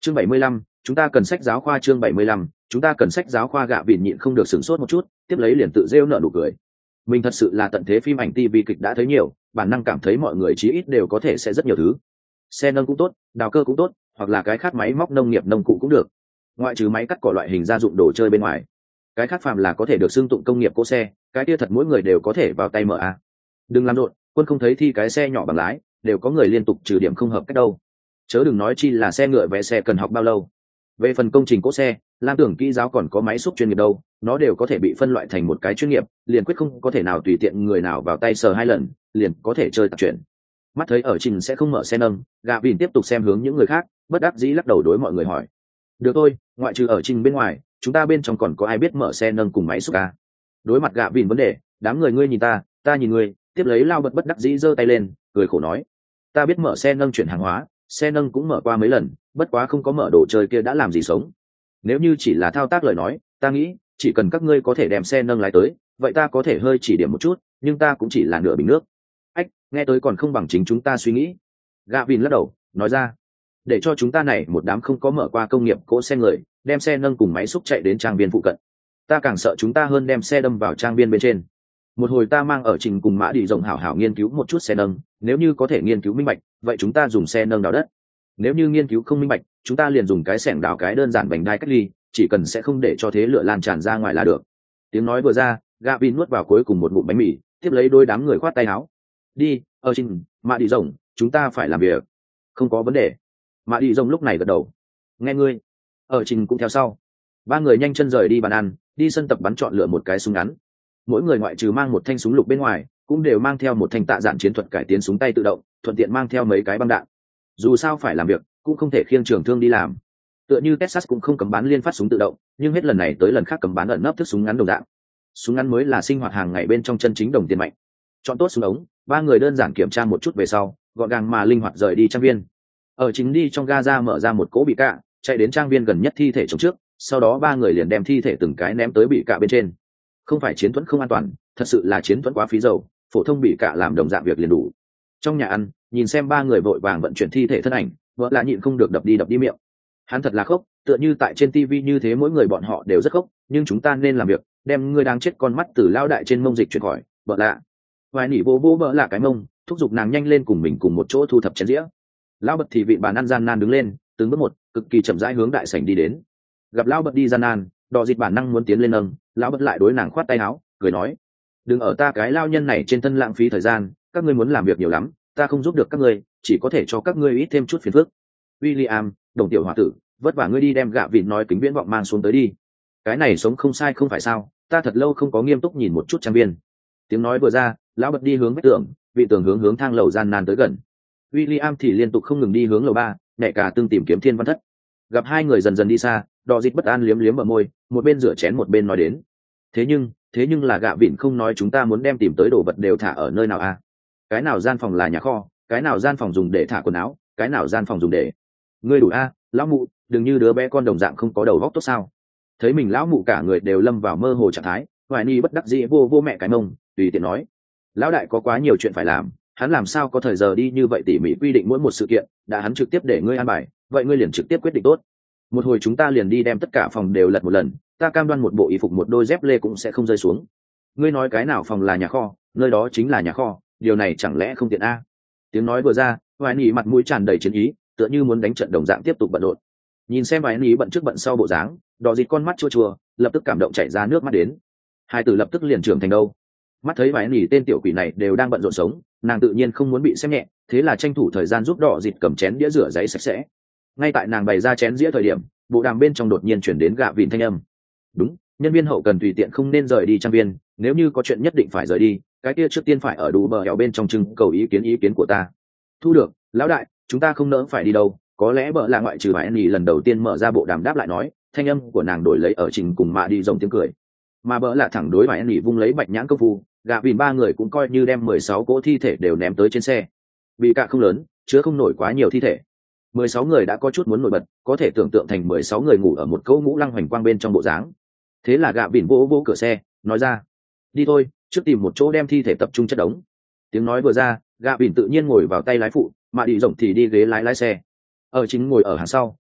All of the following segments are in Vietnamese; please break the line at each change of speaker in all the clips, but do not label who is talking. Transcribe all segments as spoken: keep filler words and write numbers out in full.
chương bảy mươi lăm, chúng ta cần sách giáo khoa. Chương bảy mươi lăm, chúng ta cần sách giáo khoa. Gạ vịn nhịn không được sửng sốt một chút, tiếp lấy liền tự rêu nở nụ cười. Mình thật sự là tận thế phim ảnh ti vi kịch đã thấy nhiều, bản năng cảm thấy mọi người chí ít đều có thể sẽ rất nhiều thứ. Xe nâng cũng tốt, đào cơ cũng tốt, hoặc là cái khác máy móc nông nghiệp nông cụ cũng được. Ngoại trừ máy cắt cỏ loại hình gia dụng đồ chơi bên ngoài, cái khác phàm là có thể được xưng tụng công nghiệp cỗ xe, cái kia thật mỗi người đều có thể vào tay mở a. Đừng làm rộn, quân không thấy thi cái xe nhỏ bằng lái, đều có người liên tục trừ điểm không hợp cách đâu. Chớ đừng nói chi là xe ngựa vẽ xe cần học bao lâu. Về phần công trình cỗ xe, Lam tưởng kỹ giáo còn có máy xúc chuyên nghiệp đâu, nó đều có thể bị phân loại thành một cái chuyên nghiệp, liền quyết không có thể nào tùy tiện người nào vào tay sờ hai lần liền có thể chơi tạp chuyển. Mắt thấy ở trình sẽ không mở xe nâng, Gạ Vin tiếp tục xem hướng những người khác, bất đắc dĩ lắc đầu đối mọi người hỏi: được thôi, ngoại trừ ở trình bên ngoài, chúng ta bên trong còn có ai biết mở xe nâng cùng máy xúc à? Đối mặt Gạ Vin vấn đề, đám người ngươi nhìn ta, ta nhìn ngươi, tiếp lấy Lao bật bất đắc dĩ giơ tay lên, cười khổ nói: ta biết mở xe nâng chuyển hàng hóa, xe nâng cũng mở qua mấy lần, bất quá không có mở đồ chơi kia đã làm gì sống. Nếu như chỉ là thao tác lời nói, ta nghĩ chỉ cần các ngươi có thể đem xe nâng lái tới, vậy ta có thể hơi chỉ điểm một chút, nhưng ta cũng chỉ là nửa bình nước. Ách, nghe tới còn không bằng chính chúng ta suy nghĩ. Gạ Vin lắc đầu nói ra: để cho chúng ta này một đám không có mở qua công nghiệp cỗ xe người đem xe nâng cùng máy xúc chạy đến trang viên phụ cận, ta càng sợ chúng ta hơn đem xe đâm vào trang viên bên trên. Một hồi ta mang ở trình cùng mã đi rộng hảo hảo nghiên cứu một chút xe nâng, nếu như có thể nghiên cứu minh bạch, vậy chúng ta dùng xe nâng đào đất. Nếu như nghiên cứu không minh bạch, chúng ta liền dùng cái xẻng đào cái đơn giản vành đai cách ly, chỉ cần sẽ không để cho thế lửa lan tràn ra ngoài là được. Tiếng nói vừa ra, Gạ Vin nuốt vào cuối cùng một ngụm bánh mì, tiếp lấy đôi đám người khoát tay áo: đi, ở trình, mã đi rộng, chúng ta phải làm việc. Không có vấn đề. Mã đi rộng lúc này gật đầu: nghe ngươi. Ở trình cũng theo sau. Ba người nhanh chân rời đi bàn ăn, đi sân tập bắn chọn lựa một cái súng ngắn. Mỗi người ngoại trừ mang một thanh súng lục bên ngoài, cũng đều mang theo một thanh tạ dạn chiến thuật cải tiến súng tay tự động, thuận tiện mang theo mấy cái băng đạn. Dù sao phải làm việc, cũng không thể khiêng trường thương đi làm. Tựa như Texas cũng không cấm bán liên phát súng tự động, nhưng hết lần này tới lần khác cấm bán ẩn nấp thức súng ngắn đồng dạng. Súng ngắn mới là sinh hoạt hàng ngày bên trong chân chính đồng tiền mạnh. Chọn tốt súng ống, ba người đơn giản kiểm tra một chút về sau, gọn gàng mà linh hoạt rời đi trang viên. Ở chính đi trong Gaza mở ra một cỗ bị cạ, chạy đến trang viên gần nhất thi thể chống trước, sau đó ba người liền đem thi thể từng cái ném tới bị cạ bên trên. Không phải chiến thuẫn không an toàn, thật sự là chiến thuẫn quá phí dầu, phổ thông bị cạ làm đồng dạng việc liền đủ. Trong nhà ăn, nhìn xem ba người vội vàng vận chuyển thi thể thân ảnh, vợ lạ nhịn không được đập đi đập đi miệng. Hắn thật là khóc, tựa như tại trên tivi như thế, mỗi người bọn họ đều rất khóc, nhưng chúng ta nên làm việc, đem ngươi đang chết con mắt từ lao đại trên mông dịch chuyển khỏi. Vợ lạ vài nỉ vô vô vợ lạ cái mông, thúc giục nàng nhanh lên cùng mình cùng một chỗ thu thập chén dĩa. Lão bật thì vị bàn ăn gian nan đứng lên, từng bước một, cực kỳ chậm rãi hướng đại sảnh đi đến. Gặp lão bật đi gian nan, đò dịt bản năng muốn tiến lên nâng, lão bật lại đối nàng khoát tay áo, cười nói: đừng ở ta cái lao nhân này trên thân lãng phí thời gian, các ngươi muốn làm việc nhiều lắm, ta không giúp được các ngươi, chỉ có thể cho các ngươi ít thêm chút phiền phức. William, đồng tiểu hòa tử, vất vả ngươi đi đem Gạ Vin nói kính viễn vọng mang xuống tới đi. Cái này sống không sai không phải sao, ta thật lâu không có nghiêm túc nhìn một chút trang viên. Tiếng nói vừa ra, lão bật đi hướng vách tường, vị tường hướng hướng thang lầu gian nan tới gần. William thì liên tục không ngừng đi hướng lầu ba, nhảy cả tương tìm kiếm thiên văn thất. Gặp hai người dần dần đi xa, đò dịt bất an liếm liếm bờ môi, một bên rửa chén một bên nói đến: thế nhưng thế nhưng là Gạ Vin không nói chúng ta muốn đem tìm tới đồ vật đều thả ở nơi nào à? Cái nào gian phòng là nhà kho, cái nào gian phòng dùng để thả quần áo, cái nào gian phòng dùng để... ngươi đủ a à, lão mụ, đừng như đứa bé con đồng dạng không có đầu óc tốt sao? Thấy mình lão mụ cả người đều lâm vào mơ hồ trạng thái, Hoài Ni bất đắc dĩ vô vô mẹ cái mông, tùy tiện nói: lão đại có quá nhiều chuyện phải làm, hắn làm sao có thời giờ đi như vậy tỉ mỉ quy định mỗi một sự kiện, đã hắn trực tiếp để ngươi an bài, vậy ngươi liền trực tiếp quyết định tốt. Một hồi chúng ta liền đi đem tất cả phòng đều lật một lần, ta cam đoan một bộ y phục một đôi dép lê cũng sẽ không rơi xuống. Ngươi nói cái nào phòng là nhà kho, nơi đó chính là nhà kho, điều này chẳng lẽ không tiện a? À? Tiếng nói vừa ra, Hoài Ni mặt mũi tràn đầy chiến ý, tựa như muốn đánh trận đồng dạng tiếp tục bận rộn. Nhìn xem Hoài Ni bận trước bận sau bộ dáng, đỏ dịt con mắt chua chua, lập tức cảm động chảy ra nước mắt đến. Hai tử lập tức liền trưởng thành đâu. Mắt thấy Hoài Ni tên tiểu quỷ này đều đang bận rộn sống, nàng tự nhiên không muốn bị xem nhẹ, thế là tranh thủ thời gian giúp đỏ dịt cầm chén đĩa rửa giấy sạch sẽ. Ngay tại nàng bày ra chén dĩa thời điểm, bộ đàm bên trong đột nhiên chuyển đến Gạ Vin thanh âm: đúng, nhân viên hậu cần tùy tiện không nên rời đi trang viên, nếu như có chuyện nhất định phải rời đi, cái kia trước tiên phải ở đủ bờ hẻo bên trong trưng cầu ý kiến ý kiến của ta. Thu được, lão đại, chúng ta không nỡ phải đi đâu. Có lẽ bợ là ngoại trừ Hoài Ni lần đầu tiên mở ra bộ đàm đáp lại nói, thanh âm của nàng đổi lấy ở trình cùng mạ đi rồng tiếng cười. Mà bợ là thẳng đối Hoài Ni vung lấy bạch nhãn công phu, Gạ Vin ba người cũng coi như đem mười sáu cỗ thi thể đều ném tới trên xe. Bị cạ không lớn, chứa không nổi quá nhiều thi thể. mười sáu người đã có chút muốn nổi bật, có thể tưởng tượng thành mười sáu người ngủ ở một cỗ ngũ lăng hoành quang bên trong bộ dáng. Thế là Gạ Vin vỗ vỗ cửa xe, nói ra: đi thôi, trước tìm một chỗ đem thi thể tập trung chất đống. Tiếng nói vừa ra, Gạ Vin tự nhiên ngồi vào tay lái phụ, mà đi rộng thì đi ghế lái lái xe. Ở chính ngồi ở hàng sau,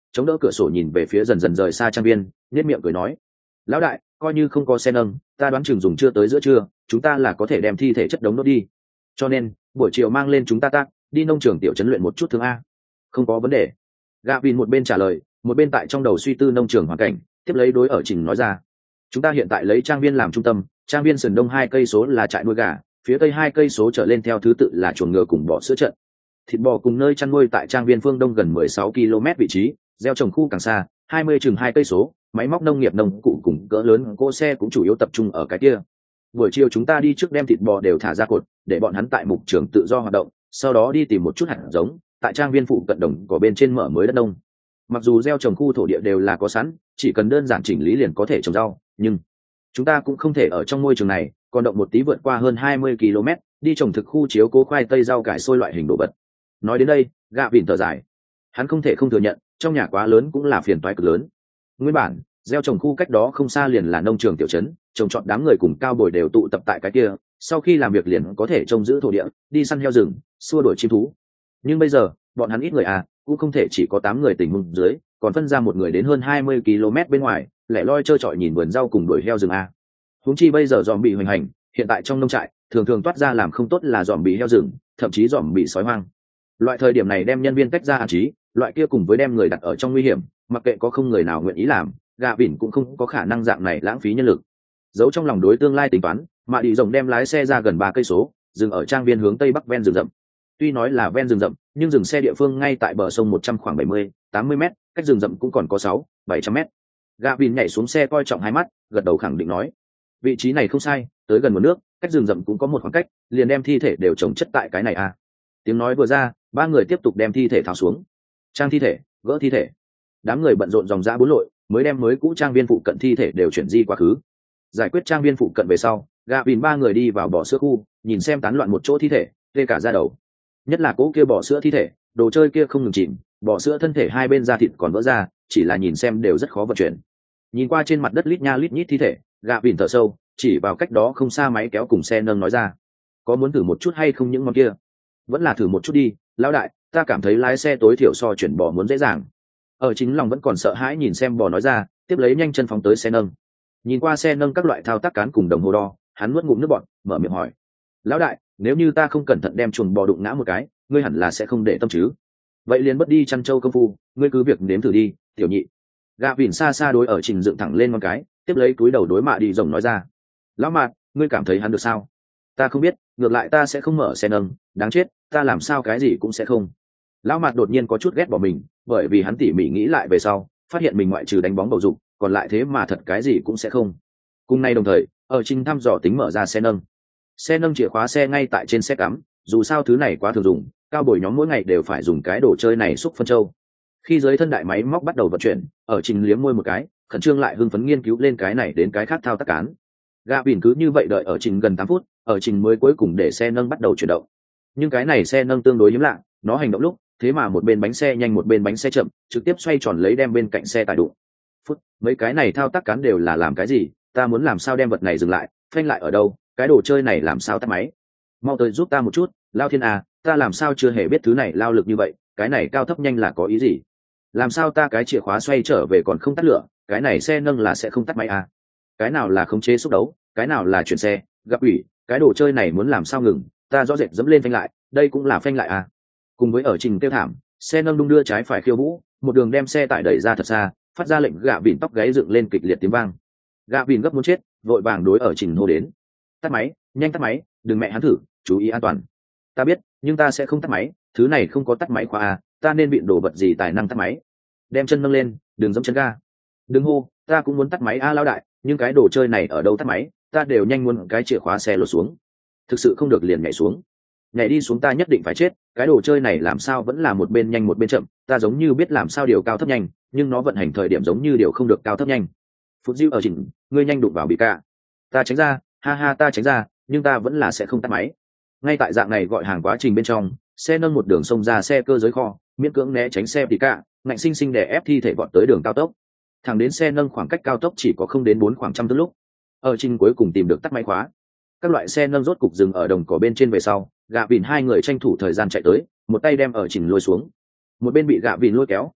chống đỡ cửa sổ nhìn về phía dần dần rời xa trang viên, nhếch miệng cười nói: lão đại, coi như không có xe nâng, ta đoán chừng dùng chưa tới giữa trưa chúng ta là có thể đem thi thể chất đống đốt đi, cho nên buổi chiều mang lên chúng ta tác đi nông trường tiểu trấn luyện một chút thương a. Không có vấn đề. Gạ Vin một bên trả lời, một bên tại trong đầu suy tư nông trường hoàn cảnh, tiếp lấy đối ở Trình nói ra: chúng ta hiện tại lấy trang viên làm trung tâm, trang viên sườn đông hai cây số là trại nuôi gà, phía tây hai cây số trở lên theo thứ tự là chuồng ngựa cùng bò sữa trận. Thịt bò cùng nơi chăn nuôi tại trang viên phương đông gần mười sáu ki lô mét vị trí, gieo trồng khu càng xa, hai mươi chừng hai cây số, máy móc nông nghiệp nông cụ cùng cỡ lớn cỗ xe cũng chủ yếu tập trung ở cái kia. Buổi chiều chúng ta đi trước đem thịt bò đều thả ra cột, để bọn hắn tại mục trường tự do hoạt động, sau đó đi tìm một chút hạt giống, tại trang viên phụ cận đồng của bên trên mở mới đất nông. Mặc dù gieo trồng khu thổ địa đều là có sẵn, chỉ cần đơn giản chỉnh lý liền có thể trồng rau, nhưng chúng ta cũng không thể ở trong môi trường này còn động một tí vượt qua hơn hai mươi ki lô mét đi trồng thực khu chiếu cố khoai tây rau cải xôi loại hình đồ vật. Nói đến đây, Gạ Vin thở dài, hắn không thể không thừa nhận trong nhà quá lớn cũng là phiền toái cực lớn. Nguyên bản gieo trồng khu cách đó không xa liền là nông trường tiểu trấn, trồng trọt đám người cùng cao bồi đều tụ tập tại cái kia, sau khi làm việc liền có thể trông giữ thổ địa, đi săn heo rừng, xua đuổi chim thú. Nhưng bây giờ bọn hắn ít người à, cũng không thể chỉ có tám người tình huống dưới, còn phân ra một người đến hơn hai mươi ki lô mét bên ngoài lẻ loi trơ trọi nhìn vườn rau cùng đuổi heo rừng à. Huống chi bây giờ dòm bị hoành hành, hiện tại trong nông trại thường thường toát ra làm không tốt là dòm bị heo rừng, thậm chí dòm bị sói hoang. Loại thời điểm này đem nhân viên tách ra an trí, loại kia cùng với đem người đặt ở trong nguy hiểm, mặc kệ có không người nào nguyện ý làm, Gạ Vin cũng không có khả năng dạng này lãng phí nhân lực. Giấu trong lòng đối tương lai tính toán, Mạ Đi Rồng đem lái xe ra gần ba cây số, dừng ở trang viên hướng tây bắc ven rừng rậm. Tuy nói là ven rừng rậm, nhưng dừng xe địa phương ngay tại bờ sông một trăm khoảng bảy mươi, tám mươi mét, cách rừng rậm cũng còn có sáu, bảy trăm mét. Gạ Vin nhảy xuống xe coi trọng hai mắt, gật đầu khẳng định nói: vị trí này không sai, tới gần một nước, cách rừng rậm cũng có một khoảng cách, liền đem thi thể đều chồng chất tại cái này à. Tiếng nói vừa ra, ba người tiếp tục đem thi thể tháo xuống, trang thi thể, gỡ thi thể. Đám người bận rộn dòng dã bốn lội, mới đem mới cũ trang viên phụ cận thi thể đều chuyển di quá khứ. Giải quyết trang viên phụ cận về sau, Gạ Vin ba người đi vào bò sữa khu, nhìn xem tán loạn một chỗ thi thể, tê cả da đầu. Nhất là cỗ kia bò sữa thi thể, đồ chơi kia không ngừng chìm, bò sữa thân thể hai bên da thịt còn vỡ ra, chỉ là nhìn xem đều rất khó vận chuyển. Nhìn qua trên mặt đất lít nha lít nhít thi thể, Gạ Vin thở sâu, chỉ vào cách đó không xa máy kéo cùng xe nâng nói ra: có muốn thử một chút hay không những món kia? Vẫn là thử một chút đi, lão đại, ta cảm thấy lái xe tối thiểu so chuyển bò muốn dễ dàng. Ở chính lòng vẫn còn sợ hãi nhìn xem bò nói ra, tiếp lấy nhanh chân phóng tới xe nâng. Nhìn qua xe nâng các loại thao tác cán cùng đồng hồ đo, hắn nuốt ngụm nước bọt, mở miệng hỏi: lão đại, nếu như ta không cẩn thận đem chuồng bò đụng ngã một cái, ngươi hẳn là sẽ không để tâm chứ? Vậy liền bất đi chăn trâu công phu, ngươi cứ việc nếm thử đi, tiểu nhị. Gạ Vin xa xa đối ở trình dựng thẳng lên con cái, tiếp lấy túi đầu đối Mạ Đi Rồng nói ra: lão Mạt, ngươi cảm thấy hắn được sao? Ta không biết, ngược lại ta sẽ không mở xe nâng, đáng chết, ta làm sao cái gì cũng sẽ không. Lão Mạt đột nhiên có chút ghét bỏ mình, bởi vì hắn tỉ mỉ nghĩ lại về sau, phát hiện mình ngoại trừ đánh bóng bầu dục, còn lại thế mà thật cái gì cũng sẽ không. Cùng nay đồng thời, ở trình thăm dò tính mở ra xe nâng. Xe nâng chìa khóa xe ngay tại trên xe cắm, dù sao thứ này quá thường dùng, cao bồi nhóm mỗi ngày đều phải dùng cái đồ chơi này xúc phân châu. Khi dưới thân đại máy móc bắt đầu vận chuyển, ở trình liếm môi một cái, khẩn trương lại hưng phấn nghiên cứu lên cái này đến cái khác thao tác cán. Gạ Vin cứ như vậy đợi ở trình gần tám phút, ở trình mới cuối cùng để xe nâng bắt đầu chuyển động. Nhưng cái này xe nâng tương đối hiếm lạ, nó hành động lúc thế mà một bên bánh xe nhanh một bên bánh xe chậm, trực tiếp xoay tròn lấy đem bên cạnh xe tải đụng. Phút, mấy cái này thao tác cán đều là làm cái gì? Ta muốn làm sao đem vật này dừng lại, phanh lại ở đâu? Cái đồ chơi này làm sao tắt máy? Mau tới giúp ta một chút, Lao Thiên à, ta làm sao chưa hề biết thứ này lao lực như vậy, cái này cao thấp nhanh là có ý gì? Làm sao ta cái chìa khóa xoay trở về còn không tắt lửa, cái này xe nâng là sẽ không tắt máy à? Cái nào là khống chế xúc đấu, cái nào là chuyển xe, gặp ủy, cái đồ chơi này muốn làm sao ngừng, ta rõ rệt dẫm lên phanh lại, đây cũng là phanh lại à? Cùng với ở trình tiêu thảm, xe nâng đung đưa trái phải khiêu vũ, một đường đem xe tải đẩy ra thật xa, phát ra lệnh Gạ Vin tóc gáy dựng lên kịch liệt tiếng vang. Gạ Vin gấp muốn chết, vội vàng đối ở trình hô đến: tắt máy, nhanh tắt máy, đừng mẹ hắn thử, chú ý an toàn. Ta biết, nhưng ta sẽ không tắt máy, thứ này không có tắt máy khóa à, ta nên bị đổ vật gì tài năng tắt máy. Đem chân nâng lên, đừng giẫm chân ga. Đừng hô, ta cũng muốn tắt máy a à, lao đại, nhưng cái đồ chơi này ở đâu tắt máy, ta đều nhanh muốn cái chìa khóa xe lột xuống. Thực sự không được liền nhảy xuống. Nhảy đi xuống ta nhất định phải chết, cái đồ chơi này làm sao vẫn là một bên nhanh một bên chậm, ta giống như biết làm sao điều cao thấp nhanh, nhưng nó vận hành thời điểm giống như điều không được cao thấp nhanh. Phút diêu ở chỉnh, ngươi nhanh đụng vào bị ca. Ta tránh ra, ha ha ta tránh ra, nhưng ta vẫn là sẽ không tắt máy. Ngay tại dạng này gọi hàng quá trình bên trong, xe nâng một đường sông ra xe cơ giới kho, miễn cưỡng né tránh xe bị ca, ngạnh sinh sinh đè ép thi thể vọt tới đường cao tốc. Thẳng đến xe nâng khoảng cách cao tốc chỉ có không đến bốn khoảng trăm tức lúc, ở trình cuối cùng tìm được tắt máy khóa. Các loại xe nâng rốt cục dừng ở đồng cỏ bên trên về sau, Gạ Vin hai người tranh thủ thời gian chạy tới, một tay đem ở trình lôi xuống, một bên bị Gạ Vin lôi kéo,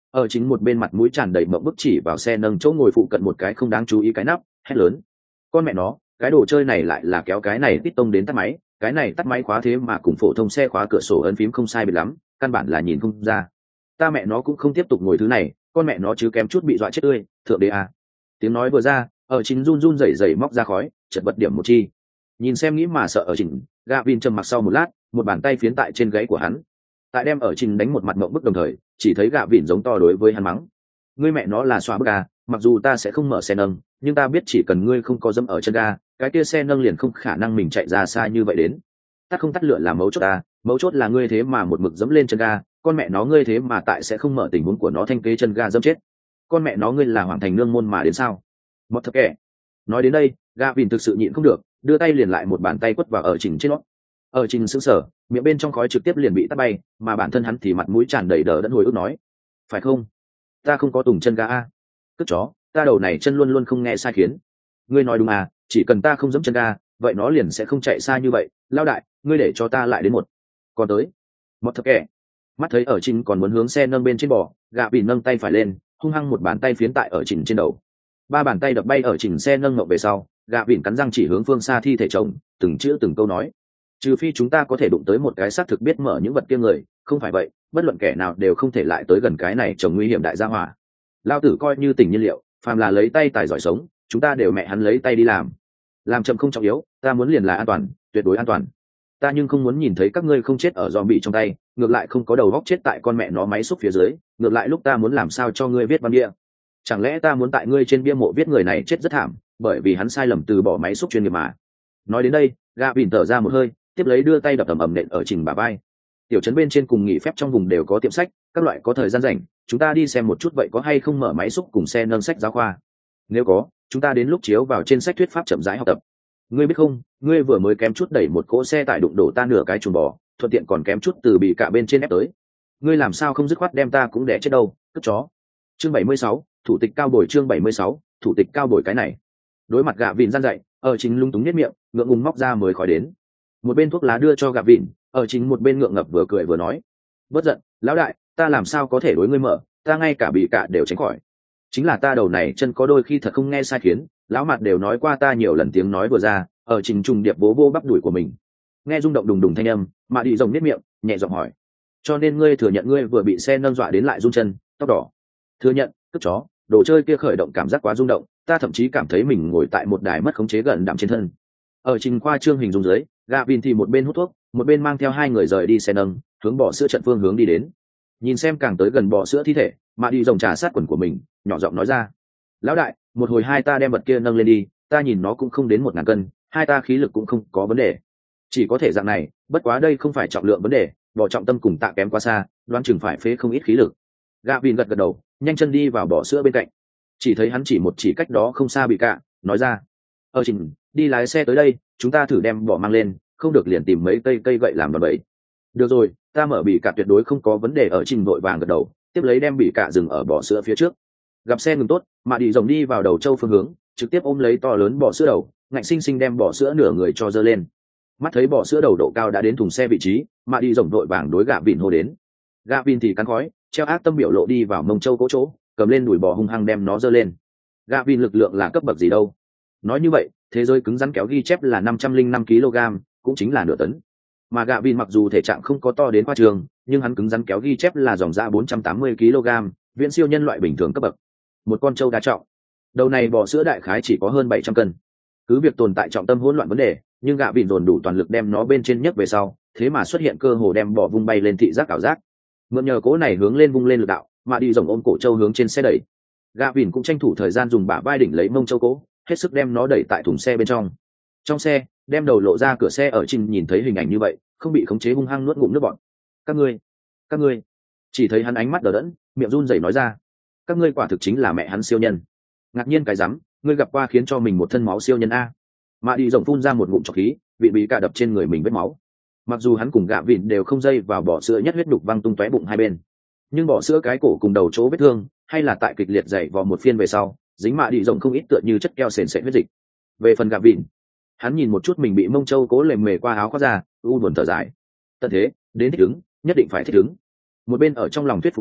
ở chính một bên mặt mũi tràn đầy mộng bức chỉ vào xe nâng chỗ ngồi phụ cận một cái không đáng chú ý cái nắp, hét lớn: con mẹ nó, cái đồ chơi này lại là kéo cái này tít tông đến tắt máy, cái này tắt máy khóa thế mà cùng phổ thông xe khóa cửa sổ ấn phím không sai biệt lắm, căn bản là nhìn không ra. Ta mẹ nó cũng không tiếp tục ngồi thứ này, con mẹ nó chứ kém chút bị dọa chết tươi, thượng đế à. Tiếng nói vừa ra, ở chính run run rẩy rẩy móc ra khói, chật vật điểm một chi. Nhìn xem nghĩ mà sợ ở trình, Gavin trầm mặc sau một lát, một bàn tay phiến tại trên gáy của hắn. Tại đem ở trình đánh một mặt mộng bức đồng thời, chỉ thấy Gavin giống to đối với hắn mắng: ngươi mẹ nó là xóa bức à, mặc dù ta sẽ không mở xe nâng, nhưng ta biết chỉ cần ngươi không có dẫm ở chân ga, cái kia xe nâng liền không khả năng mình chạy ra xa như vậy đến. Tắt không tắt lửa là mấu chốt à, mấu chốt là ngươi thế mà một mực dẫm lên chân ga, con mẹ nó ngươi thế mà tại sẽ không mở tình huống của nó thanh kế chân ga dẫm chết. Con mẹ nó ngươi là hoàng thành nương môn mà đến sao? Một thật kẻ. Nói đến đây, Gavin thực sự nhịn không được, đưa tay liền lại một bàn tay quất vào ở trình trên nó. Ở trình sững sờ, miệng bên trong khói trực tiếp liền bị tắt bay, mà bản thân hắn thì mặt mũi tràn đầy đờ đẫn hồi ức nói: phải không? Ta không có tùng chân ga a. Cất chó, ta đầu này chân luôn luôn không nghe sai khiến. Ngươi nói đúng à, chỉ cần ta không dẫm chân ga, vậy nó liền sẽ không chạy xa như vậy. Lao đại, ngươi để cho ta lại đến một. Còn tới. Một thật kẻ. Mắt thấy ở trình còn muốn hướng xe nâng bên trên bò, Gavin nâng tay phải lên, hung hăng một bàn tay phiến tại ở trình trên đầu. Ba bàn tay đập bay ở trình xe nâng ngậm về sau, Gavin cắn răng chỉ hướng phương xa thi thể chồng, từng chữ từng câu nói: trừ phi chúng ta có thể đụng tới một cái xác thực biết mở những vật kia người, không phải vậy bất luận kẻ nào đều không thể lại tới gần cái này chồng nguy hiểm đại gia hỏa. Lao tử coi như tình nhiên liệu, phàm là lấy tay tài giỏi sống, chúng ta đều mẹ hắn lấy tay đi làm. Làm chậm không trọng yếu, ta muốn liền là an toàn, tuyệt đối an toàn. Ta nhưng không muốn nhìn thấy các ngươi không chết ở zombie trong tay, ngược lại không có đầu góc chết tại con mẹ nó máy xúc phía dưới, ngược lại lúc ta muốn làm sao cho ngươi viết văn bia. Chẳng lẽ ta muốn tại ngươi trên bia mộ viết người này chết rất thảm, bởi vì hắn sai lầm từ bỏ máy xúc chuyên nghiệp mà. Nói đến đây, Gavin thở ra một hơi, tiếp lấy đưa tay đập ầm ầm nện ở trình bà vai. Tiểu trấn bên trên cùng nghỉ phép trong vùng đều có tiệm sách, các loại có thời gian rảnh, chúng ta đi xem một chút vậy có hay không mở máy xúc cùng xe nâng sách giáo khoa. Nếu có, chúng ta đến lúc chiếu vào trên sách thuyết pháp chậm rãi học tập. Ngươi biết không, ngươi vừa mới kém chút đẩy một cỗ xe tải đụng đổ ta nửa cái chuồng bò, thuận tiện còn kém chút từ bị cả bên trên ép tới. Ngươi làm sao không dứt khoát đem ta cũng đẻ chết đâu, cất chó. Chương bảy mươi sáu, thủ tịch cao bồi. Chương bảy mươi sáu, thủ tịch cao bồi cái này. Đối mặt Gavin gian dạy, ở chính lung túng nhếch miệng, ngượng ngùng móc ra mới khói đến. Một bên thuốc lá đưa cho Gavin, ở chính một bên ngượng ngập vừa cười vừa nói: bất giận, lão đại, ta làm sao có thể đối ngươi mở, ta ngay cả bị cả đều tránh khỏi. Chính là ta đầu này chân có đôi khi thật không nghe sai khiến, lão mặt đều nói qua ta nhiều lần tiếng nói vừa ra, ở trình trùng điệp bố vô bắp đuổi của mình. Nghe rung động đùng đùng thanh âm, mà đi rồng nếp miệng, nhẹ giọng hỏi: cho nên ngươi thừa nhận ngươi vừa bị xe nâng dọa đến lại run chân, tóc đỏ? Thừa nhận, cất chó, đồ chơi kia khởi động cảm giác quá rung động, ta thậm chí cảm thấy mình ngồi tại một đài mất khống chế gần đạm trên thân. Ở trình khoa trương hình dung dưới, Gavin thì một bên hút thuốc, một bên mang theo hai người rời đi xe nâng, hướng bỏ sữa trận phương hướng đi đến. Nhìn xem càng tới gần bỏ sữa thi thể, mà đi rồng trà sát quần của mình, nhỏ giọng nói ra: lão đại, một hồi hai ta đem vật kia nâng lên đi, ta nhìn nó cũng không đến một ngàn cân, hai ta khí lực cũng không có vấn đề. Chỉ có thể dạng này, bất quá đây không phải trọng lượng vấn đề, bỏ trọng tâm cùng tạ kém quá xa, đoán chừng phải phế không ít khí lực. Gavin gật gật đầu, nhanh chân đi vào bỏ sữa bên cạnh. Chỉ thấy hắn chỉ một chỉ cách đó không xa bị cạ, nói ra: ờ trình, đi lái xe tới đây, chúng ta thử đem bỏ mang lên, không được liền tìm mấy cây cây gậy làm đòn bẩy. Được rồi, ta mở bị cạ tuyệt đối không có vấn đề. Ở trình vội vàng gật đầu, tiếp lấy đem bị cạ dừng ở bỏ sữa phía trước. Gặp xe ngừng tốt, mà đi rồng đi vào đầu châu phương hướng, trực tiếp ôm lấy to lớn bỏ sữa đầu, ngạnh sinh sinh đem bỏ sữa nửa người cho dơ lên. Mắt thấy bỏ sữa đầu độ cao đã đến thùng xe vị trí, mà đi rồng vội vàng đối Gavin hô đến. Gavin thì cắn khói, treo ác tâm biểu lộ đi vào mông châu cố chỗ, cầm lên đùi bò hung hăng đem nó dơ lên. Gavin lực lượng là cấp bậc gì đâu? Nói như vậy, thế giới cứng rắn kéo ghi chép là năm trăm linh năm ki lô gam, cũng chính là nửa tấn. Mà Gavin mặc dù thể trạng không có to đến khoa trường, nhưng hắn cứng rắn kéo ghi chép là dòng ra bốn trăm tám mươi ki lô gam, viễn siêu nhân loại bình thường cấp bậc. Một con trâu đa trọng. Đầu này bò sữa đại khái chỉ có hơn bảy trăm cân. Cứ việc tồn tại trọng tâm hỗn loạn vấn đề, nhưng Gavin dồn đủ toàn lực đem nó bên trên nhấc về sau, thế mà xuất hiện cơ hồ đem bò vung bay lên thị giác ảo giác. Mượn nhờ cố này hướng lên vung lên lực đạo, mà đi rồng ôm cổ trâu hướng trên xe đẩy. Gavin cũng tranh thủ thời gian dùng bả vai đỉnh lấy mông châu cố, hết sức đem nó đẩy tại thùng xe bên trong. Trong xe, đem đầu lộ ra cửa xe ở trình nhìn thấy hình ảnh như vậy, không bị khống chế hung hăng nuốt ngụm nước bọt. Các ngươi, các ngươi, chỉ thấy hắn ánh mắt đờ đẫn, miệng run rẩy nói ra: các ngươi quả thực chính là mẹ hắn siêu nhân. Ngạc nhiên cái rắm, ngươi gặp qua khiến cho mình một thân máu siêu nhân a? Mà đi rồng phun ra một ngụm trọc khí, bị bị cả đập trên người mình vết máu. Mặc dù hắn cùng Gavin đều không dây vào bỏ sữa nhất huyết đục văng tung tóe bụng hai bên, nhưng bỏ sữa cái cổ cùng đầu chỗ vết thương, hay là tại kịch liệt dày vò một phiên về sau, dính mạ đi rồng không ít tựa như chất keo sền sệt huyết dịch. Về phần Gavin, hắn nhìn một chút mình bị mông châu cố lềm mề qua áo khoác ra, u buồn thở dài. Tận thế, đến thích ứng, nhất định phải thích ứng. Một bên ở trong lòng thuyết phục mình,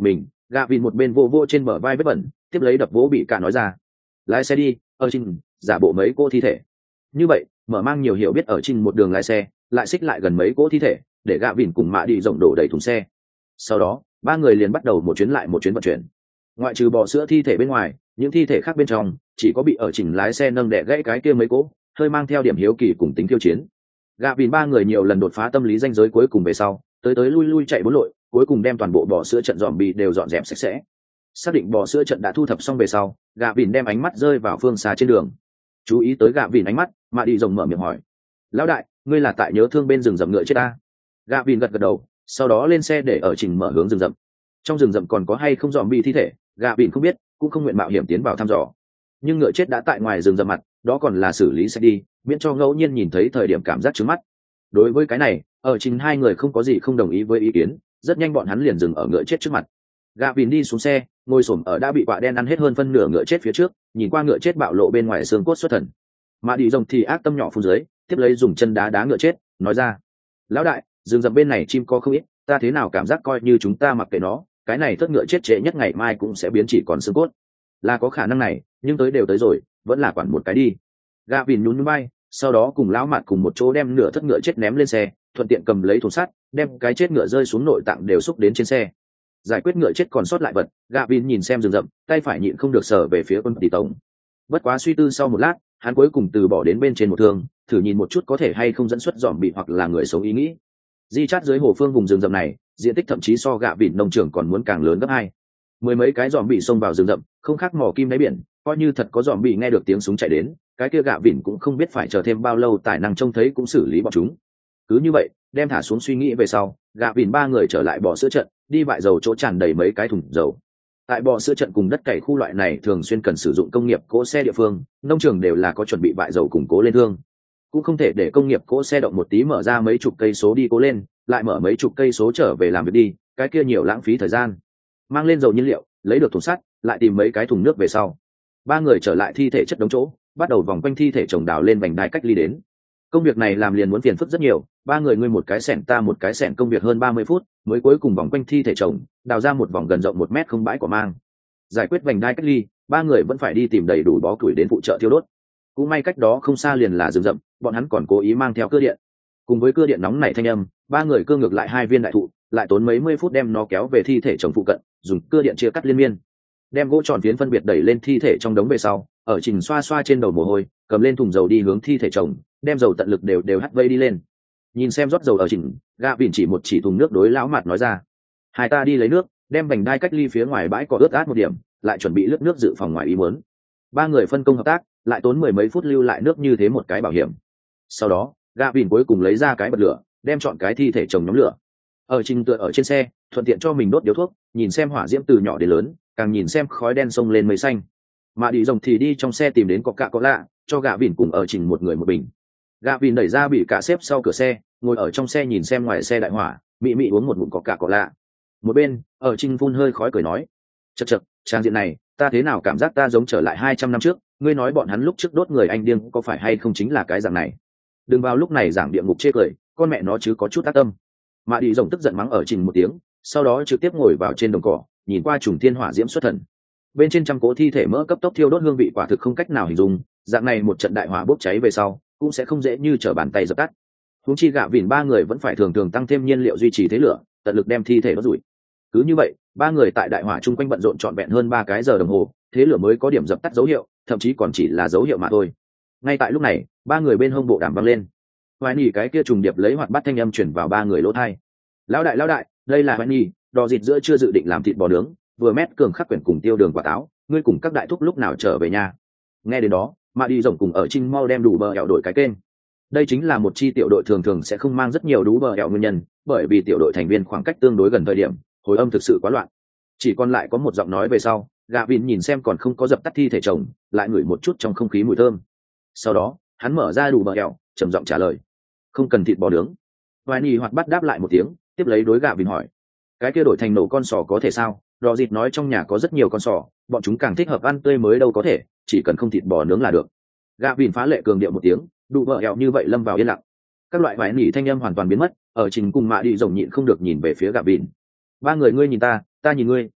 Gạ vịn một bên vô vô trên bờ vai vết bẩn, tiếp lấy đập vỗ bị cả nói ra. Lái xe đi, ở trình, giả bộ mấy cô thi thể. Như vậy, mở mang nhiều hiểu biết ở trình một đường lái xe, lại xích lại gần mấy cỗ thi thể, để Gạ vịn cùng Mạ đi rộng đổ đầy thùng xe. Sau đó, ba người liền bắt đầu một chuyến lại một chuyến vận chuyển. Ngoại trừ bò sữa thi thể bên ngoài, những thi thể khác bên trong chỉ có bị ở trình lái xe nâng đè gãy cái kia mấy cỗ, hơi mang theo điểm hiếu kỳ cùng tính khiêu chiến. Gạ vịn ba người nhiều lần đột phá tâm lý ranh giới cuối cùng về sau, tới tới lui lui chạy bốn lội, cuối cùng đem toàn bộ bò sữa trận dòm bị đều dọn dẹp sạch sẽ. Xác định bò sữa trận đã thu thập xong về sau, Gạ vịn đem ánh mắt rơi vào phương xa trên đường. Chú ý tới Gạ vịn ánh mắt, Mạ đi rồng mở miệng hỏi: lão đại, ngươi là tại nhớ thương bên rừng rậm ngựa chết ta? Gạ vịn gật gật đầu, sau đó lên xe để ở trình mở hướng rừng rậm. Trong rừng rậm còn có hay không dòm bị thi thể, Gạ vịn không biết, cũng không nguyện mạo hiểm tiến vào thăm dò. Nhưng ngựa chết đã tại ngoài rừng rậm mặt, đó còn là xử lý sẽ đi, miễn cho ngẫu nhiên nhìn thấy thời điểm cảm giác trướng mắt. Đối với cái này, ở trình hai người không có gì không đồng ý với ý kiến, rất nhanh bọn hắn liền dừng ở ngựa chết trước mặt. Gạ vịn đi xuống xe, ngồi xổm ở đã bị quạ đen ăn hết hơn phân nửa ngựa chết phía trước, nhìn qua ngựa chết bạo lộ bên ngoài xương cốt xuất thần. Mà đi rồng thì ác tâm nhỏ phun dưới, tiếp lấy dùng chân đá đá ngựa chết, nói ra: lão đại, rừng rậm bên này chim có không ít, ta thế nào cảm giác coi như chúng ta mặc kệ nó, cái này thất ngựa chết trễ nhất ngày mai cũng sẽ biến chỉ còn xương cốt. Là có khả năng này, nhưng tới đều tới rồi, vẫn là quản một cái đi. Gạ vịn nhún nhún vai, sau đó cùng lão mặt cùng một chỗ đem nửa thất ngựa chết ném lên xe, thuận tiện cầm lấy thùng sắt, đem cái chết ngựa rơi xuống nội tạng đều xúc đến trên xe. Giải quyết ngựa chết còn sót lại vật, Gạ vịn nhìn xem rừng rậm, tay phải nhịn không được sờ về phía quân tỷ tổng. Bất quá suy tư sau một lát, hắn cuối cùng từ bỏ đến bên trên một thương, thử nhìn một chút có thể hay không dẫn xuất dòm bị hoặc là người sống ý nghĩ. Di chát dưới hồ phương vùng rừng rậm này, diện tích thậm chí so Gạ vịn nông trường còn muốn càng lớn gấp hai. Mười mấy cái dòm bị xông vào rừng rậm, không khác mò kim đáy biển, coi như thật có dòm bị nghe được tiếng súng chạy đến, cái kia Gạ vịn cũng không biết phải chờ thêm bao lâu tài năng trông thấy cũng xử lý bọn chúng. Cứ như vậy, đem thả xuống suy nghĩ về sau, Gạ vịn ba người trở lại bò sữa trận, đi vại dầu chỗ tràn đầy mấy cái thùng dầu. Tại bò sữa trận cùng đất cày khu loại này thường xuyên cần sử dụng công nghiệp cỗ xe địa phương, nông trường đều là có chuẩn bị vại dầu củng cố lên thương. Cũng không thể để công nghiệp cỗ xe động một tí mở ra mấy chục cây số đi cố lên, lại mở mấy chục cây số trở về làm việc đi, cái kia nhiều lãng phí thời gian. Mang lên dầu nhiên liệu, lấy được thùng sắt, lại tìm mấy cái thùng nước về sau. Ba người trở lại thi thể chất đống chỗ, bắt đầu vòng quanh thi thể chồng đào lên vành đai cách ly đến. Công việc này làm liền muốn phiền phức rất nhiều, ba người ngươi một cái xẻng ta một cái xẻng, công việc hơn ba mươi phút mới cuối cùng vòng quanh thi thể chồng đào ra một vòng gần rộng một mét không bãi quả mang. Giải quyết vành đai cách ly, ba người vẫn phải đi tìm đầy đủ bó củi đến phụ trợ thiêu đốt. Cũng may cách đó không xa liền là rừng rậm, bọn hắn còn cố ý mang theo cưa điện. Cùng với cưa điện nóng nảy thanh âm, ba người cưa ngược lại hai viên đại thụ, lại tốn mấy mươi phút đem nó kéo về thi thể chồng phụ cận, dùng cưa điện chia cắt liên miên. Đem gỗ tròn phiến phân biệt đẩy lên thi thể trong đống về sau, ở trình xoa xoa trên đầu mồ hôi, cầm lên thùng dầu đi hướng thi thể chồng, đem dầu tận lực đều đều hắt vây đi lên. Nhìn xem rót dầu ở trình, Gạ vịn chỉ một chỉ thùng nước đối lão mặt nói ra: hai ta đi lấy nước, đem vành đai cách ly phía ngoài bãi cỏ ướt át một điểm, lại chuẩn bị lướt nước dự phòng ngoài ý muốn. Ba người phân công hợp tác, lại tốn mười mấy phút lưu lại nước như thế một cái bảo hiểm. Sau đó, Gạ vịn cuối cùng lấy ra cái bật lửa, đem chọn cái thi thể chồng nhóm lửa. Ở trình tựa ở trên xe, thuận tiện cho mình đốt điếu thuốc, nhìn xem hỏa diễm từ nhỏ đến lớn, càng nhìn xem khói đen xông lên mây xanh. Mà đi rồng thì đi trong xe tìm đến coca cola, cho Gạ vịn cùng ở trình một người một bình. Gạ vịn đẩy ra bị cả xếp sau cửa xe, ngồi ở trong xe nhìn xem ngoài xe đại hỏa, mị mị uống một ngụm coca cola. Một bên, ở trình phun hơi khói cười nói: chật chật, trang diện này, ta thế nào cảm giác ta giống trở lại hai trăm năm trước, ngươi nói bọn hắn lúc trước đốt người anh điên có phải hay không chính là cái dạng này. Đừng vào lúc này giảng địa ngục chê cười, con mẹ nó chứ có chút tác tâm. Mà đi rồng tức giận mắng ở trình một tiếng, sau đó trực tiếp ngồi vào trên đồng cỏ, nhìn qua trùng thiên hỏa diễm xuất thần. Bên trên trăm cỗ thi thể mỡ cấp tốc thiêu đốt, hương vị quả thực không cách nào hình dung, dạng này một trận đại hỏa bốc cháy về sau cũng sẽ không dễ như trở bàn tay dập tắt. Huống chi Gạ vịn ba người vẫn phải thường thường tăng thêm nhiên liệu duy trì thế lửa, tận lực đem thi thể đốt rủi. Cứ như vậy, ba người tại đại hỏa chung quanh bận rộn trọn vẹn hơn ba cái giờ đồng hồ, thế lửa mới có điểm dập tắt dấu hiệu, thậm chí còn chỉ là dấu hiệu mà thôi. Ngay tại lúc này, ba người bên hông bộ đàm vang lên. Hoài Nhi cái kia trùng điệp lấy hoạt bát thanh âm chuyển vào ba người lỗ tai. Lão đại, lão đại, đây là Hoài Nhi, đò dịt giữa chưa dự định làm thịt bò nướng, vừa mét cường khắc quyển cùng tiêu đường quả táo, ngươi cùng các đại thúc lúc nào trở về nhà. Nghe đến đó, mà đi rồng cùng ở trinh mau đem đủ bờ hẹo đổi cái kênh. Đây chính là một chi tiểu đội thường thường sẽ không mang rất nhiều đủ bờ hẹo nguyên nhân, bởi vì tiểu đội thành viên khoảng cách tương đối gần thời điểm, hồi âm thực sự quá loạn. Chỉ còn lại có một giọng nói về sau, Gạ vịn nhìn xem còn không có dập tắt thi thể chồng, lại ngửi một chút trong không khí mùi thơm. Sau đó, hắn mở ra đủ bờ hẹo, trầm giọng trả lời: không cần thịt bò nướng. Hoài Nhi hoạt bát đáp lại một tiếng, tiếp lấy đối Gạ vịn hỏi: cái kia đổi thành nổ con sò có thể sao? Đò dịt nói trong nhà có rất nhiều con sò, bọn chúng càng thích hợp ăn tươi mới đâu có thể, chỉ cần không thịt bò nướng là được. Gạ vịn phá lệ cường điệu một tiếng, đủ bờ hẹo như vậy lâm vào yên lặng. Các loại Hoài Nhi thanh âm hoàn toàn biến mất, ở trình cùng mạ đi rồng nhịn không được nhìn về phía Gạ vịn. Ba người ngươi nhìn ta, ta nhìn ngươi,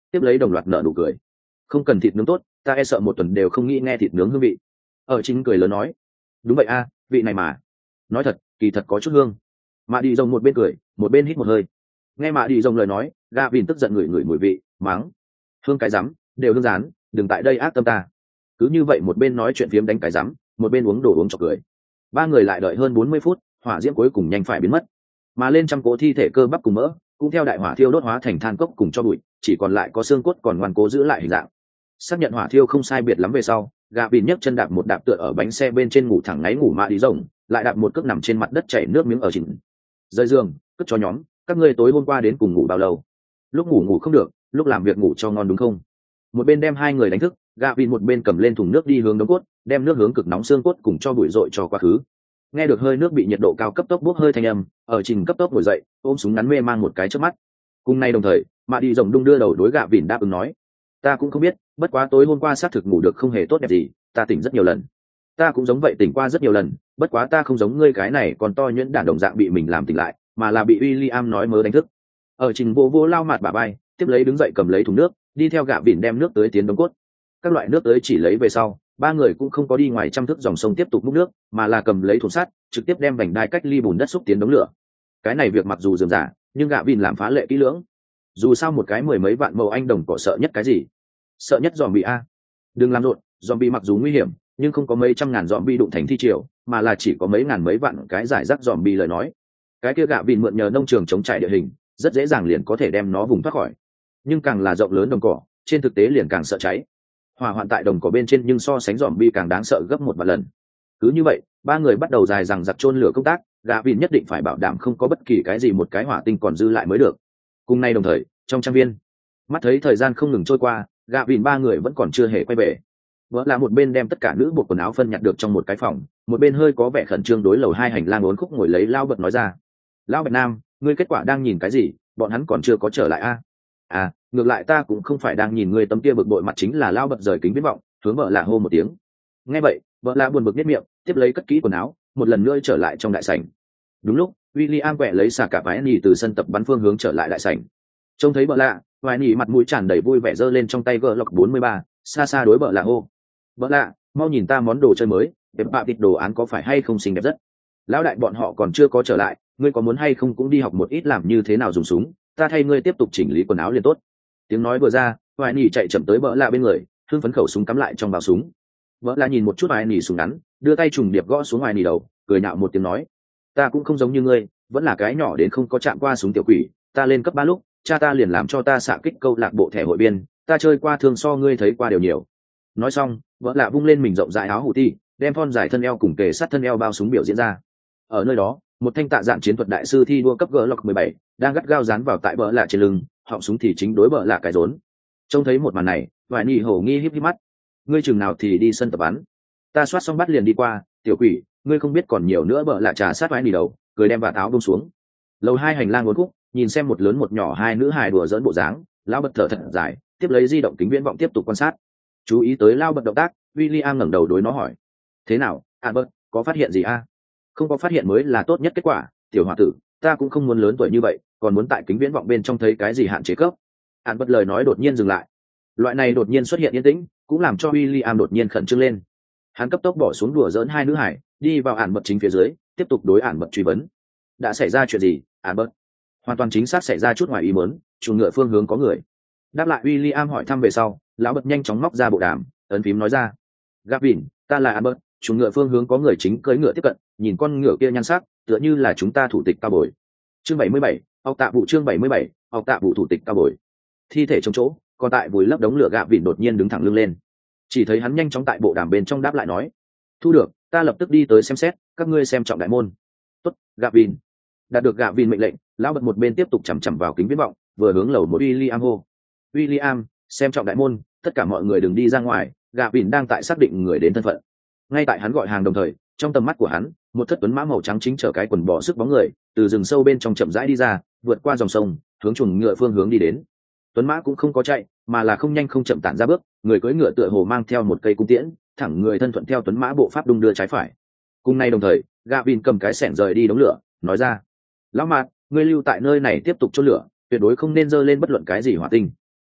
tiếp lấy đồng loạt nở nụ cười. Không cần thịt nướng tốt, ta e sợ một tuần đều không nghĩ nghe thịt nướng hương vị. Ở chính cười lớn nói, đúng vậy a, vị này mà, nói thật, kỳ thật có chút hương. Mạ đi rồng một bên cười, một bên hít một hơi. Nghe Mạ đi rồng lời nói, gà vìn tức giận ngửi ngửi mùi vị, mắng, hương cái rắm, đều hương rán, đừng tại đây ác tâm ta. Cứ như vậy một bên nói chuyện phiếm đánh cái rắm, một bên uống đồ uống chọc cười. Ba người lại đợi hơn bốn mươi phút, hỏa diễm cuối cùng nhanh phải biến mất, mà lên trăm cỗ thi thể cơ bắp cùng mỡ cũng theo đại hỏa thiêu đốt hóa thành than cốc cùng cho bụi, chỉ còn lại có xương cốt còn ngoan cố giữ lại hình dạng. Xác nhận hỏa thiêu không sai biệt lắm về sau, gà vìn nhấc chân đạp một đạp tựa ở bánh xe bên trên ngủ thẳng ngáy ngủ Mạ đi rồng, lại đạp một cước nằm trên mặt đất chảy nước miếng ở chỉnh. Rời giường, cất cho nhóm, các ngươi tối hôm qua đến cùng ngủ bao lâu? Lúc ngủ ngủ không được, lúc làm việc ngủ cho ngon đúng không? Một bên đem hai người đánh thức, gà vìn một bên cầm lên thùng nước đi hướng đống cốt, đem nước hướng cực nóng xương cốt cùng cho bụi rội cho quá khứ. Nghe được hơi nước bị nhiệt độ cao cấp tốc bốc hơi thanh âm, ở trình cấp tốc ngồi dậy, ôm súng ngắn mê mang một cái trước mắt. Cùng nay đồng thời, Mạ đi rồng đung đưa đầu đối gà vìn đáp ứng nói, ta cũng không biết, bất quá tối hôm qua xác thực ngủ được không hề tốt đẹp gì, ta tỉnh rất nhiều lần. Ta cũng giống vậy tỉnh qua rất nhiều lần, bất quá ta không giống ngươi cái này còn to nhuyễn đản đồng dạng bị mình làm tỉnh lại, mà là bị William nói mớ đánh thức. Ở trình vô vô lao mặt bà bay, tiếp lấy đứng dậy cầm lấy thùng nước, đi theo gạ vỉn đem nước tới tiến đống cốt. Các loại nước tới chỉ lấy về sau, ba người cũng không có đi ngoài trăm thước dòng sông tiếp tục múc nước, mà là cầm lấy thùng sắt, trực tiếp đem vành đai cách ly bùn đất xúc tiến đống lửa. Cái này việc mặc dù dườm giả, nhưng gạ vỉn làm phá lệ kỹ lưỡng. Dù sao một cái mười mấy vạn màu anh đồng cỏ sợ nhất cái gì? Sợ nhất zombie a. Đừng làm rộn, zombie mặc dù nguy hiểm, nhưng không có mấy trăm ngàn zombie đụng thành thi triều, mà là chỉ có mấy ngàn mấy vạn cái giải rác zombie lời nói. Cái kia gạ vỉn mượn nhờ nông trường chống trải địa hình, rất dễ dàng liền có thể đem nó vùng thoát khỏi. Nhưng càng là rộng lớn đồng cỏ, trên thực tế liền càng sợ cháy. Hỏa hoạn tại đồng cỏ bên trên nhưng so sánh zombie càng đáng sợ gấp một vạn lần. Cứ như vậy, ba người bắt đầu dài dằng dặc chôn lửa công tác, gạ vỉn nhất định phải bảo đảm không có bất kỳ cái gì một cái hỏa tinh còn dư lại mới được. Cùng nay đồng thời, trong trang viên, mắt thấy thời gian không ngừng trôi qua, gạ vỉn ba người vẫn còn chưa hề quay về. Vợ là một bên đem tất cả nữ bộ quần áo phân nhặt được trong một cái phòng, một bên hơi có vẻ khẩn trương đối lầu hai hành lang uốn khúc ngồi lấy lao bật nói ra, lão bạch nam, ngươi kết quả đang nhìn cái gì, bọn hắn còn chưa có trở lại a? À? à ngược lại ta cũng không phải đang nhìn ngươi tấm kia bực bội mặt, chính là lao bật rời kính viễn vọng hướng vợ lạ hô một tiếng. Nghe vậy, vợ lạ buồn bực biết miệng, tiếp lấy cất kỹ quần áo, một lần nữa trở lại trong đại sảnh. Đúng lúc William quẹ lấy xà cả vái nhì từ sân tập bắn phương hướng trở lại đại sảnh, trông thấy vợ lạ, vài nhì mặt mũi tràn đầy vui vẻ giơ lên trong tay gờ lọc bốn mươi ba, xa xa đối vợ lạ hô, vợ lạ, mau nhìn ta món đồ chơi mới, đẹp bạ thịt đồ án có phải hay không xinh đẹp rất. Lão đại bọn họ còn chưa có trở lại, ngươi có muốn hay không cũng đi học một ít làm như thế nào dùng súng, ta thay ngươi tiếp tục chỉnh lý quần áo liền tốt. Tiếng nói vừa ra, vài nhì chạy chậm tới vợ lạ bên người, hưng phấn khẩu súng cắm lại trong bao súng. Vợ lạ nhìn một chút vài nhì súng ngắn, đưa tay trùng điệp gõ xuống vài nhì đầu, cười nhạo một tiếng nói, ta cũng không giống như ngươi, vẫn là cái nhỏ đến không có chạm qua súng tiểu quỷ, ta lên cấp ba lúc cha ta liền làm cho ta xạ kích câu lạc bộ thẻ hội viên, ta chơi qua thường so ngươi thấy qua đều nhiều. Nói xong, vợ lạ vung lên mình rộng rãi áo hủ ti, đem thon dài thân eo cùng kề sát thân eo bao súng biểu diễn ra. Ở nơi đó, một thanh tạ dạng chiến thuật đại sư thi đua cấp gỡ lọc mười bảy đang gắt gao dán vào tại vợ lạ trên lưng, họng súng thì chính đối vợ lạ cái rốn. Trông thấy một màn này, vài nhì hổ nghi híp híp mắt, ngươi chừng nào thì đi sân tập bắn? Ta soát xong bắt liền đi qua, tiểu quỷ, ngươi không biết còn nhiều nữa. Vợ lạ trà sát vài nhì đầu, cười đem vạt áo buông xuống. Lầu hai hành lang uốn khúc, nhìn xem một lớn một nhỏ hai nữ hài đùa dỡn bộ dáng, lão bật thở thật dài, tiếp lấy di động kính viễn vọng tiếp tục quan sát. Chú ý tới lao bật động tác, William ngẩng đầu đối nó hỏi, thế nào, Albert, có phát hiện gì a? À? Không có phát hiện mới là tốt nhất kết quả, tiểu hòa tử, ta cũng không muốn lớn tuổi như vậy, còn muốn tại kính viễn vọng bên trong thấy cái gì hạn chế cấp. Albert lời nói đột nhiên dừng lại. Loại này đột nhiên xuất hiện yên tĩnh, cũng làm cho William đột nhiên khẩn trương lên. Hắn cấp tốc bỏ xuống đùa dỡn hai nữ hải, đi vào Albert chính phía dưới, tiếp tục đối Albert truy vấn. Đã xảy ra chuyện gì, Albert? Hoàn toàn chính xác xảy ra chút ngoài ý muốn, chuồng ngựa phương hướng có người. Đáp lại William hỏi thăm về sau, lão bật nhanh chóng móc ra bộ đàm, ấn phím nói ra, Gavin, ta là Albert, chuồng ngựa phương hướng có người chính cưỡi ngựa tiếp cận, nhìn con ngựa kia nhan sắc, tựa như là chúng ta thủ tịch cao bồi. Chương bảy mươi bảy, học tạ vụ chương bảy mươi bảy, học tạ vụ thủ tịch cao bồi. Thi thể trong chỗ, còn tại vùi lấp đống lửa Gavin đột nhiên đứng thẳng lưng lên. Chỉ thấy hắn nhanh chóng tại bộ đàm bên trong đáp lại nói, thu được, ta lập tức đi tới xem xét, các ngươi xem trọng đại môn. Tốt, Gavin. Đạt được Gavin mệnh lệnh, lão bật một bên tiếp tục chằm chằm vào kính viễn vọng, vừa hướng lầu một William hô, William, xem trọng đại môn, tất cả mọi người đừng đi ra ngoài, Gavin đang tại xác định người đến thân phận. Ngay tại hắn gọi hàng đồng thời, trong tầm mắt của hắn, một thất tuấn mã màu trắng chính chở cái quần bò sức bóng người, từ rừng sâu bên trong chậm rãi đi ra, vượt qua dòng sông, hướng chuồng ngựa phương hướng đi đến. Tuấn mã cũng không có chạy, mà là không nhanh không chậm tản ra bước, người cưỡi ngựa tựa hồ mang theo một cây cung tiễn, thẳng người thân thuận theo tuấn mã bộ pháp đung đưa trái phải. Cùng nay đồng thời, Gavin cầm cái xẻng rời đi đống lửa, nói ra, lão mạt, ngươi lưu tại nơi này tiếp tục chôn lửa, tuyệt đối không nên dơ lên bất luận cái gì hỏa tinh.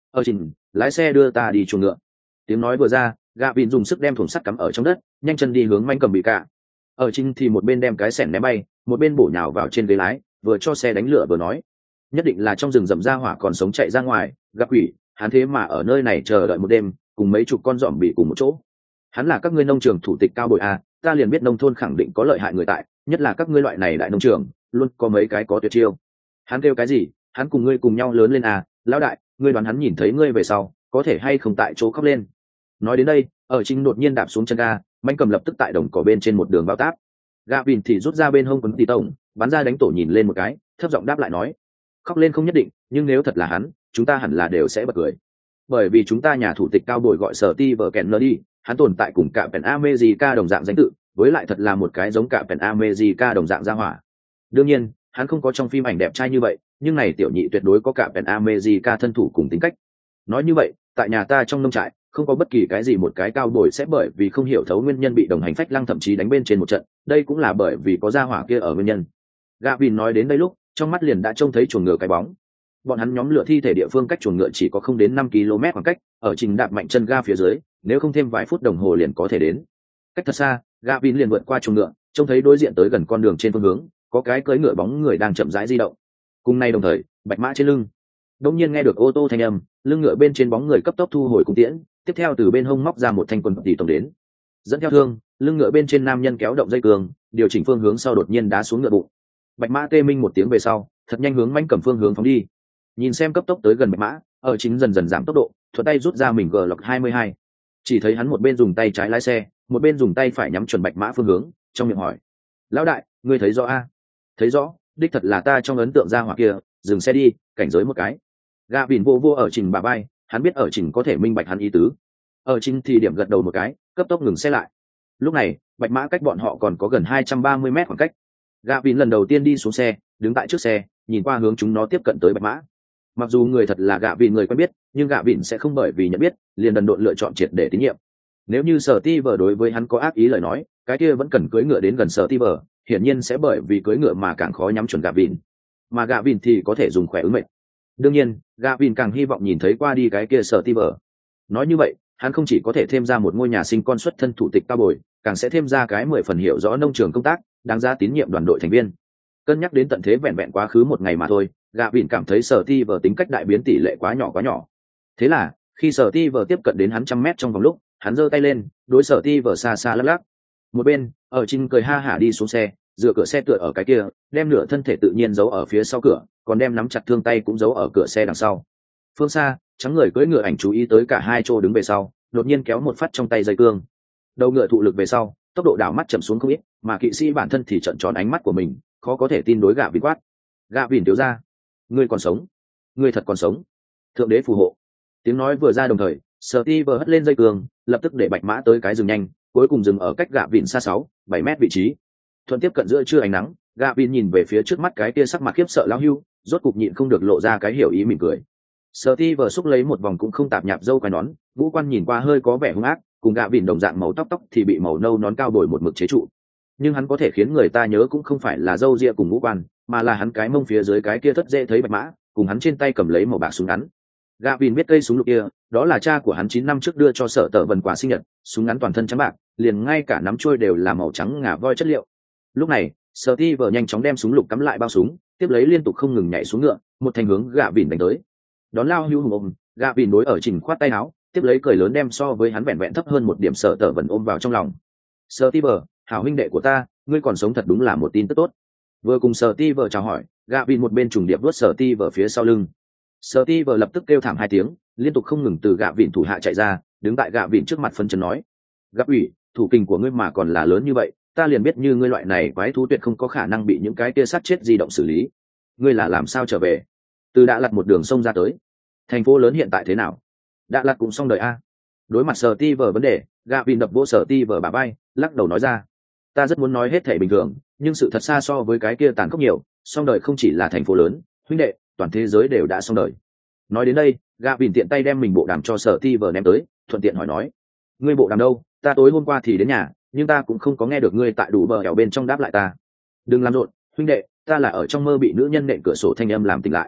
ở trình lái xe đưa ta đi chuồng ngựa. Tiếng nói vừa ra, gạ vịn dùng sức đem thùng sắt cắm ở trong đất, nhanh chân đi hướng manh cầm bị cả. Ở trình thì một bên đem cái xẻng ném bay, một bên bổ nhào vào trên ghế lái, vừa cho xe đánh lửa vừa nói, nhất định là trong rừng rậm ra hỏa còn sống chạy ra ngoài, gặp quỷ, hắn thế mà ở nơi này chờ đợi một đêm, cùng mấy chục con giòm bị cùng một chỗ. Hắn là các ngươi nông trường thủ tịch cao bồi à, ta liền biết nông thôn khẳng định có lợi hại người tại, nhất là các ngươi loại này đại nông trường, luôn có mấy cái có tuyệt chiêu. Hắn kêu cái gì? Hắn cùng ngươi cùng nhau lớn lên à, lão đại, ngươi đoán hắn nhìn thấy ngươi về sau, có thể hay không tại chỗ khóc lên. Nói đến đây, ở chính đột nhiên đạp xuống chân ga, manh cầm lập tức tại đồng cỏ bên trên một đường bao táp. Gạ Vin thì rút ra bên hông quấn tì tổng, bắn ra đánh tổ nhìn lên một cái, thấp giọng đáp lại nói, khóc lên không nhất định, nhưng nếu thật là hắn, chúng ta hẳn là đều sẽ bật cười. Bởi vì chúng ta nhà thủ tịch cao bồi gọi sở ti vợ kẹn nơ đi, hắn tồn tại cùng cả Pen America đồng dạng danh tự, với lại thật là một cái giống cả Pen America đồng dạng gia hỏa. Đương nhiên, hắn không có trong phim ảnh đẹp trai như vậy, nhưng này tiểu nhị tuyệt đối có cả Pen America thân thủ cùng tính cách. Nói như vậy, tại nhà ta trong nông trại, không có bất kỳ cái gì một cái cao bồi sẽ bởi vì không hiểu thấu nguyên nhân bị đồng hành phách lăng thậm chí đánh bên trên một trận, đây cũng là bởi vì có gia hỏa kia ở nguyên nhân. Gavin nói đến đây lúc, trong mắt liền đã trông thấy chuồng ngựa cái bóng. Bọn hắn nhóm lửa thi thể địa phương cách chuồng ngựa chỉ có không đến năm ki lô mét khoảng cách, ở trình đạp mạnh chân ga phía dưới, nếu không thêm vài phút đồng hồ liền có thể đến. Cách thật xa, Gavin liền vượt qua chuồng ngựa, trông thấy đối diện tới gần con đường trên phương hướng, có cái cưỡi ngựa bóng người đang chậm rãi di động. Cùng nay đồng thời, bạch mã trên lưng. Đột nhiên nghe được ô tô thanh âm, lưng ngựa bên trên bóng người cấp tốc thu hồi cung tiễn, tiếp theo từ bên hông móc ra một thanh quần tỷ tổng đến. Dẫn theo thương, lưng ngựa bên trên nam nhân kéo động dây cương, điều chỉnh phương hướng sau đột nhiên đá xuống ngựa bụng. Bạch mã tê minh một tiếng về sau, thật nhanh hướng manh cầm phương hướng phóng đi. Nhìn xem cấp tốc tới gần bạch mã, ở chính dần dần giảm tốc độ, thuận tay rút ra mình Glock hai mươi hai. Chỉ thấy hắn một bên dùng tay trái lái xe, một bên dùng tay phải nhắm chuẩn bạch mã phương hướng, trong miệng hỏi, lão đại, ngươi thấy rõ a? Thấy rõ, đích thật là ta trong ấn tượng ra hỏa kia, dừng xe đi, cảnh giới một cái. Gà vìn vô vô ở trình bà bay, hắn biết ở trình có thể minh bạch hắn ý tứ. Ở trình thì điểm gật đầu một cái, cấp tốc ngừng xe lại. Lúc này, bạch mã cách bọn họ còn có gần hai trăm ba mươi mét khoảng cách. Gà vìn lần đầu tiên đi xuống xe, đứng tại trước xe, nhìn qua hướng chúng nó tiếp cận tới bạch mã. Mặc dù người thật là gạ vịn người quen biết, nhưng gạ vịn sẽ không bởi vì nhận biết liền đần độn lựa chọn triệt để tín nhiệm. Nếu như sở ti vờ đối với hắn có ác ý lời nói, cái kia vẫn cần cưỡi ngựa đến gần sở ti vờ, hiển nhiên sẽ bởi vì cưỡi ngựa mà càng khó nhắm chuẩn gạ vịn. Mà gạ vịn thì có thể dùng khỏe ứng mệnh. Đương nhiên, gạ vịn càng hy vọng nhìn thấy qua đi cái kia sở ti vờ. Nói như vậy, hắn không chỉ có thể thêm ra một ngôi nhà sinh con xuất thân thủ tịch cao bồi, càng sẽ thêm ra cái mười phần hiểu rõ nông trường công tác, đáng ra tín nhiệm đoàn đội thành viên. Cân nhắc đến tận thế vẹn vẹn quá khứ một ngày mà thôi, gạ vịn cảm thấy sở ti vờ tính cách đại biến tỷ lệ quá nhỏ quá nhỏ. Thế là khi sở ti vờ tiếp cận đến hắn trăm mét trong vòng lúc, hắn giơ tay lên đối sở ti vờ xa xa lắc lắc. Một bên ở trinh cười ha hả đi xuống xe, dựa cửa xe tựa ở cái kia, đem nửa thân thể tự nhiên giấu ở phía sau cửa, còn đem nắm chặt thương tay cũng giấu ở cửa xe đằng sau. Phương xa, trắng người cưỡi ngựa ảnh chú ý tới cả hai chỗ đứng về sau, đột nhiên kéo một phát trong tay dây cương. Đầu ngựa thụ lực về sau, tốc độ đảo mắt chậm xuống không ít, mà kỵ sĩ bản thân thì trợn tròn ánh mắt của mình, khó có thể tin đối gạ vịn quát. Gạ vịn thiếu ra, ngươi còn sống, ngươi thật còn sống, thượng đế phù hộ. Tiếng nói vừa ra đồng thời, sở ti vờ hất lên dây cương, lập tức để bạch mã tới cái dừng nhanh, cuối cùng dừng ở cách gạ vịn xa sáu bảy mét vị trí. Thuận tiếp cận giữa trưa ánh nắng, gạ vịn nhìn về phía trước mắt cái kia sắc mặt khiếp sợ lão hưu, rốt cục nhịn không được lộ ra cái hiểu ý mỉm cười. Sở ti vờ xúc lấy một vòng cũng không tạp nhạp dâu quai nón, ngũ quan nhìn qua hơi có vẻ hung ác, cùng gạ vịn đồng dạng màu tóc tóc thì bị màu nâu nón cao bồi một mực chế trụ. Nhưng hắn có thể khiến người ta nhớ cũng không phải là râu ria cùng ngũ quan, mà là hắn cái mông phía dưới cái kia thất dễ thấy bạch mã, cùng hắn trên tay cầm lấy màu bạc súng ngắn. Gạ vịn biết cây súng lục kia, đó là cha của hắn chín năm trước đưa cho Sở Tở Vân quà sinh nhật, súng ngắn toàn thân trắng bạc, liền ngay cả nắm trôi đều là màu trắng ngà voi chất liệu. Lúc này, Sở Ti vờ nhanh chóng đem súng lục cắm lại bao súng, tiếp lấy liên tục không ngừng nhảy xuống ngựa, một thành hướng Gạ vịn đánh tới. Đón lao hưu hùng ôm, Gạ vịn đối ở trình khoát tay áo, tiếp lấy cười lớn đem so với hắn vẹn vẹn thấp hơn một điểm Sở Tở Vân ôm vào trong lòng. Sở Ti vờ, hảo huynh đệ của ta, ngươi còn sống thật đúng là một tin tức tốt. Vừa cùng Sở Ti vờ chào hỏi, Gạ vịn một bên trùng điệp vuốt Sở Ti vờ phía sau lưng. Sở Ti vờ lập tức kêu thảm hai tiếng, liên tục không ngừng từ Gạ vịn thủ hạ chạy ra, đứng tại Gạ vịn trước mặt phân trần nói: "Gặp ủy, thủ kình của ngươi mà còn là lớn như vậy, ta liền biết như ngươi loại này quái thú tuyệt không có khả năng bị những cái kia sát chết di động xử lý. Ngươi là làm sao trở về? Từ Đạ Lạt một đường sông ra tới. Thành phố lớn hiện tại thế nào? Đạ Lạt cũng xong đời a." Đối mặt Sở Ti vờ vấn đề, Gạ vịn đập vỗ Sở Ti vờ bả vai, lắc đầu nói ra: "Ta rất muốn nói hết thảy bình thường, nhưng sự thật xa so với cái kia tàn khốc nhiều, xong đời không chỉ là thành phố lớn, huynh đệ, toàn thế giới đều đã xong đời." Nói đến đây, Gạ vịn tiện tay đem mình bộ đàm cho Sở Ti vờ ném tới, thuận tiện hỏi nói: "Ngươi bộ đàm đâu? Ta tối hôm qua thì đến nhà, nhưng ta cũng không có nghe được ngươi tại đủ bờ hẻo bên trong đáp lại ta." "Đừng làm rộn, huynh đệ, ta là ở trong mơ bị nữ nhân nện cửa sổ thanh âm làm tỉnh lại."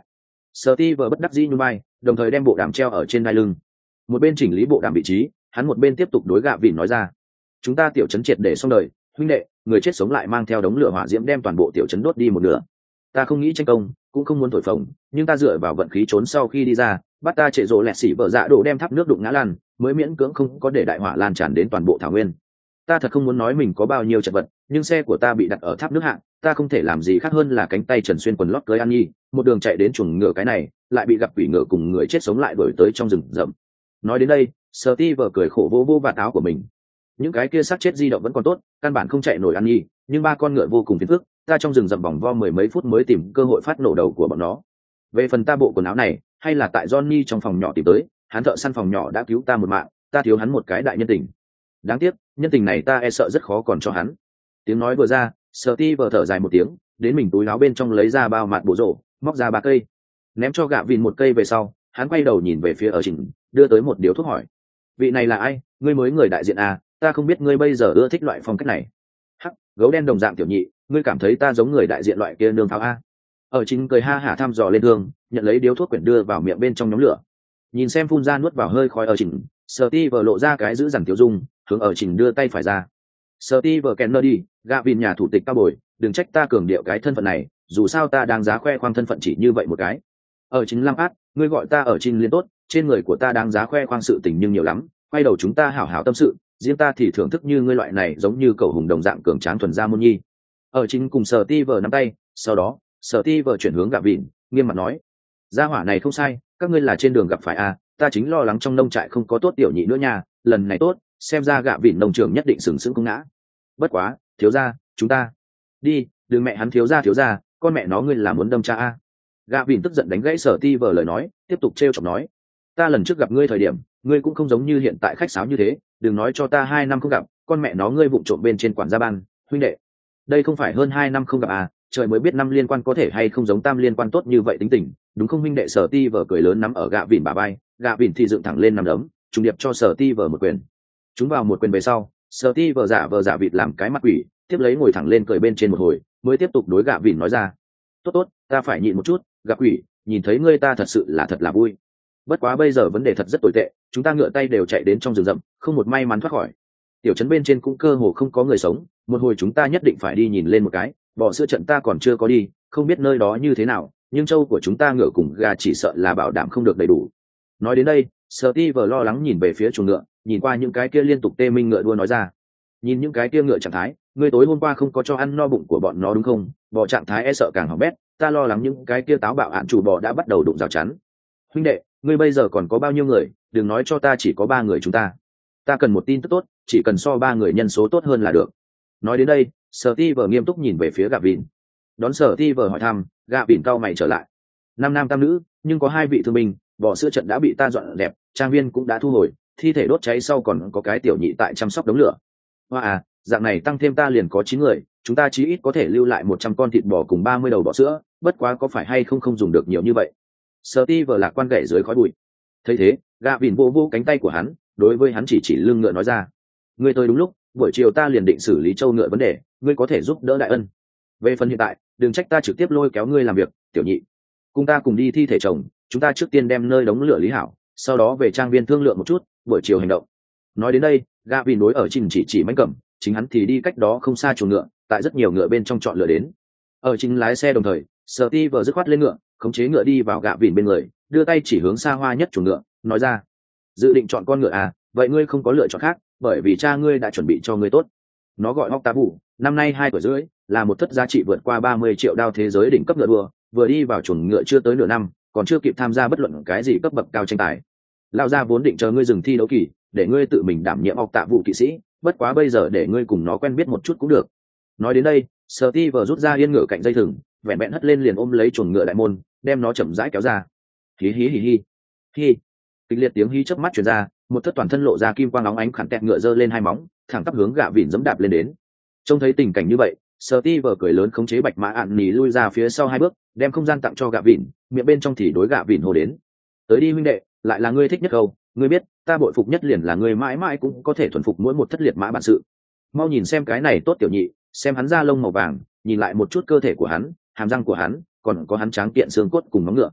Steve bất đắc dĩ nhún vai, đồng thời đem bộ đàm treo ở trên đai lưng. Một bên chỉnh lý bộ đàm vị trí, hắn một bên tiếp tục đối gạ vịn nói ra: chúng ta tiểu trấn triệt để xong đời, huynh đệ, người chết sống lại mang theo đống lửa hỏa diễm đem toàn bộ tiểu trấn đốt đi một nửa. Ta không nghĩ tranh công, cũng không muốn thổi phồng, nhưng ta dựa vào vận khí trốn sau khi đi ra, bắt ta trệ rộ lẹt xỉ vợ dạ đổ đem tháp nước đụng ngã lan, mới miễn cưỡng không có để đại hỏa lan tràn đến toàn bộ thảo nguyên. Ta thật không muốn nói mình có bao nhiêu chật vật, nhưng xe của ta bị đặt ở tháp nước hạng, ta không thể làm gì khác hơn là cánh tay trần xuyên quần lót cưới an nhi, một đường chạy đến chuồng ngựa cái này, lại bị gặp quỷ ngựa cùng người chết sống lại đuổi tới trong rừng rậm. Nói đến đây, Steve cười khổ vô vô vạt áo của mình. Những cái kia xác chết di động vẫn còn tốt, căn bản không chạy nổi an nhi, nhưng ba con ngựa vô cùng phiền phức, ta trong rừng rậm vòng vo mười mấy phút mới tìm cơ hội phát nổ đầu của bọn nó. Về phần ta bộ quần áo này, hay là tại Johnny trong phòng nhỏ tìm tới, hắn thợ săn phòng nhỏ đã cứu ta một mạng, ta thiếu hắn một cái đại nhân tình. Đáng tiếc, nhân tình này ta e sợ rất khó còn cho hắn. Tiếng nói vừa ra, Steve thở dài một tiếng, đến mình túi áo bên trong lấy ra bao mạt bộ rổ, móc ra ba cây, ném cho gạ vịn một cây về sau, hắn quay đầu nhìn về phía ở trình, đưa tới một điếu thuốc hỏi: vị này là ai? Ngươi mới người đại diện à? Ta không biết ngươi bây giờ ưa thích loại phong cách này. Hắc, gấu đen đồng dạng tiểu nhị, ngươi cảm thấy ta giống người đại diện loại kia nương pháo a? Ở trình cười ha hả thăm dò lên thương, nhận lấy điếu thuốc quyển đưa vào miệng bên trong nhóm lửa, nhìn xem phun ra nuốt vào hơi khói ở trình, Steve lộ ra cái giữ dằn tiểu dung, hướng ở trình đưa tay phải ra. Steve Kennedy, gạ vịn nhà thủ tịch cao bồi, đừng trách ta cường điệu cái thân phận này, dù sao ta đang giá khoe khoang thân phận chỉ như vậy một cái. Ở chính lăng át, ngươi gọi ta ở trình liên tốt, trên người của ta đang giá khoe khoang sự tình nhưng nhiều lắm, quay đầu chúng ta hảo hảo tâm sự, riêng ta thì thưởng thức như ngươi loại này giống như cầu hùng đồng dạng cường tráng thuần gia môn nhi. Ở chính cùng Steve nắm tay, sau đó Steve chuyển hướng gạ vịn, nghiêm mặt nói: gia hỏa này không sai, các ngươi là trên đường gặp phải a, ta chính lo lắng trong nông trại không có tốt tiểu nhị nữa nha, lần này tốt, xem ra gạ vịn nông trường nhất định sừng sững không ngã. Bất quá, thiếu gia, chúng ta đi, đừng mẹ hắn thiếu gia thiếu gia, con mẹ nó ngươi là muốn đâm cha a. Gạ vịn tức giận đánh gãy Steve lời nói, tiếp tục trêu chọc nói: ta lần trước gặp ngươi thời điểm, ngươi cũng không giống như hiện tại khách sáo như thế, đừng nói cho ta hai năm không gặp, con mẹ nó ngươi vụng trộm bên trên quản gia ban, huynh đệ. Đây không phải hơn hai năm không gặp à, trời mới biết năm liên quan có thể hay không giống tam liên quan tốt như vậy tính tình, đúng không huynh đệ? Sở ti vờ cười lớn nắm ở gạ vịn bà bay, gạ vịn thì dựng thẳng lên nằm đấm, trùng điệp cho sở ti vờ một quyền. Chúng vào một quyền về sau, sở ti vờ giả vờ giả vịt làm cái mặt quỷ, tiếp lấy ngồi thẳng lên cười bên trên một hồi, mới tiếp tục đối gạ vịn nói ra: tốt tốt, ta phải nhịn một chút, gặp quỷ, nhìn thấy ngươi ta thật sự là thật là vui. Bất quá bây giờ vấn đề thật rất tồi tệ, chúng ta ngựa tay đều chạy đến trong rừng rậm, không một may mắn thoát khỏi. Tiểu trấn bên trên cũng cơ hồ không có người sống, một hồi chúng ta nhất định phải đi nhìn lên một cái. Bò sữa trận ta còn chưa có đi, không biết nơi đó như thế nào, nhưng trâu của chúng ta ngựa cùng gà chỉ sợ là bảo đảm không được đầy đủ. Nói đến đây, Steve lo lắng nhìn về phía chuồng ngựa, nhìn qua những cái kia liên tục tê minh ngựa đua nói ra: nhìn những cái kia ngựa trạng thái, ngươi tối hôm qua không có cho ăn no bụng của bọn nó đúng không? Bò trạng thái e sợ càng hỏng bét, ta lo lắng những cái kia táo bạo hạn chủ bò đã bắt đầu đụng rào chắn. Huynh đệ, ngươi bây giờ còn có bao nhiêu người? Đừng nói cho ta chỉ có ba người chúng ta. Ta cần một tin tức tốt, chỉ cần so ba người nhân số tốt hơn là được. Nói đến đây, Steve nghiêm túc nhìn về phía gạ vịn. Đón Steve hỏi thăm, gạ vịn cau mày trở lại: năm nam tam nữ, nhưng có hai vị thương binh, bò sữa trận đã bị ta dọn đẹp, trang viên cũng đã thu hồi, thi thể đốt cháy sau còn có cái tiểu nhị tại chăm sóc đống lửa. Hoa à, dạng này tăng thêm ta liền có chín người, chúng ta chí ít có thể lưu lại một trăm con thịt bò cùng ba mươi đầu bò sữa, bất quá có phải hay không không dùng được nhiều như vậy. Steve lạc quan gậy dưới khói bụi. Thấy thế, gạ vịn vô vô cánh tay của hắn, đối với hắn chỉ chỉ lưng ngựa nói ra: ngươi tới đúng lúc, buổi chiều ta liền định xử lý châu ngựa vấn đề, ngươi có thể giúp đỡ đại ân. Về phần hiện tại, đừng trách ta trực tiếp lôi kéo ngươi làm việc, tiểu nhị, cùng ta cùng đi thi thể chồng, chúng ta trước tiên đem nơi đống lửa lý hảo, sau đó về trang viên thương lượng một chút, buổi chiều hành động. Nói đến đây, gạ vịn đối ở trình chỉ chỉ mánh cầm, chính hắn thì đi cách đó không xa chuồng ngựa, tại rất nhiều ngựa bên trong chọn lựa đến. Ở trình lái xe đồng thời, Steve dứt khoát lên ngựa, khống chế ngựa đi vào gạ vịn bên người, đưa tay chỉ hướng xa hoa nhất chuồng ngựa, nói ra: dự định chọn con ngựa à? Vậy ngươi không có lựa chọn khác, bởi vì cha ngươi đã chuẩn bị cho ngươi tốt. Nó gọi Octavus, năm nay hai tuổi rưỡi, là một thất giá trị vượt qua ba mươi triệu đao thế giới đỉnh cấp ngựa đua, vừa đi vào chuồng ngựa chưa tới nửa năm, còn chưa kịp tham gia bất luận cái gì cấp bậc cao tranh tài. Lão gia vốn định chờ ngươi dừng thi đấu kỳ, để ngươi tự mình đảm nhiệm Octavus kỵ sĩ, bất quá bây giờ để ngươi cùng nó quen biết một chút cũng được. Nói đến đây, Steve rút ra yên ngựa cạnh dây thừng, vẹn vẹn hất lên liền ôm lấy chuồng ngựa đại môn, đem nó chậm rãi kéo ra. Hí hí hí hí. Hí. Kịch liệt tiếng hí chớp mắt truyền ra, một thất toàn thân lộ ra kim quang óng ánh khản tẹt ngựa giơ lên hai móng, thẳng tắp hướng gạ vịn giẫm đạp lên đến. Trông thấy tình cảnh như vậy, Steve cười lớn khống chế bạch mã ạn nỉ lui ra phía sau hai bước, đem không gian tặng cho gạ vịn, miệng bên trong thì đối gạ vịn hô đến: tới đi huynh đệ, lại là ngươi thích nhất câu, ngươi biết, ta bội phục nhất liền là ngươi mãi mãi cũng có thể thuần phục mỗi một thất liệt mã bản sự. Mau nhìn xem cái này tốt tiểu nhị, xem hắn da lông màu vàng, nhìn lại một chút cơ thể của hắn, hàm răng của hắn, còn có hắn tráng kiện xương cốt cùng móng ngựa.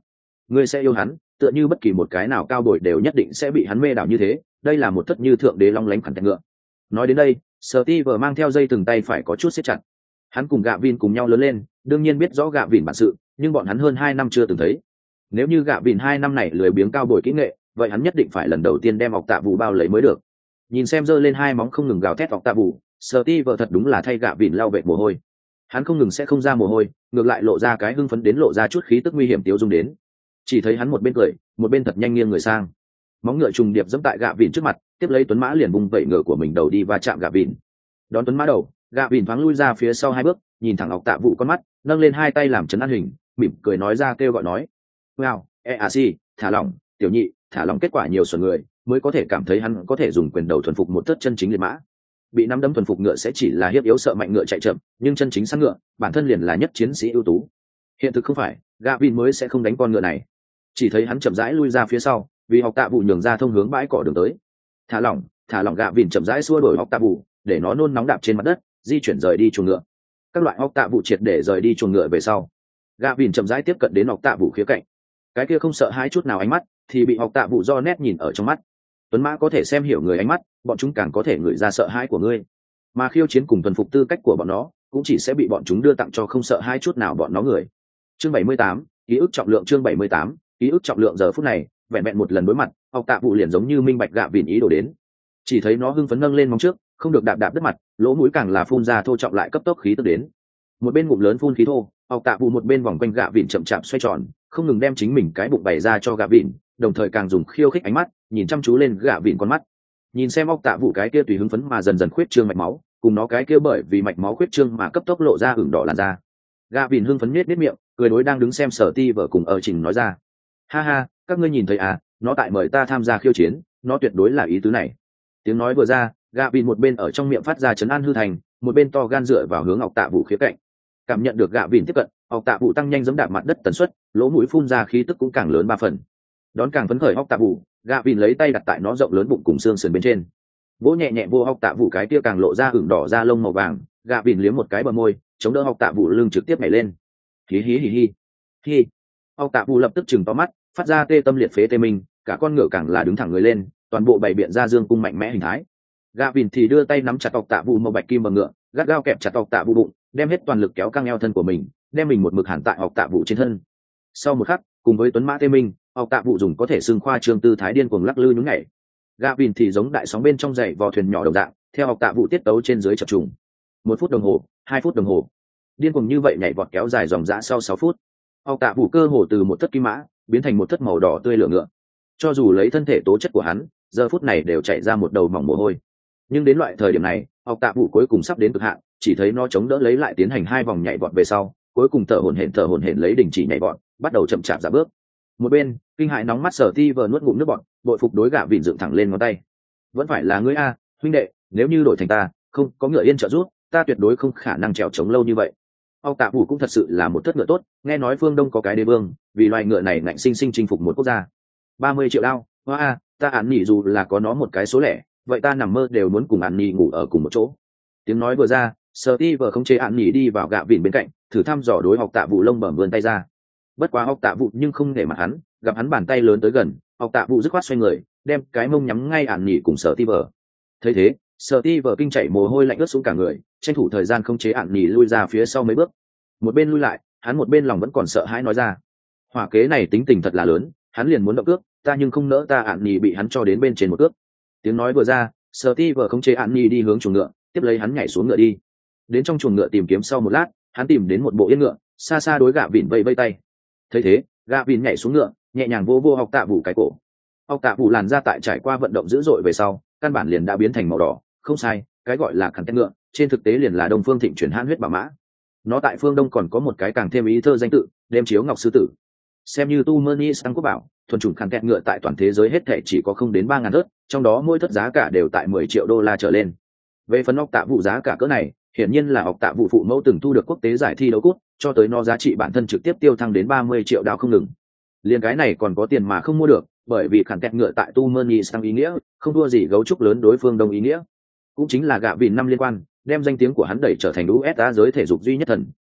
ngươi sẽ yêu hắn tựa như bất kỳ một cái nào cao bồi đều nhất định sẽ bị hắn mê đảo như thế. Đây là một thất như thượng đế long lánh khẳng tẹn ngựa. Nói đến đây, Steve mang theo dây từng tay phải có chút siết chặt. Hắn cùng Gạ Vin cùng nhau lớn lên, đương nhiên biết rõ Gạ Vin bản sự, nhưng bọn hắn hơn hai năm chưa từng thấy. Nếu như Gạ Vin hai năm này lười biếng cao bồi kỹ nghệ, vậy hắn nhất định phải lần đầu tiên đem ọc tạ vụ bao lấy mới được. Nhìn xem giơ lên hai móng không ngừng gào thét ọc tạ vụ, Steve thật đúng là thay Gạ Vin lau vệt mồ hôi. Hắn không ngừng sẽ không ra mồ hôi, ngược lại lộ ra cái hưng phấn đến lộ ra chút khí tức nguy hiểm tiêu dung đến. Chỉ thấy hắn một bên cười, một bên thật nhanh nghiêng người sang, móng ngựa trùng điệp dẫm tại Gạ Vin trước mặt, tiếp lấy Tuấn Mã liền vung vẩy ngựa của mình đầu đi va chạm Gạ Vin. Đón Tuấn Mã đầu, Gạ Vin thoáng lui ra phía sau hai bước, nhìn thẳng ọc tạ vụ con mắt, nâng lên hai tay làm chấn an hình, mỉm cười nói ra kêu gọi nói: "Wow, e a si, thả lỏng, tiểu nhị, thả lỏng." Kết quả nhiều xuẩn người mới có thể cảm thấy hắn có thể dùng quyền đầu thuần phục một thất chân chính liệt mã. Bị nắm đấm thuần phục ngựa sẽ chỉ là hiếp yếu sợ mạnh ngựa chạy chậm, nhưng chân chính săn ngựa, bản thân liền là nhất chiến sĩ ưu tú. Hiện thực không phải, Gạ Vin mới sẽ không đánh con ngựa này. Chỉ thấy hắn chậm rãi lui ra phía sau, vì học tạ vụ nhường ra thông hướng bãi cỏ đường tới. Thả lỏng, thả lỏng. Gạ Vin chậm rãi xua đổi học tạ vụ, để nó nôn nóng đạp trên mặt đất, di chuyển rời đi chuồng ngựa. Các loại học tạ vụ triệt để rời đi chuồng ngựa về sau, Gạ Vin chậm rãi tiếp cận đến học tạ vụ khía cạnh. Cái kia không sợ hãi chút nào ánh mắt, thì bị học tạ vụ do nét nhìn ở trong mắt. Tuấn Mã có thể xem hiểu người ánh mắt, bọn chúng càng có thể ngửi ra sợ hãi của ngươi. Mà khiêu chiến cùng thuần phục tư cách của bọn nó, cũng chỉ sẽ bị bọn chúng đưa tặng cho không sợ hãi chút nào bọn nó người. Chương bảy mươi tám, ký ức trọng lượng. Chương bảy mươi tám, ký ức trọng lượng. Giờ phút này, vẹn vẹn một lần đối mặt, học tạ vụ liền giống như minh bạch Gạ Vin ý đồ đến. Chỉ thấy nó hưng phấn nâng lên móng trước, không được đạp đạp đất mặt, lỗ mũi càng là phun ra thô trọng lại cấp tốc khí tức đến. Một bên ngụm lớn phun khí thô, học tạ vụ một bên vòng quanh Gạ Vin chậm chạp xoay tròn, không ngừng đem chính mình cái bụng bày ra cho Gạ Vin, đồng thời càng dùng khiêu khích ánh mắt nhìn chăm chú lên Gạ Vin con mắt. Nhìn xem óc tạ vụ cái kia tùy hứng phấn mà dần dần khuyết trương mạch máu, cùng nó cái kia bởi vì mạch máu khuyết trương mà cấp tốc lộ ra ửng đỏ làn da. Gạ Vin hưng phấn nhếch nhếch miệng, cười đối đang đứng xem Sở Ti vợ cùng ở trình nói ra: "Ha ha, các ngươi nhìn thấy à, nó tại mời ta tham gia khiêu chiến, nó tuyệt đối là ý tứ này." Tiếng nói vừa ra, Gạ Vin một bên ở trong miệng phát ra trấn an hư thành, một bên to gan dựa vào hướng óc tạ vụ khía cạnh. Cảm nhận được Gạ Vin tiếp cận, óc tạ vụ tăng nhanh giẫm đạp mặt đất tần suất, lỗ mũi phun ra khí tức cũng càng lớn ba phần. Đón càng phấn khởi óc tạ vụ, Gạ Vin lấy tay đặt tại nó rộng lớn bụng cùng xương sườn bên trên, vỗ nhẹ nhẹ vô óc tạ vụ cái kia càng lộ ra ửng đỏ da lông màu vàng. Gạ Vin liếm một cái bờ môi, chống đỡ óc tạ vụ lưng trực tiếp nhảy lên. Hí hí hí hí hí. Óc tạ vụ lập tức chừng to mắt, phát ra tê tâm liệt phế tê mình, cả con ngựa càng là đứng thẳng người lên, toàn bộ bày biện ra dương cung mạnh mẽ hình thái. Gạ Vin thì đưa tay nắm chặt óc tạ vụ màu bạch kim bờ ngựa, gắt gao kẹp chặt óc tạ vụ bụng, đem hết toàn lực kéo căng eo thân của mình, đem mình một mực hàn tại óc tạ vụ trên thân. Sau một khắc, cùng với tuấn mã tê minh, óc tạ vụ dùng có thể xưng khoa trương tư thái điên cuồng lắc lư nhún nhảy. Gạ Vin thì giống đại sóng bên trong dậy vò thuyền nhỏ đồng dạng, theo óc tạ vụ tiết tấu trên dưới chập trùng. Một phút đồng hồ, hai phút đồng hồ, điên cuồng như vậy nhảy vọt kéo dài dòng dã sau sáu phút. Óc tạ vụ cơ hồ từ một thất kim mã biến thành một thất màu đỏ tươi lửa ngựa. Cho dù lấy thân thể tố chất của hắn, giờ phút này đều chạy ra một đầu mỏng mồ hôi. Nhưng đến loại thời điểm này, óc tạ vụ cuối cùng sắp đến cực hạn, chỉ thấy nó chống đỡ lấy lại tiến hành hai vòng nhảy vọt về sau, cuối cùng thở hổn hển thở hổn hển lấy đình chỉ nhảy vọt, bắt đầu chậm chạp giảm bước. Một bên, kinh hãi nóng mắt Sở Ti vờ nuốt ngụm nước bọt, bội phục đối Gạ Vin dựng thẳng lên ngón tay. Vẫn phải là ngươi a, huynh đệ, nếu như đổi thành ta, không có ngựa yên trợ giúp, ta tuyệt đối không khả năng trèo chống lâu như vậy. Óc tạ vụ cũng thật sự là một thất ngựa tốt, nghe nói phương Đông có cái đế vương, vì loài ngựa này ngạnh sinh sinh chinh phục một quốc gia. ba mươi triệu đao, hoa a, ta ản nhỉ dù là có nó một cái số lẻ, vậy ta nằm mơ đều muốn cùng ản nhỉ ngủ ở cùng một chỗ. Tiếng nói vừa ra, Sở Ti vờ không chế ản nhỉ đi vào Gạ Vin bên cạnh, thử thăm dò đối óc tạ vụ lông bẩm vươn tay ra. Bất quá óc tạ vụ nhưng không để mặt hắn, gặp hắn bàn tay lớn tới gần, óc tạ vụ dứt khoát xoay người, đem cái mông nhắm ngay ản nhỉ cùng Sở Ti vờ. Thấy thế, Sở Ti vờ kinh chảy mồ hôi lạnh ướt xuống cả người, tranh thủ thời gian không chế ản nhỉ lui ra phía sau mấy bước. Một bên lui lại, hắn một bên lòng vẫn còn sợ hãi nói ra: hỏa kế này tính tình thật là lớn, hắn liền muốn động cước, ta nhưng không nỡ ta ản nhỉ bị hắn cho đến bên trên một cước. Tiếng nói vừa ra, Sở Ti vờ không chế ản nhỉ đi hướng chuồng ngựa, tiếp lấy hắn nhảy xuống ngựa đi. Đến trong chuồng ngựa tìm kiếm sau một lát, hắn tìm đến một bộ yên ngựa, xa xa đối Gạ Vin vẫy vẫy tay. Thấy thế, Gạ Vin nhảy xuống ngựa, nhẹ nhàng vô vô óc tạ vụ cái cổ. Óc tạ vụ làn ra tại trải qua vận động dữ dội về sau, căn bản liền đã biến thành màu đỏ, không sai, cái gọi là khăn tên ngựa, trên thực tế liền là Đông Phương Thịnh chuyển hãn huyết bảo mã. Nó tại phương Đông còn có một cái càng thêm ý thơ danh tự, đêm chiếu ngọc sư tử. Xem như tu mơ ni sang quốc bảo, thuần chủng khăn tên ngựa tại toàn thế giới hết thể chỉ có không đến ba ngàn thớt, trong đó mỗi thớt giá cả đều tại mười triệu đô la trở lên. Về phần óc tạ vụ giá cả cỡ này, hiển nhiên là óc tạ vụ phụ mẫu từng thu được quốc tế giải thi đấu cút, cho tới nó giá trị bản thân trực tiếp tiêu thăng đến ba mươi triệu đao không ngừng. Liên cái này còn có tiền mà không mua được, bởi vì khăn tẹt ngựa tại tu money sang ý nghĩa không thua gì gấu trúc lớn đối phương Đông ý nghĩa. Cũng chính là Gạ Vin năm liên quan, đem danh tiếng của hắn đẩy trở thành u ét a giới thể dục duy nhất thần,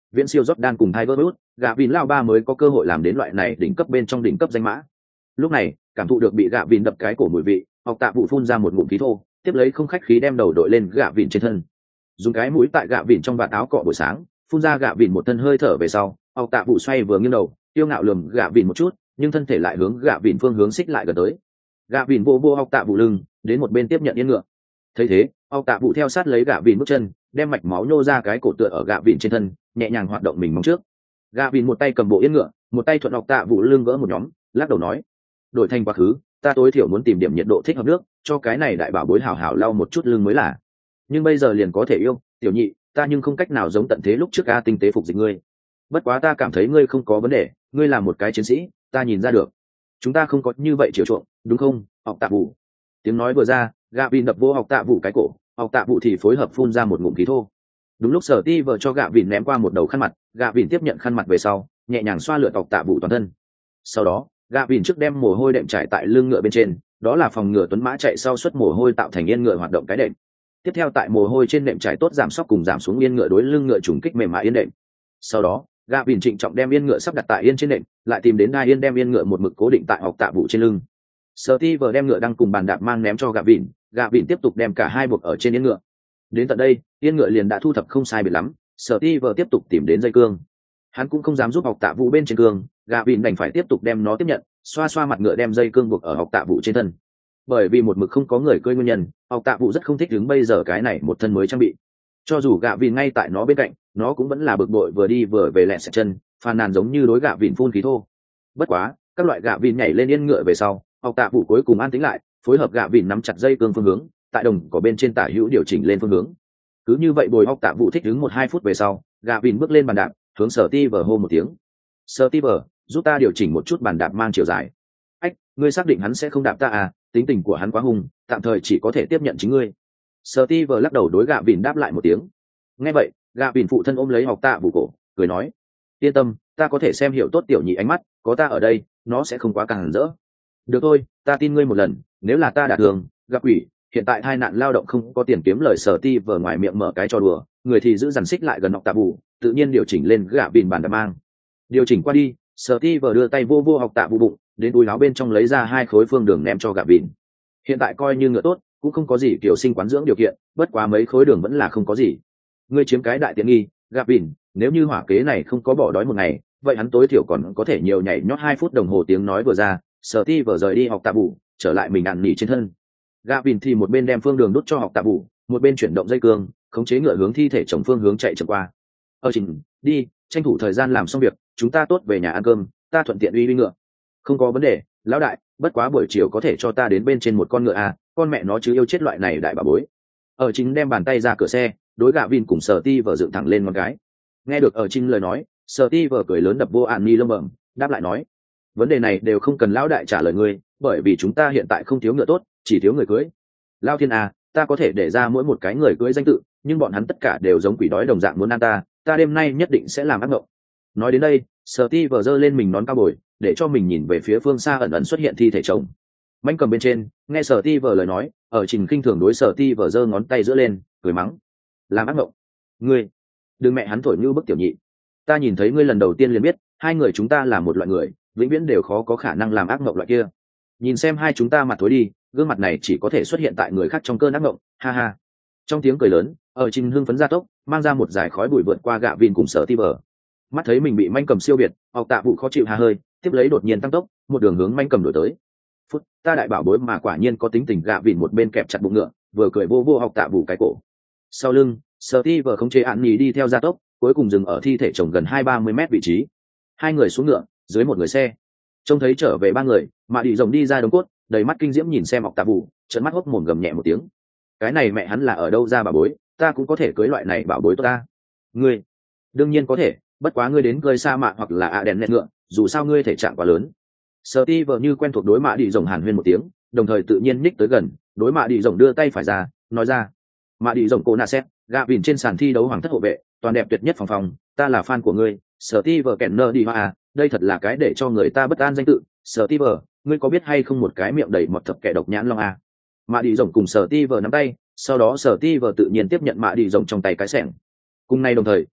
viễn siêu Jordan cùng Tiger Woods, gạ vịn lao ba mới có cơ hội làm đến loại này đỉnh cấp bên trong đỉnh cấp danh mã. Lúc này cảm thụ được bị gạ vịn đập cái cổ mùi vị, học tạ vụ phun ra một ngụm khí thô, tiếp lấy không khách khí đem đầu đội lên gạ vịn trên thân, dùng cái mũi tại gạ vịn trong vạt áo cọ buổi sáng, phun ra gạ vịn một thân hơi thở về sau, học tạ vụ xoay vừa nghiêng đầu, tiêu ngạo lườm gạ vịn một chút, nhưng thân thể lại hướng gạ vịn phương hướng xích lại gần tới. Gạ vịn vô vô học tạ vụ lưng, đến một bên tiếp nhận yên ngựa. Thấy thế, học tạ vụ theo sát lấy gạ vịn bước chân, đem mạch máu nhô ra cái cổ tựa ở gạ vịn trên thân, nhẹ nhàng hoạt động mình móng trước. Gạ vịn một tay cầm bộ yên ngựa, một tay thuận học tạ vụ lưng gỡ một nhóm, lắc đầu nói: đổi thành quá khứ, ta tối thiểu muốn tìm điểm nhiệt độ thích hợp nước, cho cái này đại bảo bối hào hào lau một chút lưng mới là. Nhưng bây giờ liền có thể yêu, tiểu nhị, ta nhưng không cách nào giống tận thế lúc trước a tinh tế phục dịch ngươi. Bất quá ta cảm thấy ngươi không có vấn đề, ngươi là một cái chiến sĩ, ta nhìn ra được. Chúng ta không có như vậy chiều chuộng, đúng không, học tạ vụ? Tiếng nói vừa ra, gạ vịn đập vô học tạ vụ cái cổ, học tạ vụ thì phối hợp phun ra một ngụm khí thô. Đúng lúc Sở Ti vợ cho gạ vịn ném qua một đầu khăn mặt, gạ vịn tiếp nhận khăn mặt về sau, nhẹ nhàng xoa lượt học tạ vụ toàn thân. Sau đó, gạ vịn trước đem mồ hôi đệm trải tại lưng ngựa bên trên, đó là phòng ngừa tuấn mã chạy sau suất mồ hôi tạo thành yên ngựa hoạt động cái đệm. Tiếp theo tại mồ hôi trên đệm trải tốt giảm sóc cùng giảm xuống yên ngựa đối lưng ngựa trùng kích mềm mại yên đệm. Sau đó, gạ vịn trịnh trọng đem yên ngựa sắp đặt tại yên trên đệm, lại tìm đến đai yên đem yên ngựa một mực cố định tại học tạ vụ trên lưng. Sở Ti vợ đem ngựa đang cùng bàn đạp mang ném cho gạ vịn, gạ vịn tiếp tục đem cả hai buộc ở trên yên ngựa. Đến tận đây, yên ngựa liền đã thu thập không sai biệt lắm, Sở Ti vợ tiếp tục tìm đến dây cương. Hắn cũng không dám giúp học tạ vụ bên trên cương, gạ vịn đành phải tiếp tục đem nó tiếp nhận, xoa xoa mặt ngựa đem dây cương buộc ở học tạ vụ trên thân. Bởi vì một mực không có người cưỡi nguyên nhân, học tạ vụ rất không thích đứng bây giờ cái này một thân mới trang bị. Cho dù gạ vịn ngay tại nó bên cạnh, nó cũng vẫn là bực bội vừa đi vừa về lẹ sẹt chân, phàn nàn giống như đối gạ vịn phun khí thô. Bất quá, các loại gạ vịn nhảy lên yên ngựa về sau, học tạ vụ cuối cùng an tĩnh lại, phối hợp gạ vịn nắm chặt dây cương phương hướng, tại đồng cỏ bên trên tả hữu điều chỉnh lên phương hướng. Cứ như vậy bồi học tạ vụ thích đứng một hai phút về sau, gạ vịn bước lên bàn đạp, hướng Sở Ti vờ hô một tiếng: Sở Ti vờ, giúp ta điều chỉnh một chút bàn đạp mang chiều dài. Ách, ngươi xác định hắn sẽ không đạp ta à? Tính tình của hắn quá hung, tạm thời chỉ có thể tiếp nhận chính ngươi. Sở Ti vờ lắc đầu đối gạ vịn đáp lại một tiếng. Nghe vậy, gạ vịn phụ thân ôm lấy học tạ vụ cổ, cười nói: yên tâm, ta có thể xem hiểu tốt tiểu nhị ánh mắt, có ta ở đây, nó sẽ không quá càng rỡ. Được thôi, ta tin ngươi một lần, nếu là ta đạt đường gặp ủy, hiện tại hai nạn lao động không có tiền kiếm lời. Sở Ti vờ ngoài miệng mở cái trò đùa, người thì giữ dằn xích lại gần học tạ vụ, tự nhiên điều chỉnh lên gạ vịn bàn đạp mang. Điều chỉnh qua đi, Sở Ti vờ đưa tay vô vô học tạ vụ bụng, đến túi áo bên trong lấy ra hai khối phương đường ném cho gạ vịn. Hiện tại coi như ngựa tốt, cũng không có gì kiểu sinh quán dưỡng điều kiện, bất quá mấy khối đường vẫn là không có gì. Ngươi chiếm cái đại tiện nghi, gạ vịn, nếu như hỏa kế này không có bỏ đói một ngày, vậy hắn tối thiểu còn có thể nhiều nhảy nhót hai phút đồng hồ. Tiếng nói vừa ra, Sở Ti vờ rời đi học tạ vụ, trở lại mình ạn nỉ trên thân. Gạ vịn thì một bên đem phương đường đút cho học tạ vụ, một bên chuyển động dây cương, khống chế ngựa hướng thi thể chồng phương hướng chạy chậm qua. Ở trình, đi, tranh thủ thời gian làm xong việc, chúng ta tốt về nhà ăn cơm, ta thuận tiện uy uy ngựa. Không có vấn đề, lão đại, bất quá buổi chiều có thể cho ta đến bên trên một con ngựa à, con mẹ nó chứ yêu chết loại này đại bà bối. Ở chính đem bàn tay ra cửa xe, đối gạ vịn cùng Sở Ti vờ dựng thẳng lên con gái. Nghe được ở chính lời nói, Sở Ti vờ cười lớn đập vô ạn ni lông bẩm, đáp lại nói: vấn đề này đều không cần lão đại trả lời ngươi, bởi vì chúng ta hiện tại không thiếu ngựa tốt, chỉ thiếu người cưới. Lao thiên à, ta có thể để ra mỗi một cái người cưới danh tự, nhưng bọn hắn tất cả đều giống quỷ đói đồng dạng muốn ăn ta, ta đêm nay nhất định sẽ làm ác mộng. Nói đến đây, Sở Ti vờ giơ lên mình nón cao bồi, để cho mình nhìn về phía phương xa ẩn ẩn xuất hiện thi thể chồng. Manh cầm bên trên, nghe Sở Ti vờ lời nói, ở trình khinh thường đối Sở Ti vờ giơ ngón tay giữa lên, cười mắng: làm ác mộng? Ngươi, đừng mẹ hắn thổi như bức tiểu nhị. Ta nhìn thấy ngươi lần đầu tiên liền biết, hai người chúng ta là một loại người, vĩnh viễn đều khó có khả năng làm ác mộng loại kia. Nhìn xem hai chúng ta mặt thối đi, gương mặt này chỉ có thể xuất hiện tại người khác trong cơn ác mộng, ha ha. Trong tiếng cười lớn, ở trình hưng phấn gia tốc, mang ra một dải khói bụi vượt qua gạ vịn cùng Sở Ti vờ. Mắt thấy mình bị manh cầm siêu biệt, học tạ vụ khó chịu hà hơi, tiếp lấy đột nhiên tăng tốc, một đường hướng manh cầm đổi tới. Phút, ta đại bảo bối mà quả nhiên có tính tình. Gạ vịn một bên kẹp chặt bụng ngựa, vừa cười vô vô học tạ vụ cái cổ. Sau lưng, Sở Ti vờ không chế ạn nhì đi theo gia tốc, cuối cùng dừng ở thi thể chồng gần hai ba mươi mét vị trí. Hai người xuống ngựa, dưới một người xe. Trông thấy trở về ba người, mà đi rồng đi ra đống cốt, đầy mắt kinh diễm nhìn xem học tạ vụ, trợn mắt hốc mồm gầm nhẹ một tiếng. Cái này mẹ hắn là ở đâu ra bảo bối, ta cũng có thể cưới loại này bảo bối tốt ta. Ngươi, đương nhiên có thể, bất quá ngươi đến cơi sa mạ hoặc là ạ đèn nẹt ngựa, dù sao ngươi thể trạng quá lớn. Sở Ti vờ như quen thuộc đối mạ đi rồng hàn huyên một tiếng, đồng thời tự nhiên ních tới gần, đối mạ đi rồng đưa tay phải ra, nói ra: mạ đi rồng cô na xét, gạ vịn trên sàn thi đấu hoàng thất hộ vệ, toàn đẹp tuyệt nhất phòng phòng, ta là fan của ngươi. Sở Ti vờ kẹn nơ đi hoa à, đây thật là cái để cho người ta bất an danh tự. Sở Ti vờ, ngươi có biết hay không một cái miệng đầy mọt thập kẻ độc nhãn long à? Mạ đi rồng cùng Sở Ti vờ nắm tay, sau đó Sở Ti vờ tự nhiên tiếp nhận mạ đi rồng trong tay cái sẻng. Cùng nay đồng thời,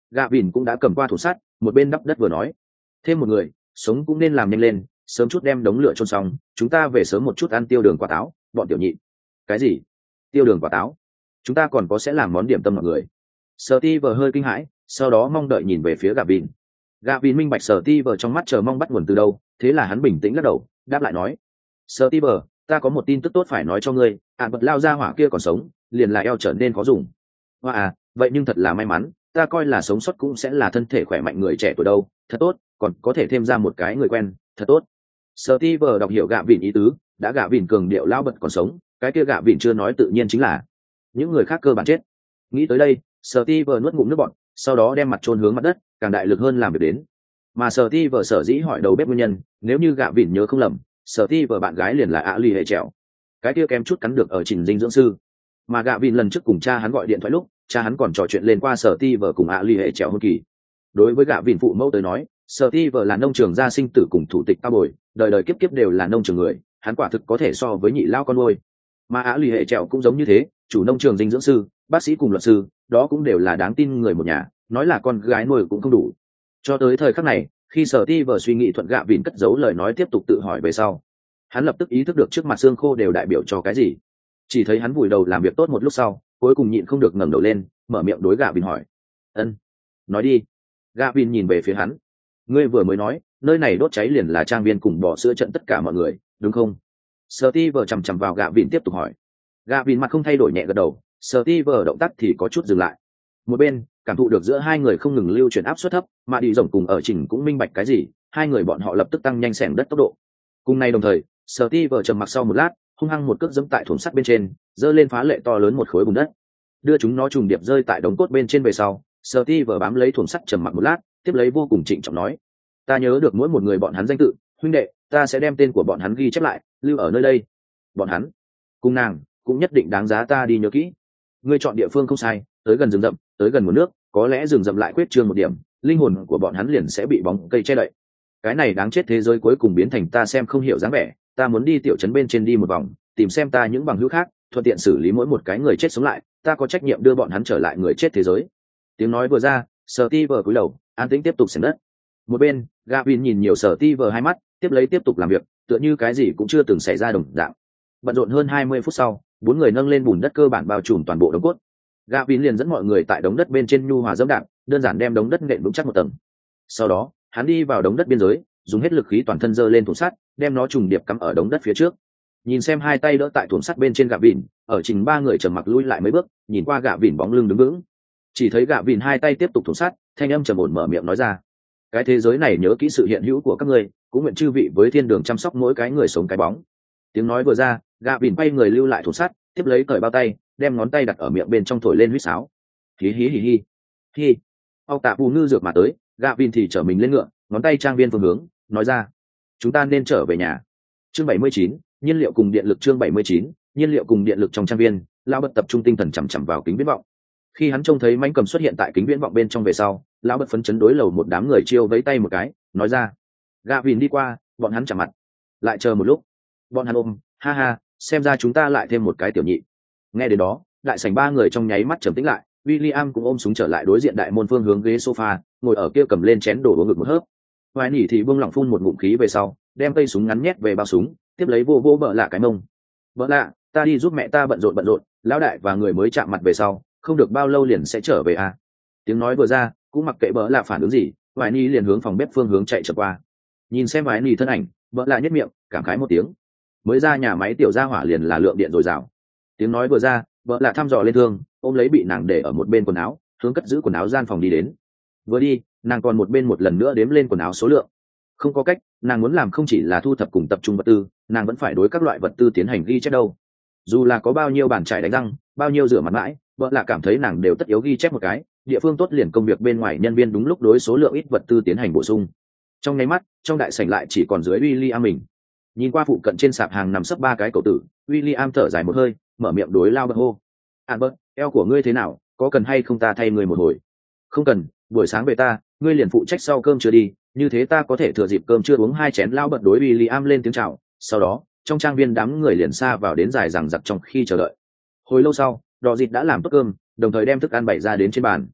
Gạ vìn cũng đã cầm qua thủ sắt, một bên đắp đất vừa nói, thêm một người sống cũng nên làm nhanh lên, sớm chút đem đống lửa chôn xong, chúng ta về sớm một chút ăn tiêu đường quả táo. Bọn tiểu nhị. Cái gì? Tiêu đường quả táo? Chúng ta còn có sẽ làm món điểm tâm mọi người. Sở Ti vờ hơi kinh hãi, sau đó mong đợi nhìn về phía Gạ vìn. Gạ vìn minh bạch Sở Ti vờ trong mắt chờ mong bắt nguồn từ đâu, thế là hắn bình tĩnh lắc đầu, đáp lại nói, Sở Ti vờ, ta có một tin tức tốt phải nói cho ngươi, ạn vật lao ra hỏa kia còn sống, liền là eo trở nên khó dùng. Hoa à, vậy nhưng thật là may mắn, ta coi là sống sót cũng sẽ là thân thể khỏe mạnh người trẻ tuổi đâu, thật tốt, còn có thể thêm ra một cái người quen, thật tốt. Sở Ti vờ đọc hiểu Gạ vìn ý tứ, đã Gạ vìn cường điệu lao bật còn sống, cái kia Gạ vìn chưa nói tự nhiên chính là những người khác cơ bản chết. Nghĩ tới đây, Sở Ti vờ nuốt ngụm nước bọt, sau đó đem mặt chôn hướng mặt đất, càng đại lực hơn làm việc đến. Mà Sở Ti vờ sở dĩ hỏi đầu bếp nguyên nhân, nếu như Gạ vìn nhớ không lầm, Sở Ti vờ bạn gái liền là ạ lì hệ trèo, cái kia kém chút cắn được ở trình dinh dưỡng sư. Mà Gạ vìn lần trước cùng cha hắn gọi điện thoại lúc, cha hắn còn trò chuyện lên qua Sở Ti vờ cùng ạ lì hệ trèo hôn kỳ. Đối với Gạ vìn phụ mẫu tới nói, Sở Ti vờ là nông trường gia sinh tử cùng thủ tịch cao bồi, đời đời kiếp kiếp đều là nông trường người, hắn quả thực có thể so với nhị lao con nuôi. Mà ạ lì hệ trèo cũng giống như thế, chủ nông trường dinh dưỡng sư, bác sĩ cùng luật sư, đó cũng đều là đáng tin người một nhà, nói là con gái nuôi cũng không đủ. Cho tới thời khắc này, khi Sở Ti vờ suy nghĩ thuận Gạ vìn cất giấu lời nói tiếp tục tự hỏi về sau, hắn lập tức ý thức được trước mặt xương khô đều đại biểu cho cái gì. Chỉ thấy hắn vùi đầu làm việc tốt một lúc sau, cuối cùng nhịn không được ngẩng đầu lên, mở miệng đối Gạ vìn hỏi, ân, nói đi. Gạ vìn nhìn về phía hắn, ngươi vừa mới nói nơi này đốt cháy liền là trang viên cùng bỏ sữa trận tất cả mọi người, đúng không? Sở Ti vờ chằm chằm vào Gạ vìn tiếp tục hỏi. Gạ vìn mặt không thay đổi nhẹ gật đầu, Sở Ti vờ động tác thì có chút dừng lại. Một bên cảm thụ được giữa hai người không ngừng lưu chuyển áp suất thấp, mà đi rồng cùng ở trình cũng minh bạch cái gì, hai người bọn họ lập tức tăng nhanh xẻng đất tốc độ. Cùng nay đồng thời, Sở Ti vờ trầm mặc sau một lát, hung hăng một cước giẫm tại thùng sắt bên trên, dơ lên phá lệ to lớn một khối bùn đất, đưa chúng nó trùng điệp rơi tại đống cốt bên trên về sau. Sở Ti vờ bám lấy thùng sắt trầm mặc một lát, tiếp lấy vô cùng trịnh trọng nói, ta nhớ được mỗi một người bọn hắn danh tự, huynh đệ, ta sẽ đem tên của bọn hắn ghi chép lại, lưu ở nơi đây. Bọn hắn cùng nàng cũng nhất định đáng giá ta đi nhớ kỹ. Ngươi chọn địa phương không sai, tới gần rừng rậm, tới gần nguồn nước, có lẽ rừng rậm lại quyết trương một điểm, linh hồn của bọn hắn liền sẽ bị bóng cây che đậy. Cái này đáng chết thế giới cuối cùng biến thành ta xem không hiểu dáng vẻ, ta muốn đi tiểu trấn bên trên đi một vòng, tìm xem ta những bằng hữu khác, thuận tiện xử lý mỗi một cái người chết sống lại, ta có trách nhiệm đưa bọn hắn trở lại người chết thế giới. Tiếng nói vừa ra, Sở Ti vờ cúi đầu, an tĩnh tiếp tục xem đất. Một bên, Gạ vìn nhìn nhiều Sở Ti vờ hai mắt, tiếp lấy tiếp tục làm việc, tựa như cái gì cũng chưa từng xảy ra đồng dạng. Bận rộn hơn hai mươi phút sau, bốn người nâng lên bùn đất cơ bản bao trùm toàn bộ đống cốt. Gạ vìn liền dẫn mọi người tại đống đất bên trên nhu hòa dẫm đạp, đơn giản đem đống đất nện vững chắc một tầng. Sau đó, hắn đi vào đống đất biên giới, dùng hết lực khí toàn thân giơ lên thùng sắt, đem nó trùng điệp cắm ở đống đất phía trước. Nhìn xem hai tay đỡ tại thùng sắt bên trên Gạ vìn, ở trình ba người trầm mặc lui lại mấy bước, nhìn qua Gạ vìn bóng lưng đứng vững. Chỉ thấy Gạ vìn hai tay tiếp tục thùng sắt, thanh âm trầm ổn mở miệng nói ra, cái thế giới này nhớ kỹ sự hiện hữu của các ngươi, cũng nguyện chư vị với thiên đường chăm sóc mỗi cái người sống cái bóng. Tiếng nói vừa ra, Gạ vìn quay người lưu lại thùng sắt, tiếp lấy cởi bao tay, đem ngón tay đặt ở miệng bên trong thổi lên huýt sáo. Hí hí hí hí hí. Âu tạ bù ngư dược mà tới, Gạ vìn thì trở mình lên ngựa, ngón tay trang viên phương hướng, nói ra, chúng ta nên trở về nhà. Chương bảy mươi chín, nhiên liệu cùng điện lực. Chương bảy mươi chín, nhiên liệu cùng điện lực. Trong trang viên, lão bật tập trung tinh thần chằm chằm vào kính viễn vọng. Khi hắn trông thấy mãnh cầm xuất hiện tại kính viễn vọng bên trong về sau, lão bật phấn chấn đối lầu một đám người chiêu vẫy tay một cái, nói ra, Gạ vìn đi qua, bọn hắn chạm mặt, lại chờ một lúc, bọn hắn ôm, ha ha, xem ra chúng ta lại thêm một cái tiểu nhị. Nghe đến đó, đại sảnh ba người trong nháy mắt trầm tĩnh lại, William cũng ôm súng trở lại đối diện đại môn phương hướng ghế sofa, ngồi ở kia cầm lên chén đổ uống ngực một hớp. Hoài nỉ thì buông lỏng phun một ngụm khí về sau, đem cây súng ngắn nhét về bao súng, tiếp lấy vô vô bợ lạ cái mông. Bợ lạ, ta đi giúp mẹ ta bận rộn bận rộn, lão đại và người mới chạm mặt về sau, không được bao lâu liền sẽ trở về à. Tiếng nói vừa ra, cũng mặc kệ bợ lạ phản ứng gì, Hoài nỉ liền hướng phòng bếp phương hướng chạy chậm qua. Nhìn xem Hoài nỉ thân ảnh, bợ lạ nhếch miệng, cảm khái một tiếng. Mới ra nhà máy tiểu gia hỏa liền là lượng điện dồi dào. Tiếng nói vừa ra, bợ lạ thăm dò lên thương, ôm lấy bị nàng để ở một bên quần áo, hướng cất giữ quần áo gian phòng đi đến. Vừa đi, nàng còn một bên một lần nữa đếm lên quần áo số lượng. Không có cách, nàng muốn làm không chỉ là thu thập cùng tập trung vật tư, nàng vẫn phải đối các loại vật tư tiến hành ghi chép đâu. Dù là có bao nhiêu bàn chải đánh răng, bao nhiêu rửa mặt mãi, vợ là cảm thấy nàng đều tất yếu ghi chép một cái. Địa phương tốt liền công việc bên ngoài nhân viên đúng lúc đối số lượng ít vật tư tiến hành bổ sung. Trong nháy mắt, trong đại sảnh lại chỉ còn dưới William mình. Nhìn qua phụ cận trên sạp hàng nằm sấp ba cái cậu tử, William thở dài một hơi, mở miệng đối lao bật hô, Albert, eo của ngươi thế nào, có cần hay không ta thay người một hồi? Không cần, buổi sáng về ta, ngươi liền phụ trách sau cơm chưa đi, như thế ta có thể thừa dịp cơm chưa uống hai chén. Lao bật đối William lên tiếng chào, sau đó trong trang viên đám người liền xa vào đến dài rằng giặc trong khi chờ đợi. Hồi lâu sau, Đỏ Dịt đã làm tốt cơm, đồng thời đem thức ăn bày ra đến trên bàn.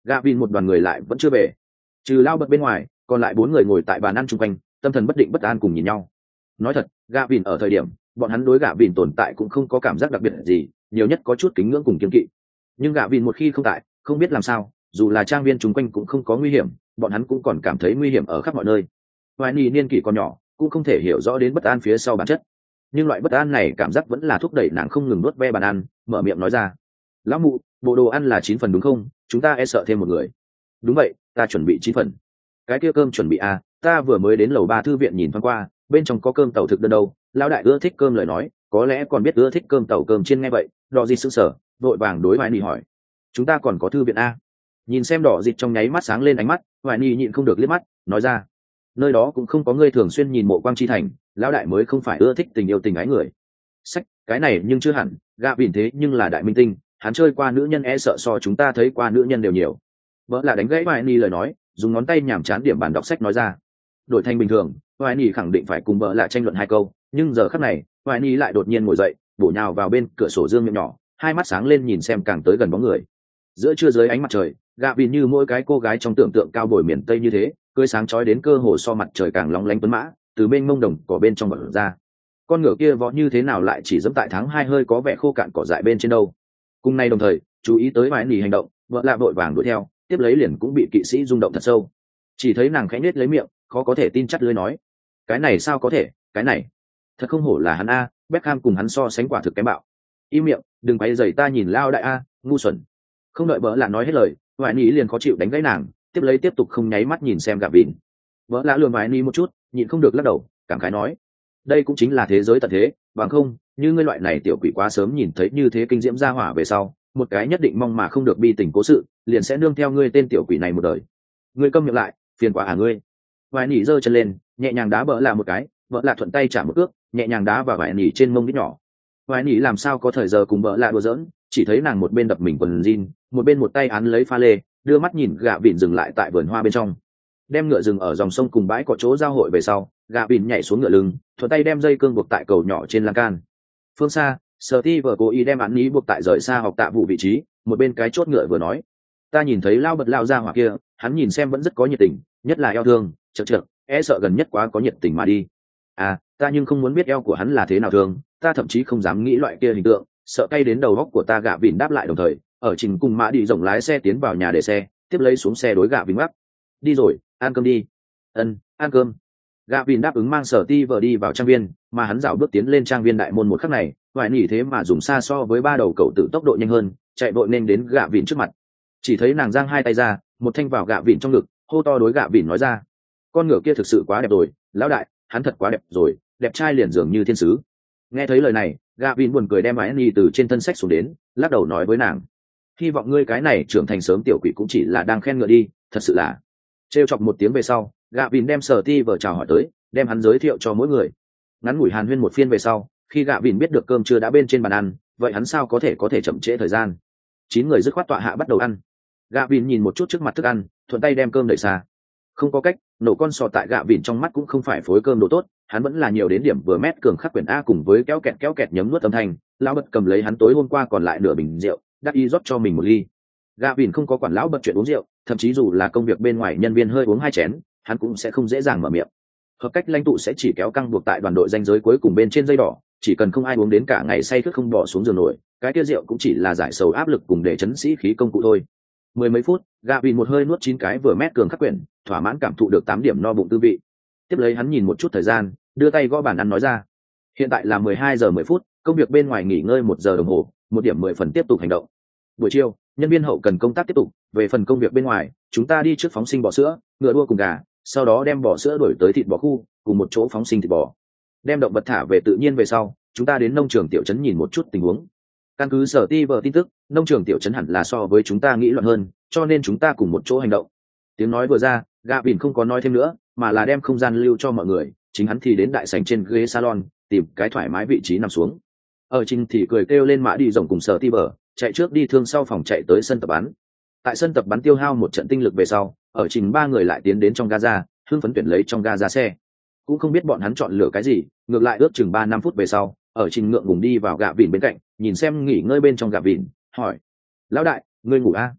Gạ vịn một đoàn người lại vẫn chưa về, trừ lao bật bên ngoài còn lại bốn người ngồi tại bàn ăn chung quanh, tâm thần bất định bất an cùng nhìn nhau. Nói thật, Gạ vịn ở thời điểm bọn hắn đối Gạ vịn tồn tại cũng không có cảm giác đặc biệt gì, nhiều nhất có chút kính ngưỡng cùng kiêng kỵ. Nhưng Gạ vịn một khi không tại, không biết làm sao, dù là trang viên chung quanh cũng không có nguy hiểm, bọn hắn cũng còn cảm thấy nguy hiểm ở khắp mọi nơi. Hoài Nhi niên kỷ còn nhỏ, cũng không thể hiểu rõ đến bất an phía sau bản chất, nhưng loại bất an này cảm giác vẫn là thúc đẩy nàng không ngừng nuốt ve bàn ăn, mở miệng nói ra: lão mụ, bộ đồ ăn là chín phần đúng không? Chúng ta e sợ thêm một người. Đúng vậy, ta chuẩn bị chín phần. Cái kia cơm chuẩn bị à, ta vừa mới đến lầu ba thư viện nhìn thoáng qua, bên trong có cơm tàu thực đơn đâu. Lão đại ưa thích cơm lời nói, có lẽ còn biết ưa thích cơm tàu cơm chiên. Nghe vậy, Đỏ Dịt sững sờ, vội vàng đối Hoài Nhi hỏi: chúng ta còn có thư viện a? Nhìn xem Đỏ Dịt trong nháy mắt sáng lên ánh mắt, Hoài Nhi nhịn không được liếc mắt, nói ra: nơi đó cũng không có người thường xuyên nhìn Mộ Quang Chi Thành, lão đại mới không phải ưa thích tình yêu tình ái người. Sách, cái này nhưng chưa hẳn, Gạ vịn thế nhưng là đại minh tinh, hắn chơi qua nữ nhân e sợ so chúng ta thấy qua nữ nhân đều nhiều. Vợ là đánh gãy Hoài Nhi lời nói, dùng ngón tay nhàm chán điểm bàn đọc sách nói ra. Đổi thành bình thường, Hoài Nhi khẳng định phải cùng vợ lại tranh luận hai câu, nhưng giờ khắc này, Hoài Nhi lại đột nhiên ngồi dậy, bổ nhào vào bên cửa sổ dương miệng nhỏ, hai mắt sáng lên nhìn xem càng tới gần bóng người. Giữa trưa dưới ánh mặt trời, Gạ vịn như mỗi cái cô gái trong tưởng tượng cao bồi miền tây như thế, cưỡi sáng chói đến cơ hồ so mặt trời càng lóng lánh tuấn mã, từ bên mông đồng cỏ bên trong bật ra. Con ngựa kia võ như thế nào lại chỉ dẫm tại tháng hai hơi có vẻ khô cạn cỏ dại bên trên đâu. Cùng nay đồng thời, chú ý tới Hoài Nhi hành động, vợ lạ vội vàng đuổi theo, tiếp lấy liền cũng bị kỵ sĩ rung động thật sâu. Chỉ thấy nàng khẽ nhếch lấy miệng, khó có thể tin chắt lưỡi nói: cái này sao có thể, cái này thật không hổ là hắn a, Beckham cùng hắn so sánh quả thực kém bạo. Im miệng, đừng quay giày ta nhìn lao đại a, ngu xuẩn. Không đợi vợ lạ nói hết lời, Hoài Nhi liền khó chịu đánh gãy nàng, tiếp lấy tiếp tục không nháy mắt nhìn xem Gạ vịn. Vợ lạ lườm Hoài Nhi một chút, nhịn không được lắc đầu, cảm khái nói: đây cũng chính là thế giới tận thế, bằng không như ngươi loại này tiểu quỷ quá sớm nhìn thấy như thế kinh diễm ra hỏa về sau, một cái nhất định mong mà không được bi tình cố sự, liền sẽ nương theo ngươi tên tiểu quỷ này một đời. Ngươi câm miệng lại, phiền quá à ngươi. Hoài Nhi giơ chân lên, nhẹ nhàng đá vợ lạ một cái, vợ lạ thuận tay trả một cước, nhẹ nhàng đá vào Hoài Nhi trên mông đít nhỏ. Hoài Nhi làm sao có thời giờ cùng vợ lạ đùa giỡn, chỉ thấy nàng một bên đập mình quần jean, một bên một tay án lấy pha lê, đưa mắt nhìn Gạ vịn dừng lại tại vườn hoa bên trong. Đem ngựa dừng ở dòng sông cùng bãi cỏ chỗ giao hội về sau, Gạ vịn nhảy xuống ngựa lưng, thuận tay đem dây cương buộc tại cầu nhỏ trên lan can. Phương xa, Sở Ti vợ cố ý đem án ní buộc tại rời xa học tạ vụ vị trí, một bên cái chốt ngựa vừa nói: ta nhìn thấy lao bật lao ra hỏa kia, hắn nhìn xem vẫn rất có nhiệt tình, nhất là eo thương, chật chật, e sợ gần nhất quá có nhiệt tình mà đi. À, ta nhưng không muốn biết eo của hắn là thế nào thương, ta thậm chí không dám nghĩ loại kia hình tượng, sợ cay đến đầu góc của ta. Gạ vịn đáp lại đồng thời, ở trình cùng mã đi rộng lái xe tiến vào nhà để xe, tiếp lấy xuống xe đối Gạ vịn mắc: đi rồi, ăn cơm đi. Ân, ăn cơm. Gạ vịn đáp ứng mang Sở Ti vợ đi vào trang viên, mà hắn dạo bước tiến lên trang viên đại môn một khắc này, Hoài Nhi thế mà dùng xa so với ba đầu cậu tử tốc độ nhanh hơn, chạy vội nên đến Gạ vịn trước mặt. Chỉ thấy nàng giang hai tay ra, một thanh vào Gạ vịn trong ngực, hô to đối Gạ vịn nói ra: con ngựa kia thực sự quá đẹp rồi, lão đại, hắn thật quá đẹp rồi, đẹp trai liền dường như thiên sứ. Nghe thấy lời này, Gạ vịn buồn cười đem Hoài Nhi từ trên thân sách xuống đến, lắc đầu nói với nàng: hy vọng ngươi cái này trưởng thành sớm tiểu quỷ cũng chỉ là đang khen ngựa đi, thật sự là. Trêu chọc một tiếng về sau, Gạ vịn đem Sở Ti vợ chào hỏi tới, đem hắn giới thiệu cho mỗi người. Ngắn ngủi hàn huyên một phiên về sau, khi Gạ vịn biết được cơm trưa đã bên trên bàn ăn, vậy hắn sao có thể có thể chậm trễ thời gian. Chín người dứt khoát tọa hạ bắt đầu ăn. Gạ vịn nhìn một chút trước mặt thức ăn, thuận tay đem cơm đẩy xa. Không có cách, nổ con sò tại Gạ vịn trong mắt cũng không phải phối cơm đồ tốt, hắn vẫn là nhiều đến điểm vừa mét cường khắc quyển a cùng với kéo kẹt kéo kẹt nhấm nuốt âm thanh. Lão bật cầm lấy hắn tối hôm qua còn lại nửa bình rượu, đắc y rót cho mình một ly. Gạ vịn không có quản lão bật chuyện uống rượu, thậm chí dù là công việc bên ngoài nhân viên hơi uống hai chén, hắn cũng sẽ không dễ dàng mở miệng. Hợp cách lãnh tụ sẽ chỉ kéo căng buộc tại đoàn đội danh giới cuối cùng bên trên dây đỏ, chỉ cần không ai uống đến cả ngày say khướt không bỏ xuống giường nổi, cái kia rượu cũng chỉ là giải sầu áp lực cùng để chấn sĩ khí công cụ thôi. Mười mấy phút, Gạ vịn một hơi nuốt chín cái vừa mét cường khắc quyển, thỏa mãn cảm thụ được tám điểm no bụng tư vị. Tiếp lấy hắn nhìn một chút thời gian, đưa tay gõ bàn ăn nói ra: hiện tại là mười hai giờ mười phút, công việc bên ngoài nghỉ ngơi một giờ đồng hồ, một điểm mười phần tiếp tục hành động. Buổi chiều, nhân viên hậu cần công tác tiếp tục, về phần công việc bên ngoài, chúng ta đi trước phóng sinh bò sữa, ngựa đua cùng gà, sau đó đem bò sữa đổi tới thịt bò khu, cùng một chỗ phóng sinh thịt bò. Đem động vật thả về tự nhiên về sau, chúng ta đến nông trường tiểu trấn nhìn một chút tình huống. Căn cứ Sở Ti vợ tin tức, nông trường tiểu trấn hẳn là so với chúng ta nghĩ loạn hơn, cho nên chúng ta cùng một chỗ hành động. Tiếng nói vừa ra, Gạ vịn không có nói thêm nữa, mà là đem không gian lưu cho mọi người, chính hắn thì đến đại sảnh trên ghế salon, tìm cái thoải mái vị trí nằm xuống. Ở trình thì cười kêu lên mã đi rồng cùng Sở Ti vợ, chạy trước đi thương sau phòng chạy tới sân tập bắn. Tại sân tập bắn tiêu hao một trận tinh lực về sau, ở trình ba người lại tiến đến trong gaza, hưng phấn tuyển lấy trong gaza xe. Cũng không biết bọn hắn chọn lựa cái gì, ngược lại ước chừng ba năm phút về sau, ở trình ngượng ngùng đi vào Gạ vịn bên cạnh, nhìn xem nghỉ ngơi bên trong Gạ vịn, hỏi: lão đại, ngươi ngủ a?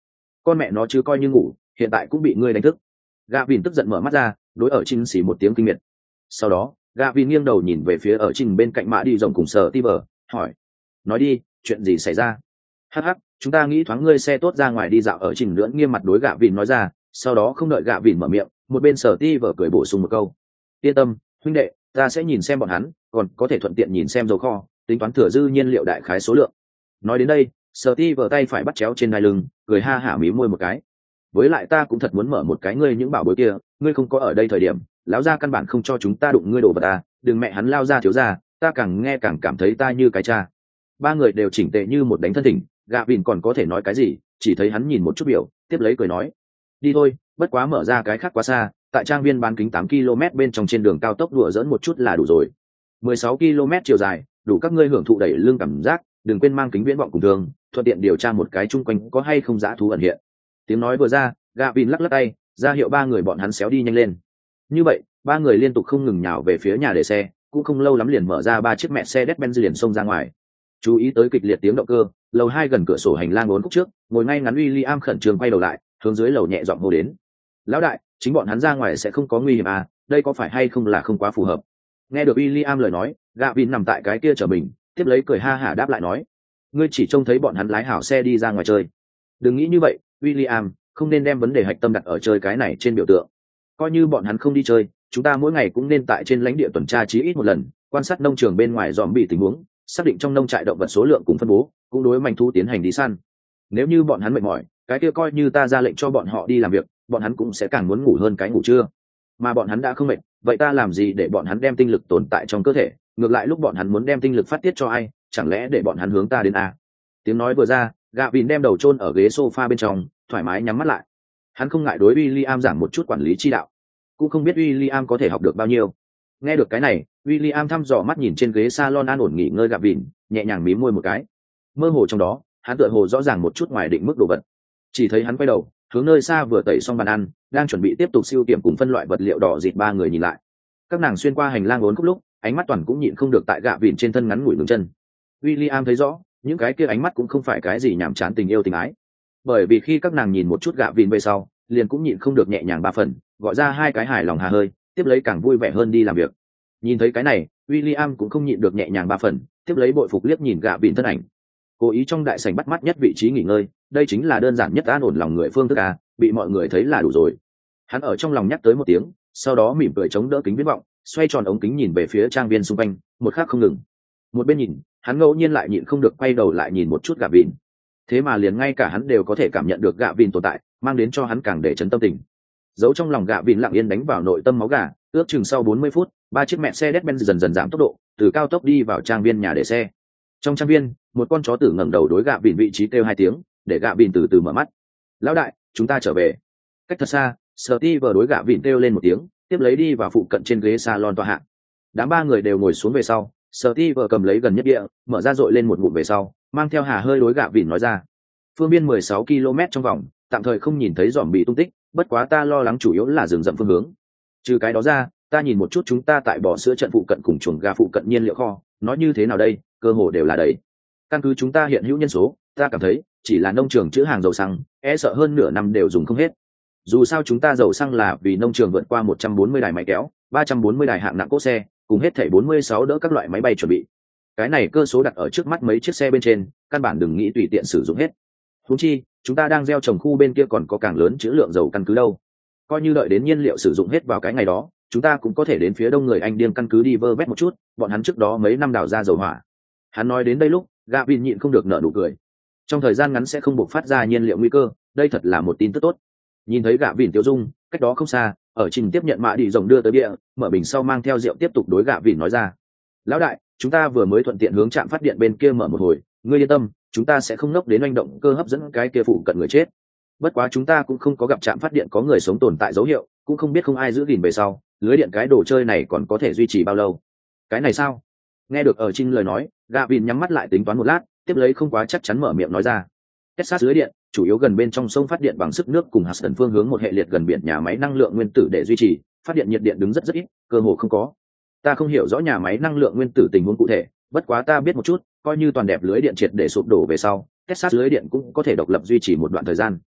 con mẹ nó chứ coi như ngủ, hiện tại cũng bị ngươi đánh thức. Gạ vìn tức giận mở mắt ra, đối ở Trình xì một tiếng kinh miệt. Sau đó Gạ vìn nghiêng đầu nhìn về phía ở Trình bên cạnh Mã Đi Rồng cùng Sở Ti Bờ, hỏi: nói đi, chuyện gì xảy ra? Hắc hắc, chúng ta nghĩ thoáng ngươi xe tốt ra ngoài đi dạo. Ở Trình lưỡng nghiêm mặt đối Gạ vìn nói ra, sau đó không đợi Gạ vìn mở miệng, một bên Sở Ti Bờ cười bổ sung một câu: yên tâm huynh đệ, ta sẽ nhìn xem bọn hắn, còn có thể thuận tiện nhìn xem dầu kho, tính toán thừa dư nhiên liệu đại khái số lượng. Nói đến đây, Sở Ti Bờ tay phải bắt chéo trên đai lưng, cười ha hả mí môi một cái. Với lại ta cũng thật muốn mở một cái ngươi những bảo bối kia, ngươi không có ở đây thời điểm lão gia căn bản không cho chúng ta đụng ngươi đồ vật ta, đừng mẹ hắn lao ra thiếu ra, ta càng nghe càng cảm thấy ta như cái cha. Ba người đều chỉnh tề như một đánh thân thỉnh, Gạ vìn còn có thể nói cái gì, chỉ thấy hắn nhìn một chút biểu, tiếp lấy cười nói: đi thôi, bất quá mở ra cái khác quá xa, tại trang viên bán kính tám ki lô mét bên trong trên đường cao tốc đùa dỡn một chút là đủ rồi. mười sáu ki lô mét chiều dài, đủ các ngươi hưởng thụ đẩy lưng cảm giác, đừng quên mang kính viễn vọng cùng thường, thuận tiện điều tra một cái chung quanh có hay không dã thú ẩn hiện. Tiếng nói vừa ra, Gạ vìn lắc lắc tay, ra hiệu ba người bọn hắn xéo đi nhanh lên. Như vậy ba người liên tục không ngừng nhào về phía nhà để xe, cũng không lâu lắm liền mở ra ba chiếc mẹ xe Mercedes-Benz liền xông ra ngoài. Chú ý tới kịch liệt tiếng động cơ, lầu hai gần cửa sổ hành lang uốn khúc trước, ngồi ngay ngắn William khẩn trương quay đầu lại, hướng dưới lầu nhẹ giọng hô đến: lão đại, chính bọn hắn ra ngoài sẽ không có nguy hiểm à, đây có phải hay không là không quá phù hợp? Nghe được William lời nói, Gạ vìn nằm tại cái kia chờ mình, tiếp lấy cười ha hả đáp lại nói: ngươi chỉ trông thấy bọn hắn lái hảo xe đi ra ngoài chơi. Đừng nghĩ như vậy, William, không nên đem vấn đề hạch tâm đặt ở chơi cái này trên biểu tượng. Coi như bọn hắn không đi chơi, chúng ta mỗi ngày cũng nên tại trên lãnh địa tuần tra chí ít một lần, quan sát nông trường bên ngoài dòm bị tình huống, xác định trong nông trại động vật số lượng cùng phân bố, cũng đối manh thú tiến hành đi săn. Nếu như bọn hắn mệt mỏi, cái kia coi như ta ra lệnh cho bọn họ đi làm việc, bọn hắn cũng sẽ càng muốn ngủ hơn cái ngủ trưa. Mà bọn hắn đã không mệt, vậy ta làm gì để bọn hắn đem tinh lực tồn tại trong cơ thể, ngược lại lúc bọn hắn muốn đem tinh lực phát tiết cho ai, chẳng lẽ để bọn hắn hướng ta đến à? Tiếng nói vừa ra, Gạ vìn đem đầu chôn ở ghế sofa bên trong, thoải mái nhắm mắt lại. Hắn không ngại đối William giảng một chút quản lý chi đạo, cũng không biết William có thể học được bao nhiêu. Nghe được cái này, William thăm dò mắt nhìn trên ghế salon an ổn nghỉ ngơi Gạ vìn, nhẹ nhàng mím môi một cái. Mơ hồ trong đó, hắn tựa hồ rõ ràng một chút ngoài định mức đồ vật. Chỉ thấy hắn quay đầu, hướng nơi xa vừa tẩy xong bàn ăn, đang chuẩn bị tiếp tục siêu kiểm cùng phân loại vật liệu đỏ dịt ba người nhìn lại. Các nàng xuyên qua hành lang uốn khúc lúc, ánh mắt toàn cũng nhịn không được tại Gạ vìn trên thân ngắn ngủi ngừng chân. William thấy rõ, những cái kia ánh mắt cũng không phải cái gì nhàm chán tình yêu tình ái, bởi vì khi các nàng nhìn một chút Gạ vìn về sau, liền cũng nhịn không được nhẹ nhàng ba phần, gọi ra hai cái hài lòng hà hơi, tiếp lấy càng vui vẻ hơn đi làm việc. Nhìn thấy cái này, William cũng không nhịn được nhẹ nhàng ba phần, tiếp lấy bội phục liếc nhìn Gạ vìn thân ảnh. Cố ý trong đại sảnh bắt mắt nhất vị trí nghỉ ngơi, đây chính là đơn giản nhất an ổn lòng người phương thức à, bị mọi người thấy là đủ rồi. Hắn ở trong lòng nhắc tới một tiếng, sau đó mỉm cười chống đỡ kính viễn vọng, xoay tròn ống kính nhìn về phía trang viên xung quanh, một khắc không ngừng. Một bên nhìn, hắn ngẫu nhiên lại nhịn không được quay đầu lại nhìn một chút Gạ vìn. Thế mà liền ngay cả hắn đều có thể cảm nhận được Gạ vìn tồn tại, mang đến cho hắn càng để chấn tâm tình. Giấu trong lòng Gạ vìn lặng yên đánh vào nội tâm máu gà, ước chừng sau bốn mươi phút, ba chiếc mẹ xe Mercedes-Benz dần dần giảm tốc độ, từ cao tốc đi vào trang viên nhà để xe. Trong trang viên, một con chó tử ngẩng đầu đối Gạ vìn vị trí kêu hai tiếng, để Gạ vìn từ từ mở mắt. Lão đại, chúng ta trở về. Cách thật xa, Steve đối Gạ vìn kêu lên một tiếng, tiếp lấy đi vào phụ cận trên ghế salon tọa hạ. Đám ba người đều ngồi xuống về sau, Steve cầm lấy gần nhất địa, mở ra dội lên một ngụm về sau, mang theo hà hơi đối Gạ vìn nói ra: phương biên mười sáu ki lô mét trong vòng, tạm thời không nhìn thấy dòm bị tung tích, bất quá ta lo lắng chủ yếu là rừng rậm phương hướng. Trừ cái đó ra, ta nhìn một chút chúng ta tại bò sữa trận phụ cận cùng chuồng gà phụ cận nhiên liệu kho, nói như thế nào đây, cơ hồ đều là đầy. Căn cứ chúng ta hiện hữu nhân số, ta cảm thấy chỉ là nông trường chữ hàng dầu xăng, e sợ hơn nửa năm đều dùng không hết. Dù sao chúng ta dầu xăng là vì nông trường vượt qua một trăm bốn mươi đài máy kéo, ba trăm bốn mươi đài hạng nặng cỗ xe, cùng hết thảy bốn mươi sáu đỡ các loại máy bay chuẩn bị. Cái này cơ số đặt ở trước mắt mấy chiếc xe bên trên, căn bản đừng nghĩ tùy tiện sử dụng hết. Huống chi, chúng ta đang gieo trồng khu bên kia còn có càng lớn trữ lượng dầu căn cứ đâu. Coi như đợi đến nhiên liệu sử dụng hết vào cái ngày đó, chúng ta cũng có thể đến phía đông người Anh điên căn cứ đi vơ vét một chút, bọn hắn trước đó mấy năm đào ra dầu hỏa. Hắn nói đến đây lúc, Gạ vìn nhịn không được nở nụ cười. Trong thời gian ngắn sẽ không buộc phát ra nhiên liệu nguy cơ, đây thật là một tin tức tốt. Nhìn thấy Gạ vìn tiêu dung, cách đó không xa, ở trình tiếp nhận Mã Đi Rồng đưa tới bia, mở bình sau mang theo rượu tiếp tục đối Gạ vìn nói ra: lão đại, chúng ta vừa mới thuận tiện hướng trạm phát điện bên kia mở một hồi, ngươi yên tâm, chúng ta sẽ không nốc đến oanh động cơ hấp dẫn cái kia phụ cận người chết. Bất quá chúng ta cũng không có gặp trạm phát điện có người sống tồn tại dấu hiệu, cũng không biết không ai giữ gìn về sau, lưới điện cái đồ chơi này còn có thể duy trì bao lâu. Cái này sao? Nghe được ở Trinh lời nói, Gạ vìn nhắm mắt lại tính toán một lát, tiếp lấy không quá chắc chắn mở miệng nói ra: Texas lưới điện chủ yếu gần bên trong sông phát điện bằng sức nước cùng hạt tần phương hướng một hệ liệt gần biển nhà máy năng lượng nguyên tử để duy trì, phát điện nhiệt điện đứng rất rất ít, cơ hồ không có. Ta không hiểu rõ nhà máy năng lượng nguyên tử tình huống cụ thể, bất quá ta biết một chút, coi như toàn đẹp lưới điện triệt để sụp đổ về sau, Texas lưới điện cũng có thể độc lập duy trì một đoạn thời gian.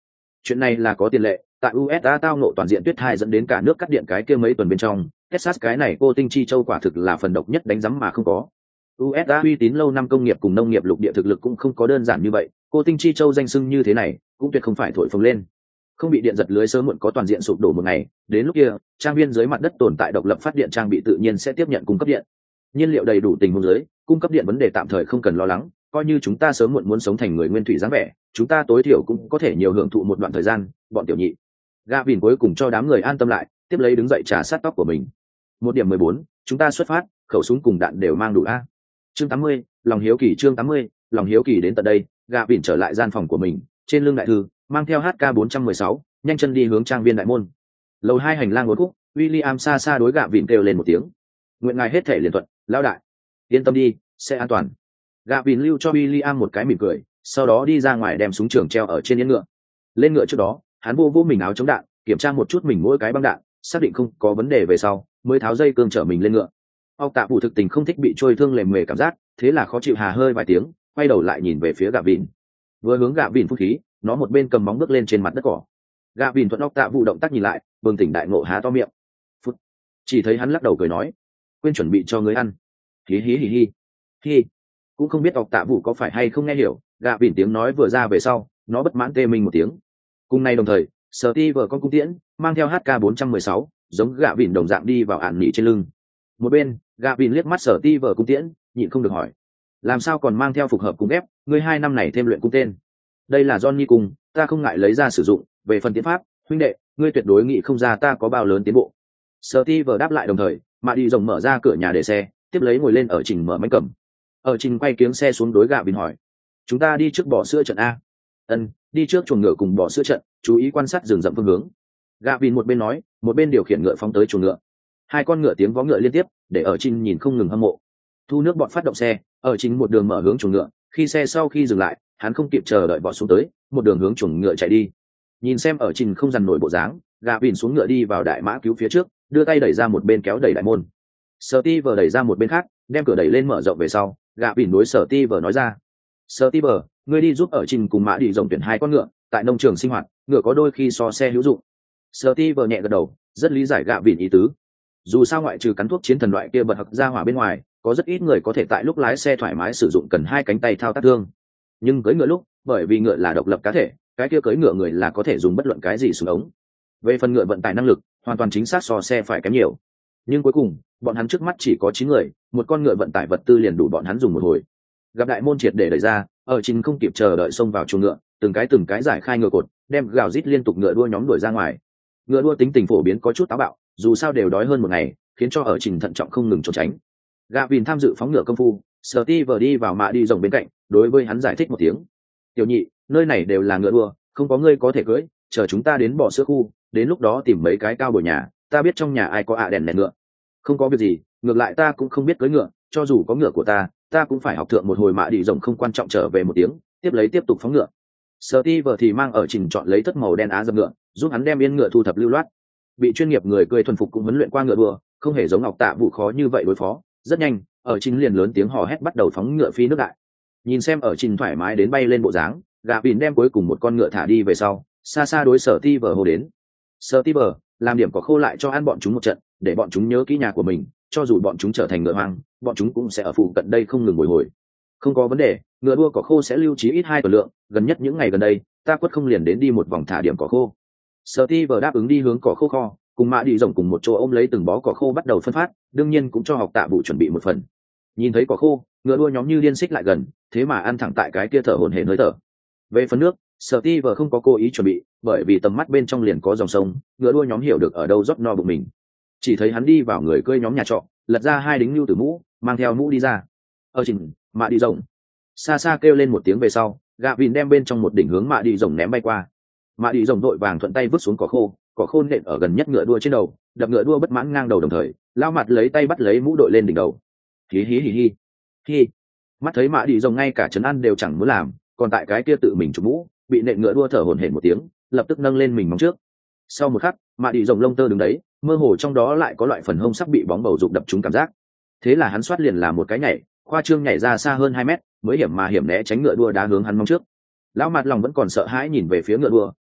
Chuyện này là có tiền lệ, tại u ét a tao nộ toàn diện tuyết hai dẫn đến cả nước cắt điện cái kia mấy tuần bên trong, Texas cái này cô tinh chi châu quả thực là phần độc nhất đánh rắm mà không có. u ét a uy tín lâu năm công nghiệp cùng nông nghiệp lục địa thực lực cũng không có đơn giản như vậy, cô tinh chi châu danh sưng như thế này, cũng tuyệt không phải thổi phồng lên. Không bị điện giật lưới sớm muộn có toàn diện sụp đổ một ngày, đến lúc kia, trang viên dưới mặt đất tồn tại độc lập phát điện trang bị tự nhiên sẽ tiếp nhận cung cấp điện. Nhiên liệu đầy đủ tình huống dưới, cung cấp điện vấn đề tạm thời không cần lo lắng, coi như chúng ta sớm muộn muốn sống thành người nguyên thủy dáng vẻ, chúng ta tối thiểu cũng có thể nhiều hưởng thụ một đoạn thời gian, bọn tiểu nhị. Gavin cuối cùng cho đám người an tâm lại, tiếp lấy đứng dậy trà sát tóc của mình. Một điểm mười bốn, chúng ta xuất phát, khẩu súng cùng đạn đều mang đủ a. Chương tám mươi, lòng hiếu kỳ chương tám mươi, lòng hiếu kỳ đến tận đây, Gavin trở lại gian phòng của mình, trên lưng đại thư, mang theo hát ca bốn trăm mười sáu, nhanh chân đi hướng trang viên đại môn. Lầu hai hành lang uốn khúc, William xa xa đối Gavin kêu lên một tiếng. Nguyện ngài hết thể liền thuận, lão đại. Yên tâm đi, sẽ an toàn. Gavin lưu cho William một cái mỉm cười, sau đó đi ra ngoài đem súng trường treo ở trên yên ngựa. Lên ngựa trước đó, hắn vô vô mình áo chống đạn, kiểm tra một chút mình mỗi cái băng đạn, xác định không có vấn đề về sau, mới tháo dây cương chở mình lên ngựa. Ốc Tạ Vụ thực tình không thích bị trôi thương lềm mề cảm giác, thế là khó chịu hà hơi vài tiếng, quay đầu lại nhìn về phía Gavin. Vừa hướng Gavin phun khí, nó một bên cầm móng bước lên trên mặt đất cỏ. Gavin thuận Ốc Tạ Vụ động tác nhìn lại, bừng tỉnh đại ngộ há to miệng. Phút. Chỉ thấy hắn lắc đầu cười nói, quên chuẩn bị cho người ăn. Hí hí hí hí. Hí. Cũng không biết Ốc Tạ Vụ có phải hay không nghe hiểu, Gavin tiếng nói vừa ra về sau, nó bất mãn tê mình một tiếng. Cùng nay đồng thời, Steve con cung tiễn mang theo hát ca bốn trăm mười sáu, giống Gavin đồng dạng đi vào ản nỉ trên lưng. Một bên, Gavin liếc mắt Steve cung tiễn, nhịn không được hỏi, làm sao còn mang theo phục hợp cung ép, ngươi hai năm này thêm luyện cung tên. Đây là Johnny cung, ta không ngại lấy ra sử dụng, về phần tiến pháp, huynh đệ, ngươi tuyệt đối nghĩ không ra ta có bao lớn tiến bộ. Steve đáp lại đồng thời, mà đi rồng mở ra cửa nhà để xe, tiếp lấy ngồi lên ở trình mở mánh cầm. Ở trình quay kiếng xe xuống đối Gavin hỏi, chúng ta đi trước bỏ sữa trận a. Ân, đi trước chuồng ngựa cùng bỏ sữa trận, chú ý quan sát rừng rậm phương hướng. Gavin một bên nói, một bên điều khiển ngựa phóng tới chuồng ngựa. Hai con ngựa tiếng vó ngựa liên tiếp, để ở trình nhìn không ngừng hâm mộ. Thu nước bọn phát động xe, ở trình một đường mở hướng chuồng ngựa, khi xe sau khi dừng lại, hắn không kịp chờ đợi bọn xuống tới, một đường hướng chuồng ngựa chạy đi. Nhìn xem ở trình không dằn nổi bộ dáng, Gavin xuống ngựa đi vào đại mã cứu phía trước, đưa tay đẩy ra một bên kéo đẩy đại môn. Steve đẩy ra một bên khác, đem cửa đẩy lên mở rộng về sau, Gavin đối Steve nói ra, Steve, ngươi đi giúp ở trình cùng mã đi rồng tuyển hai con ngựa, tại nông trường sinh hoạt, ngựa có đôi khi so xe hữu dụng. Steve nhẹ gật đầu, rất lý giải Gavin ý tứ. Dù sao ngoại trừ cắn thuốc chiến thần loại kia bật hặc ra hỏa bên ngoài, có rất ít người có thể tại lúc lái xe thoải mái sử dụng cần hai cánh tay thao tác thương. Nhưng cưỡi ngựa lúc, bởi vì ngựa là độc lập cá thể, cái kia cưỡi ngựa người là có thể dùng bất luận cái gì xuống ống. Về phần ngựa vận tải năng lực, hoàn toàn chính xác so xe phải kém nhiều. Nhưng cuối cùng, bọn hắn trước mắt chỉ có chín người, một con ngựa vận tải vật tư liền đủ bọn hắn dùng một hồi. Gặp đại môn triệt để đẩy ra, ở trình không kịp chờ đợi xông vào chuồng ngựa, từng cái từng cái giải khai ngựa cột, đem gào rít liên tục ngựa đua nhóm đuổi ra ngoài. Ngựa đua tính tình phổ biến có chút táo bạo, dù sao đều đói hơn một ngày, khiến cho ở trình thận trọng không ngừng trốn tránh. Gavin tham dự phóng ngựa công phu, Steve đi vào mã đi rồng bên cạnh, đối với hắn giải thích một tiếng. Tiểu nhị, nơi này đều là ngựa đua, không có ngươi có thể cưỡi, chờ chúng ta đến bỏ sữa khu, đến lúc đó tìm mấy cái cao bồi nhà, ta biết trong nhà ai có ạ đèn đèn ngựa. Không có việc gì, ngược lại ta cũng không biết cưỡi ngựa, cho dù có ngựa của ta, ta cũng phải học thượng một hồi mã đi rồng không quan trọng trở về một tiếng, tiếp lấy tiếp tục phóng ngựa. Steve thì mang ở trình chọn lấy thất màu đen á dập ngựa, giúp hắn đem yên ngựa thu thập lưu loát. Bị chuyên nghiệp người cười thuần phục cũng huấn luyện qua ngựa đua, không hề giống Ngọc Tạ Vụ khó như vậy đối phó. Rất nhanh, ở trình liền lớn tiếng hò hét bắt đầu phóng ngựa phi nước đại. Nhìn xem ở trình thoải mái đến bay lên bộ dáng, Gavin đem cuối cùng một con ngựa thả đi về sau, xa xa đối sở Steve hô đến. Steve, làm điểm có khô lại cho ăn bọn chúng một trận, để bọn chúng nhớ kỹ nhà của mình, cho dù bọn chúng trở thành ngựa hoang, bọn chúng cũng sẽ ở phụ cận đây không ngừng bồi hồi. Không có vấn đề, ngựa đua cỏ khô sẽ lưu trí ít hai tuần lượng, gần nhất những ngày gần đây, ta quất không liền đến đi một vòng thả điểm cỏ khô. Steve đáp ứng đi hướng cỏ khô kho, cùng mã đi rồng cùng một chỗ ôm lấy từng bó cỏ khô bắt đầu phân phát, đương nhiên cũng cho học Tạ Vụ chuẩn bị một phần. Nhìn thấy cỏ khô, ngựa đua nhóm như điên xích lại gần, thế mà ăn thẳng tại cái kia thở hổn hển hơi thở. Về phần nước, Steve không có cố ý chuẩn bị, bởi vì tầm mắt bên trong liền có dòng sông, ngựa đua nhóm hiểu được ở đâu rót no bụng mình. Chỉ thấy hắn đi vào người cưỡi nhóm nhà trọ, lật ra hai đính lưu từ mũ, mang theo mũ đi ra. Ở trình, mã đi rồng. Xa xa kêu lên một tiếng về sau, Gavin đem bên trong một đỉnh hướng mã đi rồng ném bay qua. Mã đi rồng đội vàng thuận tay vứt xuống cỏ khô, cỏ khô nện ở gần nhất ngựa đua trên đầu, đập ngựa đua bất mãn ngang đầu đồng thời, lao mặt lấy tay bắt lấy mũ đội lên đỉnh đầu. Hí hí hí hí. Hí. Mắt thấy mã đi rồng ngay cả trấn ăn đều chẳng muốn làm, còn tại cái kia tự mình chụp mũ, bị nện ngựa đua thở hổn hển một tiếng, lập tức nâng lên mình móng trước. Sau một khắc, mã đi rồng lông tơ đứng đấy, mơ hồ trong đó lại có loại phần hông sắp bị bóng bầu dục đập trúng cảm giác. Thế là hắn xoát liền làm một cái nhảy, khoa trương nhảy ra xa hơn hai mét, mới hiểm mà hiểm né tránh ngựa đua đá hướng hắn móng trước. Lão mặt lòng vẫn còn sợ hãi nhìn về phía ngựa đua,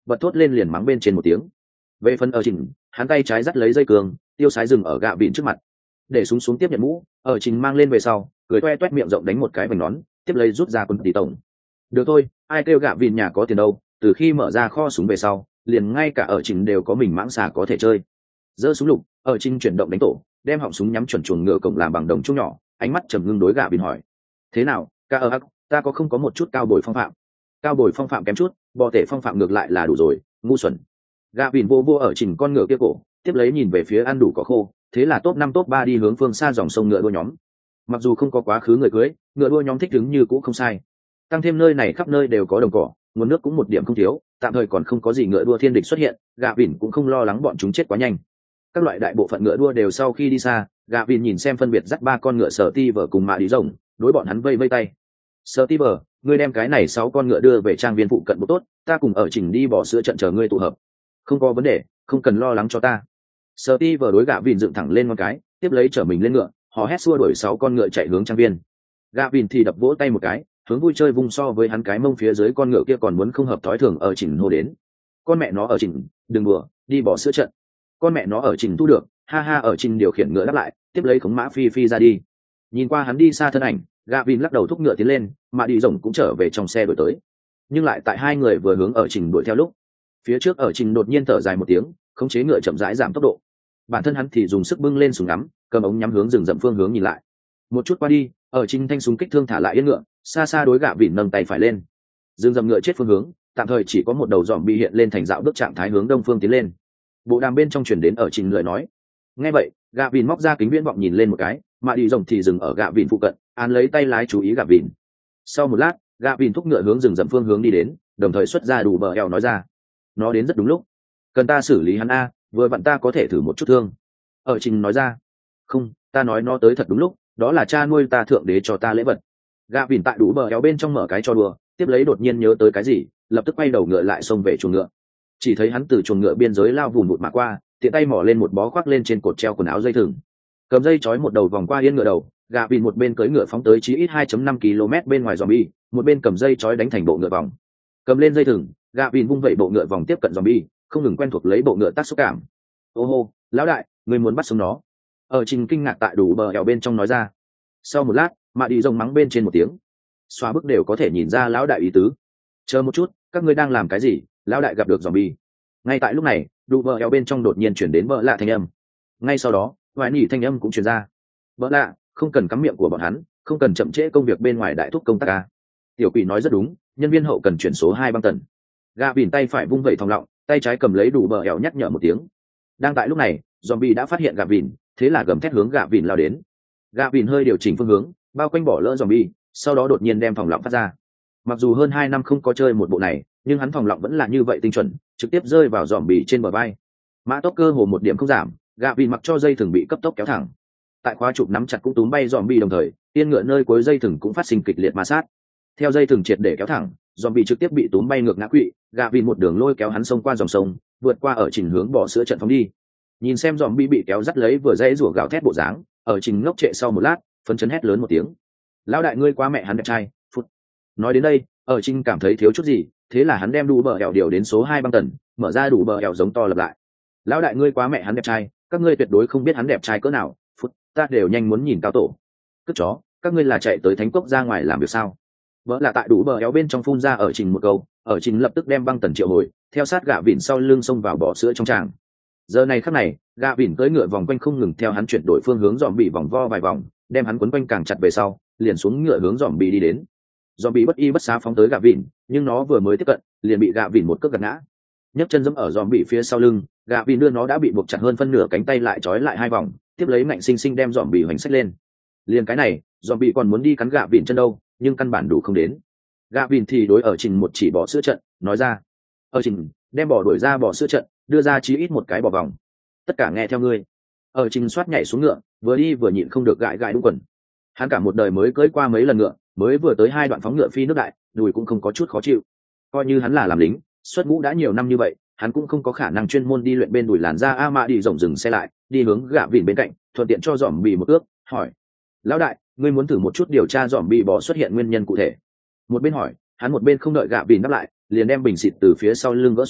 bật thốt lên liền mắng bên trên một tiếng. Về phần ở trình, hắn tay trái dắt lấy dây cường, tiêu sái dừng ở gạ vịn trước mặt, để súng xuống tiếp nhận mũ, ở trình mang lên về sau, cười toe toét miệng rộng đánh một cái vành nón, tiếp lấy rút ra quân tỷ tổng. Được thôi, ai kêu gạ vịn nhà có tiền đâu, từ khi mở ra kho súng về sau, liền ngay cả ở trình đều có mình mãng xà có thể chơi. Giơ súng lục, ở trình chuyển động đánh tổ, đem họng súng nhắm chuẩn chuồng ngựa cổng làm bằng đồng trung nhỏ, ánh mắt trầm ngưng đối gạ vịn hỏi: thế nào, ca ở hắc, ta có không có một chút cao bồi phong phạm? Cao bồi phong phạm kém chút, bò tể phong phạm ngược lại là đủ rồi, ngu xuẩn. Gạ vịn vô vô ở trình con ngựa kia cổ, tiếp lấy nhìn về phía ăn đủ có khô, thế là top năm top ba đi hướng phương xa dòng sông ngựa đua nhóm. Mặc dù không có quá khứ người cưới, ngựa đua nhóm thích đứng như cũ không sai. Tăng thêm nơi này khắp nơi đều có đồng cỏ, nguồn nước cũng một điểm không thiếu, tạm thời còn không có gì ngựa đua thiên địch xuất hiện, gạ vịn cũng không lo lắng bọn chúng chết quá nhanh. Các loại đại bộ phận ngựa đua đều sau khi đi xa, gạ vịn nhìn xem phân biệt dắt ba con ngựa sở ti vở cùng mạ đi rồng, đối bọn hắn vây vây tay. Sở ti vở, ngươi đem cái này sáu con ngựa đưa về trang viên phụ cận bộ tốt, ta cùng ở chỉnh đi bỏ sữa trận chờ ngươi tụ hợp. Không có vấn đề, không cần lo lắng cho ta. Sở ti vở đối gạ vịn dựng thẳng lên con cái, tiếp lấy chở mình lên ngựa, họ hét xua đuổi sáu con ngựa chạy hướng trang viên. Gạ vịn thì đập vỗ tay một cái, hướng vui chơi vung so với hắn cái mông phía dưới con ngựa kia còn muốn không hợp thói thường ở chỉnh hô đến. Con mẹ nó ở chỉnh, đừng đùa, đi bỏ sữa trận. Con mẹ nó ở chỉnh thu được, ha ha ở chỉnh điều khiển ngựa đáp lại, tiếp lấy khống mã phi phi ra đi. Nhìn qua hắn đi xa thân ảnh, gạ vịn lắc đầu thúc ngựa tiến lên, mà đi rồng cũng trở về trong xe đuổi tới. Nhưng lại tại hai người vừa hướng ở chỉnh đuổi theo lúc, phía trước ở chỉnh đột nhiên thở dài một tiếng, khống chế ngựa chậm rãi giảm tốc độ. Bản thân hắn thì dùng sức bưng lên súng ngắm, cầm ống nhắm hướng rừng rậm phương hướng nhìn lại. Một chút qua đi, ở chỉnh thanh súng kích thương thả lại yên ngựa, xa xa đối gạ vịn nâng tay phải lên. Rừng rậm ngựa chết phương hướng, tạm thời chỉ có một đầu dòm bị hiện lên thành dạo bước trạng thái hướng đông phương tiến lên. Bộ đàm bên trong truyền đến ở chỉnh lời nói. Nghe vậy, gạ vịn móc ra kính viễn vọng nhìn lên một cái, mà đi rồng thì dừng ở gạ vịn phụ cận, án lấy tay lái chú ý gạ vịn. Sau một lát, gạ vịn thúc ngựa hướng rừng rậm phương hướng đi đến, đồng thời xuất ra đủ bờ eo nói ra: nó đến rất đúng lúc, cần ta xử lý hắn a, vừa vặn ta có thể thử một chút thương. Ở trình nói ra: không, ta nói nó tới thật đúng lúc, đó là cha nuôi ta thượng đế cho ta lễ vật. Gạ vịn tại đủ bờ eo bên trong mở cái cho đùa, tiếp lấy đột nhiên nhớ tới cái gì, lập tức quay đầu ngựa lại xông về chuồng ngựa. Chỉ thấy hắn từ chuồng ngựa biên giới lao vùn vụt mà qua, tiện tay mỏ lên một bó khoác lên trên cột treo quần áo dây thừng, cầm dây trói một đầu vòng qua yên ngựa đầu. Gạ vịn một bên cưỡi ngựa phóng tới chí ít hai phẩy năm ki lô mét bên ngoài zombie, một bên cầm dây trói đánh thành bộ ngựa vòng. Cầm lên dây thừng, gạ vịn vung vẩy bộ ngựa vòng tiếp cận zombie, không ngừng quen thuộc lấy bộ ngựa tác xúc cảm. Ô hô, lão đại, ngươi muốn bắt sống nó? Ở trình kinh ngạc tại đủ bờ eo bên trong nói ra. Sau một lát, mạ đi rồng mắng bên trên một tiếng, xóa bức đều có thể nhìn ra lão đại ý tứ. Chờ một chút, các ngươi đang làm cái gì? Lão đại gặp được zombie. Ngay tại lúc này, đủ bờ eo bên trong đột nhiên chuyển đến bờ lạ thanh âm. Ngay sau đó, vài nỉ thanh âm cũng truyền ra. Bờ lạ, không cần cắm miệng của bọn hắn, không cần chậm trễ công việc bên ngoài đại thúc công tác ca. Tiểu quỷ nói rất đúng, nhân viên hậu cần chuyển số hai băng tần. Gạ vịn tay phải vung vẩy thòng lọng, tay trái cầm lấy đủ bờ eo nhắc nhở một tiếng. Đang tại lúc này, zombie đã phát hiện gạ vịn, thế là gầm thét hướng gạ vịn lao đến. Gạ vịn hơi điều chỉnh phương hướng, bao quanh bỏ lỡ zombie, sau đó đột nhiên đem thòng lọng phát ra. Mặc dù hơn hai năm không có chơi một bộ này, nhưng hắn thòng lọng vẫn là như vậy tinh chuẩn, trực tiếp rơi vào zombie trên bờ vai. Mã tốc cơ hồ một điểm không giảm, gạ vịn mặc cho dây thừng bị cấp tốc kéo thẳng. Tại khóa chụp nắm chặt cũng túm bay zombie đồng thời, tiên ngựa nơi cuối dây thừng cũng phát sinh kịch liệt ma sát. Theo dây thừng triệt để kéo thẳng, zombie trực tiếp bị túm bay ngược ngã quỵ, gạ vịn một đường lôi kéo hắn xông qua dòng sông, vượt qua ở trình hướng bỏ sữa trận phóng đi. Nhìn xem zombie bị kéo dắt lấy vừa dãy rủa gào thét bộ dáng, ở trình ngốc trệ sau một lát, phấn chấn hét lớn một tiếng: lão đại ngươi quá mẹ hắn đẹp trai, phút. Nói đến đây, ở trình cảm thấy thiếu chút gì, thế là hắn đem đủ bờ ẻo điều đến số hai băng tần, mở ra đủ bờ ẻo giống to lập lại: lão đại ngươi quá mẹ hắn đẹp trai, các ngươi tuyệt đối không biết hắn đẹp trai cỡ nào, phút, ta đều nhanh muốn nhìn cao tổ. Cất chó, các ngươi là chạy tới thánh cốc ra ngoài làm việc sao? Vỡ là tại đủ bờ ẻo bên trong phun ra ở trình một câu, ở trình lập tức đem băng tần triệu hồi, theo sát gạ vịn sau lưng xông vào bỏ sữa trong tràng. Giờ này khắc này, gạ vịn cưỡi ngựa vòng quanh không ngừng theo hắn chuyển đổi phương hướng dòm bị vòng vo vài vòng, đem hắn quấn quanh càng chặt về sau, liền xuống ngựa hướng dòm bị đi đến. Dòm bị bất y bất xá phóng tới gạ vịn, nhưng nó vừa mới tiếp cận, liền bị gạ vịn một cước gạt ngã. Nhấc chân giẫm ở dòm bị phía sau lưng, gạ vịn đưa nó đã bị buộc chặt hơn phân nửa cánh tay lại trói lại hai vòng, tiếp lấy ngạnh sinh sinh đem dòm bị hoành xách lên. Liền cái này, dòm bị còn muốn đi cắn gạ vịn chân đâu, nhưng căn bản đủ không đến. Gạ vịn thì đối ở trình một chỉ bỏ sữa trận, nói ra: ở trình, đem bỏ đuổi ra bỏ sữa trận, đưa ra chí ít một cái bỏ vòng. Tất cả nghe theo ngươi. Ở trình soát nhảy xuống ngựa, vừa đi vừa nhịn không được gãi gãi đúng quần. Hắn cả một đời mới cưỡi qua mấy lần ngựa, mới vừa tới hai đoạn phóng ngựa phi nước đại, đùi cũng không có chút khó chịu. Coi như hắn là làm lính, xuất ngũ đã nhiều năm như vậy, hắn cũng không có khả năng chuyên môn đi luyện bên đùi làn da. A Mã đi rộng dừng xe lại, đi hướng gạ vịn bên cạnh, thuận tiện cho dòm bị một ước, hỏi: lão đại, ngươi muốn thử một chút điều tra dòm bị bỏ xuất hiện nguyên nhân cụ thể? Một bên hỏi, hắn một bên không đợi gạ vịn đáp lại, liền đem bình xịt từ phía sau lưng gỡ xuống,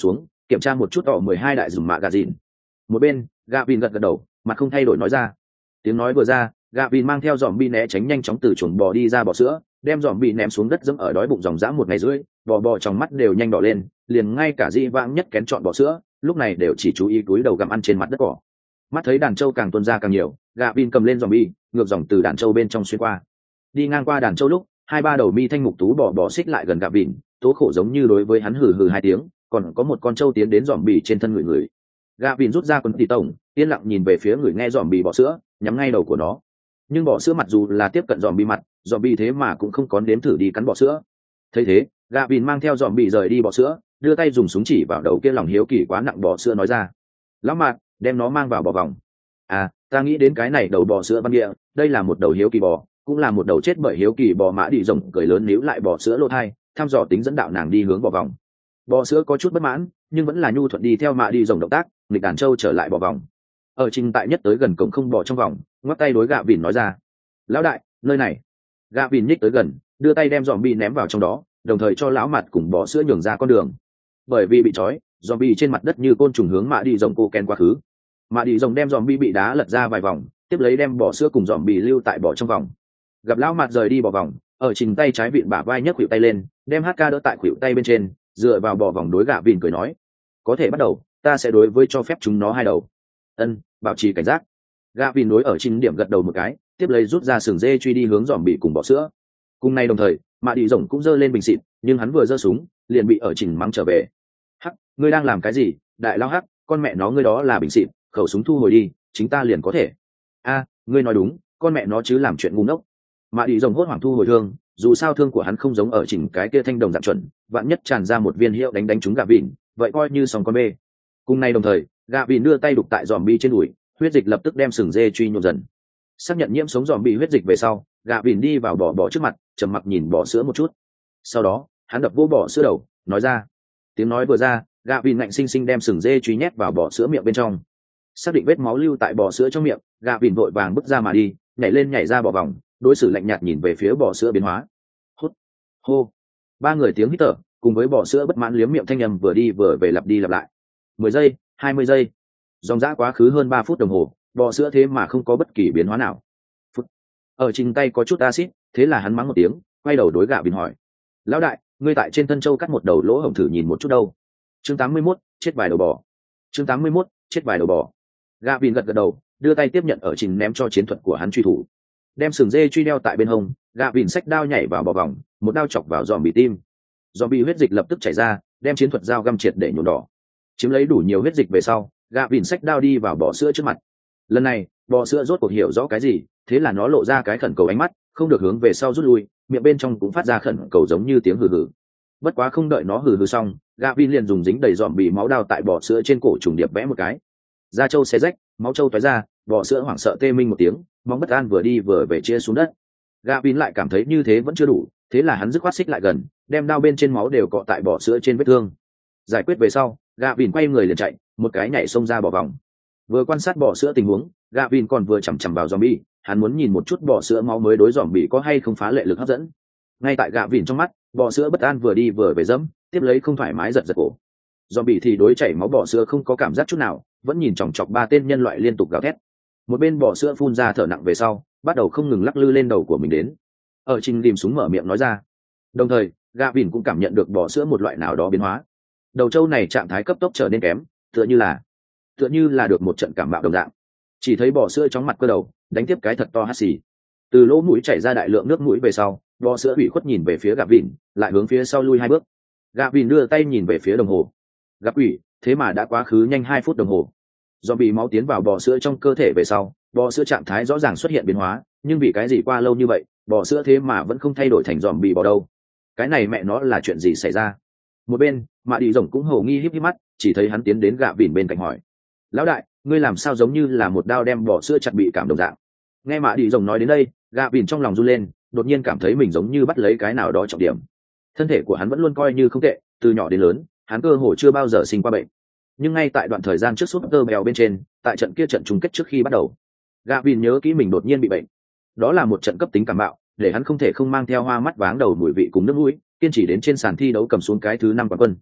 kiểm tra một chút tỏ mười hai đại dùng mạ gà dìn. Một bên gà vìn gật gật đầu, mặt không thay đổi nói ra. Tiếng nói vừa ra, gà vìn mang theo dòm bi né tránh nhanh chóng từ chuồng bò đi ra bò sữa, đem dòm bi ném xuống đất dẫm ở đói bụng dòng dã một ngày rưỡi, bò bò trong mắt đều nhanh đỏ lên, liền ngay cả di vãng nhất kén chọn bò sữa lúc này đều chỉ chú ý cúi đầu gặm ăn trên mặt đất cỏ. Mắt thấy đàn trâu càng tuôn ra càng nhiều, gà vìn cầm lên dòm bi ngược dòng từ đàn trâu bên trong xuyên qua. Đi ngang qua đàn trâu lúc, hai ba đầu mi thanh mục tú bò bò xích lại gần gà vìn, tố khổ giống như đối với hắn hừ hừ hai tiếng, còn có một con trâu tiến đến dòm bì trên thân người người. Gà vìn rút ra quần tỉ tổng, yên lặng nhìn về phía người nghe dòm bì bò sữa, nhắm ngay đầu của nó. Nhưng bò sữa mặc dù là tiếp cận dòm bì mặt, dòm bì thế mà cũng không có nếm thử đi cắn bò sữa. Thấy thế, gà vìn mang theo dòm bì rời đi bò sữa, đưa tay dùng súng chỉ vào đầu kia lòng hiếu kỳ quá nặng bò sữa nói ra: lão mạt, đem nó mang vào bò vòng. À, ta nghĩ đến cái này đầu bò sữa văn địa, đây là một đầu hiếu kỳ bò, cũng là một đầu chết bởi hiếu kỳ bò. Mã đi rồng cười lớn níu lại bò sữa lỗ thai, thăm dò tính dẫn đạo nàng đi hướng bò vòng. Bò sữa có chút bất mãn, nhưng vẫn là nhu thuận đi theo Mã đi rồng động tác, nghịch đàn trâu trở lại bò vòng. Ở trình tại nhất tới gần cổng không bò trong vòng, ngoắc tay đối gạ vìn nói ra: lão đại, nơi này. Gạ vìn nhích tới gần, đưa tay đem dòm bi ném vào trong đó, đồng thời cho lão mặt cùng bò sữa nhường ra con đường. Bởi vì bị trói, dòm bi trên mặt đất như côn trùng hướng Mã đi rồng cô ken quá khứ. Mã đi rồng đem dòm bi bị đá lật ra vài vòng, tiếp lấy đem bò sữa cùng dòm bi lưu tại bò trong vòng. Gặp lão mặt rời đi bò vòng, ở trình tay trái vịn bả vai nhấc khuỷu tay lên, đem hát ca đỡ tại khuỷu tay bên trên, dựa vào bò vòng đối gạ vìn cười nói: có thể bắt đầu, ta sẽ đối với cho phép chúng nó hai đầu. Ân, bảo trì cảnh giác. Gạ vìn đối ở trình điểm gật đầu một cái, tiếp lấy rút ra sừng dê truy đi hướng dòm bị cùng bò sữa. Cùng nay đồng thời, Mã đi rồng cũng giơ lên bình xịt, nhưng hắn vừa giơ súng liền bị ở trình mắng trở về: hắc, ngươi đang làm cái gì, đại lao hắc, con mẹ nó ngươi đó là bình xịt, khẩu súng thu hồi đi, chính ta liền có thể. A, ngươi nói đúng, con mẹ nó chứ làm chuyện ngu ngốc. Mã đi rồng hốt hoảng thu hồi thương, dù sao thương của hắn không giống ở chỉnh cái kia thanh đồng dạng chuẩn, vạn nhất tràn ra một viên hiệu đánh đánh trúng gạ vìn, vậy coi như sòng con bê. Cùng nay đồng thời, gạ vìn đưa tay đục tại dòm bi trên đùi, huyết dịch lập tức đem sừng dê truy nhộn dần. Xác nhận nhiễm sống dòm bi huyết dịch về sau, gạ vìn đi vào bò bò trước mặt, trầm mặc nhìn bò sữa một chút. Sau đó, hắn đập vô bò sữa đầu, nói ra. Tiếng nói vừa ra, gạ vìn ngạnh sinh sinh đem sừng dê truy nhét vào bò sữa miệng bên trong. Xác định vết máu lưu tại bò sữa trong miệng, gạ vìn vội vàng bước ra mà đi, nhảy lên nhảy ra bò vòng, đối xử lạnh nhạt nhìn về phía bò sữa biến hóa. Hút, hô, ba người tiếng hít thở cùng với bò sữa bất mãn liếm miệng thanh âm vừa đi vừa về lặp đi lặp lại. Mười giây, hai mươi giây, dòng dã quá khứ hơn ba phút đồng hồ, bò sữa thế mà không có bất kỳ biến hóa nào. Phút. Ở trình tay có chút acid, thế là hắn mắng một tiếng, quay đầu đối gạ vìn hỏi: lão đại, ngươi tại trên thân châu cắt một đầu lỗ hổng thử nhìn một chút đâu. Chương tám mươi mốt, chết vài đầu bò. Chương tám mươi mốt, chết vài đầu bò. Gạ vìn gật gật đầu, đưa tay tiếp nhận ở trình ném cho chiến thuật của hắn truy thủ, đem sừng dê truy đeo tại bên hông. Gạ vìn xách đao nhảy vào bò vòng, một đao chọc vào dòm bị tim. Dòm bị huyết dịch lập tức chảy ra, đem chiến thuật dao găm triệt để nhuộm đỏ. Chiếm lấy đủ nhiều huyết dịch về sau, gạ vìn xách đao đi vào bò sữa trước mặt. Lần này, bò sữa rốt cuộc hiểu rõ cái gì, thế là nó lộ ra cái khẩn cầu ánh mắt, không được hướng về sau rút lui, miệng bên trong cũng phát ra khẩn cầu giống như tiếng hừ hừ. Bất quá không đợi nó hừ hừ xong, gạ vìn liền dùng dính đầy dòm bị máu đao tại bò sữa trên cổ trùng điệp vẽ một cái. Da trâu xé rách, máu trâu tóe ra, bò sữa hoảng sợ tê minh một tiếng, mong bất an vừa đi vừa về chia xuống đất. Gạ vìn lại cảm thấy như thế vẫn chưa đủ, thế là hắn dứt khoát xích lại gần, đem đao bên trên máu đều cọ tại bò sữa trên vết thương. Giải quyết về sau, gạ vìn quay người liền chạy, một cái nhảy xông ra bò vòng. Vừa quan sát bò sữa tình huống, gạ vìn còn vừa chằm chằm vào zombie, hắn muốn nhìn một chút bò sữa máu mới đối zombie có hay không phá lệ lực hấp dẫn. Ngay tại gạ vìn trong mắt, bò sữa bất an vừa đi vừa về dẫm, tiếp lấy không thoải mái giật giật cổ. Zombie thì đối chảy máu bò sữa không có cảm giác chút nào, vẫn nhìn chòng chọc ba tên nhân loại liên tục gào thét. Một bên bò sữa phun ra thở nặng về sau, bắt đầu không ngừng lắc lư lên đầu của mình đến. Ở trình tìm súng mở miệng nói ra. Đồng thời, gạ vìn cũng cảm nhận được bò sữa một loại nào đó biến hóa. Đầu trâu này trạng thái cấp tốc trở nên kém, tựa như là tựa như là được một trận cảm bạo đồng dạng. Chỉ thấy bò sữa chóng mặt cơ đầu, đánh tiếp cái thật to hắt xì. Từ lỗ mũi chảy ra đại lượng nước mũi về sau, bò sữa ủy khuất nhìn về phía gạ vìn, lại hướng phía sau lui hai bước. Gạ vìn đưa tay nhìn về phía đồng hồ. Gặp ủy, thế mà đã quá khứ nhanh hai phút đồng hồ. Do bị máu tiến vào bò sữa trong cơ thể về sau, bò sữa trạng thái rõ ràng xuất hiện biến hóa, nhưng vì cái gì qua lâu như vậy, bò sữa thế mà vẫn không thay đổi thành dòm bị bò đâu. Cái này mẹ nó là chuyện gì xảy ra? Một bên, Mã đi rồng cũng hầu nghi híp híp mắt, chỉ thấy hắn tiến đến gạ vìn bên cạnh hỏi: lão đại, ngươi làm sao giống như là một đao đem bò sữa chặt bị cảm đồng dạng? Nghe Mã đi rồng nói đến đây, gạ vìn trong lòng run lên, đột nhiên cảm thấy mình giống như bắt lấy cái nào đó trọng điểm. Thân thể của hắn vẫn luôn coi như không tệ, từ nhỏ đến lớn, hắn cơ hồ chưa bao giờ sinh qua bệnh. Nhưng ngay tại đoạn thời gian trước sút tơ bèo bên trên, tại trận kia trận chung kết trước khi bắt đầu, gạ vìn nhớ kỹ mình đột nhiên bị bệnh. Đó là một trận cấp tính cảm bạo, để hắn không thể không mang theo hoa mắt váng đầu mùi vị cùng nước mũi, kiên trì đến trên sàn thi đấu cầm xuống cái thứ năm quán quân.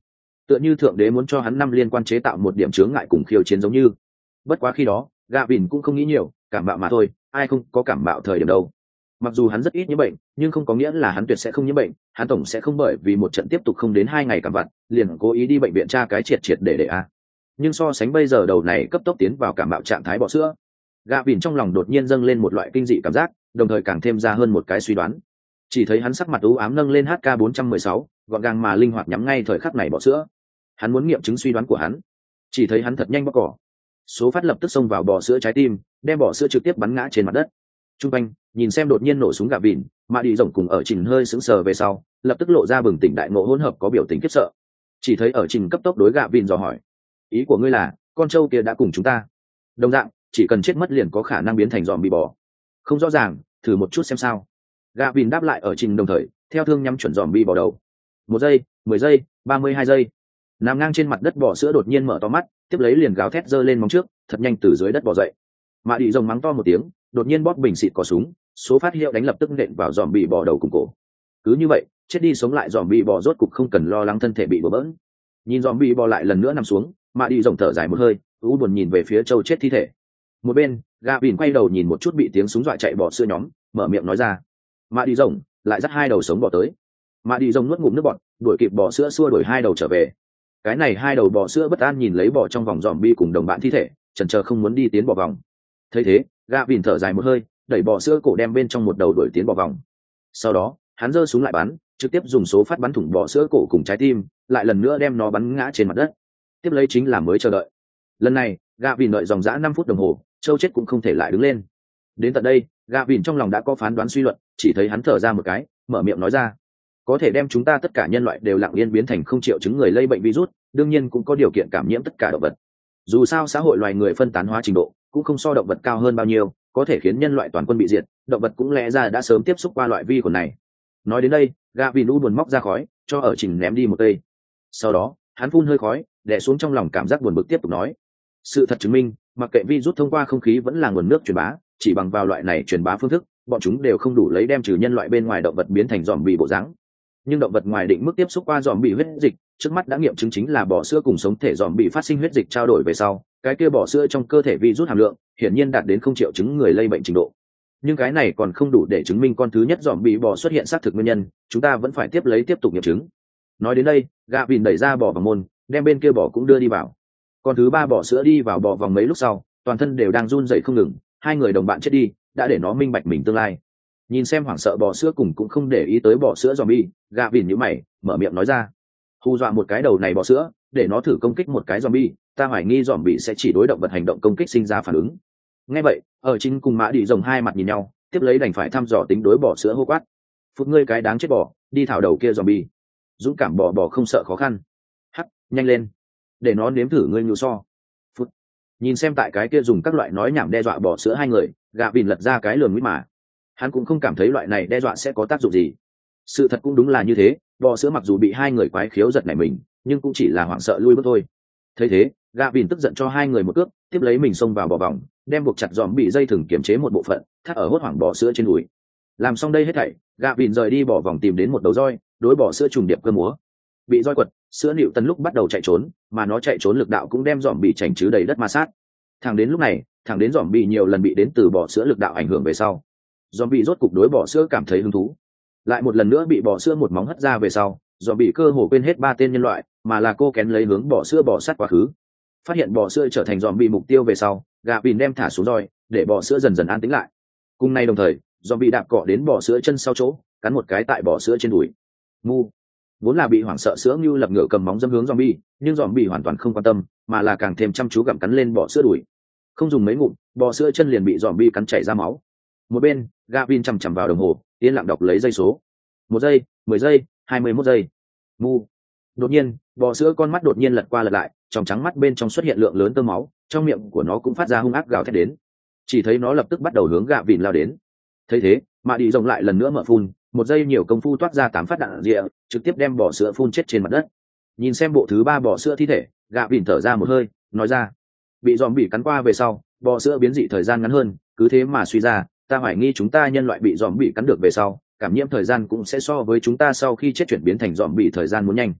tựa như thượng đế muốn cho hắn năm liên quan chế tạo một điểm chướng ngại cùng khiêu chiến giống như. Bất quá khi đó gạ vìn cũng không nghĩ nhiều, cảm bạo mà thôi, ai không có cảm bạo thời điểm đâu. Mặc dù hắn rất ít nhiễm bệnh, nhưng không có nghĩa là hắn tuyệt sẽ không nhiễm bệnh, hắn tổng sẽ không bởi vì một trận tiếp tục không đến hai ngày cảm vặt liền cố ý đi bệnh viện tra cái triệt triệt để để a. Nhưng so sánh bây giờ đầu này cấp tốc tiến vào cảm bạo trạng thái bọ sữa, gạ vìn trong lòng đột nhiên dâng lên một loại kinh dị cảm giác, đồng thời càng thêm ra hơn một cái suy đoán. Chỉ thấy hắn sắc mặt u ám nâng lên H K bốn trăm mười sáu, gọn gàng mà linh hoạt nhắm ngay thời khắc này bọ sữa. Hắn muốn nghiệm chứng suy đoán của hắn. Chỉ thấy hắn thật nhanh bóc cỏ, số phát lập tức xông vào bọ sữa trái tim, đem bọ sữa trực tiếp bắn ngã trên mặt đất. Trung quanh nhìn xem đột nhiên nổ súng gạ vìn, mà đi rồng cùng ở trình hơi sững sờ về sau, lập tức lộ ra bừng tỉnh đại ngộ hỗn hợp có biểu tình khiếp sợ. Chỉ thấy ở trình cấp tốc đối gạ vìn dò hỏi, ý của ngươi là con trâu kia đã cùng chúng ta đồng dạng, chỉ cần chết mất liền có khả năng biến thành dòm bị bò? Không rõ ràng, thử một chút xem sao. Gạ vìn đáp lại ở trình đồng thời theo thương nhắm chuẩn dòm bị bò đầu. Một giây, mười giây, ba mươi hai giây. Nằm ngang trên mặt đất bò sữa đột nhiên mở to mắt, tiếp lấy liền gào thét giơ lên móng trước, thật nhanh từ dưới đất bò dậy. Mạ đi rồng mắng to một tiếng, đột nhiên bóp bình xịt có súng, số phát hiệu đánh lập tức nện vào dòm bị bò đầu cùng cổ. Cứ như vậy, chết đi sống lại dòm bị bò rốt cục không cần lo lắng thân thể bị bừa bỡn. Nhìn dòm bị bò lại lần nữa nằm xuống, Mạ đi rồng thở dài một hơi, u buồn nhìn về phía châu chết thi thể. Một bên gà vìn quay đầu nhìn một chút bị tiếng súng dọa chạy bò sữa nhóm, mở miệng nói ra, Mạ đi rồng lại dắt hai đầu sống bò tới. Mạ đi rồng nuốt ngụm nước bọt, đuổi kịp bò sữa xua đuổi hai đầu trở về. Cái này hai đầu bò sữa bất an nhìn lấy bò trong vòng dòm bi cùng đồng bạn thi thể, chần chờ không muốn đi tiến bò vòng. Thấy thế gà vìn thở dài một hơi, đẩy bò sữa cổ đem bên trong một đầu đuổi tiến bò vòng. Sau đó hắn giơ súng lại bắn, trực tiếp dùng số phát bắn thủng bò sữa cổ cùng trái tim, lại lần nữa đem nó bắn ngã trên mặt đất. Tiếp lấy chính là mới chờ đợi. Lần này gà vìn đợi dòng dã năm phút đồng hồ, châu chết cũng không thể lại đứng lên. Đến tận đây gà vìn trong lòng đã có phán đoán suy luận, chỉ thấy hắn thở ra một cái, mở miệng nói ra, có thể đem chúng ta tất cả nhân loại đều lặng yên biến thành không triệu chứng người lây bệnh virus, đương nhiên cũng có điều kiện cảm nhiễm tất cả động vật. Dù sao xã hội loài người phân tán hóa trình độ cũng không so động vật cao hơn bao nhiêu, có thể khiến nhân loại toàn quân bị diệt, động vật cũng lẽ ra đã sớm tiếp xúc qua loại vi khuẩn này. Nói đến đây gà vìn u buồn móc ra khói cho ở trình ném đi một cây. Sau đó hắn phun hơi khói đè xuống trong lòng cảm giác buồn bực, tiếp tục nói, sự thật chứng minh mặc kệ virus thông qua không khí vẫn là nguồn nước truyền bá, chỉ bằng vào loại này truyền bá phương thức, bọn chúng đều không đủ lấy đem trừ nhân loại bên ngoài động vật biến thành dòm bị bộ dáng. Nhưng động vật ngoài định mức tiếp xúc qua dòm bị huyết dịch, trước mắt đã nghiệm chứng chính là bò sữa cùng sống thể dòm bị phát sinh huyết dịch trao đổi về sau, cái kia bò sữa trong cơ thể virus hàm lượng hiển nhiên đạt đến không triệu chứng người lây bệnh trình độ. Nhưng cái này còn không đủ để chứng minh con thứ nhất dòm bị bò xuất hiện xác thực nguyên nhân, chúng ta vẫn phải tiếp lấy tiếp tục nghiệm chứng. Nói đến đây gà vìn đẩy ra bò vào môn, đem bên kia bò cũng đưa đi vào. Con thứ ba bò sữa đi vào bò vòng mấy lúc sau, toàn thân đều đang run rẩy không ngừng, hai người đồng bạn chết đi đã để nó minh bạch mình tương lai. Nhìn xem hoảng sợ bò sữa cùng cũng không để ý tới bò sữa zombie, gà vìn nhíu mày mở miệng nói ra, hù dọa một cái đầu này bò sữa, để nó thử công kích một cái zombie, ta hoài nghi zombie sẽ chỉ đối động vật hành động công kích sinh ra phản ứng. Nghe vậy ở chính cùng Mã Đi rồng hai mặt nhìn nhau, tiếp lấy đành phải thăm dò tính đối bò sữa hô quát, phút ngươi cái đáng chết bò, đi thảo đầu kia zombie. Dũng cảm bò bò không sợ khó khăn, hắc nhanh lên để nó nếm thử ngươi nhu so. Phút nhìn xem tại cái kia dùng các loại nói nhảm đe dọa bò sữa hai người, gà vìn lật ra cái lườm mũi mà hắn cũng không cảm thấy loại này đe dọa sẽ có tác dụng gì. Sự thật cũng đúng là như thế, bò sữa mặc dù bị hai người quái khiếu giật nảy mình, nhưng cũng chỉ là hoảng sợ lui bước thôi. Thấy thế gà vìn tức giận cho hai người một cước, tiếp lấy mình xông vào bò vòng, đem buộc chặt dòm bị dây thừng kiểm chế một bộ phận thắt ở hốt hoảng bò sữa trên đùi. Làm xong đây hết thảy, gà vìn rời đi bò vòng tìm đến một đầu roi, đối bò sữa trùng điệp cơ múa. Bị roi quật, sữa nịu tần lúc bắt đầu chạy trốn, mà nó chạy trốn lực đạo cũng đem dòm bị chảnh chứ đầy đất ma sát. Thẳng đến lúc này, thẳng đến dòm bị nhiều lần bị đến từ bò sữa lực đạo ảnh hưởng về sau, dòm bị rốt cục đối bò sữa cảm thấy hứng thú, lại một lần nữa bị bò sữa một móng hất ra về sau, dòm bị cơ hồ quên hết ba tên nhân loại, mà là cô kén lấy hướng bò sữa bò sát quá khứ. Phát hiện bò sữa trở thành dòm bị mục tiêu về sau, gà vìn đem thả xuống roi, để bò sữa dần dần an tĩnh lại. Cùng nay đồng thời, dòm bị đạp cọ đến bò sữa chân sau chỗ, cắn một cái tại bò sữa trên đùi. Mu vốn là bị hoảng sợ sữa như lập ngựa cầm móng dâm hướng zombie, nhưng zombie hoàn toàn không quan tâm, mà là càng thêm chăm chú gặm cắn lên bò sữa đùi. Không dùng mấy ngụm, bò sữa chân liền bị zombie cắn chảy ra máu. Một bên Gavin chằm chằm vào đồng hồ, yên lặng đọc lấy giây số. Một giây, mười giây, hai mươi mốt giây. Mu đột nhiên bò sữa con mắt đột nhiên lật qua lật lại, trong trắng mắt bên trong xuất hiện lượng lớn tơ máu, trong miệng của nó cũng phát ra hung ác gào thét đến. Chỉ thấy nó lập tức bắt đầu hướng Gavin lao đến. Thấy thế Mạ Đi rồng lại lần nữa mở phun, một giây nhiều công phu toát ra tám phát đạn rịa, trực tiếp đem bò sữa phun chết trên mặt đất. Nhìn xem bộ thứ ba bò sữa thi thể, gạ vìn thở ra một hơi, nói ra, bị dòm bị cắn qua về sau, bò sữa biến dị thời gian ngắn hơn, cứ thế mà suy ra, ta hoài nghi chúng ta nhân loại bị dòm bị cắn được về sau, cảm nhiễm thời gian cũng sẽ so với chúng ta sau khi chết chuyển biến thành dòm bị thời gian muốn nhanh.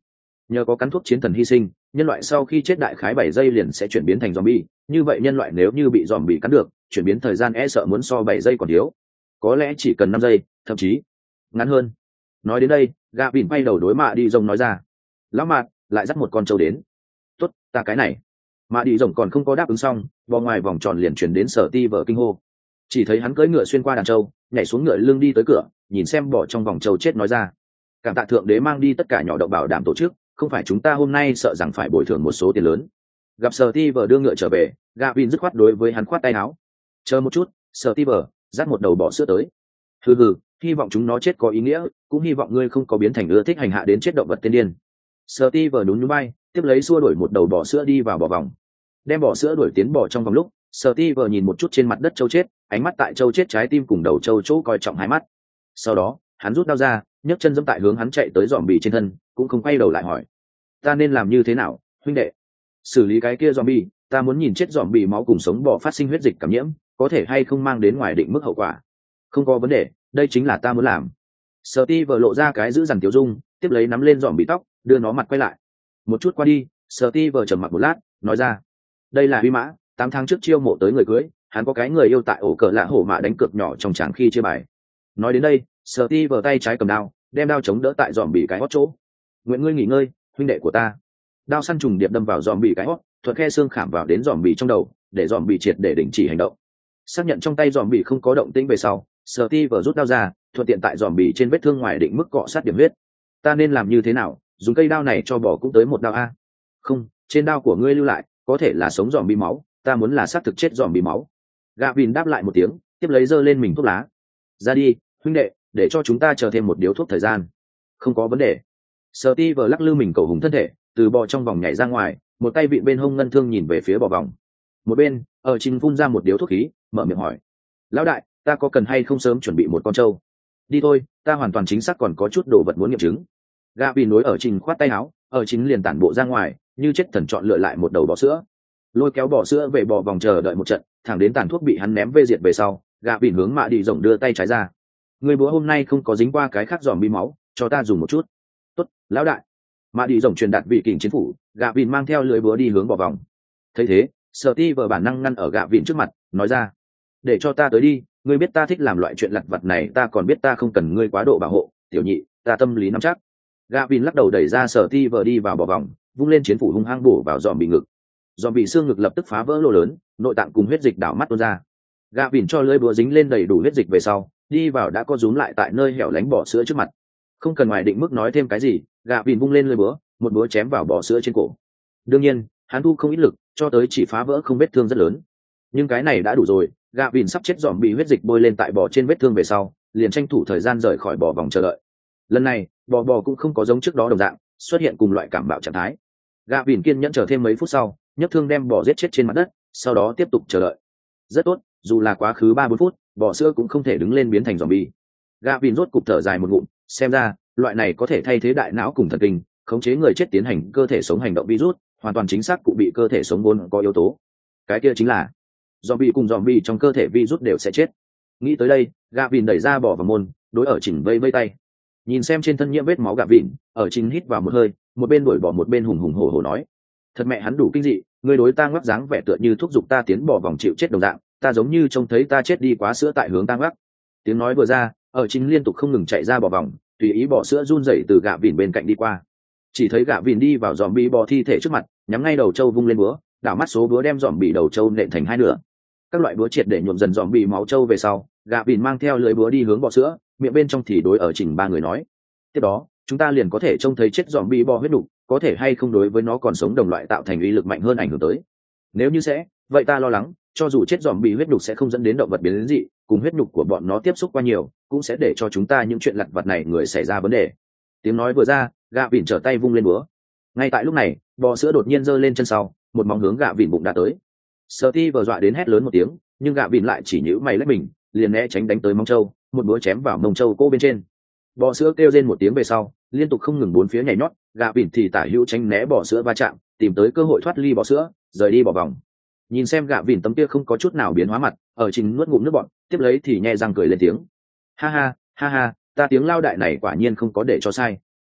Nhờ có cắn thuốc chiến thần hy sinh, nhân loại sau khi chết đại khái bảy giây liền sẽ chuyển biến thành zombie, như vậy nhân loại nếu như bị zombie cắn được, chuyển biến thời gian e sợ muốn so bảy giây còn thiếu. Có lẽ chỉ cần năm giây, thậm chí ngắn hơn. Nói đến đây, gạ vịn quay đầu đối mạ đi rồng nói ra. Lão mạt, lại dắt một con trâu đến. Tốt, ta cái này. Mạ đi rồng còn không có đáp ứng xong, vòng ngoài vòng tròn liền chuyển đến Sở Ti vở kinh hô. Chỉ thấy hắn cưỡi ngựa xuyên qua đàn trâu, nhảy xuống ngựa lưng đi tới cửa, nhìn xem bỏ trong vòng trâu chết nói ra. Cảm tạ thượng đế mang đi tất cả nhỏ động bảo đảm tổ chức, không phải chúng ta hôm nay sợ rằng phải bồi thường một số tiền lớn. Gặp Sở Ti vở đưa ngựa trở về, gạ vịn dứt khoát đối với hắn khoát tay áo. Chờ một chút, Sở Ti vở, dắt một đầu bò sữa tới. Hừ hừ, hy vọng chúng nó chết có ý nghĩa, cũng hy vọng ngươi không có biến thành ưa thích hành hạ đến chết động vật tiên điên. Sở Ti vở nhún nhún bay, tiếp lấy xua đuổi một đầu bò sữa đi vào bò vòng. Đem bò sữa đuổi tiến bò trong vòng lúc, Sở Ti vở nhìn một chút trên mặt đất trâu chết, ánh mắt tại trâu chết trái tim cùng đầu trâu chỗ coi trọng hai mắt. Sau đó, hắn rút đao ra, nhấc chân giẫm tại hướng hắn chạy tới dòm bì trên thân, cũng không quay đầu lại hỏi: "Ta nên làm như thế nào, huynh đệ?" Xử lý cái kia dòm bì, ta muốn nhìn chết dòm bì máu cùng sống bò phát sinh huyết dịch cảm nhiễm, có thể hay không mang đến ngoài định mức hậu quả. Không có vấn đề, đây chính là ta muốn làm. Sở Ti vở lộ ra cái giữ dằn tiểu dung, tiếp lấy nắm lên dòm bì tóc, đưa nó mặt quay lại. Một chút qua đi, Sở Ti vở trầm mặc một lát, nói ra: "Đây là Huy Mã, tám tháng trước chiêu mộ tới người cưới, hắn có cái người yêu tại ổ cờ lạ hổ mạ đánh cược nhỏ trong tràng khi chơi bài." Nói đến đây, Sở Ti vở tay trái cầm đao, đem đao chống đỡ tại dòm bì cái hót chỗ. "Nguyện ngươi nghỉ ngơi, huynh đệ của ta." Đao săn trùng điệp đâm vào dòm bì cái hót, thuận khe xương khảm vào đến dòm bì trong đầu, để dòm bì triệt để đình chỉ hành động. Xác nhận trong tay dòm bì không có động tĩnh về sau, Sở Ti vở rút đao ra, thuận tiện tại dòm bì trên vết thương ngoài định mức cọ sát điểm huyết. "Ta nên làm như thế nào, dùng cây đao này cho bỏ cũng tới một đao a?" "Không, trên đao của ngươi lưu lại, có thể là sống dòm bì máu, ta muốn là xác thực chết dòm bì máu." Gạ Vin đáp lại một tiếng, tiếp lấy giơ lên mình thuốc lá. "Ra đi, huynh đệ, để cho chúng ta chờ thêm một điếu thuốc thời gian." "Không có vấn đề." Sở Ti vở lắc lư mình cầu hùng thân thể, từ bò trong vòng nhảy ra ngoài, một tay vịn bên hông ngân thương nhìn về phía bò vòng. Một bên, ở trình phun ra một điếu thuốc khí, mở miệng hỏi: "Lão đại, ta có cần hay không sớm chuẩn bị một con trâu?" "Đi thôi, ta hoàn toàn chính xác còn có chút đồ vật muốn nghiệm chứng." Gạ Vin nối ở trình khoát tay áo, ở chính liền tản bộ ra ngoài, như chết thần chọn lựa lại một đầu bò sữa, lôi kéo bò sữa về bò vòng chờ đợi một trận, thẳng đến tàn thuốc bị hắn ném vê diệt về sau, Gạ Vin hướng Mạ Đi rộng đưa tay trái ra: "Người búa hôm nay không có dính qua cái khác dòm bi máu, cho ta dùng một chút." "Tốt, lão đại." Mạ Đi rộng truyền đạt vị kình chiến phủ, Gạ Vin mang theo lưỡi búa đi hướng bò vòng. Thấy thế, Sở Ti vở bản năng ngăn ở Gạ Vin trước mặt, nói ra: "Để cho ta tới đi, ngươi biết ta thích làm loại chuyện lặt vặt này, ta còn biết ta không cần ngươi quá độ bảo hộ, tiểu nhị, ta tâm lý nắm chắc." Gạ Vin lắc đầu đẩy ra Sở Ti vở đi vào bò vòng, vung lên chiến phủ hung hăng bổ vào dòm bị ngực. Dòm bị xương ngực lập tức phá vỡ lỗ lớn, nội tạng cùng huyết dịch đảo mắt tuôn ra. Gạ Vin cho lưỡi búa dính lên đầy đủ huyết dịch về sau, đi vào đã có rúm lại tại nơi hẻo lánh bò sữa trước mặt. Không cần ngoài định mức nói thêm cái gì, Gạ Vin vung lên lưỡi búa, một búa chém vào bò sữa trên cổ. Đương nhiên, hắn thu không ít lực, cho tới chỉ phá vỡ không vết thương rất lớn. Nhưng cái này đã đủ rồi, Gạ Vin sắp chết dòm bị huyết dịch bôi lên tại bò trên vết thương về sau, liền tranh thủ thời gian rời khỏi bò vòng chờ đợi. Lần này, bò bò cũng không có giống trước đó đồng dạng, xuất hiện cùng loại cảm bạo trạng thái. Gạ Vin kiên nhẫn chờ thêm mấy phút sau, nhấc thương đem bò giết chết trên mặt đất, sau đó tiếp tục chờ đợi. Rất tốt, dù là quá khứ ba bốn phút, bò sữa cũng không thể đứng lên biến thành zombie. Gạ Vin rốt cục thở dài một ngụm, xem ra, loại này có thể thay thế đại não cùng thần kinh, khống chế người chết tiến hành cơ thể sống hành động virus, hoàn toàn chính xác cụ bị cơ thể sống vốn có yếu tố. Cái kia chính là zombie cùng zombie trong cơ thể virus đều sẽ chết. Nghĩ tới đây, Gạ Vin đẩy ra bò vào môn, đối ở Trình vây vây tay. Nhìn xem trên thân nhiễm vết máu Gạ Vin, ở Trình hít vào một hơi, một bên đuổi bỏ một bên hùng hùng hổ hổ nói: "Thật mẹ hắn đủ kinh dị, người đối ta ngoắc dáng vẻ tựa như thúc giục ta tiến bỏ vòng chịu chết đồng dạng, ta giống như trông thấy ta chết đi quá sữa tại hướng ta ngoắc." Tiếng nói vừa ra, ở Trình liên tục không ngừng chạy ra bỏ vòng, tùy ý bỏ sữa run rẩy từ Gạ Vin bên cạnh đi qua. Chỉ thấy Gạ Vin đi vào zombie bò thi thể trước mặt, nhắm ngay đầu trâu vung lên búa, đảo mắt số búa đem zombie đầu trâu nện thành hai nửa. Các loại búa triệt để nhuộm dần zombie máu trâu về sau, Gạ Vin mang theo lưỡi búa đi hướng bò sữa, miệng bên trong thì đối ở Trình ba người nói: "Tiếp đó, chúng ta liền có thể trông thấy chết zombie bò huyết đủ, có thể hay không đối với nó còn sống đồng loại tạo thành uy lực mạnh hơn ảnh hưởng tới. Nếu như sẽ, vậy ta lo lắng, cho dù chết zombie huyết nhục sẽ không dẫn đến động vật biến đến dị, cùng huyết nhục của bọn nó tiếp xúc qua nhiều, cũng sẽ để cho chúng ta những chuyện lặt vặt này người xảy ra vấn đề." Tiếng nói vừa ra, Gạ Vin trở tay vung lên búa. Ngay tại lúc này, bò sữa đột nhiên giơ lên chân sau, một móng hướng Gạ Vin bụng đã tới. Sở Ti vừa dọa đến hét lớn một tiếng, nhưng Gạ Vin lại chỉ nhíu mày lách mình, liền né tránh đánh tới móng trâu, một búa chém vào mông trâu cô bên trên. Bò sữa kêu lên một tiếng về sau, liên tục không ngừng bốn phía nhảy nhót, Gạ Vin thì tả hữu tránh né bò sữa va chạm, tìm tới cơ hội thoát ly bò sữa, rời đi bò vòng. Nhìn xem Gạ Vin tấm kia không có chút nào biến hóa mặt, ở Trình nuốt ngụm nước bọt, tiếp lấy thì nhe răng cười lên tiếng: "Ha ha, ha ha, ta tiếng lao đại này quả nhiên không có để cho sai."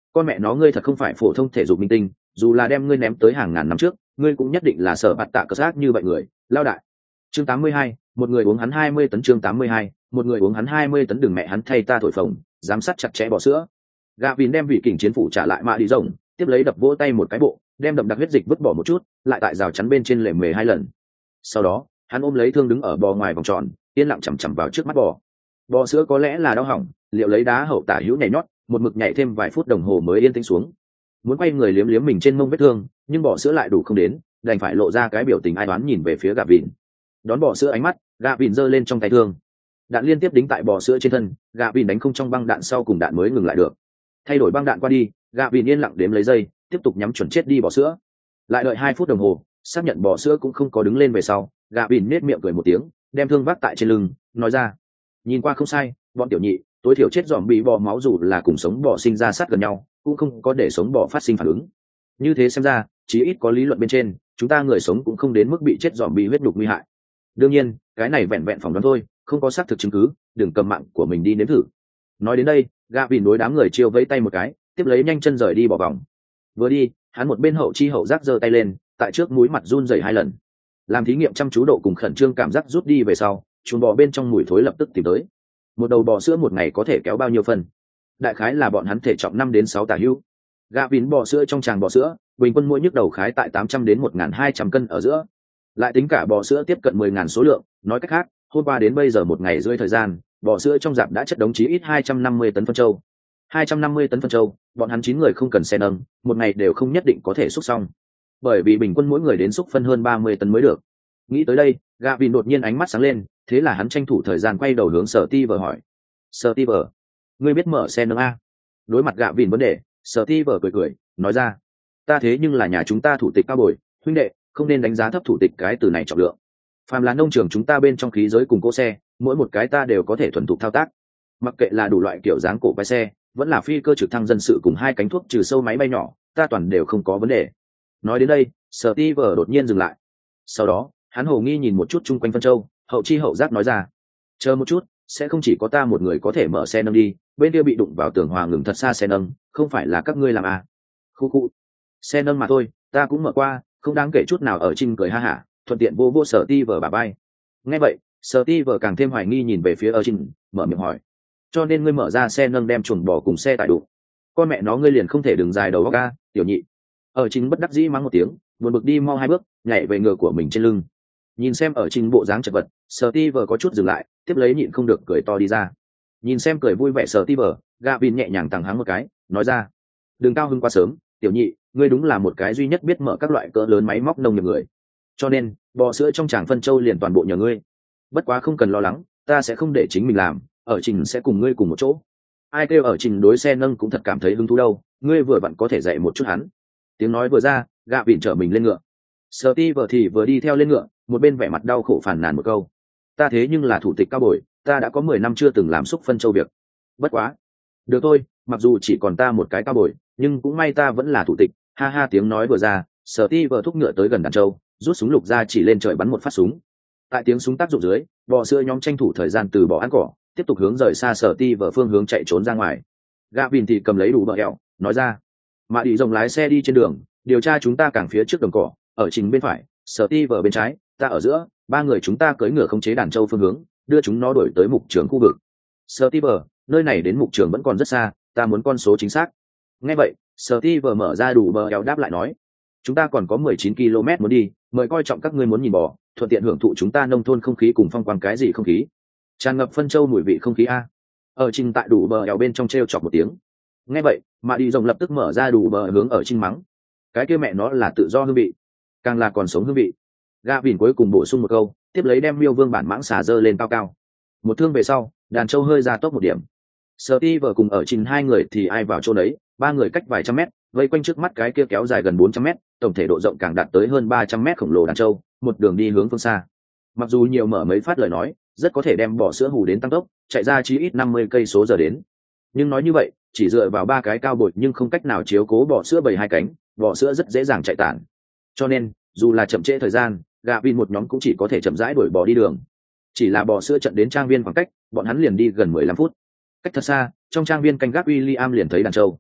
con mẹ nó ngươi thật không phải phổ thông thể dục minh tinh, dù là đem ngươi ném tới hàng ngàn năm trước ngươi cũng nhất định là sở bạt tạ cờ xác như vậy người lao đại. Chương tám mươi hai, một người uống hắn hai mươi tấn. Chương tám mươi hai, một người uống hắn hai mươi tấn. Đừng mẹ hắn thay ta thổi phồng, giám sát chặt chẽ bỏ sữa. Gạ Vin đem vị kình chiến phủ trả lại mạ đi rồng, tiếp lấy đập vỗ tay một cái bộ, đem đậm đặc huyết dịch vứt bỏ một chút, lại tại rào chắn bên trên lề mề hai lần. Sau đó, hắn ôm lấy thương đứng ở bò ngoài vòng tròn, yên lặng chằm chằm vào trước mắt bò. Bò sữa có lẽ là đau hỏng, liệu lấy đá hậu tả hữu nhảy nhót, một mực nhảy thêm vài phút đồng hồ mới yên tĩnh xuống. Muốn quay người liếm liếm mình trên mông vết thương, nhưng bò sữa lại đủ không đến, đành phải lộ ra cái biểu tình ai đoán nhìn về phía Gạ Vin. Đón bò sữa ánh mắt, Gạ Vin giơ lên trong tay thương. Đạn liên tiếp đính tại bò sữa trên thân, Gạ Vin đánh không trong băng đạn sau cùng đạn mới ngừng lại được. Thay đổi băng đạn qua đi, Gạ Vin yên lặng đếm lấy giây, tiếp tục nhắm chuẩn chết đi bò sữa. Lại đợi hai phút đồng hồ, xác nhận bò sữa cũng không có đứng lên về sau, Gạ Vin nết miệng cười một tiếng, đem thương vác tại trên lưng, nói ra: nhìn qua không sai, bọn tiểu nhị, tối thiểu chết dòm bị bò máu dù là cùng sống bò sinh ra sát gần nhau, cũng không có để sống bò phát sinh phản ứng. Như thế xem ra, chí ít có lý luận bên trên, chúng ta người sống cũng không đến mức bị chết dòm bị huyết đục nguy hại. Đương nhiên, cái này vẹn vẹn phỏng đoán thôi, không có xác thực chứng cứ, đừng cầm mạng của mình đi nếm thử. Nói đến đây, Gạ Vin đối đám người chiêu vẫy tay một cái, tiếp lấy nhanh chân rời đi bỏ vòng. Vừa đi, hắn một bên hậu chi hậu giác giơ tay lên, tại trước mũi mặt run rẩy hai lần. Làm thí nghiệm chăm chú độ cùng khẩn trương cảm giác rút đi về sau, chuồng bò bên trong mùi thối lập tức tìm tới. Một đầu bò sữa một ngày có thể kéo bao nhiêu phần? Đại khái là bọn hắn thể trọng năm đến sáu tả hữu. Gạ Vin bò sữa trong tràng bò sữa, bình quân mỗi nhức đầu khái tại tám trăm đến một nghìn hai trăm cân ở giữa. Lại tính cả bò sữa tiếp cận mười nghìn số lượng, nói cách khác, hôm qua đến bây giờ một ngày rưỡi thời gian, bò sữa trong rạp đã chất đống chí ít hai trăm năm mươi tấn phân trâu. hai trăm năm mươi tấn phân trâu, bọn hắn chín người không cần xe nâng, một ngày đều không nhất định có thể xúc xong. Bởi vì bình quân mỗi người đến xúc phân hơn ba mươi tấn mới được. Nghĩ tới đây, Gạ Vin đột nhiên ánh mắt sáng lên, thế là hắn tranh thủ thời gian quay đầu hướng Sở Ti vờ hỏi: "Sở Ti vờ, ngươi biết mở xe nâng a?" Đối mặt Gạ Vin vấn đề, Sở Ti vờ cười cười, nói ra: "Ta thế nhưng là nhà chúng ta thủ tịch cao bồi, huynh đệ, không nên đánh giá thấp thủ tịch cái từ này trọng lượng. Phàm là nông trường chúng ta bên trong khí giới cùng cỗ xe, mỗi một cái ta đều có thể thuần thục thao tác. Mặc kệ là đủ loại kiểu dáng cổ quái xe, vẫn là phi cơ trực thăng dân sự cùng hai cánh thuốc trừ sâu máy bay nhỏ, ta toàn đều không có vấn đề." Nói đến đây, Steve đột nhiên dừng lại. Sau đó, hắn hồ nghi nhìn một chút chung quanh phân châu, hậu chi hậu giác nói ra: "Chờ một chút, sẽ không chỉ có ta một người có thể mở xe nâng đi, bên kia bị đụng vào tường hòa ngừng thật xa xe nâng, không phải là các ngươi làm à?" Khu khu, xe nâng mà thôi, ta cũng mở qua, không đáng kể chút nào. Ở Trinh cười ha hả, thuận tiện vô vô Sở Ti vờ bà bay. Nghe vậy, Sở Ti vờ càng thêm hoài nghi nhìn về phía Ở Trinh, mở miệng hỏi: "Cho nên ngươi mở ra xe nâng đem chuồng bò cùng xe tải đụng? Con mẹ nó ngươi liền không thể đừng dài đầu óc ca, tiểu nhị." Ở Trinh bất đắc dĩ mắng một tiếng, buồn bực đi mau hai bước, nhảy về ngựa của mình trên lưng. Nhìn xem Ở Trinh bộ dáng chật vật, Sở Ti vờ có chút dừng lại, tiếp lấy nhịn không được cười to đi ra. Nhìn xem cười vui vẻ Sở Ti vờ, Gạ Vin nhẹ nhàng tằng hắng một cái, nói ra: "Đừng cao hứng quá sớm, tiểu nhị, ngươi đúng là một cái duy nhất biết mở các loại cỡ lớn máy móc nông nghiệp người, cho nên bò sữa trong tràng phân châu liền toàn bộ nhờ ngươi. Bất quá không cần lo lắng, ta sẽ không để chính mình làm, Ở Trình sẽ cùng ngươi cùng một chỗ. Ai kêu Ở Trình đối xe nâng cũng thật cảm thấy hứng thú đâu, ngươi vừa vặn có thể dạy một chút hắn." Tiếng nói vừa ra, Gạ Vin trở mình lên ngựa. Steve thì vừa đi theo lên ngựa, một bên vẻ mặt đau khổ phàn nàn một câu: "Ta thế nhưng là thủ tịch cao bồi, ta đã có mười năm chưa từng làm xúc phân châu việc. Bất quá, được thôi, mặc dù chỉ còn ta một cái cao bồi, nhưng cũng may ta vẫn là thủ tịch." Ha ha, tiếng nói vừa ra, Steve thúc ngựa tới gần đàn trâu, rút súng lục ra chỉ lên trời bắn một phát súng. Tại tiếng súng tác dụng dưới, bò sữa nhóm tranh thủ thời gian từ bỏ ăn cỏ, tiếp tục hướng rời xa Steve phương hướng chạy trốn ra ngoài. Gạ Vin thì cầm lấy đủ bờ hẹo, nói ra: "Mạ đi rồng lái xe đi trên đường, điều tra chúng ta càng phía trước đồng cỏ, ở Trình bên phải, Steve bên trái, ta ở giữa, ba người chúng ta cưỡi ngựa khống chế đàn trâu phương hướng, đưa chúng nó đuổi tới mục trường khu vực. Steve, nơi này đến mục trường vẫn còn rất xa, ta muốn con số chính xác." Nghe vậy, Steve mở ra đủ bờ eo đáp lại nói: "Chúng ta còn có mười chín ki lô mét muốn đi, mời coi trọng các ngươi muốn nhìn bò, thuận tiện hưởng thụ chúng ta nông thôn không khí cùng phong quang." "Cái gì không khí?" "Tràn ngập phân châu mùi vị không khí a." Ở Trình tại đủ bờ eo bên trong treo chọc một tiếng. Nghe vậy, mà đi rồng lập tức mở ra đủ bờ hướng ở Trình mắng: "Cái kia mẹ nó là tự do hương vị, càng là còn sống hương vị." Gạ Vin cuối cùng bổ sung một câu, tiếp lấy đem miêu vương bản mãng xà dơ lên cao cao. Một thương về sau, đàn trâu hơi ra tốc một điểm. Steve cùng ở Trình hai người thì ai vào chỗ đấy, ba người cách vài trăm mét, vây quanh trước mắt cái kia kéo dài gần bốn trăm mét, tổng thể độ rộng càng đạt tới hơn ba trăm mét khổng lồ đàn trâu, một đường đi hướng phương xa. Mặc dù nhiều mở mấy phát lời nói, rất có thể đem bò sữa hù đến tăng tốc, chạy ra chí ít năm mươi cây số giờ đến. Nhưng nói như vậy, chỉ dựa vào ba cái cao bồi nhưng không cách nào chiếu cố bò sữa bầy hai cánh, bò sữa rất dễ dàng chạy tản. Cho nên, dù là chậm trễ thời gian, Gạ Vin một nhóm cũng chỉ có thể chậm rãi đuổi bò đi đường. Chỉ là bò sữa trận đến trang viên khoảng cách, bọn hắn liền đi gần mười lăm phút. Cách thật xa, trong trang viên canh gác William liền thấy đàn trâu.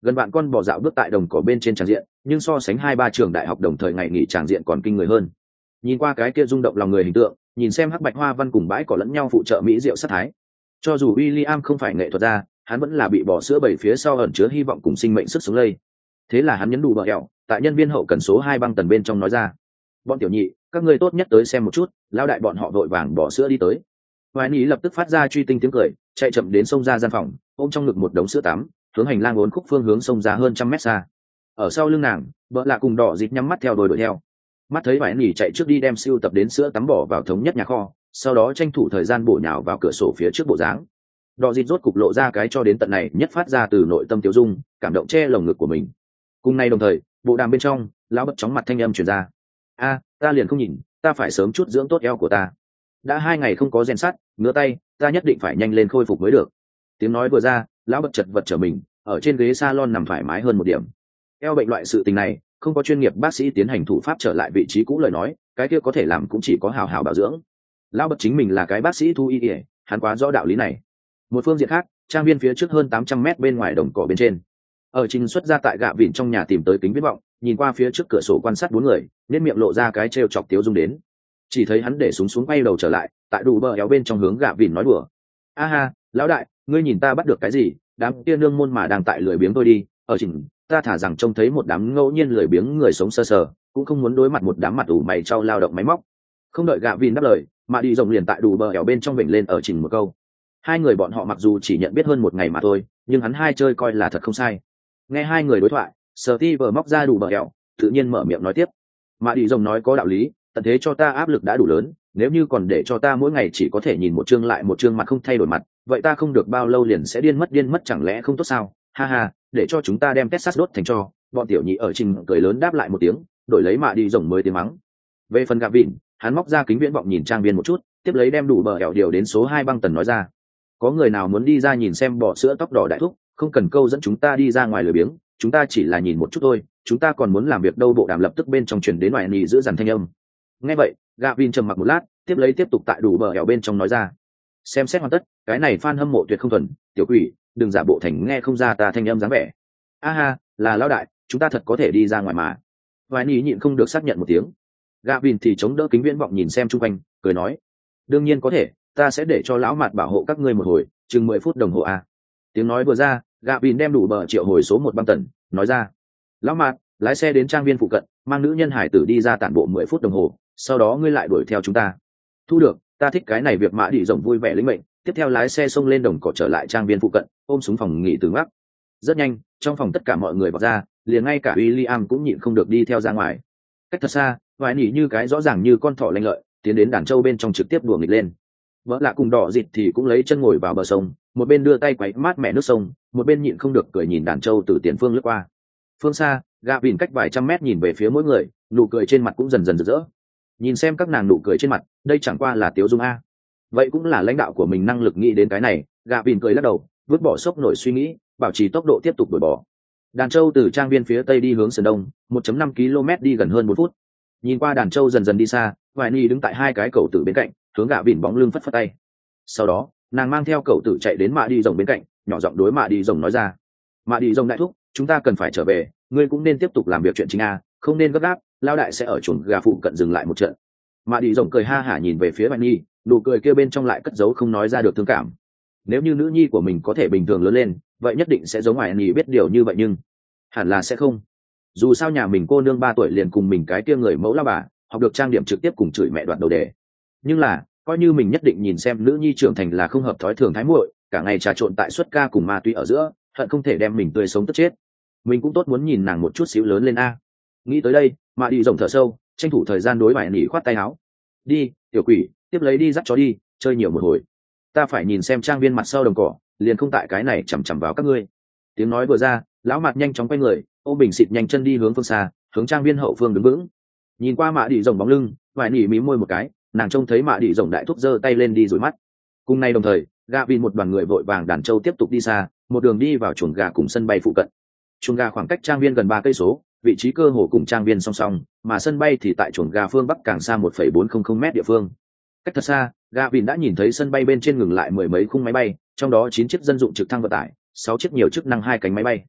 gần bạn con bò dạo bước tại đồng cỏ bên trên tràng diện, nhưng so sánh hai ba trường đại học đồng thời ngày nghỉ tràng diện còn kinh người hơn. Nhìn qua cái kia rung động lòng người hình tượng, nhìn xem hắc bạch hoa văn cùng bãi cỏ lẫn nhau phụ trợ mỹ diệu sát thái. Cho dù William không phải nghệ thuật gia, hắn vẫn là bị bỏ sữa bảy phía sau ẩn chứa hy vọng cùng sinh mệnh sức sống lây. Thế là hắn nhấn đủ bờ eo, tại nhân viên hậu cần số hai băng tần bên trong nói ra: "Bọn tiểu nhị, các ngươi tốt nhất tới xem một chút." Lão đại bọn họ vội vàng bỏ sữa đi tới. Hoài Ní lập tức phát ra truy tinh tiếng cười, chạy chậm đến xông ra gian phòng, ôm trong ngực một đống sữa tắm, hướng hành lang uốn khúc phương hướng xông ra hơn trăm mét xa. Ở sau lưng nàng, vợ lạ cùng đỏ dịt nhắm mắt theo đuổi đuổi theo. Mắt thấy Hoài Ní chạy trước đi đem siêu tập đến sữa tắm bỏ vào thống nhất nhà kho, sau đó tranh thủ thời gian bổ nhào vào cửa sổ phía trước bộ dáng. Đỏ dịt rốt cục lộ ra cái cho đến tận này nhất phát ra từ nội tâm tiêu dung, cảm động che lồng ngực của mình. Cùng nay đồng thời, bộ đàm bên trong, lão bật chóng mặt thanh âm truyền ra: "A, ta liền không nhìn, ta phải sớm chút dưỡng tốt eo của ta. Đã hai ngày không có rèn sắt, ngứa tay, ta nhất định phải nhanh lên khôi phục mới được." Tiếng nói vừa ra, lão bật chật vật trở mình, ở trên ghế salon nằm thoải mái hơn một điểm. Eo bệnh loại sự tình này, không có chuyên nghiệp bác sĩ tiến hành thủ pháp trở lại vị trí cũ lời nói, cái kia có thể làm cũng chỉ có hào hào bảo dưỡng. Lão bật chính mình là cái bác sĩ thú y, hắn quá rõ đạo lý này. Một phương diện khác, trang viên phía trước hơn tám trăm mét bên ngoài đồng cỏ bên trên, ở trình xuất ra tại gạ vịn trong nhà tìm tới kính viễn vọng, nhìn qua phía trước cửa sổ quan sát bốn người, nên miệng lộ ra cái trêu chọc tiếu dung đến. Chỉ thấy hắn để súng xuống quay đầu trở lại, tại đủ bờ éo bên trong hướng gạ vịn nói đùa: "A ha, lão đại, ngươi nhìn ta bắt được cái gì? Đám kia nương môn mà đang tại lười biếng tôi đi, ở trình, ta thả rằng trông thấy một đám ngẫu nhiên lười biếng người sống sơ sờ, cũng không muốn đối mặt một đám mặt ủ mày trao lao động máy móc." Không đợi gạ vịn đáp lời, mà đi rồng liền tại đủ bờ éo bên trong vểnh lên ở trình một câu. Hai người bọn họ mặc dù chỉ nhận biết hơn một ngày mà thôi, nhưng hắn hai chơi coi là thật không sai. Nghe hai người đối thoại, Steve móc ra đủ bờ eo, tự nhiên mở miệng nói tiếp: "Mà đi rồng nói có đạo lý, tận thế cho ta áp lực đã đủ lớn, nếu như còn để cho ta mỗi ngày chỉ có thể nhìn một chương lại một chương mặt không thay đổi mặt, vậy ta không được bao lâu liền sẽ điên mất điên mất chẳng lẽ không tốt sao? Ha ha, để cho chúng ta đem Texas đốt thành cho." Bọn tiểu nhị ở trình cười lớn đáp lại một tiếng, đổi lấy mạ đi rồng mới tiếng mắng. Về phần Gạ Vịn, hắn móc ra kính viễn vọng nhìn trang viên một chút, tiếp lấy đem đủ bờ eo điều đến số hai băng tần nói ra: "Có người nào muốn đi ra nhìn xem bò sữa tóc đỏ đại thúc, không cần câu dẫn chúng ta đi ra ngoài lười biếng, chúng ta chỉ là nhìn một chút thôi, chúng ta còn muốn làm việc đâu." Bộ đàm lập tức bên trong truyền đến ngoài nỉ giữ dằn thanh âm. Nghe vậy, Gavin trầm mặc một lát, tiếp lấy tiếp tục tại đủ bờ ẻo bên trong nói ra: "Xem xét hoàn tất, cái này fan hâm mộ tuyệt không thuần, tiểu quỷ, đừng giả bộ thành nghe không ra ta thanh âm dáng vẻ." "A ha, là lão đại, chúng ta thật có thể đi ra ngoài mà." Ngoài nỉ nhịn không được xác nhận một tiếng. Gavin thì chống đỡ kính viễn vọng nhìn xem chung quanh, cười nói: "Đương nhiên có thể, ta sẽ để cho lão mặt bảo hộ các ngươi một hồi, chừng mười phút đồng hồ a." Tiếng nói vừa ra, Gavin đem đủ bờ triệu hồi số một băng tần, nói ra: "Lão mặt, lái xe đến trang viên phụ cận, mang nữ nhân hải tử đi ra tản bộ mười phút đồng hồ, sau đó ngươi lại đuổi theo chúng ta." "Thu được, ta thích cái này." Việc mã đi rộng vui vẻ lĩnh mệnh, tiếp theo lái xe xông lên đồng cỏ trở lại trang viên phụ cận, ôm súng phòng nghỉ từ ngắc. Rất nhanh, trong phòng tất cả mọi người vọt ra, liền ngay cả William cũng nhịn không được đi theo ra ngoài. Cách thật xa, vài nỉ như cái rõ ràng như con thỏ lanh lợi, tiến đến đàn trâu bên trong trực tiếp đùa nghịch lên. Vợ lạ cùng đỏ dịt thì cũng lấy chân ngồi vào bờ sông, một bên đưa tay quấy mát mẹ nước sông, một bên nhịn không được cười nhìn đàn trâu từ tiền phương lướt qua. Phương xa, Gạ Vịn cách vài trăm mét nhìn về phía mỗi người, nụ cười trên mặt cũng dần dần rực rỡ. Nhìn xem các nàng nụ cười trên mặt, đây chẳng qua là tiếu dung a. Vậy cũng là lãnh đạo của mình năng lực nghĩ đến cái này. Gạ Vịn cười lắc đầu, vứt bỏ sốc nổi suy nghĩ, bảo trì tốc độ tiếp tục đuổi bỏ. Đàn trâu từ trang viên phía tây đi hướng sườn đông, một phẩy năm ki lô mét đi gần hơn một phút. Nhìn qua đàn trâu dần dần đi xa, Vài Nhi đứng tại hai cái cầu tử bên cạnh, hướng Gạ Vịn bóng lưng phất phất tay. Sau đó, nàng mang theo cầu tử chạy đến mạ đi rồng bên cạnh, nhỏ giọng đối mạ đi rồng nói ra: "Mạ đi rồng đại thúc, chúng ta cần phải trở về, ngươi cũng nên tiếp tục làm việc chuyện chính a, không nên gấp gáp, lao đại sẽ ở chuồng gà phụ cận dừng lại một trận." Mạ đi rồng cười ha hả nhìn về phía Vài Nhi, nụ cười kia bên trong lại cất giấu không nói ra được thương cảm. Nếu như nữ nhi của mình có thể bình thường lớn lên, vậy nhất định sẽ giống Vài Nhi biết điều như vậy, nhưng hẳn là sẽ không. Dù sao nhà mình cô nương ba tuổi liền cùng mình cái kia người mẫu lao bà, học được trang điểm trực tiếp cùng chửi mẹ đoạt đầu đề. Nhưng là, coi như mình nhất định nhìn xem nữ nhi trưởng thành là không hợp thói thường thái muội, cả ngày trà trộn tại suất ca cùng ma túy ở giữa, hận không thể đem mình tươi sống tức chết. Mình cũng tốt muốn nhìn nàng một chút xíu lớn lên a. Nghĩ tới đây, mà đi rồng thở sâu, tranh thủ thời gian đối Vải Nỉ khoát tay áo: "Đi, tiểu quỷ, tiếp lấy đi dắt chó đi, chơi nhiều một hồi. Ta phải nhìn xem trang viên mặt sau đồng cỏ, liền không tại cái này chằm chằm vào các ngươi." Tiếng nói vừa ra, lão mặt nhanh chóng quay người, ôm bình xịt nhanh chân đi hướng phương xa, hướng trang viên hậu phương đứng vững. Nhìn qua mạ đi rồng bóng lưng, Vải Nỉ mím môi một cái, nàng trông thấy mạ đi rồng đại thúc giơ tay lên đi rủi mắt. Cùng nay đồng thời, Gavin một đoàn người vội vàng đàn trâu tiếp tục đi xa, một đường đi vào chuồng gà cùng sân bay phụ cận. Chuồng gà khoảng cách trang viên gần ba cây số, vị trí cơ hồ cùng trang viên song song, mà sân bay thì tại chuồng gà phương bắc càng xa một phẩy bốn không không mét địa phương. Cách thật xa, Gavin đã nhìn thấy sân bay bên trên ngừng lại mười mấy khung máy bay, trong đó chín chiếc dân dụng trực thăng vận tải, sáu chiếc nhiều chức năng hai cánh máy bay.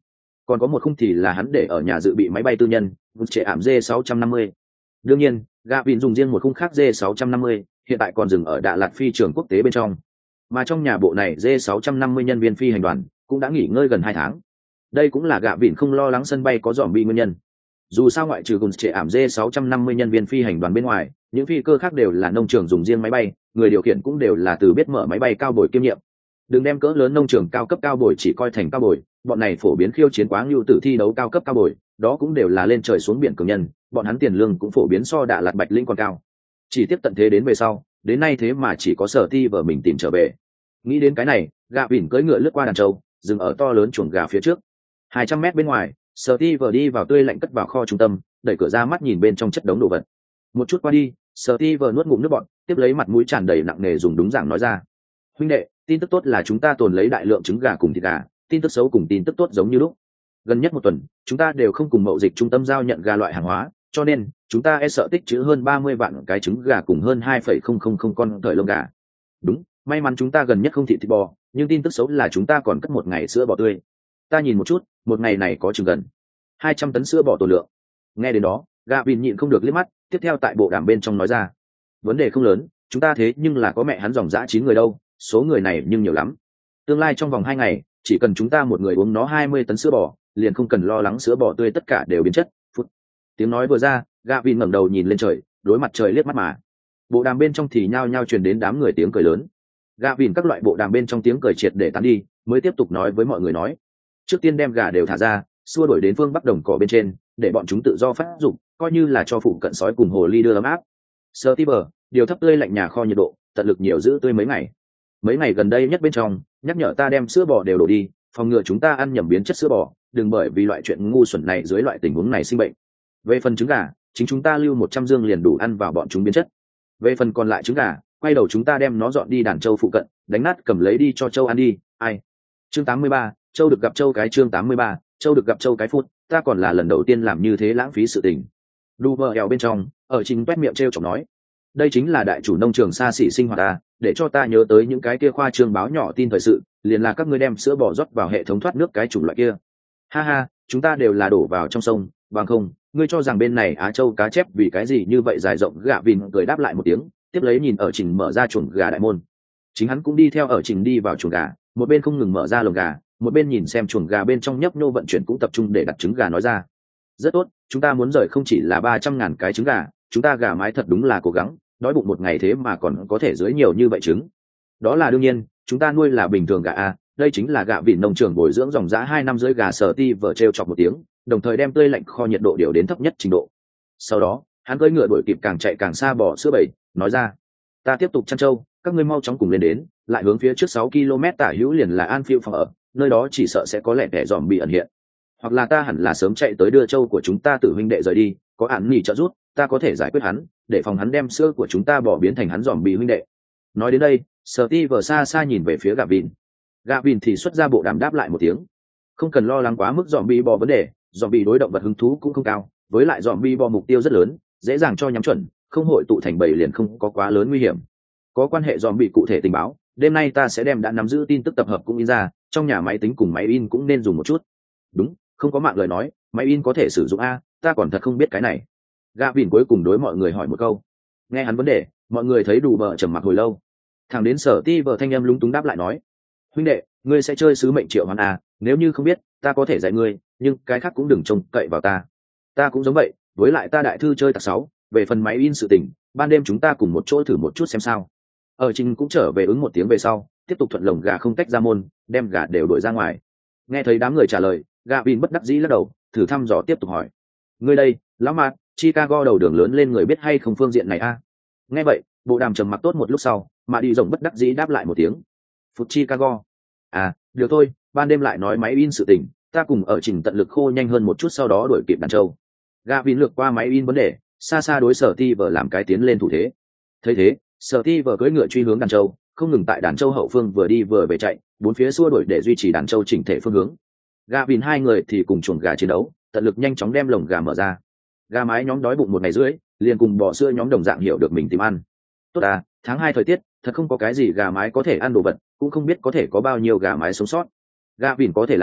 còn có một khung thì là hắn để ở nhà dự bị máy bay tư nhân vượt trệ ảm d sáu trăm năm mươi. Đương nhiên gạ vịn dùng riêng một khung khác d sáu trăm năm mươi, hiện tại còn dừng ở Đà Lạt phi trường quốc tế bên trong, mà trong nhà bộ này d sáu trăm năm mươi nhân viên phi hành đoàn cũng đã nghỉ ngơi gần hai tháng. Đây cũng là gạ vịn không lo lắng sân bay có dòm bi nguyên nhân. Dù sao ngoại trừ cùng trệ ảm d sáu trăm năm mươi nhân viên phi hành đoàn bên ngoài, những phi cơ khác đều là nông trường dùng riêng máy bay, người điều khiển cũng đều là từ biết mở máy bay cao bồi kiêm nhiệm. Đừng đem cỡ lớn nông trường cao cấp cao bồi chỉ coi thành cao bồi, bọn này phổ biến khiêu chiến quá ngưu tử thi đấu cao cấp cao bồi, đó cũng đều là lên trời xuống biển cường nhân, bọn hắn tiền lương cũng phổ biến so Đà Lạt Bạch Linh còn cao. Chỉ tiếp tận thế đến về sau, đến nay thế mà chỉ có Sở Ti vợ mình tìm trở về. Nghĩ đến cái này, gạ vỉn cưỡi ngựa lướt qua đàn trâu, dừng ở to lớn chuồng gà phía trước. Hai trăm mét bên ngoài, Sở Ti vợ đi vào tươi lạnh cất vào kho trung tâm, đẩy cửa ra mắt nhìn bên trong chất đống đồ vật. Một chút qua đi, Sở Ti vợ nuốt ngụm nước bọt, tiếp lấy mặt mũi tràn đầy nặng nề dùng đúng giảng nói ra: huynh đệ, tin tức tốt là chúng ta tồn lấy đại lượng trứng gà cùng thịt gà, tin tức xấu cùng tin tức tốt giống như lúc. Gần nhất một tuần, chúng ta đều không cùng mậu dịch trung tâm giao nhận gà loại hàng hóa, cho nên chúng ta e sợ tích trữ hơn ba mươi vạn cái trứng gà cùng hơn hai phẩy không không không con cởi lông gà. Đúng, may mắn chúng ta gần nhất không thịt thịt bò, nhưng tin tức xấu là chúng ta còn cất một ngày sữa bò tươi. Ta nhìn một chút, một ngày này có chừng gần hai trăm tấn sữa bò tồn lượng. Nghe đến đó, gạ vịn nhịn không được liếc mắt, tiếp theo tại bộ đàm bên trong nói ra: vấn đề không lớn, chúng ta thế nhưng là có mẹ hắn dòng dã chín người đâu, số người này nhưng nhiều lắm. Tương lai trong vòng hai ngày, chỉ cần chúng ta một người uống nó hai mươi tấn sữa bò, liền không cần lo lắng sữa bò tươi tất cả đều biến chất. Phút. Tiếng nói vừa ra, gạ vịn ngẩng đầu nhìn lên trời, đối mặt trời liếc mắt mà. Bộ đàm bên trong thì nhao nhao truyền đến đám người tiếng cười lớn. Gạ vịn các loại bộ đàm bên trong tiếng cười triệt để tán đi, mới tiếp tục nói với mọi người nói: trước tiên đem gà đều thả ra, xua đuổi đến phương bắc đồng cỏ bên trên, để bọn chúng tự do phát dục, coi như là cho phụ cận sói cùng hồ ly đưa ấm áp. Sơ tí bờ, điều thấp tươi lạnh nhà kho nhiệt độ, tận lực nhiều giữ tươi mấy ngày. Mấy ngày gần đây nhất bên trong, nhắc nhở ta đem sữa bò đều đổ đi, phòng ngừa chúng ta ăn nhầm biến chất sữa bò, đừng bởi vì loại chuyện ngu xuẩn này dưới loại tình huống này sinh bệnh. Về phần trứng gà, chính chúng ta lưu một trăm dương liền đủ ăn vào bọn chúng biến chất. Về phần còn lại trứng gà, quay đầu chúng ta đem nó dọn đi đàn trâu phụ cận, đánh nát cầm lấy đi cho trâu ăn đi. Ai? Chương tám mươi ba, trâu được gặp trâu cái. Chương tám mươi ba, trâu được gặp trâu cái. Phút, ta còn là lần đầu tiên làm như thế lãng phí sự tình. Đu vợ eo bên trong, ở trình quét miệng trêu chọc nói: đây chính là đại chủ nông trường xa xỉ sinh hoạt ta, để cho ta nhớ tới những cái kia khoa trương báo nhỏ tin thời sự, liền là các ngươi đem sữa bò rót vào hệ thống thoát nước cái chủng loại kia. Ha ha, chúng ta đều là đổ vào trong sông, bằng không, ngươi cho rằng bên này Á Châu cá chép vì cái gì như vậy dài rộng. Gạ vịn cười đáp lại một tiếng, tiếp lấy nhìn ở trình mở ra chuồng gà đại môn. Chính hắn cũng đi theo ở trình đi vào chuồng gà, một bên không ngừng mở ra lồng gà, một bên nhìn xem chuồng gà bên trong nhấp nhô vận chuyển cũng tập trung để đặt trứng gà nói ra: rất tốt, chúng ta muốn rời không chỉ là ba trăm ngàn cái trứng gà, chúng ta gà mái thật đúng là cố gắng, đói bụng một ngày thế mà còn có thể dưới nhiều như vậy trứng. Đó là đương nhiên, chúng ta nuôi là bình thường gà a, đây chính là gạ vịn nông trường bồi dưỡng dòng dã hai năm dưới gà. Sở Ti vờ treo chọc một tiếng, đồng thời đem tươi lạnh kho nhiệt độ điều đến thấp nhất trình độ. Sau đó, hắn cưỡi ngựa đuổi kịp càng chạy càng xa bò sữa bầy, nói ra: ta tiếp tục chăn trâu, các ngươi mau chóng cùng lên đến, lại hướng phía trước sáu ki lô mét tả hữu liền là Anfield phòng ở, nơi đó chỉ sợ sẽ có lẽ kẻ dòm bị ẩn hiện. Hoặc là ta hẳn là sớm chạy tới đưa trâu của chúng ta tử huynh đệ rời đi, có ản nhỉ trợ giúp, ta có thể giải quyết hắn, để phòng hắn đem sữa của chúng ta bỏ biến thành hắn dòm bị huynh đệ. Nói đến đây, Sở Ti vờ xa xa nhìn về phía gạ vịn. Gạ vịn thì xuất ra bộ đàm đáp lại một tiếng: không cần lo lắng quá mức dòm bị bò vấn đề, dòm bị đối động vật hứng thú cũng không cao, với lại dòm bị bò mục tiêu rất lớn, dễ dàng cho nhắm chuẩn, không hội tụ thành bầy liền không có quá lớn nguy hiểm. Có quan hệ dòm bị cụ thể tình báo, đêm nay ta sẽ đem đã nắm giữ tin tức tập hợp cũng in ra, trong nhà máy tính cùng máy in cũng nên dùng một chút. Đúng, không có mạng lời nói, máy in có thể sử dụng a, ta còn thật không biết cái này. Gạ vịn cuối cùng đối mọi người hỏi một câu. Nghe hắn vấn đề, mọi người thấy đủ bờ trầm mặc hồi lâu. Thằng đến Sở Ti vờ thanh âm lúng túng đáp lại nói: huynh đệ, ngươi sẽ chơi sứ mệnh triệu hoán à, nếu như không biết, ta có thể dạy ngươi, nhưng cái khác cũng đừng trông cậy vào ta. Ta cũng giống vậy, với lại ta đại thư chơi tạc sáu, về phần máy in sự tình, ban đêm chúng ta cùng một chỗ thử một chút xem sao. Ở trình cũng trở về ứng một tiếng về sau, tiếp tục thuận lồng gà không tách ra môn, đem gà đều đuổi ra ngoài. Nghe thấy đám người trả lời, gạ vịn bất đắc dĩ lắc đầu, thử thăm dò tiếp tục hỏi: ngươi đây, lão mạt, Chicago đầu đường lớn lên người biết hay không phương diện này a? Nghe vậy, bộ đàm trầm mặc tốt một lúc sau, mà đi rồng bất đắc dĩ đáp lại một tiếng: Phút Chicago. À, được thôi, ban đêm lại nói máy in sự tình, ta cùng ở trình tận lực khô nhanh hơn một chút sau đó đuổi kịp đàn châu. Gạ vịn lược qua máy in vấn đề, xa xa đối Sở Ti vờ làm cái tiến lên thủ thế. Thấy thế, Sở Ti vờ cưỡi ngựa truy hướng đàn châu, không ngừng tại đàn châu hậu phương vừa đi vừa về chạy, bốn phía xua đuổi để duy trì đàn châu chỉnh thể phương hướng. Gạ vịn hai người thì cùng chuồng gà chiến đấu, tận lực nhanh chóng đem lồng gà mở ra. Gà mái nhóm đói bụng một ngày rưỡi, liền cùng bò sữa nhóm đồng dạng hiểu được mình tìm ăn. Tốt à, tháng hai thời tiết, thật không có cái gì gà mái có thể ăn đồ vật, cũng không biết có thể có bao nhiêu gà mái sống sót. Gạ vịn có thể làm,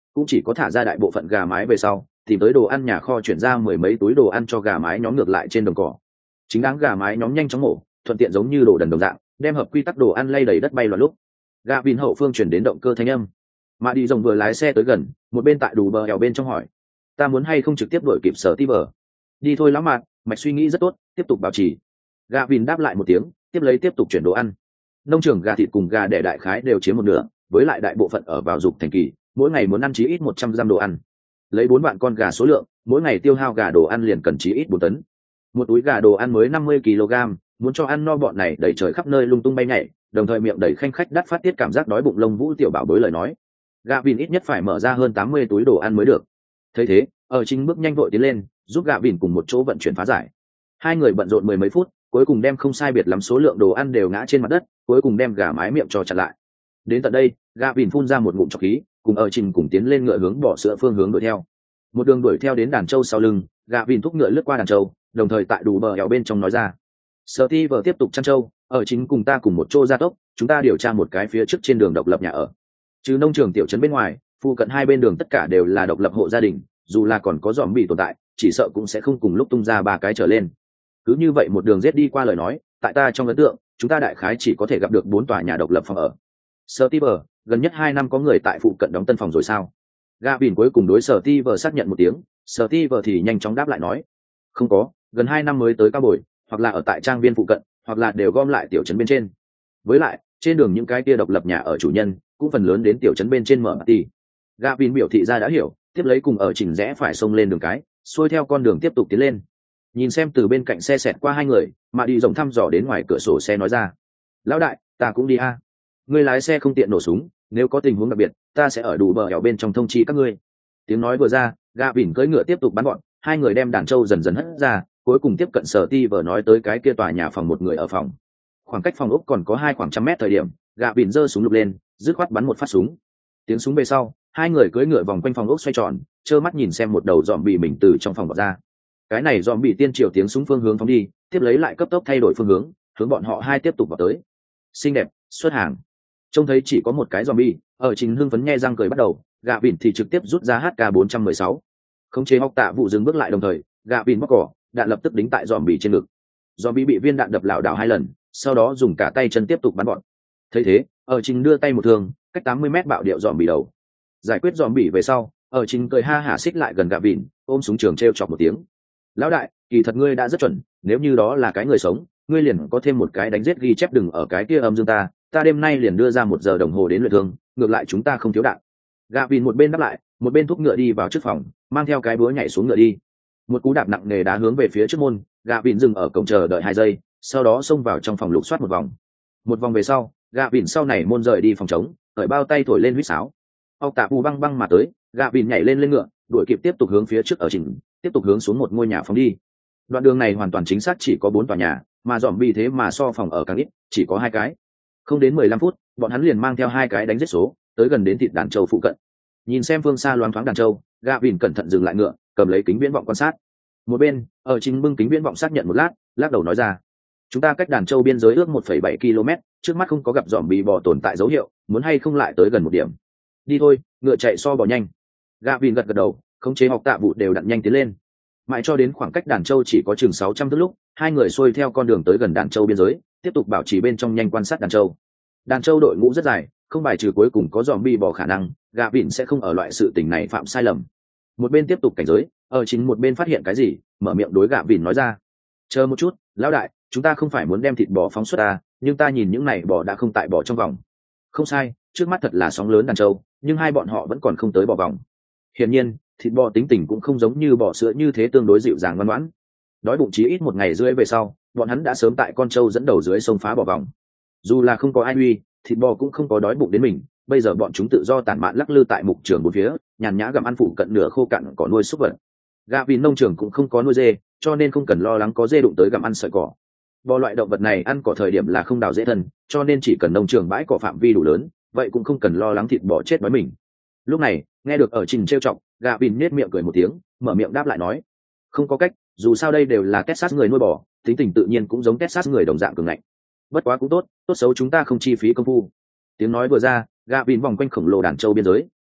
cũng chỉ có thả ra đại bộ phận gà mái về sau tìm tới đồ ăn nhà kho chuyển ra mười mấy túi đồ ăn cho gà mái nhóm ngược lại trên đồng cỏ. Chính đáng gà mái nhóm nhanh chóng mổ, thuận tiện giống như đồ đần đồng dạng đem hợp quy tắc đồ ăn lay đầy đất bay loạn lúc gà vìn hậu phương chuyển đến động cơ thanh âm. Mà đi rồng vừa lái xe tới gần, một bên tại đủ bờ hẻo bên trong hỏi, ta muốn hay không trực tiếp đuổi kịp sở ti bờ? Đi thôi lắm mạt, mạch suy nghĩ rất tốt, tiếp tục bảo trì. Gà vìn đáp lại một tiếng, tiếp lấy tiếp tục chuyển đồ ăn. Nông trường gà thịt cùng gà đẻ đại khái đều chiếm một nửa, với lại đại bộ phận ở vào dục thành kỳ, mỗi ngày muốn ăn chí ít một trăm gram đồ ăn. Lấy bốn vạn con gà số lượng, mỗi ngày tiêu hao gà đồ ăn liền cần chí ít bốn tấn. Một túi gà đồ ăn mới năm mươi ki lô gam, muốn cho ăn no bọn này đẩy trời khắp nơi lung tung bay nhảy, đồng thời miệng đầy khanh khách đắt phát tiết cảm giác đói bụng lông vũ tiểu bảo bối lời nói. Gà vìn ít nhất phải mở ra hơn tám mươi túi đồ ăn mới được. Thấy thế, ở chính bước nhanh vội tiến lên, giúp gà vìn cùng một chỗ vận chuyển phá giải. Hai người bận rộn mười mấy phút, cuối cùng đem không sai biệt lắm số lượng đồ ăn đều ngã trên mặt đất, cuối cùng đem gà mái miệng cho chặt lại. Đến tận đây, gà vìn phun ra một ngụm trọc khí, cùng ở trình cùng tiến lên ngựa hướng bỏ sữa phương hướng đuổi theo. Một đường đuổi theo đến đàn trâu sau lưng, gà vìn thúc ngựa lướt qua đàn trâu, đồng thời tại đủ bờ hẻo bên trong nói ra, Steve tiếp tục chăn trâu, ở chính cùng ta cùng một chỗ gia tốc, chúng ta điều tra một cái phía trước trên đường độc lập nhà ở. Trừ nông trường tiểu trấn bên ngoài, phụ cận hai bên đường tất cả đều là độc lập hộ gia đình, dù là còn có dòm bị tồn tại, chỉ sợ cũng sẽ không cùng lúc tung ra ba cái trở lên. Cứ như vậy một đường giết đi qua lời nói, tại ta trong ấn tượng, chúng ta đại khái chỉ có thể gặp được bốn tòa nhà độc lập phòng ở. Steve, gần nhất hai năm có người tại phụ cận đóng tân phòng rồi sao? Gavin cuối cùng đối Steve xác nhận một tiếng, Steve thì nhanh chóng đáp lại nói, không có, gần hai năm mới tới cao bồi, hoặc là ở tại trang viên phụ cận, hoặc là đều gom lại tiểu trấn bên trên. Với lại, trên đường những cái kia độc lập nhà ở chủ nhân, cũng phần lớn đến tiểu trấn bên trên mở party. Gavin biểu thị ra đã hiểu, tiếp lấy cùng ở chỉnh rẽ phải xông lên đường cái, xuôi theo con đường tiếp tục tiến lên. Nhìn xem từ bên cạnh xe xẹt qua hai người, mà đi rộng thăm dò đến ngoài cửa sổ xe nói ra, lão đại, ta cũng đi a. Ngươi lái xe không tiện nổ súng, nếu có tình huống đặc biệt, ta sẽ ở đủ bờ hẻo bên trong thông chi các ngươi. Tiếng nói vừa ra, Gavin cưỡi ngựa tiếp tục bắn gọn, hai người đem đàn trâu dần dần hất ra, cuối cùng tiếp cận sở ti vờ nói tới cái kia tòa nhà phòng một người ở phòng. Khoảng cách phòng ốc còn có hai khoảng trăm mét thời điểm, Gavin giơ súng lục lên, dứt khoát bắn một phát súng. Tiếng súng về sau, hai người cưỡi ngựa vòng quanh phòng ốc xoay tròn, trơ mắt nhìn xem một đầu dòm bị mình từ trong phòng bật ra. Cái này dòm bị tiên triều tiếng súng phương hướng phóng đi, tiếp lấy lại cấp tốc thay đổi phương hướng, hướng bọn họ hai tiếp tục vào tới. Xinh đẹp, xuất hàng. Trông thấy chỉ có một cái zombie, ở chính hưng phấn nhe răng cười bắt đầu, Gavin thì trực tiếp rút ra H K bốn trăm mười sáu. Khống chế Hóc Tạ vụ dừng bước lại đồng thời, Gavin bóc cỏ, đạn lập tức đính tại zombie trên ngực. Zombie bị viên đạn đập lảo đảo hai lần, sau đó dùng cả tay chân tiếp tục bắn bọn. Thấy thế, ở chính đưa tay một thương, cách tám mươi mét bạo điệu zombie đầu. Giải quyết zombie về sau, ở chính cười ha hả xích lại gần Gavin, ôm súng trường treo chọc một tiếng. Lão đại, kỳ thật ngươi đã rất chuẩn, nếu như đó là cái người sống, ngươi liền có thêm một cái đánh giết ghi chép đừng ở cái kia âm dương ta, ta đêm nay liền đưa ra một giờ đồng hồ đến luyện thương, ngược lại chúng ta không thiếu đạn. Gavin một bên đáp lại, một bên thúc ngựa đi vào trước phòng, mang theo cái búa nhảy xuống ngựa đi. Một cú đạp nặng nề đá hướng về phía trước môn, Gavin dừng ở cổng chờ đợi hai giây, sau đó xông vào trong phòng lục soát một vòng. Một vòng về sau, Gavin sau này môn rời đi phòng trống, cởi bao tay thổi lên huýt sáo. Ông tạ phù băng băng mà tới, Gavin nhảy lên lên ngựa, đuổi kịp tiếp tục hướng phía trước ở chỉnh, tiếp tục hướng xuống một ngôi nhà phóng đi. Đoạn đường này hoàn toàn chính xác chỉ có bốn tòa nhà, mà dòm bị thế mà so phòng ở càng ít, chỉ có hai cái. Không đến mười lăm phút, bọn hắn liền mang theo hai cái đánh giết số, tới gần đến thịt đàn trâu phụ cận. Nhìn xem phương xa loáng thoáng đàn trâu, Gavin cẩn thận dừng lại ngựa, cầm lấy kính viễn vọng quan sát. Một bên, ở chính bưng kính viễn vọng xác nhận một lát, lắc đầu nói ra, chúng ta cách đàn trâu biên giới ước một phẩy bảy ki lô mét, trước mắt không có gặp dòm bị bò tồn tại dấu hiệu, muốn hay không lại tới gần một điểm. Đi thôi, ngựa chạy so bò nhanh. Gavin gật gật đầu, khống chế Học Tạ vụ đều đặn nhanh tiến lên. Mãi cho đến khoảng cách đàn trâu chỉ có chừng sáu trăm thước lúc, hai người xuôi theo con đường tới gần đàn trâu biên giới, tiếp tục bảo trì bên trong nhanh quan sát đàn trâu. Đàn trâu đội ngũ rất dài, không bài trừ cuối cùng có dòm bi bò khả năng, Gavin sẽ không ở loại sự tình này phạm sai lầm. Một bên tiếp tục cảnh giới, ở chính một bên phát hiện cái gì, mở miệng đối Gavin nói ra, chờ một chút, lão đại, chúng ta không phải muốn đem thịt bò phóng xuất à, nhưng ta nhìn những này bò đã không tại bò trong vòng. Không sai, trước mắt thật là sóng lớn đàn trâu, nhưng hai bọn họ vẫn còn không tới bò vòng. Hiển nhiên, thịt bò tính tình cũng không giống như bò sữa như thế tương đối dịu dàng ngoan ngoãn. Đói bụng chí ít một ngày rưỡi về sau, bọn hắn đã sớm tại con trâu dẫn đầu dưới sông phá bò vòng. Dù là không có ai uy, thịt bò cũng không có đói bụng đến mình, bây giờ bọn chúng tự do tản mạn lắc lư tại mục trường bốn phía, nhàn nhã gặm ăn phụ cận nửa khô cạn cỏ nuôi súc vật. Gavin nông trường cũng không có nuôi dê, cho nên không cần lo lắng có dê đụng tới gặm ăn sợi cỏ. Bò loại động vật này ăn cỏ thời điểm là không đào dễ thân, cho nên chỉ cần nông trường bãi cỏ phạm vi đủ lớn, vậy cũng không cần lo lắng thịt bò chết đói mình. Lúc này, nghe được ở trình trêu chọc, Gavin nhếch miệng cười một tiếng, mở miệng đáp lại nói, không có cách, dù sao đây đều là Texas người nuôi bò, tính tình tự nhiên cũng giống Texas người đồng dạng cường ngạnh. Bất quá cũng tốt, tốt xấu chúng ta không chi phí công phu. Tiếng nói vừa ra, Gavin vòng quanh khổng lồ đàn trâu biên giới,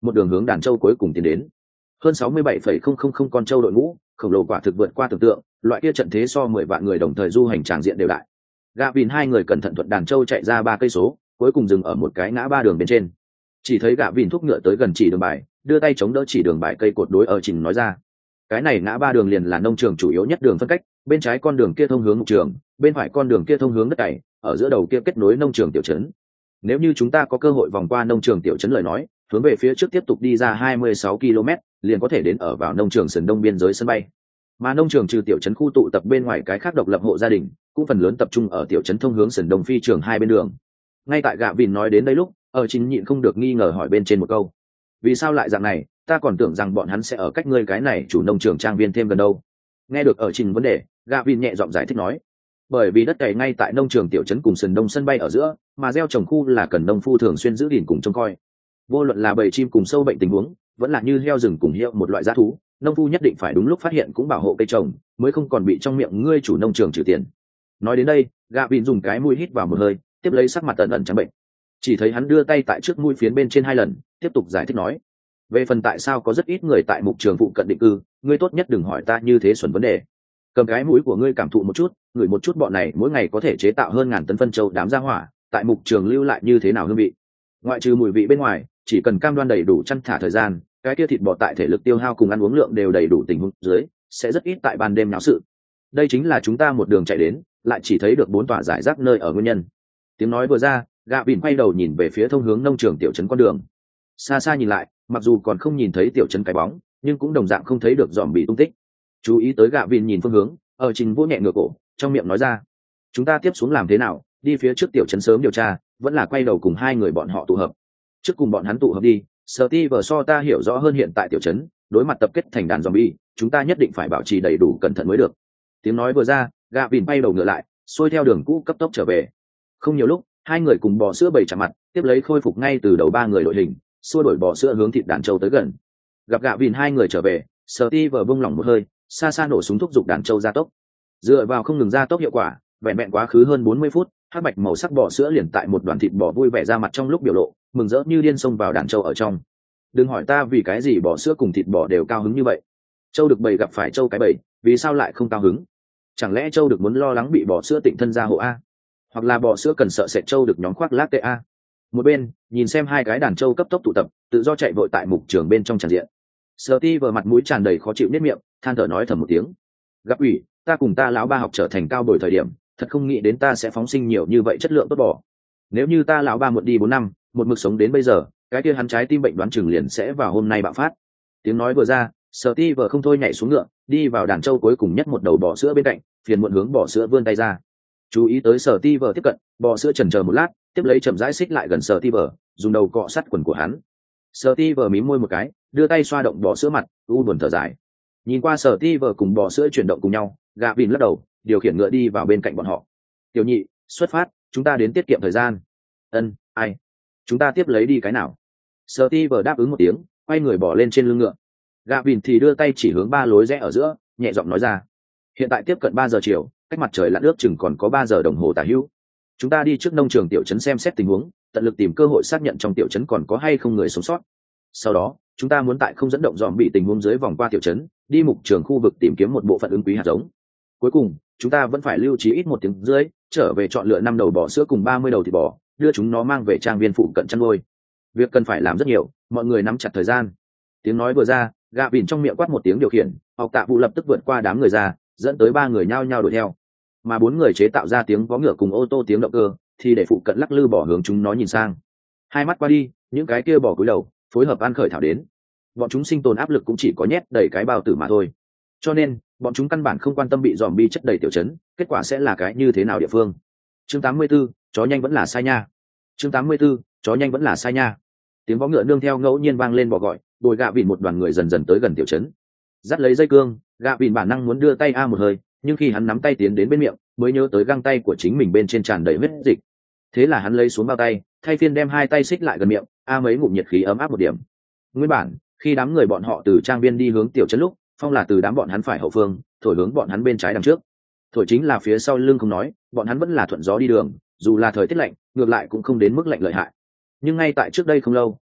một đường hướng đàn châu cuối cùng tiến đến. Hơn sáu mươi bảy phẩy không không không con trâu đội ngũ, khổng lồ quả thực vượt qua tưởng tượng, loại kia trận thế so mười vạn người đồng thời du hành tràng diện đều đại. Gavin hai người cẩn thận thuận đàn châu chạy ra ba cây số, cuối cùng dừng ở một cái ngã ba đường bên trên. Chỉ thấy Gavin thúc ngựa tới gần chỉ đường bài, đưa tay chống đỡ chỉ đường bài cây cột đối ở trình nói ra. Cái này ngã ba đường liền là nông trường chủ yếu nhất đường phân cách, bên trái con đường kia thông hướng mục trường, bên phải con đường kia thông hướng đất cày, ở giữa đầu kia kết nối nông trường tiểu trấn. Nếu như chúng ta có cơ hội vòng qua nông trường tiểu trấn lời nói, hướng về phía trước tiếp tục đi ra hai mươi sáu ki lô mét, liền có thể đến ở vào nông trường sườn đông biên giới sân bay. Mà nông trường trừ tiểu trấn khu tụ tập bên ngoài cái khác độc lập hộ gia đình, cũng phần lớn tập trung ở tiểu trấn thông hướng sườn đông phi trường hai bên đường. Ngay tại Gạ Vìn nói đến đây lúc, ở chính nhịn không được nghi ngờ hỏi bên trên một câu: vì sao lại dạng này? Ta còn tưởng rằng bọn hắn sẽ ở cách ngươi cái này chủ nông trường trang viên thêm gần đâu. Nghe được ở trình vấn đề, Gạ Vìn nhẹ giọng giải thích nói: bởi vì đất cày ngay tại nông trường tiểu trấn cùng sườn đông sân bay ở giữa, mà gieo trồng khu là cần nông phu thường xuyên giữ gìn cùng trông coi. Vô luận là bầy chim cùng sâu bệnh tình huống, vẫn là như heo rừng cùng hiệu một loại dã thú, nông phu nhất định phải đúng lúc phát hiện cũng bảo hộ cây trồng, mới không còn bị trong miệng ngươi chủ nông trường trừ tiền. Nói đến đây, Gạ Vìn dùng cái mũi hít vào một hơi, tiếp lấy sắc mặt tần ẩn trắng bệnh. Chỉ thấy hắn đưa tay tại trước mũi phiến bên trên hai lần, tiếp tục giải thích nói: về phần tại sao có rất ít người tại mục trường phụ cận định cư, ngươi tốt nhất đừng hỏi ta như thế xuẩn vấn đề. Cầm cái mũi của ngươi cảm thụ một chút, ngửi một chút bọn này mỗi ngày có thể chế tạo hơn ngàn tấn phân châu đám gia hỏa, tại mục trường lưu lại như thế nào hương vị. Ngoại trừ mùi vị bên ngoài, chỉ cần cam đoan đầy đủ chăn thả thời gian, cái kia thịt bò tại thể lực tiêu hao cùng ăn uống lượng đều đầy đủ tình huống dưới, sẽ rất ít tại ban đêm náo sự. Đây chính là chúng ta một đường chạy đến, lại chỉ thấy được bốn tòa giải rác nơi ở nguyên nhân. Tiếng nói vừa ra, Gạ Vìn quay đầu nhìn về phía thông hướng nông trường tiểu trấn con đường. Xa xa nhìn lại, mặc dù còn không nhìn thấy tiểu trấn cái bóng, nhưng cũng đồng dạng không thấy được dòm bị tung tích. Chú ý tới Gạ Vìn nhìn phương hướng, ở trình vỗ nhẹ ngửa cổ, trong miệng nói ra: chúng ta tiếp xuống làm thế nào, đi phía trước tiểu trấn sớm điều tra, vẫn là quay đầu cùng hai người bọn họ tụ hợp? Trước cùng bọn hắn tụ hợp đi, Steve so ta hiểu rõ hơn hiện tại tiểu trấn, đối mặt tập kết thành đàn zombie, chúng ta nhất định phải bảo trì đầy đủ cẩn thận mới được. Tiếng nói vừa ra, Gạ Vìn bay đầu ngựa lại, xuôi theo đường cũ cấp tốc trở về. Không nhiều lúc, hai người cùng bò sữa bầy chạm mặt, tiếp lấy khôi phục ngay từ đầu ba người đội hình, xua đổi bò sữa hướng thịt đàn trâu tới gần. Gặp Gạ Vìn hai người trở về, Steve bung lỏng một hơi, xa xa nổ súng thúc giục đàn trâu gia tốc. Dựa vào không ngừng gia tốc hiệu quả, vẹn vẹn quá khứ hơn bốn mươi phút, hắc bạch màu sắc bò sữa liền tại một đoàn thịt bò vui vẻ ra mặt trong lúc biểu lộ, mừng rỡ như điên xông vào đàn trâu ở trong. Đừng hỏi ta vì cái gì bò sữa cùng thịt bò đều cao hứng như vậy. Trâu được bầy gặp phải trâu cái bầy, vì sao lại không cao hứng? Chẳng lẽ trâu được muốn lo lắng bị bò sữa tịnh thân ra hộ a? Hoặc là bò sữa cần sợ sệt trâu được nhóm khoác lác tê a? Một bên, nhìn xem hai cái đàn trâu cấp tốc tụ tập, tự do chạy vội tại mục trường bên trong tràn diện. Steve mặt mũi tràn đầy khó chịu nết miệng, than thở nói thầm một tiếng: gặp ủy, ta cùng ta lão ba học trở thành cao bồi thời điểm, thật không nghĩ đến ta sẽ phóng sinh nhiều như vậy chất lượng tốt bò. Nếu như ta lão ba muộn đi bốn năm, một mực sống đến bây giờ, cái kia hắn trái tim bệnh đoán chừng liền sẽ vào hôm nay bạo phát. Tiếng nói vừa ra, Steve không thôi nhảy xuống ngựa, đi vào đàn trâu cuối cùng nhất một đầu bò sữa bên cạnh, phiền muộn hướng bò sữa vươn tay ra. Chú ý tới Steve tiếp cận, bò sữa chần chờ một lát, tiếp lấy chậm rãi xích lại gần Steve, dùng đầu cọ sát quần của hắn. Steve mím môi một cái, đưa tay xoa động bò sữa mặt, u buồn thở dài. Nhìn qua Steve cùng bò sữa chuyển động cùng nhau, Gạ Vìn lắc đầu, điều khiển ngựa đi vào bên cạnh bọn họ. Tiểu nhị, xuất phát, chúng ta đến tiết kiệm thời gian. Ân, ai? Chúng ta tiếp lấy đi cái nào? Steve đáp ứng một tiếng, quay người bỏ lên trên lưng ngựa. Gạ Vìn thì đưa tay chỉ hướng ba lối rẽ ở giữa, nhẹ giọng nói ra: hiện tại tiếp cận ba giờ chiều, cách mặt trời lặn ước chừng còn có ba giờ đồng hồ tả hữu. Chúng ta đi trước nông trường tiểu trấn xem xét tình huống, tận lực tìm cơ hội xác nhận trong tiểu trấn còn có hay không người sống sót. Sau đó, chúng ta muốn tại không dẫn động dòm bị tình huống dưới vòng qua tiểu trấn, đi mục trường khu vực tìm kiếm một bộ phận ứng quý hạt giống. Cuối cùng, chúng ta vẫn phải lưu trí ít một tiếng dưới, trở về chọn lựa năm đầu bò sữa cùng ba mươi đầu thịt bò, đưa chúng nó mang về trang viên phụ cận chăn nuôi. Việc cần phải làm rất nhiều, mọi người nắm chặt thời gian. Tiếng nói vừa ra, Gạ Vìn trong miệng quát một tiếng điều khiển, học tạ vụ lập tức vượt qua đám người ra, dẫn tới ba người nhao nhao đuổi theo. Mà bốn người chế tạo ra tiếng vó ngựa cùng ô tô tiếng động cơ, thì để phụ cận lắc lư bỏ hướng chúng nó nhìn sang. Hai mắt qua đi, những cái kia bỏ cúi đầu, phối hợp an khởi thảo đến. Bọn chúng sinh tồn áp lực cũng chỉ có nhét đầy cái bao tử mà thôi. Cho nên, bọn chúng căn bản không quan tâm bị dòm bi chất đầy tiểu trấn, kết quả sẽ là cái như thế nào địa phương. Chương tám mươi 84, chó nhanh vẫn là sai nha. Chương tám mươi 84, chó nhanh vẫn là sai nha. Tiếng vó ngựa nương theo ngẫu nhiên vang lên bò gọi, đồi Gạ Vìn một đoàn người dần dần tới gần tiểu trấn. Dắt lấy dây cương, Gạ Vìn bản năng muốn đưa tay a một hơi, nhưng khi hắn nắm tay tiến đến bên miệng, mới nhớ tới găng tay của chính mình bên trên tràn đầy huyết dịch. Thế là hắn lấy xuống bao tay, thay phiên đem hai tay xích lại gần miệng, a mấy ngụm nhiệt khí ấm áp một điểm. Nguyên bản, khi đám người bọn họ từ trang viên đi hướng tiểu trấn lúc, phong là từ đám bọn hắn phải hậu phương, thổi hướng bọn hắn bên trái đằng trước. Thổi chính là phía sau lưng không nói, bọn hắn vẫn là thuận gió đi đường, dù là thời tiết lạnh, ngược lại cũng không đến mức lạnh lợi hại. Nhưng ngay tại trước đây không lâu,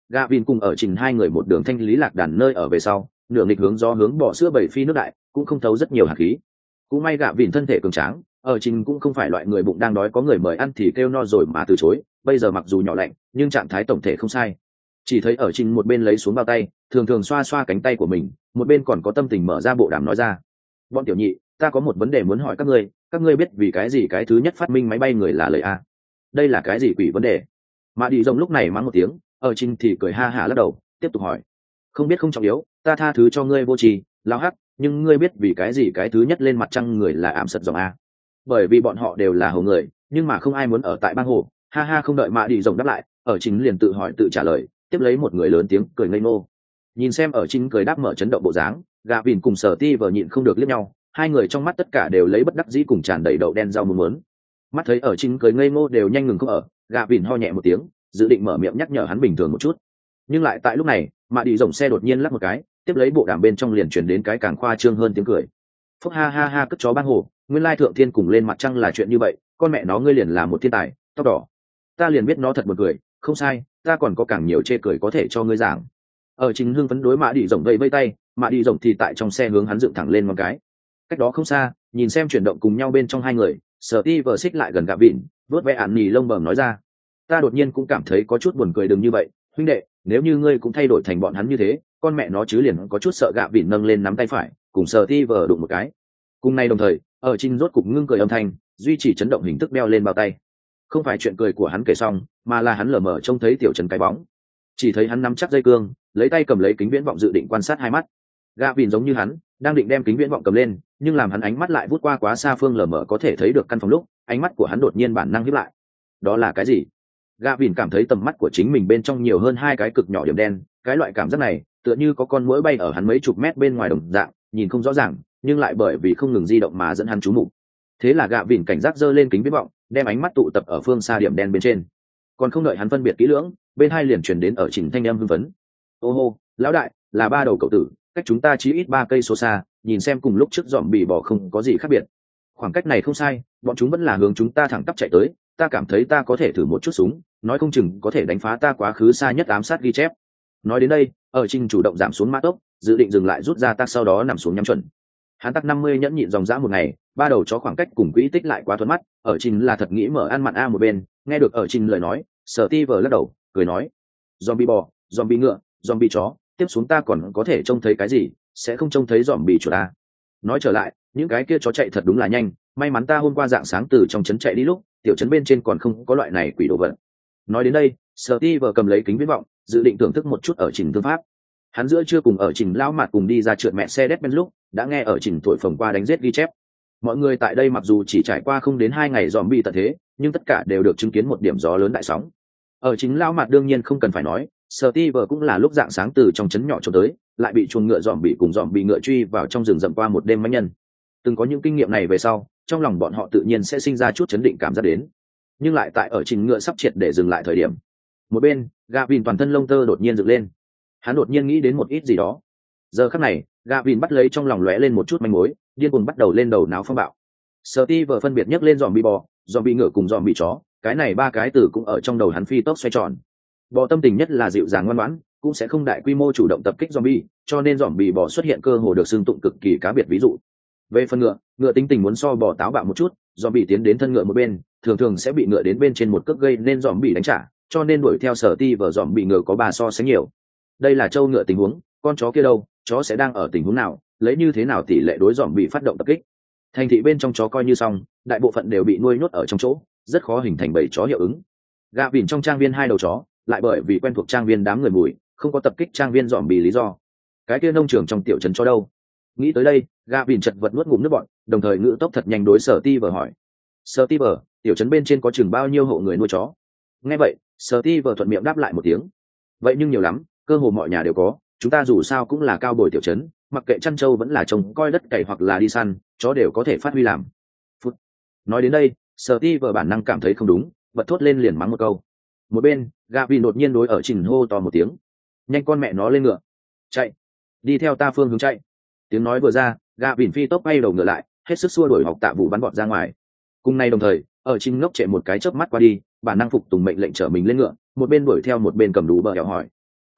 Gà vìn cùng ở trình hai người một đường thanh lý lạc đàn nơi ở về sau, nửa nghịch hướng gió hướng bỏ sữa bảy phi nước đại, cũng không thấu rất nhiều hạt khí. Cũng may gà vìn thân thể cường tráng, ở trình cũng không phải loại người bụng đang đói có người mời ăn thì kêu no rồi mà từ chối, bây giờ mặc dù nhỏ lạnh, nhưng trạng thái tổng thể không sai. Chỉ thấy ở trình một bên lấy xuống bao tay, thường thường xoa xoa cánh tay của mình, một bên còn có tâm tình mở ra bộ đàm nói ra: bọn tiểu nhị, ta có một vấn đề muốn hỏi các ngươi, các ngươi biết vì cái gì cái thứ nhất phát minh máy bay người là lời a? Đây là cái gì quỷ vấn đề? Mà đi rồng lúc này mắng một tiếng, ở trình thì cười ha hả lắc đầu, tiếp tục hỏi: không biết không trọng yếu, ta tha thứ cho ngươi vô tri, lao hắc, nhưng ngươi biết vì cái gì cái thứ nhất lên mặt trăng người là ảm sật dòng a? Bởi vì bọn họ đều là hồ người, nhưng mà không ai muốn ở tại bang hồ. Ha ha, không đợi mạ đi rồng đáp lại, ở chính liền tự hỏi tự trả lời, tiếp lấy một người lớn tiếng cười ngây ngô. Nhìn xem ở chính cười đáp mở chấn động bộ dáng, gà vìn cùng sở ti vờ nhịn không được liếc nhau, hai người trong mắt tất cả đều lấy bất đắc dĩ cùng tràn đầy đậu đen rau muống muốn. Mắt thấy ở chính cười ngây ngô đều nhanh ngừng không ở, gà vìn ho nhẹ một tiếng, dự định mở miệng nhắc nhở hắn bình thường một chút. Nhưng lại tại lúc này, mạ đi rồng xe đột nhiên lắc một cái, tiếp lấy bộ đàm bên trong liền truyền đến cái càng khoa trương hơn tiếng cười. Phúc ha ha ha, cất chó bang hồ, nguyên lai thượng thiên cùng lên mặt trăng là chuyện như vậy, con mẹ nó ngươi liền là một thiên tài, tóc đỏ. Ta liền biết nó thật một cười, không sai, ta còn có càng nhiều chê cười có thể cho ngươi giảng. Ở chính hưng phấn đối mạ đi rồng vẫy vây tay, mạ đi rồng thì tại trong xe hướng hắn dựng thẳng lên một cái. Cách đó không xa, nhìn xem chuyển động cùng nhau bên trong hai người, sở ti vờ xích lại gần gạ vịn, vớt vẽ ạn nhì lông bờm nói ra: ta đột nhiên cũng cảm thấy có chút buồn cười, đừng như vậy huynh đệ, nếu như ngươi cũng thay đổi thành bọn hắn như thế, con mẹ nó chứ liền có chút sợ. Gạ vịn nâng lên nắm tay phải, cùng sở ti vờ đụng một cái. Cùng nay đồng thời, ở trên rốt cục ngưng cười âm thanh, duy trì chấn động hình thức đeo lên bao tay. Không phải chuyện cười của hắn kể xong, mà là hắn lờ mờ trông thấy tiểu trần cái bóng. Chỉ thấy hắn nắm chắc dây cương, lấy tay cầm lấy kính viễn vọng dự định quan sát hai mắt. Gạ vìn giống như hắn, đang định đem kính viễn vọng cầm lên, nhưng làm hắn ánh mắt lại vút qua quá xa phương lờ mờ có thể thấy được căn phòng lúc, ánh mắt của hắn đột nhiên bản năng híp lại. Đó là cái gì? Gạ vìn cảm thấy tầm mắt của chính mình bên trong nhiều hơn hai cái cực nhỏ điểm đen, cái loại cảm giác này, tựa như có con muỗi bay ở hắn mấy chục mét bên ngoài đồng dạng, nhìn không rõ ràng, nhưng lại bởi vì không ngừng di động mà dẫn hắn chú mục. Thế là gạ vìn cảnh giác giơ lên kính viễn vọng, đem ánh mắt tụ tập ở phương xa điểm đen bên trên. Còn không đợi hắn phân biệt kỹ lưỡng, bên hai liền truyền đến ở trình thanh em hưng phấn: ô hô, lão đại, là ba đầu cậu tử, cách chúng ta chỉ ít ba cây số xa, nhìn xem cùng lúc trước dòm bị bỏ không có gì khác biệt. Khoảng cách này không sai, bọn chúng vẫn là hướng chúng ta thẳng tắp chạy tới, ta cảm thấy ta có thể thử một chút súng, nói không chừng có thể đánh phá ta quá khứ xa nhất ám sát ghi chép. Nói đến đây, ở trình chủ động giảm xuống mã tốc, dự định dừng lại rút ra tác, sau đó nằm xuống nhắm chuẩn. Hắn tắc năm mươi nhẫn nhịn dòng dã một ngày, ba đầu chó khoảng cách cùng quỹ tích lại quá thuận mắt, ở trình là thật nghĩ mở ăn mặn a một bên. Nghe được ở trình lời nói, sở ti vờ lắc đầu cười nói: zombie bò, zombie ngựa, zombie chó, tiếp xuống ta còn có thể trông thấy cái gì, sẽ không trông thấy zombie chuột ta. Nói trở lại, những cái kia chó chạy thật đúng là nhanh, may mắn ta hôm qua dạng sáng từ trong trấn chạy đi lúc, tiểu trấn bên trên còn không có loại này quỷ đồ vật. Nói đến đây, sở ti vờ cầm lấy kính viễn vọng, dự định thưởng thức một chút ở trình thương pháp. Hắn giữa trưa cùng ở trình lão mặt cùng đi ra trượt mẹ xe đét bên lúc, đã nghe ở trình thổi phồng qua đánh giết ghi chép. Mọi người tại đây mặc dù chỉ trải qua không đến hai ngày dòm bị tận thế, nhưng tất cả đều được chứng kiến một điểm gió lớn đại sóng. Ở chính lão mặt đương nhiên không cần phải nói, Steve cũng là lúc dạng sáng từ trong trấn nhỏ trốn tới, lại bị chuồng ngựa dòm bị cùng dòm bị ngựa truy vào trong rừng rậm qua một đêm mãnh nhân. Từng có những kinh nghiệm này về sau, trong lòng bọn họ tự nhiên sẽ sinh ra chút chấn định cảm giác đến. Nhưng lại tại ở trình ngựa sắp triệt để dừng lại thời điểm, một bên, Gavin toàn thân lông tơ đột nhiên dựng lên. Hắn đột nhiên nghĩ đến một ít gì đó. Giờ khắc này, Gavin bắt lấy trong lòng lóe lên một chút manh mối, điên cuồng bắt đầu lên đầu náo phong bạo. Steve phân biệt nhấc lên dòm bị bò, dòm bị ngựa cùng dòm bị chó, cái này ba cái từ cũng ở trong đầu hắn phi tốc xoay tròn. Bò tâm tình nhất là dịu dàng ngoan ngoãn, cũng sẽ không đại quy mô chủ động tập kích zombie, cho nên zombie bò xuất hiện cơ hồ được xưng tụng cực kỳ cá biệt ví dụ. Về phần ngựa, ngựa tính tình muốn so bò táo bạo một chút, zombie tiến đến thân ngựa một bên, thường thường sẽ bị ngựa đến bên trên một cước gây nên zombie đánh trả, cho nên đuổi theo sở ti vở zombie ngựa có ba so sánh nhiều. Đây là trâu ngựa tình huống, con chó kia đâu, chó sẽ đang ở tình huống nào, lấy như thế nào tỷ lệ đối zombie phát động tập kích. Thành thị bên trong chó coi như xong, đại bộ phận đều bị nuôi nhốt ở trong chỗ, rất khó hình thành bầy chó hiệu ứng. Gà vỉn trong trang viên hai đầu chó, lại bởi vì quen thuộc trang viên đám người mùi, không có tập kích trang viên dòm bì lý do. Cái kia nông trường trong tiểu trấn cho đâu? Nghĩ tới đây, gà vỉn chật vật nuốt ngụm nước bọt, đồng thời ngữ tốc thật nhanh đối sở ti vờ hỏi: sở ti vờ, tiểu trấn bên trên có chừng bao nhiêu hộ người nuôi chó? Nghe vậy, sở ti vờ thuận miệng đáp lại một tiếng: vậy nhưng nhiều lắm, cơ hồ mọi nhà đều có, chúng ta dù sao cũng là cao bồi tiểu trấn, mặc kệ chăn trâu vẫn là trồng coi đất cày hoặc là đi săn, chó đều có thể phát huy làm. Phút. Nói đến đây, sở ti vờ bản năng cảm thấy không đúng, bật thốt lên liền mắng một câu. Một bên, Gavi đột nhiên đối ở trình hô to một tiếng: nhanh con mẹ nó lên ngựa, chạy, đi theo ta phương hướng chạy. Tiếng nói vừa ra, Gavi phi tốc bay đầu ngựa lại, hết sức xua đuổi học tạ vụ bắn bọt ra ngoài. Cùng nay đồng thời, ở trình ngốc chạy một cái chớp mắt qua đi, bản năng phục tùng mệnh lệnh trở mình lên ngựa, một bên đuổi theo một bên cầm đủ bờ hẻo hỏi: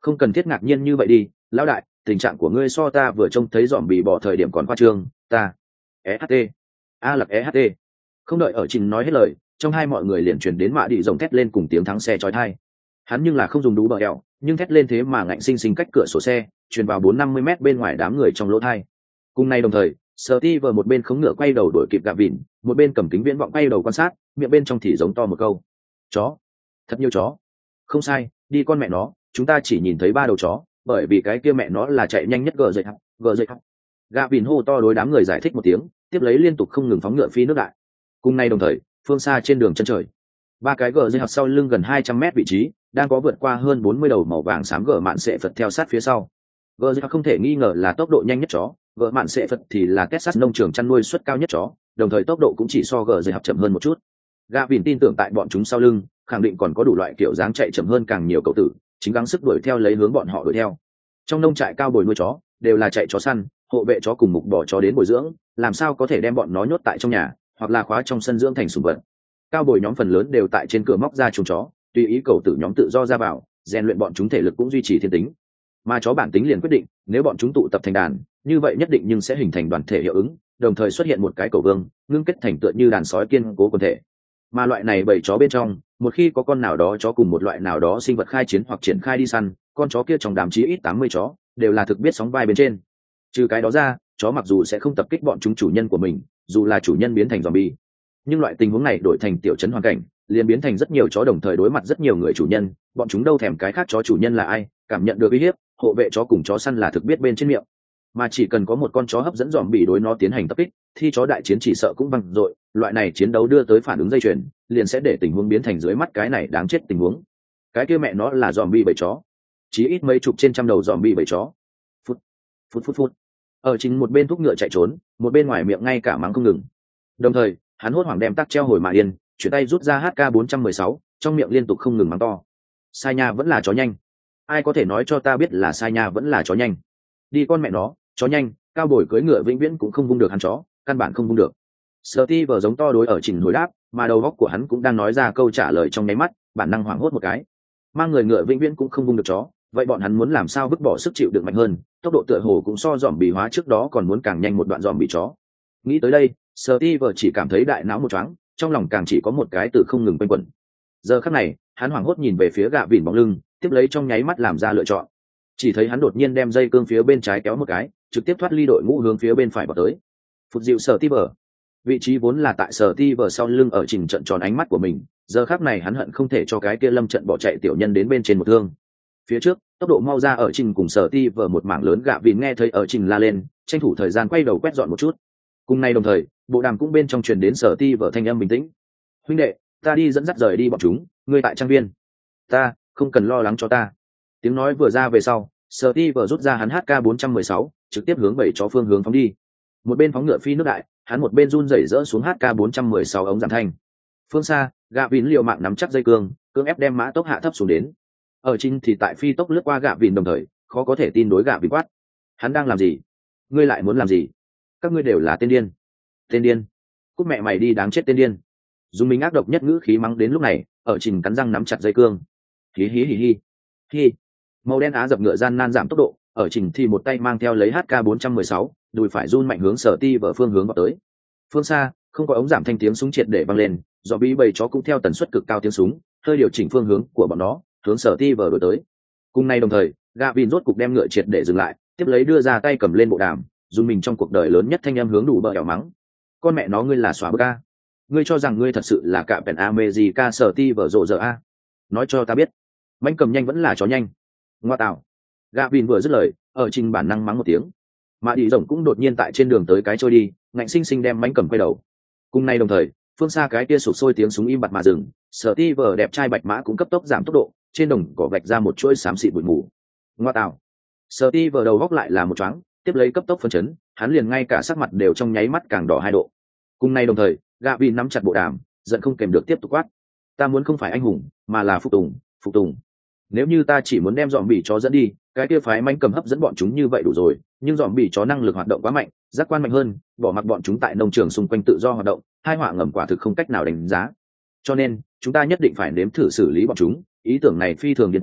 Không cần thiết ngạc nhiên như vậy đi, lão đại, tình trạng của ngươi so ta vừa trông thấy dòm bị bỏ thời điểm còn khoa trương, ta e hát tê a lặc e hát tê. Không đợi ở trình nói hết lời, trong hai mọi người liền truyền đến mạ đi rồng thét lên cùng tiếng thắng xe chói tai. Hắn nhưng là không dùng đú bờ ẹo, nhưng thét lên thế mà ngạnh sinh sinh cách cửa sổ xe truyền vào bốn năm mươi mét bên ngoài đám người trong lỗ thai. Cùng nay đồng thời, Steve một bên khống ngựa quay đầu đuổi kịp gạ vịn, một bên cầm kính viễn vọng quay đầu quan sát, miệng bên trong thì giống to một câu: chó, thật nhiều chó. Không sai, đi con mẹ nó, chúng ta chỉ nhìn thấy ba đầu chó, bởi vì cái kia mẹ nó là chạy nhanh nhất gờ dậy học, gờ dậy học. Gạ vịn hô to đối đám người giải thích một tiếng, tiếp lấy liên tục không ngừng phóng ngựa phi nước đại. Cùng nay đồng thời, phương xa trên đường chân trời, ba cái gờ dây học sau lưng gần hai trăm mét vị trí đang có vượt qua hơn bốn mươi đầu màu vàng xám gờ mạn sệ phật theo sát phía sau. Gờ dây học không thể nghi ngờ là tốc độ nhanh nhất chó, gờ mạn sệ phật thì là Texas nông trường chăn nuôi suất cao nhất chó, đồng thời tốc độ cũng chỉ so gờ dây học chậm hơn một chút. Gavin tin tưởng tại bọn chúng sau lưng khẳng định còn có đủ loại kiểu dáng chạy chậm hơn càng nhiều cậu tử, chính gắng sức đuổi theo lấy hướng bọn họ đuổi theo. Trong nông trại cao bồi nuôi chó đều là chạy chó săn, hộ vệ chó cùng mục bỏ chó đến bồi dưỡng, làm sao có thể đem bọn nó nhốt tại trong nhà hoặc là khóa trong sân dưỡng thành sủng vật. Cao bồi nhóm phần lớn đều tại trên cửa móc ra chuồng chó, tùy ý cầu tử nhóm tự do ra vào, rèn luyện bọn chúng thể lực cũng duy trì thiên tính. Mà chó bản tính liền quyết định, nếu bọn chúng tụ tập thành đàn, như vậy nhất định nhưng sẽ hình thành đoàn thể hiệu ứng, đồng thời xuất hiện một cái cầu vương, ngưng kết thành tựa như đàn sói kiên cố quần thể. Mà loại này bầy chó bên trong, một khi có con nào đó chó cùng một loại nào đó sinh vật khai chiến hoặc triển khai đi săn, con chó kia trong đám chí ít tám mươi chó đều là thực biết sóng vai bên trên. Trừ cái đó ra, chó mặc dù sẽ không tập kích bọn chúng chủ nhân của mình, dù là chủ nhân biến thành zombie, nhưng loại tình huống này đổi thành tiểu trấn hoàn cảnh, liền biến thành rất nhiều chó đồng thời đối mặt rất nhiều người chủ nhân, bọn chúng đâu thèm cái khác chó chủ nhân là ai, cảm nhận được uy hiếp, hộ vệ chó cùng chó săn là thực biết bên trên miệng. Mà chỉ cần có một con chó hấp dẫn zombie đối nó tiến hành tập kích, thì chó đại chiến chỉ sợ cũng văng dội, loại này chiến đấu đưa tới phản ứng dây chuyền, liền sẽ để tình huống biến thành dưới mắt cái này đáng chết tình huống. Cái kia mẹ nó là zombie bầy chó, chí ít mấy chục trên trăm đầu zombie bầy chó. Phút phút phút phút. Ở chính một bên thúc ngựa chạy trốn, một bên ngoài miệng ngay cả mắng không ngừng. Đồng thời, hắn hốt hoảng đem tắc treo hồi mà yên, chuyển tay rút ra H K bốn trăm mười sáu, trong miệng liên tục không ngừng mắng to. Sai nha vẫn là chó nhanh. Ai có thể nói cho ta biết là sai nha vẫn là chó nhanh? Đi con mẹ nó, chó nhanh, cao bồi cưỡi ngựa vĩnh viễn cũng không vung được hắn chó, căn bản không vung được. Steve giống to đối ở trình hồi đáp, mà đầu óc của hắn cũng đang nói ra câu trả lời trong nháy mắt, bản năng hoảng hốt một cái. Mang người ngựa vĩnh viễn cũng không vung được chó, vậy bọn hắn muốn làm sao vứt bỏ sức chịu đựng mạnh hơn, tốc độ tựa hồ cũng so dòm bị hóa trước đó còn muốn càng nhanh một đoạn dòm bị chó. Nghĩ tới đây, Steve chỉ cảm thấy đại não một choáng, trong lòng càng chỉ có một cái từ không ngừng quanh quẩn. Giờ khắc này, hắn hoảng hốt nhìn về phía gạ vỉn bóng lưng, tiếp lấy trong nháy mắt làm ra lựa chọn. Chỉ thấy hắn đột nhiên đem dây cương phía bên trái kéo một cái, trực tiếp thoát ly đội ngũ hướng phía bên phải vào tới. Phụt dịu Steve. Vị trí vốn là tại Steve sau lưng ở trình trận tròn ánh mắt của mình, giờ khắc này hắn hận không thể cho cái kia lâm trận bỏ chạy tiểu nhân đến bên trên một thương. Phía trước, tốc độ mau ra ở trình cùng Steve một mảng lớn gạ vỉn nghe thấy ở trình la lên, tranh thủ thời gian quay đầu quét dọn một chút. Cùng nay đồng thời, bộ đàm cũng bên trong truyền đến Steve thanh âm bình tĩnh. Huynh đệ, ta đi dẫn dắt rời đi bọn chúng, ngươi tại trang viên. Ta, không cần lo lắng cho ta. Tiếng nói vừa ra về sau, Steve rút ra hắn H K bốn trăm mười sáu, trực tiếp hướng bảy chó phương hướng phóng đi. Một bên phóng ngựa phi nước đại, hắn một bên run rẩy rỡ xuống H K bốn trăm mười sáu ống giảm thanh. Phương xa, gạ vịn liều mạng nắm chắc dây cương, cưỡng ép đem mã tốc hạ thấp xuống đến. Ở chính thì tại phi tốc lướt qua gạ vịn đồng thời, khó có thể tin đối gạ vịn quát. Hắn đang làm gì? Ngươi lại muốn làm gì? Các ngươi đều là tên điên. Tên điên. Cút mẹ mày đi đáng chết tên điên. Dùng mình ác độc nhất ngữ khí mắng đến lúc này, ở trình cắn răng nắm chặt dây cương. Hí hí hí hí. Hí. Màu đen á dập ngựa gian nan giảm tốc độ, ở trình thì một tay mang theo lấy H K bốn trăm mười sáu, đùi phải run mạnh hướng sở ti vở phương hướng vào tới. Phương xa, không có ống giảm thanh tiếng súng triệt để vang lên, do bí bầy chó cũng theo tần suất cực cao tiếng súng, hơi điều chỉnh phương hướng của bọn nó, hướng sở ti vở đổi tới. Cùng nay đồng thời, Gavin rốt cục đem ngựa triệt để dừng lại, tiếp lấy đưa ra tay cầm lên bộ đàm, dùng mình trong cuộc đời lớn nhất thanh âm hướng đủ bờ ẻo mắng. Con mẹ nó ngươi là xóa bơ ca. Ngươi cho rằng ngươi thật sự là cạm pèn America sở ti vở rộ giờ a? Nói cho ta biết, mãnh cầm nhanh vẫn là chó nhanh. Ngoa tạo. Gavin vừa dứt lời, ở trình bản năng mắng một tiếng. Mà đi rồng cũng đột nhiên tại trên đường tới cái trôi đi, ngạnh sinh sinh đem mãnh cầm quay đầu. Cùng nay đồng thời, phương xa cái kia sụp sôi tiếng súng im bặt mà dừng, sở ti vở đẹp trai bạch mã cũng cấp tốc giảm tốc độ, trên đồng cỏ vạch ra một chuỗi xám xịt bụi mù. Ngoa tạo. Sở ti vở đầu góc lại là một choáng, tiếp lấy cấp tốc phân chấn, hắn liền ngay cả sắc mặt đều trong nháy mắt càng đỏ hai độ. Cùng nay đồng thời, Gavin nắm chặt bộ đàm, giận không kèm được tiếp tục quát. Ta muốn không phải anh hùng, mà là phục tùng, phục tùng. Nếu như ta chỉ muốn đem dòm bỉ chó dẫn đi, cái kia phái manh cầm hấp dẫn bọn chúng như vậy đủ rồi, nhưng dòm bỉ chó năng lực hoạt động quá mạnh, giác quan mạnh hơn, bỏ mặc bọn chúng tại nông trường xung quanh tự do hoạt động, hai họa ngầm quả thực không cách nào đánh giá. Cho nên, chúng ta nhất định phải nếm thử xử lý bọn chúng, ý tưởng này phi thường điên cuồng,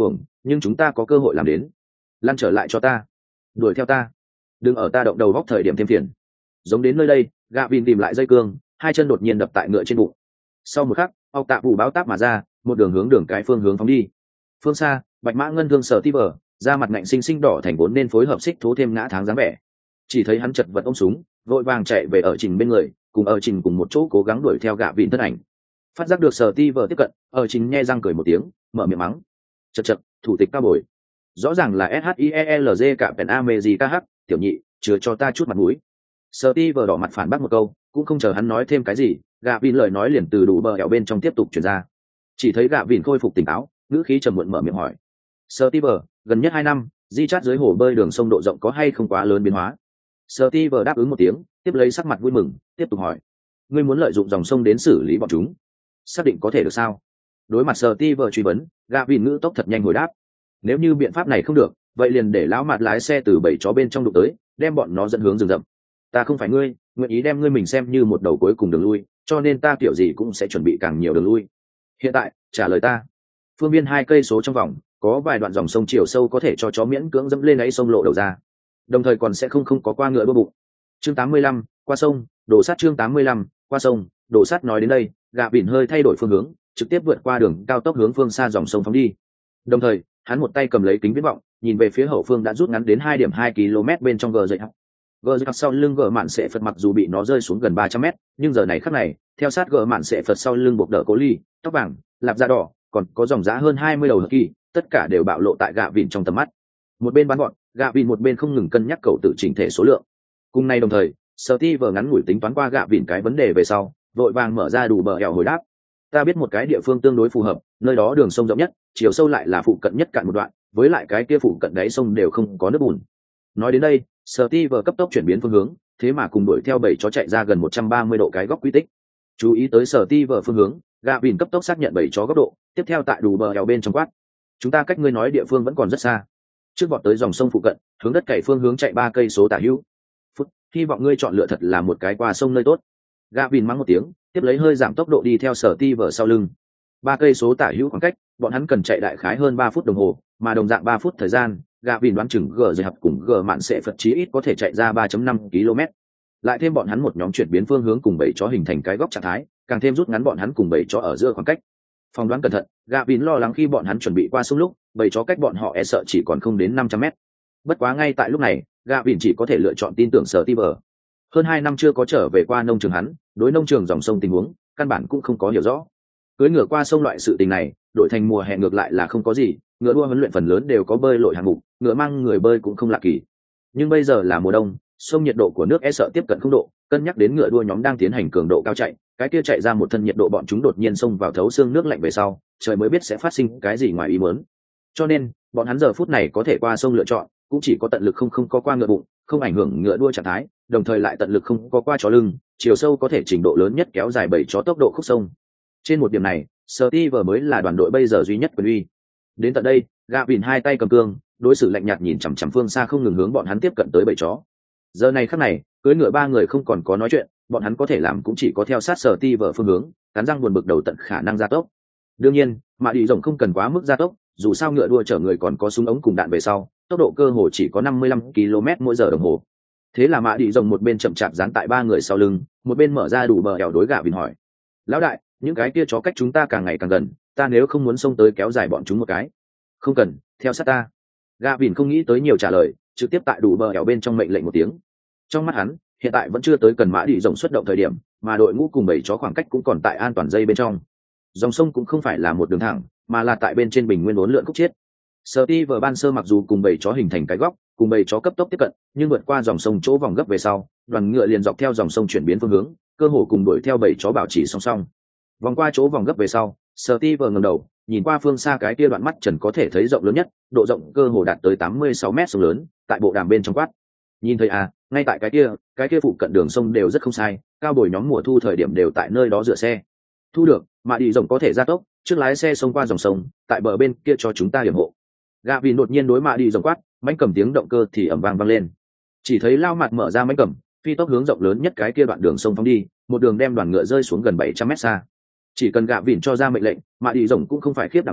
nhưng chúng ta có cơ hội làm đến. Lăn trở lại cho ta, đuổi theo ta, đừng ở ta động đầu góc thời điểm thêm phiền. Giống đến nơi đây, gạ vìn tìm lại dây cương, hai chân đột nhiên đập tại ngựa trên bụng. Sau một khắc, ọc tạ vụ báo táp mà ra, một đường hướng đường cái phương hướng phóng đi. Phương xa, bạch mã ngân thương sở ti vờ ra mặt ngạnh xinh xinh đỏ thành vốn nên phối hợp xích thố thêm ngã tháng dáng vẻ. Chỉ thấy hắn chật vật ôm súng, vội vàng chạy về ở trình bên người, cùng ở trình cùng một chỗ cố gắng đuổi theo gạ vìn thân ảnh. Phát giác được sở ti vờ tiếp cận, ở trình nghe răng cười một tiếng, mở miệng mắng: chật chật, thủ tịch cao bồi, rõ ràng là SHIELG cả pen AMEJKH, tiểu nhị, chứa cho ta chút mặt mũi. Sở ti vờ đỏ mặt phản bác một câu, cũng không chờ hắn nói thêm cái gì, gạ vìn lời nói liền từ đủ bờ hẻo bên trong tiếp tục truyền ra. Chỉ thấy gạ vìn khôi phục tỉnh táo, ngữ khí trầm muộn mở miệng hỏi: sở ti vờ, gần nhất hai năm, di chát dưới hồ bơi đường sông độ rộng có hay không quá lớn biến hóa? Sở ti vờ đáp ứng một tiếng, tiếp lấy sắc mặt vui mừng, tiếp tục hỏi: ngươi muốn lợi dụng dòng sông đến xử lý bọn chúng, xác định có thể được sao? Đối mặt Sở ti vờ truy vấn, gạ vìn ngữ tốc thật nhanh hồi đáp: nếu như biện pháp này không được, vậy liền để lão mặt lái xe từ bảy chó bên trong đụng tới, đem bọn nó dẫn hướng rừng rậm. Ta không phải ngươi, nguyện ý đem ngươi mình xem như một đầu cuối cùng đường lui, cho nên ta kiểu gì cũng sẽ chuẩn bị càng nhiều đường lui. Hiện tại, trả lời ta. Phương viên hai cây số trong vòng, có vài đoạn dòng sông chiều sâu có thể cho chó miễn cưỡng dẫm lên ấy sông lộ đầu ra, đồng thời còn sẽ không không có qua ngựa đua bụng. Chương tám mươi lăm, qua sông, đổ sát. Chương tám mươi lăm, qua sông, đổ sát. Nói đến đây, gạ vìn hơi thay đổi phương hướng, trực tiếp vượt qua đường cao tốc hướng phương xa dòng sông phóng đi. Đồng thời, hắn một tay cầm lấy kính viễn vọng, nhìn về phía hậu phương đã rút ngắn đến hai điểm hai ki lô mét bên trong gờ dậy học. Gờ dậy học sau lưng gờ mạn sệ phật mặc dù bị nó rơi xuống gần ba trăm mét, nhưng giờ này khắc này, theo sát gờ mạn sệ phật sau lưng buộc đỡ cố ly, tóc vàng, lạp da đỏ, còn có dòng giá hơn hai mươi đầu hờ kỳ, tất cả đều bạo lộ tại gạ vìn trong tầm mắt. Một bên bắn gọn, gạ vìn một bên không ngừng cân nhắc cầu tự chỉnh thể số lượng. Cùng nay đồng thời, Steve ngắn ngủi tính toán qua gạ vìn cái vấn đề về sau, vội vàng mở ra đủ bờ hẻo hồi đáp: ta biết một cái địa phương tương đối phù hợp, nơi đó đường sông rộng nhất, chiều sâu lại là phụ cận nhất cạn một đoạn, với lại cái kia phụ cận đáy sông đều không có nước bùn. Nói đến đây, Steve cấp tốc chuyển biến phương hướng, thế mà cùng đuổi theo bảy chó chạy ra gần một trăm ba mươi độ cái góc quy tích. Chú ý tới Steve phương hướng, gạ vìn cấp tốc xác nhận bảy chó góc độ, tiếp theo tại đủ bờ hẻo bên trong quát: chúng ta cách ngươi nói địa phương vẫn còn rất xa. Trước vọt tới dòng sông phụ cận, hướng đất cày phương hướng chạy ba cây số tả hữu. Phút, hy vọng ngươi chọn lựa thật là một cái qua sông nơi tốt. Gạ vìn mắng một tiếng, tiếp lấy hơi giảm tốc độ đi theo Steve sau lưng. Ba cây số tả hữu khoảng cách, bọn hắn cần chạy đại khái hơn ba phút đồng hồ, mà đồng dạng ba phút thời gian, gạ vìn đoán chừng gờ dày học cùng gờ mạn sẽ phật chí ít có thể chạy ra ba phẩy năm ki lô mét. Lại thêm bọn hắn một nhóm chuyển biến phương hướng cùng bảy chó hình thành cái góc trạng thái, càng thêm rút ngắn bọn hắn cùng bảy chó ở giữa khoảng cách. Phỏng đoán cẩn thận, gạ vìn lo lắng khi bọn hắn chuẩn bị qua sông lúc, bảy chó cách bọn họ e sợ chỉ còn không đến năm trăm mét. Bất quá ngay tại lúc này, gạ vìn chỉ có thể lựa chọn tin tưởng Steve. Hơn hai năm chưa có trở về qua nông trường hắn, đối nông trường dòng sông tình huống, căn bản cũng không có hiểu rõ. Cưỡi ngựa qua sông loại sự tình này, đổi thành mùa hè ngược lại là không có gì, ngựa đua huấn luyện phần lớn đều có bơi lội hạng mục, ngựa mang người bơi cũng không lạ kỳ. Nhưng bây giờ là mùa đông, sông nhiệt độ của nước e sợ tiếp cận không độ, cân nhắc đến ngựa đua nhóm đang tiến hành cường độ cao chạy, cái kia chạy ra một thân nhiệt độ bọn chúng đột nhiên xông vào thấu xương nước lạnh về sau, trời mới biết sẽ phát sinh cái gì ngoài ý muốn. Cho nên, bọn hắn giờ phút này có thể qua sông lựa chọn, cũng chỉ có tận lực không không có qua ngựa bụng, không ảnh hưởng ngựa đua trạng thái, đồng thời lại tận lực không có qua chó lưng, chiều sâu có thể trình độ lớn nhất kéo dài bảy chó tốc độ khúc sông. Trên một điểm này, Steve mới là đoàn đội bây giờ duy nhất quyền uy. Đến tận đây, gạ vìn hai tay cầm cương, đối xử lạnh nhạt nhìn chằm chằm phương xa không ngừng hướng bọn hắn tiếp cận tới bảy chó. Giờ này khắc này, cưỡi ngựa ba người không còn có nói chuyện, bọn hắn có thể làm cũng chỉ có theo sát Steve phương hướng, cắn răng buồn bực đầu tận khả năng gia tốc. Đương nhiên, mà đi rồng không cần quá mức gia tốc, dù sao ngựa đua chở người còn có súng ống cùng đạn về sau, tốc độ cơ hồ chỉ có năm mươi lăm ki lô mét mỗi giờ đồng hồ. Thế là mã đi rồng một bên chậm chạp dán tại ba người sau lưng, một bên mở ra đủ bờ hẻo đối gạ vìn hỏi: lão đại, những cái kia chó cách chúng ta càng ngày càng gần, ta nếu không muốn xông tới kéo dài bọn chúng một cái? Không cần, theo sát ta. Gạ vìn không nghĩ tới nhiều trả lời, trực tiếp tại đủ bờ hẻo bên trong mệnh lệnh một tiếng. Trong mắt hắn, hiện tại vẫn chưa tới cần mã đi rồng xuất động thời điểm, mà đội ngũ cùng bảy chó khoảng cách cũng còn tại an toàn dây bên trong. Dòng sông cũng không phải là một đường thẳng, mà là tại bên trên bình nguyên uốn lượn khúc chiết. Steve ban sơ mặc dù cùng bảy chó hình thành cái góc, cùng bảy chó cấp tốc tiếp cận, nhưng vượt qua dòng sông chỗ vòng gấp về sau, đoàn ngựa liền dọc theo dòng sông chuyển biến phương hướng, cơ hồ cùng đuổi theo bảy chó bảo trì song song. Vòng qua chỗ vòng gấp về sau, Steve ngẩng đầu, nhìn qua phương xa cái kia đoạn mắt trần có thể thấy rộng lớn nhất, độ rộng cơ hồ đạt tới tám mươi sáu mét sông lớn, tại bộ đàm bên trong quát: nhìn thấy à, ngay tại cái kia, cái kia phụ cận đường sông đều rất không sai, cao bồi nhóm mùa thu thời điểm đều tại nơi đó dựa xe. Thu được, mà đi rồng có thể gia tốc, trước lái xe xông qua dòng sông, tại bờ bên kia cho chúng ta điểm hộ. Gạ vìn đột nhiên đối mạ đi rồng quát, mãnh cầm tiếng động cơ thì ầm vang vang lên. Chỉ thấy lao mặt mở ra mãnh cầm, phi tốc hướng rộng lớn nhất cái kia đoạn đường sông phóng đi, một đường đem đoàn ngựa rơi xuống gần bảy trăm mét xa. Chỉ cần gạ vìn cho ra mệnh lệnh, mạ đi rồng cũng không phải khiếp đảm người,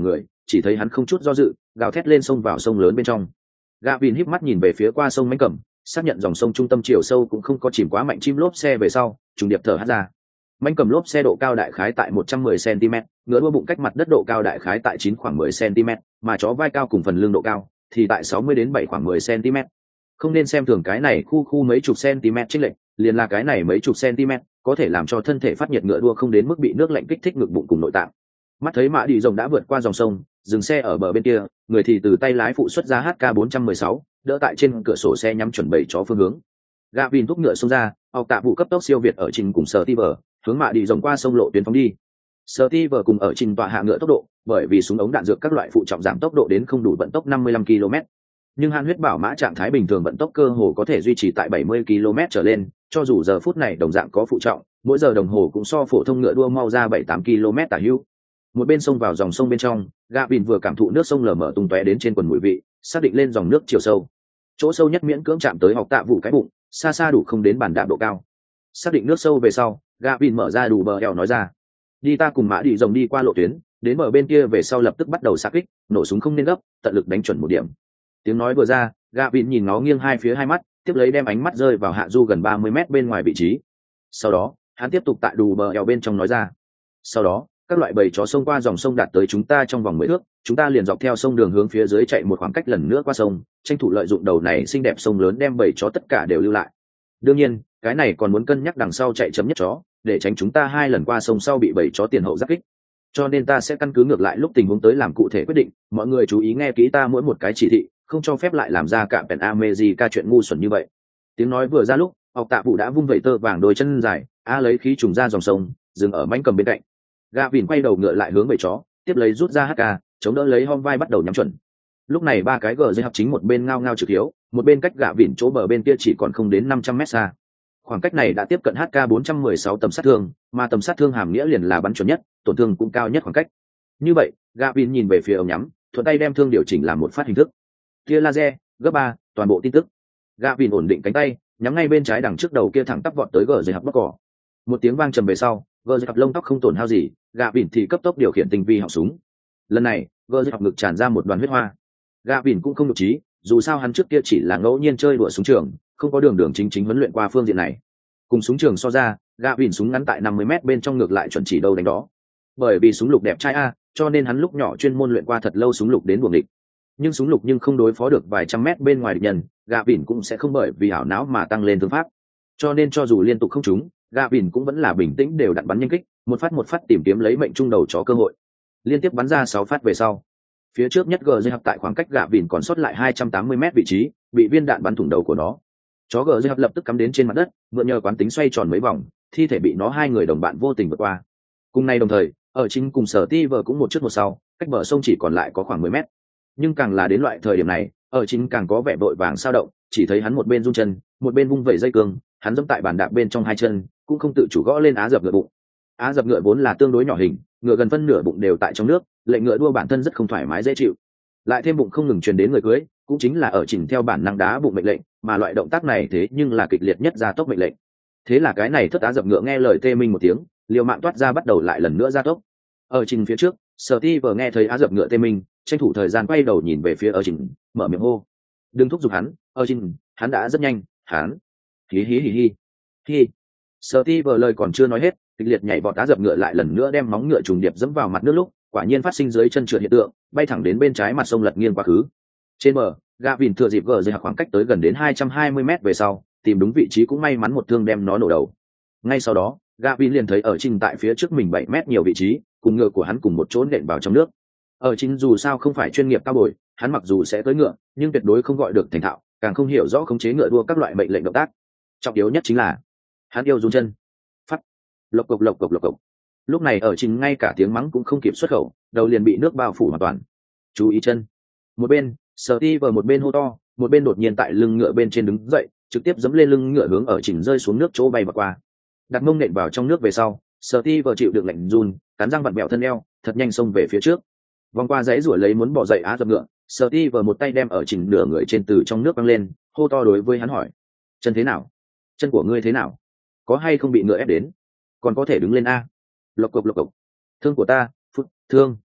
chỉ thấy hắn không chút do dự gào thét lên sông vào sông lớn bên trong. Gà vìn híp mắt nhìn về phía qua sông mánh cầm, xác nhận dòng sông trung tâm chiều sâu cũng không có chìm quá mạnh chim lốp xe về sau trùng điệp thở hắt ra. Mánh cầm lốp xe độ cao đại khái tại một trăm mười xăng-ti-mét, ngựa đua bụng cách mặt đất độ cao đại khái tại chín khoảng mười xăng-ti-mét, mà chó vai cao cùng phần lưng độ cao thì tại sáu mươi đến bảy khoảng mười xăng-ti-mét. Không nên xem thường cái này khu khu mấy chục cm chênh lệch, liền là cái này mấy chục cm có thể làm cho thân thể phát nhiệt ngựa đua không đến mức bị nước lạnh kích thích ngực bụng cùng nội tạng. Mắt thấy mã đi rồng đã vượt qua dòng sông, dừng xe ở bờ bên kia, người thì từ tay lái phụ xuất ra hát ca bốn một sáu, đỡ tại trên cửa sổ xe nhắm chuẩn bầy chó phương hướng. Gavin thúc ngựa xông ra, học tạ vụ cấp tốc siêu việt ở trình cùng sở ti vờ, hướng mã đi rồng qua sông lộ tuyến phóng đi. Sở ti vờ cùng ở trình tọa hạ ngựa tốc độ, bởi vì súng ống đạn dược các loại phụ trọng giảm tốc độ đến không đủ vận tốc năm mươi lăm ki lô mét. Nhưng Han huyết bảo mã trạng thái bình thường vận tốc cơ hồ có thể duy trì tại bảy mươi ki lô mét trở lên, cho dù giờ phút này đồng dạng có phụ trọng, mỗi giờ đồng hồ cũng so phổ thông ngựa đua mau ra bảy tám ki lô mét tả hữu. Một bên sông vào dòng sông bên trong, Gavin vừa cảm thụ nước sông lờ mờ tung tóe đến trên quần mũi vị, xác định lên dòng nước chiều sâu. Chỗ sâu nhất miễn cưỡng chạm tới học tạ vụ cái bụng, xa xa đủ không đến bàn đạp độ cao. Xác định nước sâu về sau, Gavin mở ra đủ bờ eo nói ra: "Đi ta cùng mã đi rồng đi qua lộ tuyến, đến bờ bên kia về sau lập tức bắt đầu xạ kích, nổ súng không nên gấp, tận lực đánh chuẩn một điểm." Tiếng nói vừa ra, Gavin nhìn nó nghiêng hai phía hai mắt, tiếp lấy đem ánh mắt rơi vào hạ du gần ba mươi mét bên ngoài vị trí. Sau đó, hắn tiếp tục tại đủ bờ eo bên trong nói ra: "Sau đó, các loại bầy chó xông qua dòng sông đạt tới chúng ta trong vòng mười thước, chúng ta liền dọc theo sông đường hướng phía dưới chạy một khoảng cách lần nữa qua sông, tranh thủ lợi dụng đầu này xinh đẹp sông lớn đem bầy chó tất cả đều lưu lại. Đương nhiên, cái này còn muốn cân nhắc đằng sau chạy chấm nhất chó, để tránh chúng ta hai lần qua sông sau bị bầy chó tiền hậu giáp kích. Cho nên ta sẽ căn cứ ngược lại lúc tình huống tới làm cụ thể quyết định, mọi người chú ý nghe kỹ ta mỗi một cái chỉ thị, không cho phép lại làm ra cạm pèn America chuyện ngu xuẩn như vậy." Tiếng nói vừa ra lúc, học tạ vụ đã vung vẩy tơ vàng đôi chân dài, a lấy khí trùng ra dòng sông, dừng ở mánh cầm bên cạnh. Gavin quay đầu ngựa lại hướng bầy chó, tiếp lấy rút ra hát ca, chống đỡ lấy hom vai bắt đầu nhắm chuẩn. Lúc này ba cái gờ dây học chính một bên ngao ngao trực hiếu, một bên cách Gavin chỗ bờ bên kia chỉ còn không đến năm trăm mét xa. Khoảng cách này đã tiếp cận hát ca bốn một sáu tầm sát thương, mà tầm sát thương hàm nghĩa liền là bắn chuẩn nhất, tổn thương cũng cao nhất khoảng cách. Như vậy, Gavin nhìn về phía ống nhắm, thuận tay đem thương điều chỉnh làm một phát hình thức. Tia laser, gấp ba, toàn bộ tin tức. Gavin ổn định cánh tay, nhắm ngay bên trái đằng trước đầu kia thẳng tắp vọt tới gờ dây học bóc cỏ. Một tiếng vang trầm về sau, gờ dây học lông tóc không tổn hao gì, Gavin thì cấp tốc điều khiển tinh vi họng súng. Lần này, gờ dây học ngực tràn ra một đoàn huyết hoa. Gavin cũng không nhục trí, dù sao hắn trước kia chỉ là ngẫu nhiên chơi đùa súng trường, không có đường đường chính chính huấn luyện qua phương diện này. Cùng súng trường so ra, Gavin súng ngắn tại năm mươi mét bên trong ngược lại chuẩn chỉ đâu đánh đó. Bởi vì súng lục đẹp trai a, cho nên hắn lúc nhỏ chuyên môn luyện qua thật lâu súng lục đến buồng địch. Nhưng súng lục nhưng không đối phó được vài trăm mét bên ngoài địch nhân, Gavin cũng sẽ không bởi vì ảo não mà tăng lên thương pháp. Cho nên cho dù liên tục không trúng, Gavin cũng vẫn là bình tĩnh đều đặn bắn nhanh kích, một phát một phát tìm kiếm lấy mệnh trung đầu chó cơ hội. Liên tiếp bắn ra sáu phát về sau, phía trước nhất gờ dây hợp tại khoảng cách Gavin còn sót lại hai trăm tám mươi mét vị trí, bị viên đạn bắn thủng đầu của nó. Chó gờ dây hợp lập tức cắm đến trên mặt đất, mượn nhờ quán tính xoay tròn mấy vòng, thi thể bị nó hai người đồng bạn vô tình vượt qua. Cùng nay đồng thời, ở chính cùng sở ti vờ cũng một trước một sau, cách bờ sông chỉ còn lại có khoảng mười mét. Nhưng càng là đến loại thời điểm này, ở chính càng có vẻ vội vàng sao động, chỉ thấy hắn một bên rung chân, một bên vung vẩy dây cương, hắn giẫm tại bàn đạp bên trong hai chân, cũng không tự chủ gõ lên á dập ngựa bụng. Á dập ngựa vốn là tương đối nhỏ hình, ngựa gần phân nửa bụng đều tại trong nước, lệnh ngựa đua bản thân rất không thoải mái dễ chịu. Lại thêm bụng không ngừng truyền đến người cưới, cũng chính là ở chỉnh theo bản năng đá bụng mệnh lệnh, mà loại động tác này thế nhưng là kịch liệt nhất gia tốc mệnh lệnh. Thế là cái này thất á dập ngựa nghe lời tê minh một tiếng, liều mạng toát ra bắt đầu lại lần nữa gia tốc. Ở trình phía trước, sở ti vừa nghe thấy á dập ngựa tê minh, tranh thủ thời gian quay đầu nhìn về phía ở trình, mở miệng hô: "Đừng thúc giục hắn, ở trình, hắn đã rất nhanh, hắn." Hí hí hí hí. Hí. Sở ti vừa lời còn chưa nói hết, kịch liệt nhảy vọt á dập ngựa lại lần nữa đem móng ngựa trùng điệp dẫm vào mặt nước lúc, quả nhiên phát sinh dưới chân trượt hiện tượng, bay thẳng đến bên trái mặt sông lật nghiêng quá khứ. Trên bờ, Gavin thừa dịp gờ dây khoảng cách tới gần đến hai trăm hai mươi mét về sau, tìm đúng vị trí cũng may mắn một thương đem nó nổ đầu. Ngay sau đó, Gavin liền thấy ở trình tại phía trước mình bảy mét nhiều vị trí, cùng ngựa của hắn cùng một chỗ nện vào trong nước. Ở chính dù sao không phải chuyên nghiệp cao bồi, hắn mặc dù sẽ tới ngựa, nhưng tuyệt đối không gọi được thành thạo, càng không hiểu rõ khống chế ngựa đua các loại mệnh lệnh động tác. Trọng yếu nhất chính là hắn yêu run chân. Phát. Lộc cộc lộc cộc lộc cộc. Lúc này ở chính ngay cả tiếng mắng cũng không kịp xuất khẩu, đầu liền bị nước bao phủ hoàn toàn. Chú ý chân. Một bên, Steve một bên hô to, một bên đột nhiên tại lưng ngựa bên trên đứng dậy, trực tiếp giẫm lên lưng ngựa hướng ở chỉnh rơi xuống nước chỗ bay vào qua. Đặt mông nện vào trong nước về sau, Steve chịu được lạnh run, cắn răng vặn bẹo thân eo, thật nhanh xông về phía trước. Vòng qua dãy rủa lấy muốn bỏ dậy á dập ngựa, Steve một tay đem ở chỉnh nửa người trên từ trong nước văng lên, hô to đối với hắn hỏi: "Chân thế nào? Chân của ngươi thế nào? Có hay không bị ngựa ép đến? Còn có thể đứng lên a?" Lộc cộc lộc cộc. "Thương của ta, phút, thương."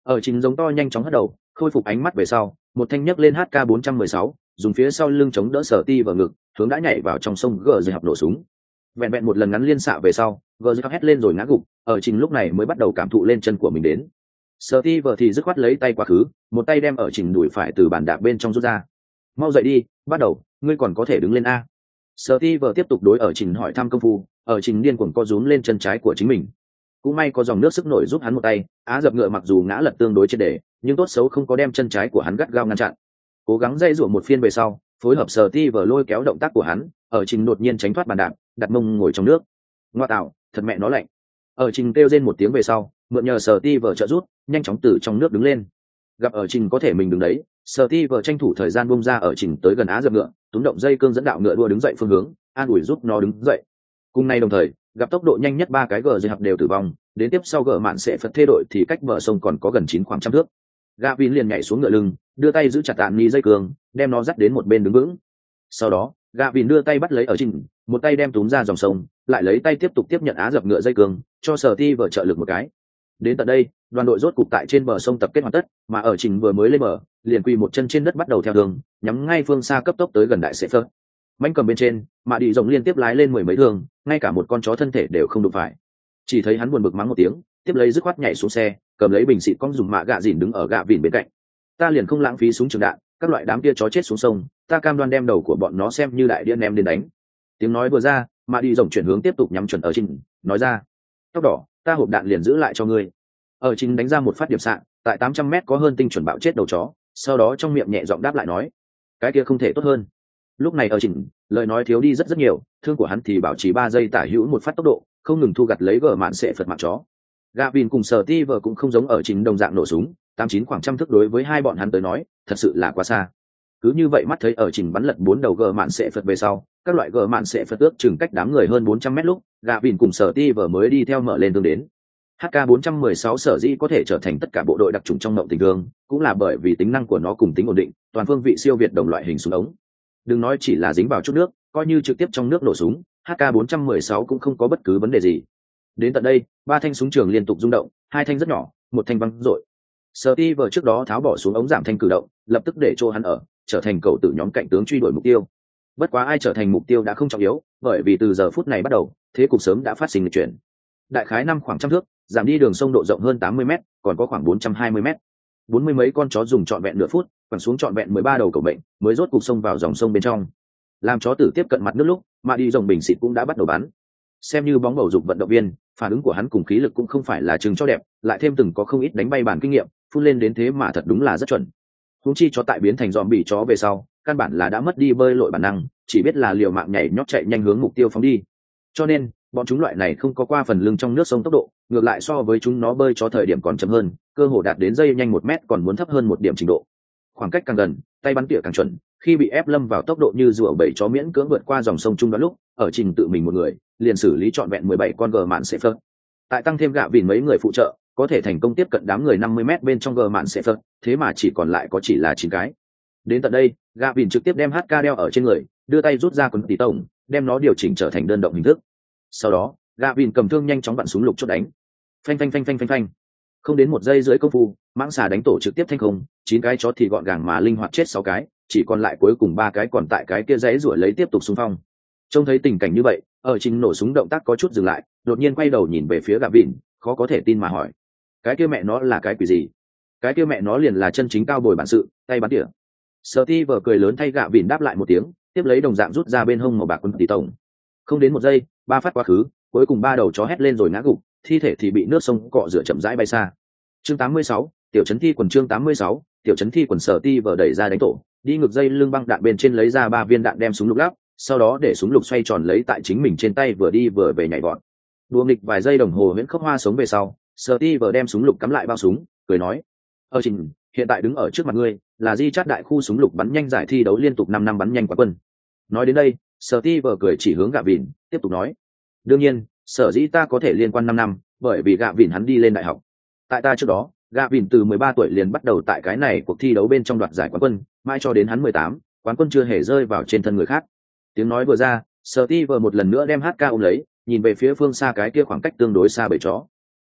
Ở chính giống to nhanh chóng hất đầu khôi phục ánh mắt về sau, một thanh nhấc lên H K bốn trăm mười sáu, dùng phía sau lưng chống đỡ Sở Ti vào ngực, hướng đã nhảy vào trong sông gờ dây học nổ súng. Vẹn vẹn một lần ngắn liên xạ về sau, gờ dây học hét lên rồi ngã gục, ở trình lúc này mới bắt đầu cảm thụ lên chân của mình đến. Sở Ti vờ thì dứt khoát lấy tay quá khứ, một tay đem ở trình đùi phải từ bàn đạp bên trong rút ra. Mau dậy đi, bắt đầu, ngươi còn có thể đứng lên a. Sở Ti vờ tiếp tục đối ở trình hỏi thăm công phu, ở trình điên cuồng co rúm lên chân trái của chính mình. Cũng may có dòng nước sức nổi giúp hắn một tay, á dập ngựa mặc dù ngã lật tương đối trên để, nhưng tốt xấu không có đem chân trái của hắn gắt gao ngăn chặn. Cố gắng dây dụa một phiên về sau, phối hợp Sở Ti vờ lôi kéo động tác của hắn, ở trình đột nhiên tránh thoát bàn đạp, đặt mông ngồi trong nước. Ngoa tạo, thật mẹ nó lạnh. Ở trình kêu rên một tiếng về sau, mượn nhờ Sở Ti vờ trợ rút, nhanh chóng từ trong nước đứng lên. Gặp ở trình có thể mình đứng đấy, Sở Ti vờ tranh thủ thời gian bung ra ở trình tới gần á dập ngựa, túm động dây cương dẫn đạo ngựa đua đứng dậy phương hướng, an ủi giúp nó đứng dậy. Cùng nay đồng thời, gặp tốc độ nhanh nhất ba cái gờ dây học đều tử vong, đến tiếp sau gờ mạn sẽ phật thê đội thì cách bờ sông còn có gần chín khoảng trăm thước. Gavin liền nhảy xuống ngựa lưng, đưa tay giữ chặt tạm ni dây cương, đem nó dắt đến một bên đứng vững. Sau đó, Gavin đưa tay bắt lấy ở trình, một tay đem túm ra dòng sông, lại lấy tay tiếp tục tiếp nhận á dập ngựa dây cương, cho Sở Ti vợ trợ lực một cái. Đến tận đây, đoàn đội rốt cục tại trên bờ sông tập kết hoàn tất, mà ở trình vừa mới lên bờ, liền quỳ một chân trên đất bắt đầu theo đường, nhắm ngay phương xa cấp tốc tới gần đại sẽ phớt. Manh cầm bên trên, mà đi rồng liên tiếp lái lên mười mấy thương, ngay cả một con chó thân thể đều không đụng phải. Chỉ thấy hắn buồn bực mắng một tiếng, tiếp lấy dứt khoát nhảy xuống xe, cầm lấy bình xịt con dùng mạ gạ dìn đứng ở gạ vịn bên cạnh. Ta liền không lãng phí súng trường đạn, các loại đám kia chó chết xuống sông, ta cam đoan đem đầu của bọn nó xem như đại đĩa ném đến đánh. Tiếng nói vừa ra, mà đi rồng chuyển hướng tiếp tục nhắm chuẩn ở trình, nói ra: tóc đỏ, ta hộp đạn liền giữ lại cho ngươi. Ở trình đánh ra một phát điểm xạ, tại tám trăm mét có hơn tinh chuẩn bạo chết đầu chó, sau đó trong miệng nhẹ giọng đáp lại nói: cái kia không thể tốt hơn. Lúc này ở trình, lời nói thiếu đi rất rất nhiều, thương của hắn thì bảo trì ba giây tả hữu một phát tốc độ, không ngừng thu gặt lấy gờ mạn sẽ phật mạng chó. Gavin cùng Sở Ti vợ cũng không giống ở trình đồng dạng nổ súng, tám chín khoảng trăm thước đối với hai bọn hắn tới nói, thật sự là quá xa. Cứ như vậy mắt thấy ở trình bắn lật bốn đầu gờ mạn sẽ phật về sau, các loại gờ mạn sẽ phật ước chừng cách đám người hơn bốn trăm mét lúc, Gavin cùng Sở Ti vợ mới đi theo mở lên tương đến. H K bốn trăm mười sáu sở dĩ có thể trở thành tất cả bộ đội đặc trùng trong mộng tình thương, cũng là bởi vì tính năng của nó cùng tính ổn định, toàn phương vị siêu việt đồng loại hình súng ống. Đừng nói chỉ là dính vào chút nước, coi như trực tiếp trong nước nổ súng, H K bốn trăm mười sáu cũng không có bất cứ vấn đề gì. Đến tận đây, ba thanh súng trường liên tục rung động, hai thanh rất nhỏ, một thanh văng rội. Sở Ti vờ trước đó tháo bỏ xuống ống giảm thanh cử động, lập tức để cho hắn ở, trở thành cầu tử nhóm cạnh tướng truy đuổi mục tiêu. Bất quá ai trở thành mục tiêu đã không trọng yếu, bởi vì từ giờ phút này bắt đầu, thế cục sớm đã phát sinh lịch chuyển. Đại khái năm khoảng trăm thước, giảm đi đường sông độ rộng hơn tám mươi mét, còn có khoảng bốn trăm hai mươi mét. Bốn mươi mấy con chó dùng trọn vẹn nửa phút, quẳng xuống trọn vẹn mười ba đầu cầu bệnh, mới rốt cục sông vào dòng sông bên trong. Làm chó tử tiếp cận mặt nước lúc, mà đi rồng bình xịt cũng đã bắt đầu bắn. Xem như bóng bầu dục vận động viên, phản ứng của hắn cùng khí lực cũng không phải là chừng cho đẹp, lại thêm từng có không ít đánh bay bản kinh nghiệm, phun lên đến thế mà thật đúng là rất chuẩn. Huống chi chó tại biến thành zombie chó về sau, căn bản là đã mất đi bơi lội bản năng, chỉ biết là liều mạng nhảy nhót chạy nhanh hướng mục tiêu phóng đi. Cho nên, bọn chúng loại này không có qua phần lưng trong nước sông tốc độ, ngược lại so với chúng nó bơi chó thời điểm còn chậm hơn, cơ hồ đạt đến giây nhanh một mét còn muốn thấp hơn một điểm trình độ. Khoảng cách càng gần, tay bắn tỉa càng chuẩn, khi bị ép lâm vào tốc độ như rùa bảy chó miễn cưỡng vượt qua dòng sông trung đó lúc, ở trình tự mình một người, liền xử lý trọn vẹn mười bảy con gờ mạn sẽ phớt. Tại tăng thêm gạ vìn mấy người phụ trợ, có thể thành công tiếp cận đám người năm mươi mét bên trong gờ mạn sẽ phớt, thế mà chỉ còn lại có chỉ là chín cái. Đến tận đây, gạ vìn trực tiếp đem hát ca đeo ở trên người, đưa tay rút ra quần tí tổng, đem nó điều chỉnh trở thành đơn động hình thức. Sau đó, gạ vìn cầm thương nhanh chóng vặn súng lục chốt đánh. Phanh phanh phanh phanh phanh phanh. Không đến một giây dưới công phu, mãng xà đánh tổ trực tiếp thanh không, chín cái chó thì gọn gàng mà linh hoạt chết sáu cái, chỉ còn lại cuối cùng ba cái còn tại cái kia giấy rủa lấy tiếp tục xung phong. Trông thấy tình cảnh như vậy, ở trình nổ súng động tác có chút dừng lại, đột nhiên quay đầu nhìn về phía gạ vìn, khó có thể tin mà hỏi: cái kia mẹ nó là cái quỷ gì? Cái kia mẹ nó liền là chân chính cao bồi bản sự, tay bắn tỉa. Sở Ti vờ cười lớn thay gạ vìn đáp lại một tiếng, tiếp lấy đồng dạng rút ra bên hông màu bạc quân tỷ tổng. Không đến một giây, ba phát quá khứ, cuối cùng ba đầu chó hét lên rồi ngã gục, thi thể thì bị nước sông cọ rửa chậm rãi bay xa. Chương tám mươi sáu, tiểu trấn thi quần chương tám mươi sáu, tiểu trấn thi quần. Sở Ti vờ đẩy ra đánh tổ, đi ngược dây lưng băng đạn bên trên lấy ra ba viên đạn đem súng lục lắp, sau đó để súng lục xoay tròn lấy tại chính mình trên tay vừa đi vừa về nhảy vọt. Đùa nghịch vài giây đồng hồ huyễn khốc hoa sống về sau, Sở Ti vờ đem súng lục cắm lại bao súng, cười nói: "Ở trình, hiện tại đứng ở trước mặt ngươi, là Di Chát đại khu súng lục bắn nhanh giải thi đấu liên tục năm năm bắn nhanh quán quân." Nói đến đây, Sở Ti vờ cười chỉ hướng Gạ Vịn, tiếp tục nói: "Đương nhiên, sở dĩ ta có thể liên quan năm năm, bởi vì Gạ Vịn hắn đi lên đại học. Tại ta trước đó, Gạ Vịn từ mười ba tuổi liền bắt đầu tại cái này cuộc thi đấu bên trong đoạt giải quán quân, mãi cho đến hắn mười tám, quán quân chưa hề rơi vào trên thân người khác." Tiếng nói vừa ra, Sở Ti vờ một lần nữa đem hát ca ôm lấy, nhìn về phía phương xa cái kia khoảng cách tương đối xa bầy chó.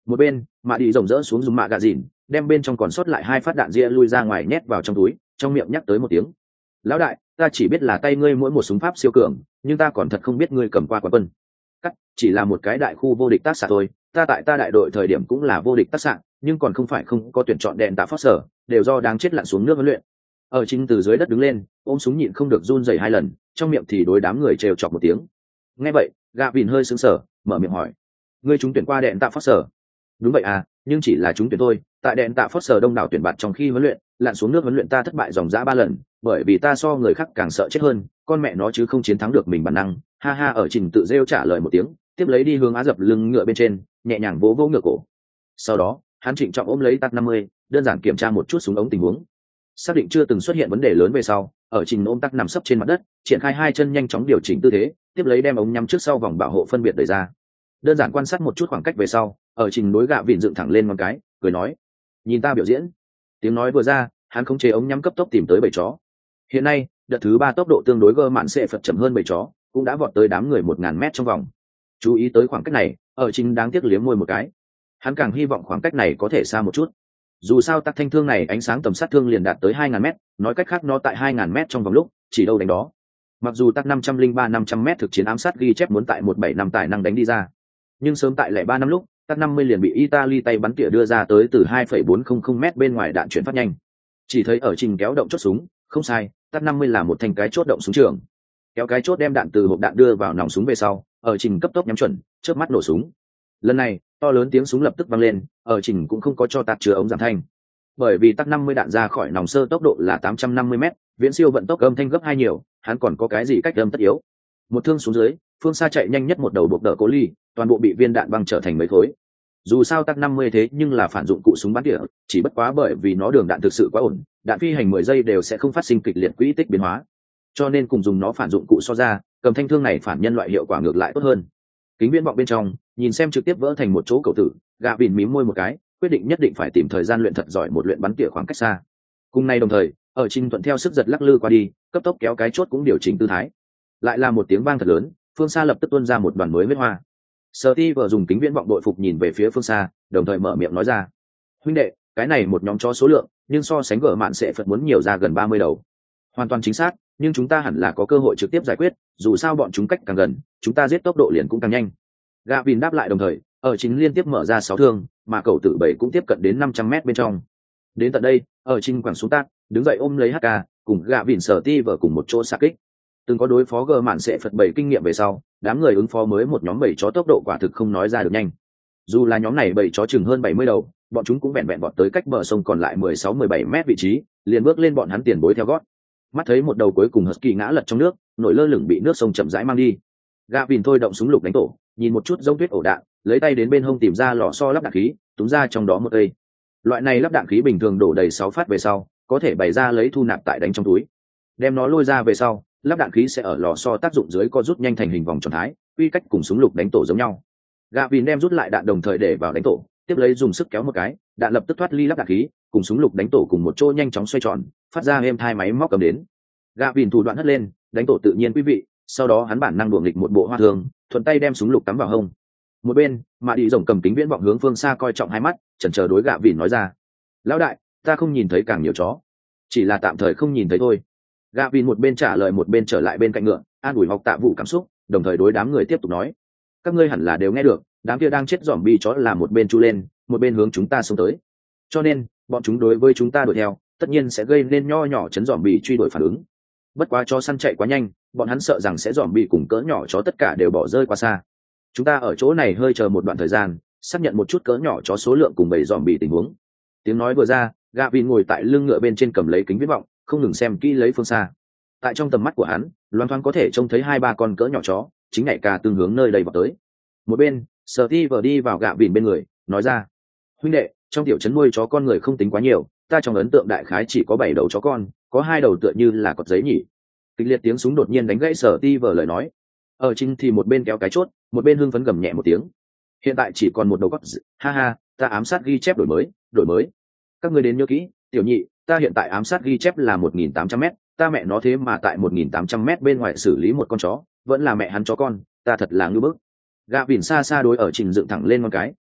Một bên mạ đi rồng rỡ xuống dùng mạ gà dìn, đem bên trong còn sót lại hai phát đạn ria lui ra ngoài nhét vào trong túi, trong miệng nhắc tới một tiếng: lão đại, ta chỉ biết là tay ngươi mỗi một súng pháp siêu cường, nhưng ta còn thật không biết ngươi cầm qua quán quân. Cắt, chỉ là một cái đại khu vô địch tác xạ thôi, ta tại ta đại đội thời điểm cũng là vô địch tác xạ, nhưng còn không phải không có tuyển chọn đèn tạ Foster, đều do đáng chết lặn xuống nước huấn luyện. Ở chính từ dưới đất đứng lên, ôm súng nhịn không được run rẩy hai lần, trong miệng thì đối đám người trêu chọc một tiếng. Nghe vậy, gạ vìn hơi sững sờ, mở miệng hỏi: ngươi chúng tuyển qua đèn tạ Foster? Đúng vậy à, nhưng chỉ là chúng tuyển thôi, tại đèn tạ Foster đông đảo tuyển bạt trong khi huấn luyện, lặn xuống nước huấn luyện ta thất bại dòng dã ba lần, bởi vì ta so người khác càng sợ chết hơn, con mẹ nó chứ không chiến thắng được mình bản năng. Ha ha. Ở trình tự rêu trả lời một tiếng, tiếp lấy đi hướng á dập lưng ngựa bên trên, nhẹ nhàng vỗ vỗ ngựa cổ. Sau đó hắn trịnh trọng ôm lấy tắc năm mươi, đơn giản kiểm tra một chút súng ống tình huống, xác định chưa từng xuất hiện vấn đề lớn về sau, ở trình ôm tắc nằm sấp trên mặt đất, triển khai hai chân nhanh chóng điều chỉnh tư thế, tiếp lấy đem ống nhắm trước sau vòng bảo hộ phân biệt đẩy ra, đơn giản quan sát một chút khoảng cách về sau, ở trình đối gạ vịn dựng thẳng lên ngón cái, cười nói: nhìn ta biểu diễn. Tiếng nói vừa ra, hắn khống chế ống nhắm cấp tốc tìm tới bầy chó. Hiện nay đợt thứ ba tốc độ tương đối gơ mạn sẽ phật chậm hơn bầy chó, cũng đã vọt tới đám người một ngàn mét trong vòng. Chú ý tới khoảng cách này, ở trình đáng tiếc liếm môi một cái. Hắn càng hy vọng khoảng cách này có thể xa một chút, dù sao tắc thanh thương này ánh sáng tầm sát thương liền đạt tới hai ngàn mét, nói cách khác nó tại hai ngàn mét trong vòng lúc chỉ đâu đánh đó. Mặc dù tắc năm trăm linh ba năm trăm mét thực chiến ám sát ghi chép muốn tại một bảy năm tài năng đánh đi ra, nhưng sớm tại lẻ ba năm lúc tắc năm mươi liền bị Italy tay bắn tỉa đưa ra tới từ hai phẩy bốn không không mét bên ngoài đạn chuyển phát nhanh. Chỉ thấy ở trình kéo động chốt súng, không sai, tắc năm mươi là một thanh cái chốt động súng trường, kéo cái chốt đem đạn từ hộp đạn đưa vào nòng súng về sau, ở trình cấp tốc nhắm chuẩn, chớp mắt nổ súng. Lần này to lớn tiếng súng lập tức vang lên, ở trình cũng không có cho tạt chứa ống giảm thanh, bởi vì tắc năm mươi đạn ra khỏi nòng sơ tốc độ là tám trăm năm mươi mét, viễn siêu vận tốc âm thanh gấp hai nhiều, hắn còn có cái gì cách âm tất yếu. Một thương xuống dưới, phương xa chạy nhanh nhất một đầu buộc đỡ cố ly, toàn bộ bị viên đạn băng trở thành mấy khối. Dù sao tắc năm mươi thế nhưng là phản dụng cụ súng bắn tỉa, chỉ bất quá bởi vì nó đường đạn thực sự quá ổn, đạn phi hành mười giây đều sẽ không phát sinh kịch liệt quỹ tích biến hóa, cho nên cùng dùng nó phản dụng cụ so ra, cầm thanh thương này phản nhân loại hiệu quả ngược lại tốt hơn. Kính viễn vọng bên trong, nhìn xem trực tiếp vỡ thành một chỗ cầu tử, gạ vịn mím môi một cái, quyết định nhất định phải tìm thời gian luyện thật giỏi một luyện bắn tỉa khoảng cách xa. Cùng nay đồng thời, ở trình thuận theo sức giật lắc lư qua đi, cấp tốc kéo cái chốt cũng điều chỉnh tư thái. Lại là một tiếng vang thật lớn, phương xa lập tức tuôn ra một đoàn mới huyết hoa. Sở Ti vừa dùng kính viễn vọng đội phục nhìn về phía phương xa, đồng thời mở miệng nói ra: huynh đệ, cái này một nhóm chó số lượng, nhưng so sánh gở mạn sẽ phật muốn nhiều ra gần ba mươi đầu. Hoàn toàn chính xác, nhưng chúng ta hẳn là có cơ hội trực tiếp giải quyết, dù sao bọn chúng cách càng gần, chúng ta giết tốc độ liền cũng càng nhanh. Gạ Vin đáp lại đồng thời, ở chính liên tiếp mở ra sáu thương, mà cầu tử bảy cũng tiếp cận đến năm trăm mét bên trong. Đến tận đây, ở trình quẳng xuống tát, đứng dậy ôm lấy hát ca, cùng Gạ Vin Sở Ti vừa cùng một chỗ xạ kích. Từng có đối phó gờ mạn sẽ phật bảy kinh nghiệm về sau, đám người ứng phó mới một nhóm bảy chó tốc độ quả thực không nói ra được nhanh. Dù là nhóm này bảy chó chừng hơn bảy mươi đầu, bọn chúng cũng vẹn vẹn vọt tới cách bờ sông còn lại mười sáu mười bảy mét vị trí, liền bước lên bọn hắn tiền bối theo gót. Mắt thấy một đầu cuối cùng husky ngã lật trong nước, nổi lơ lửng bị nước sông chậm rãi mang đi. Gạ Vin thôi động súng lục đánh tổ, nhìn một chút giống tuyết ổ đạn, lấy tay đến bên hông tìm ra lò xo lắp đạn khí, túm ra trong đó một cây. Loại này lắp đạn khí bình thường đổ đầy sáu phát về sau, có thể bày ra lấy thu nạp tại đánh trong túi. Đem nó lôi ra về sau, lắp đạn khí sẽ ở lò xo tác dụng dưới co rút nhanh thành hình vòng tròn thái, quy cách cùng súng lục đánh tổ giống nhau. Gạ Vin đem rút lại đạn đồng thời để vào đánh tổ, tiếp lấy dùng sức kéo một cái, đạn lập tức thoát ly lắp đạn khí, cùng súng lục đánh tổ cùng một chỗ nhanh chóng xoay tròn, phát ra êm thai máy móc cầm đến. Gạ Vin thủ đoạn hất lên, đánh tổ tự nhiên quý vị, sau đó hắn bản năng đuổi nghịch một bộ hoa thường, thuận tay đem súng lục cắm vào hông. Một bên, Mạ Đi rồng cầm kính viễn vọng hướng phương xa coi trọng hai mắt, chần chờ đối Gạ Vin nói ra: lão đại, ta không nhìn thấy càng nhiều chó, chỉ là tạm thời không nhìn thấy thôi. Gạ Vin một bên trả lời một bên trở lại bên cạnh ngựa, an ủi học tạ vụ cảm xúc, đồng thời đối đám người tiếp tục nói: các ngươi hẳn là đều nghe được, đám kia đang chết zombie chó là một bên chu lên, một bên hướng chúng ta xông tới, cho nên bọn chúng đối với chúng ta đuổi theo, tất nhiên sẽ gây nên nho nhỏ chấn zombie truy đuổi phản ứng. Bất quá chó săn chạy quá nhanh, bọn hắn sợ rằng sẽ zombie cùng cỡ nhỏ chó tất cả đều bỏ rơi quá xa. Chúng ta ở chỗ này hơi chờ một đoạn thời gian, xác nhận một chút cỡ nhỏ chó số lượng cùng bầy zombie tình huống. Tiếng nói vừa ra, Gạ Vin ngồi tại lưng ngựa bên trên cầm lấy kính viễn vọng, không ngừng xem kỹ lấy phương xa. Tại trong tầm mắt của hắn, loan thoáng có thể trông thấy hai ba con cỡ nhỏ chó chính nhảy cả tương hướng nơi đây vào tới. Một bên, Sở Ti vừa đi vào Gạ Vin bên người, nói ra: huynh đệ, trong tiểu trấn nuôi chó con người không tính quá nhiều, ta trong ấn tượng đại khái chỉ có bảy đầu chó con, có hai đầu tựa như là cọt giấy nhỉ. Kịch liệt tiếng súng đột nhiên đánh gãy Sở Ti vừa lời nói. Ở chính thì một bên kéo cái chốt, một bên hưng phấn gầm nhẹ một tiếng: hiện tại chỉ còn một đầu cọt, ha ha, ta ám sát ghi chép đổi mới, đổi mới. Các ngươi đến nhớ kỹ, tiểu nhị, ta hiện tại ám sát ghi chép là một nghìn tám trăm mét, ta mẹ nó thế mà tại một nghìn tám trăm mét bên ngoài xử lý một con chó, vẫn là mẹ hắn chó con, ta thật là ngưu bức. Gạ Vin xa xa đối ở trình dựng thẳng lên con cái,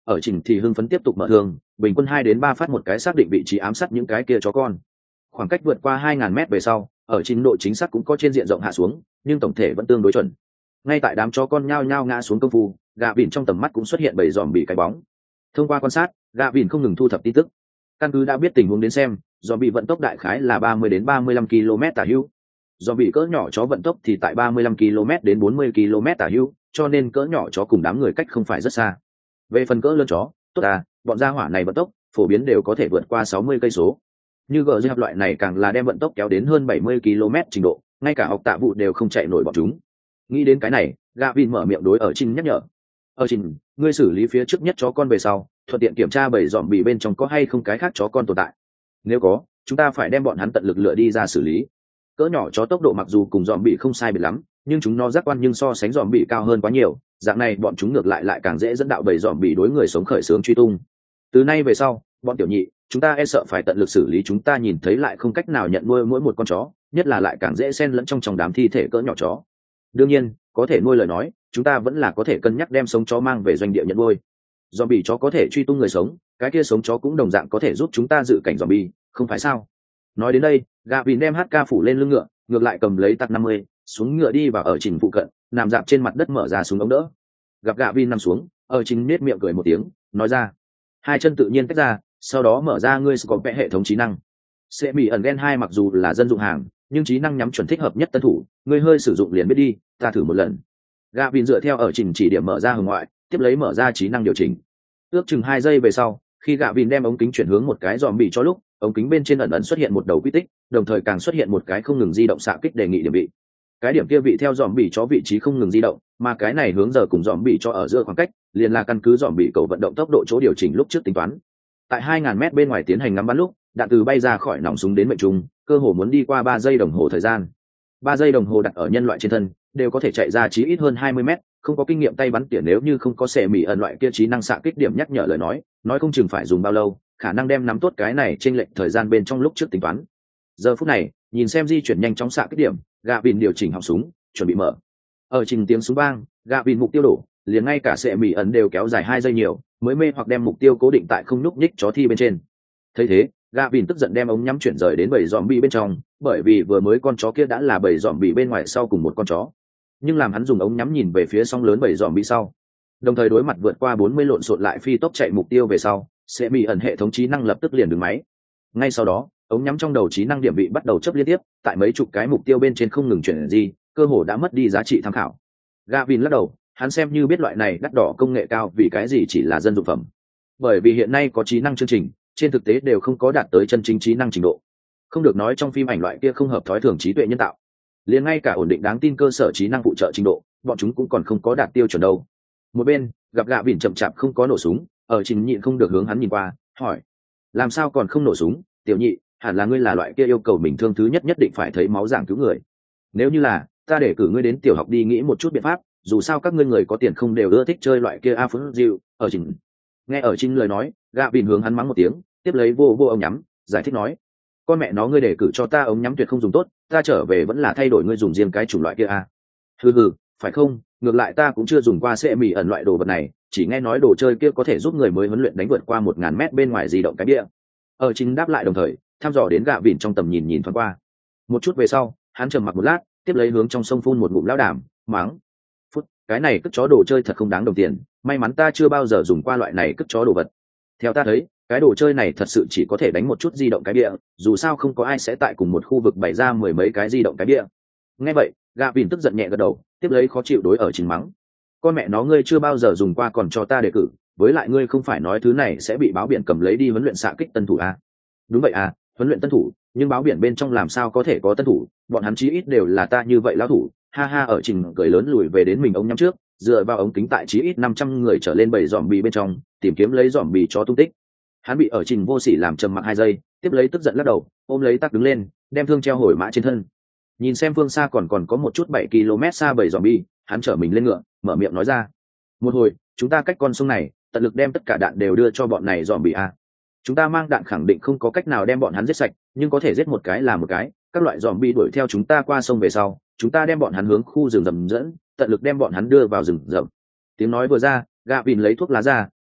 ở trình thì hưng phấn tiếp tục mở thương, bình quân hai đến ba phát một cái xác định vị trí ám sát những cái kia chó con. Khoảng cách vượt qua hai ngàn mét về sau, ở trình độ chính xác cũng có trên diện rộng hạ xuống, nhưng tổng thể vẫn tương đối chuẩn. Ngay tại đám chó con nhao nhao ngã xuống công phu, gà vịn trong tầm mắt cũng xuất hiện bảy dòm bị cái bóng. Thông qua quan sát, gà vịn không ngừng thu thập tin tức. Căn cứ đã biết tình huống đến xem, dòm bị vận tốc đại khái là ba mươi đến ba mươi lăm ki lô mét tả hữu. Dòm bị cỡ nhỏ chó vận tốc thì tại ba mươi lăm ki lô mét đến bốn mươi ki lô mét tả hữu, cho nên cỡ nhỏ chó cùng đám người cách không phải rất xa. Về phần cỡ lớn chó, tốt à, bọn gia hỏa này vận tốc phổ biến đều có thể vượt qua sáu mươi cây số. Như gờ giáp loại này càng là đem vận tốc kéo đến hơn bảy mươi ki lô mét trình độ, ngay cả học tạ vụ đều không chạy nổi bọn chúng. Nghĩ đến cái này, Gavin mở miệng đối ở Trình nhắc nhở. Ở Trình, ngươi xử lý phía trước nhất chó con về sau, thuận tiện kiểm tra bầy dòm bị bên trong có hay không cái khác chó con tồn tại. Nếu có, chúng ta phải đem bọn hắn tận lực lựa đi ra xử lý. Cỡ nhỏ chó tốc độ mặc dù cùng dòm bị không sai biệt lắm, nhưng chúng nó giác quan nhưng so sánh dòm bị cao hơn quá nhiều, dạng này bọn chúng ngược lại lại càng dễ dẫn đạo bầy dòm bị đối người sống khởi xướng truy tung. Từ nay về sau, bọn tiểu nhị, chúng ta e sợ phải tận lực xử lý chúng ta nhìn thấy lại không cách nào nhận nuôi mỗi một con chó, nhất là lại càng dễ xen lẫn trong trong đám thi thể cỡ nhỏ chó. Đương nhiên, có thể nuôi lời nói, chúng ta vẫn là có thể cân nhắc đem sống chó mang về doanh địa nhận nuôi. Zombie chó có thể truy tung người sống, cái kia sống chó cũng đồng dạng có thể giúp chúng ta dự cảnh zombie, không phải sao? Nói đến đây, Gavin đem hát ca phủ lên lưng ngựa, ngược lại cầm lấy tắc năm mươi, xuống ngựa đi vào ở Trình phụ cận, nằm dạp trên mặt đất mở ra súng ống đỡ. Gặp Gavin nằm xuống, ở Trình nết miệng cười một tiếng, nói ra, hai chân tự nhiên tách ra, sau đó mở ra ngươi có vẽ hệ thống trí năng. Sẽ bị ẩn gen hai mặc dù là dân dụng hàng, nhưng trí năng nhắm chuẩn thích hợp nhất tân thủ, ngươi hơi sử dụng liền biết đi, ta thử một lần. Gavin dựa theo ở Trình chỉ điểm mở ra hướng ngoại, tiếp lấy mở ra trí năng điều chỉnh. Ước chừng hai giây về sau, khi Gavin đem ống kính chuyển hướng một cái dòm bị cho lúc, ống kính bên trên ẩn ẩn xuất hiện một đầu quy tích, đồng thời càng xuất hiện một cái không ngừng di động xạ kích đề nghị điểm vị. Cái điểm kia vị theo dòm bị cho vị trí không ngừng di động, mà cái này hướng giờ cùng dòm bị cho ở giữa khoảng cách, liền là căn cứ dòm bị cầu vận động tốc độ chỗ điều chỉnh lúc trước tính toán. Tại hai ngàn mét bên ngoài tiến hành ngắm bắn lúc, đạn từ bay ra khỏi nòng súng đến mệnh trung, cơ hồ muốn đi qua ba giây đồng hồ thời gian. ba giây đồng hồ đặt ở nhân loại trên thân, đều có thể chạy ra chí ít hơn hai mươi mét, không có kinh nghiệm tay bắn tỉa nếu như không có xẻ mỉ ẩn loại kia trí năng xạ kích điểm nhắc nhở lời nói, nói không chừng phải dùng bao lâu, khả năng đem nắm tốt cái này trên lệnh thời gian bên trong lúc trước tính toán. Giờ phút này, nhìn xem di chuyển nhanh chóng xạ kích điểm, Gavin điều chỉnh họng súng, chuẩn bị mở. Ở trình tiếng súng vang, Gavin mục tiêu đổ, liền ngay cả xẻ mỉ ẩn đều kéo dài hai giây nhiều, mới mê hoặc đem mục tiêu cố định tại không nhúc nhích chó thi bên trên. Thấy thế, Gavin tức giận đem ống nhắm chuyển rời đến bầy zombie bên trong, bởi vì vừa mới con chó kia đã là bầy zombie bên ngoài sau cùng một con chó. Nhưng làm hắn dùng ống nhắm nhìn về phía song lớn bầy zombie sau, đồng thời đối mặt vượt qua bốn mươi lộn xộn lại phi tốc chạy mục tiêu về sau, sẽ bị ẩn hệ thống trí năng lập tức liền dừng máy. Ngay sau đó, ống nhắm trong đầu trí năng điểm vị bắt đầu chấp liên tiếp, tại mấy chục cái mục tiêu bên trên không ngừng chuyển gì, cơ hồ đã mất đi giá trị tham khảo. Gavin lắc đầu, hắn xem như biết loại này đắt đỏ công nghệ cao vì cái gì chỉ là dân dụng phẩm. Bởi vì hiện nay có trí năng chương trình, trên thực tế đều không có đạt tới chân chính trí năng trình độ. Không được nói trong phim ảnh loại kia không hợp thói thường trí tuệ nhân tạo, liền ngay cả ổn định đáng tin cơ sở trí năng phụ trợ trình độ, bọn chúng cũng còn không có đạt tiêu chuẩn đâu. Một bên, gặp gạ vỉn chậm chạp không có nổ súng, ở Trình nhịn không được hướng hắn nhìn qua, hỏi: làm sao còn không nổ súng? Tiểu nhị, hẳn là ngươi là loại kia yêu cầu mình thương thứ nhất nhất định phải thấy máu giảng cứu người. Nếu như là, ta để cử ngươi đến tiểu học đi nghĩ một chút biện pháp, dù sao các ngươi người có tiền không đều ưa thích chơi loại kia a phun dịu. Ở Trình nghe ở Trình lời nói, gạ vỉn hướng hắn mắng một tiếng, tiếp lấy vô vô ống nhắm, giải thích nói: con mẹ nó, ngươi để cử cho ta ống nhắm tuyệt không dùng tốt, ta trở về vẫn là thay đổi ngươi dùng riêng cái chủng loại kia a. Hừ hừ, phải không? Ngược lại ta cũng chưa dùng qua sẽ mì ẩn loại đồ vật này, chỉ nghe nói đồ chơi kia có thể giúp người mới huấn luyện đánh vượt qua một ngàn mét bên ngoài di động cái bia. Ở Trình đáp lại đồng thời thăm dò đến gạ vỉn trong tầm nhìn nhìn thoáng qua. Một chút về sau, hắn trầm mặc một lát, tiếp lấy hướng trong sông phun một ngụm lão đàm, mắng: phút, cái này cất chó đồ chơi thật không đáng đồng tiền, may mắn ta chưa bao giờ dùng qua loại này cất chó đồ vật. Theo ta thấy, cái đồ chơi này thật sự chỉ có thể đánh một chút di động cái bia, dù sao không có ai sẽ tại cùng một khu vực bày ra mười mấy cái di động cái bia. Nghe vậy, gạ vỉn tức giận nhẹ gật đầu, tiếp lấy khó chịu đối ở Trình mắng: con mẹ nó, ngươi chưa bao giờ dùng qua còn cho ta đề cử, với lại ngươi không phải nói thứ này sẽ bị báo biển cầm lấy đi huấn luyện xạ kích tân thủ à? Đúng vậy à, huấn luyện tân thủ, nhưng báo biển bên trong làm sao có thể có tân thủ, bọn hắn chí ít đều là ta như vậy lão thủ. Ha ha. Ở Trình cười lớn lùi về đến mình ống nhắm trước, dựa vào ống kính tại chí ít năm trăm người trở lên bầy dòm bì bên trong tìm kiếm lấy dòm bì cho tung tích. Hắn bị ở Trình vô sỉ làm trầm mặc hai giây, tiếp lấy tức giận lắc đầu, ôm lấy tắc đứng lên, đem thương treo hồi mã trên thân. Nhìn xem phương xa còn còn có một chút bảy ki lô mét xa bầy dòm bì, hắn trở mình lên ngựa, mở miệng nói ra: một hồi chúng ta cách con sông này, tận lực đem tất cả đạn đều đưa cho bọn này dòm bì a. Chúng ta mang đạn khẳng định không có cách nào đem bọn hắn giết sạch, nhưng có thể giết một cái là một cái. Các loại dòm bì đuổi theo chúng ta qua sông về sau, chúng ta đem bọn hắn hướng khu rừng rậm dẫn, tận lực đem bọn hắn đưa vào rừng rậm. Tiếng nói vừa ra, Gavin lấy thuốc lá ra,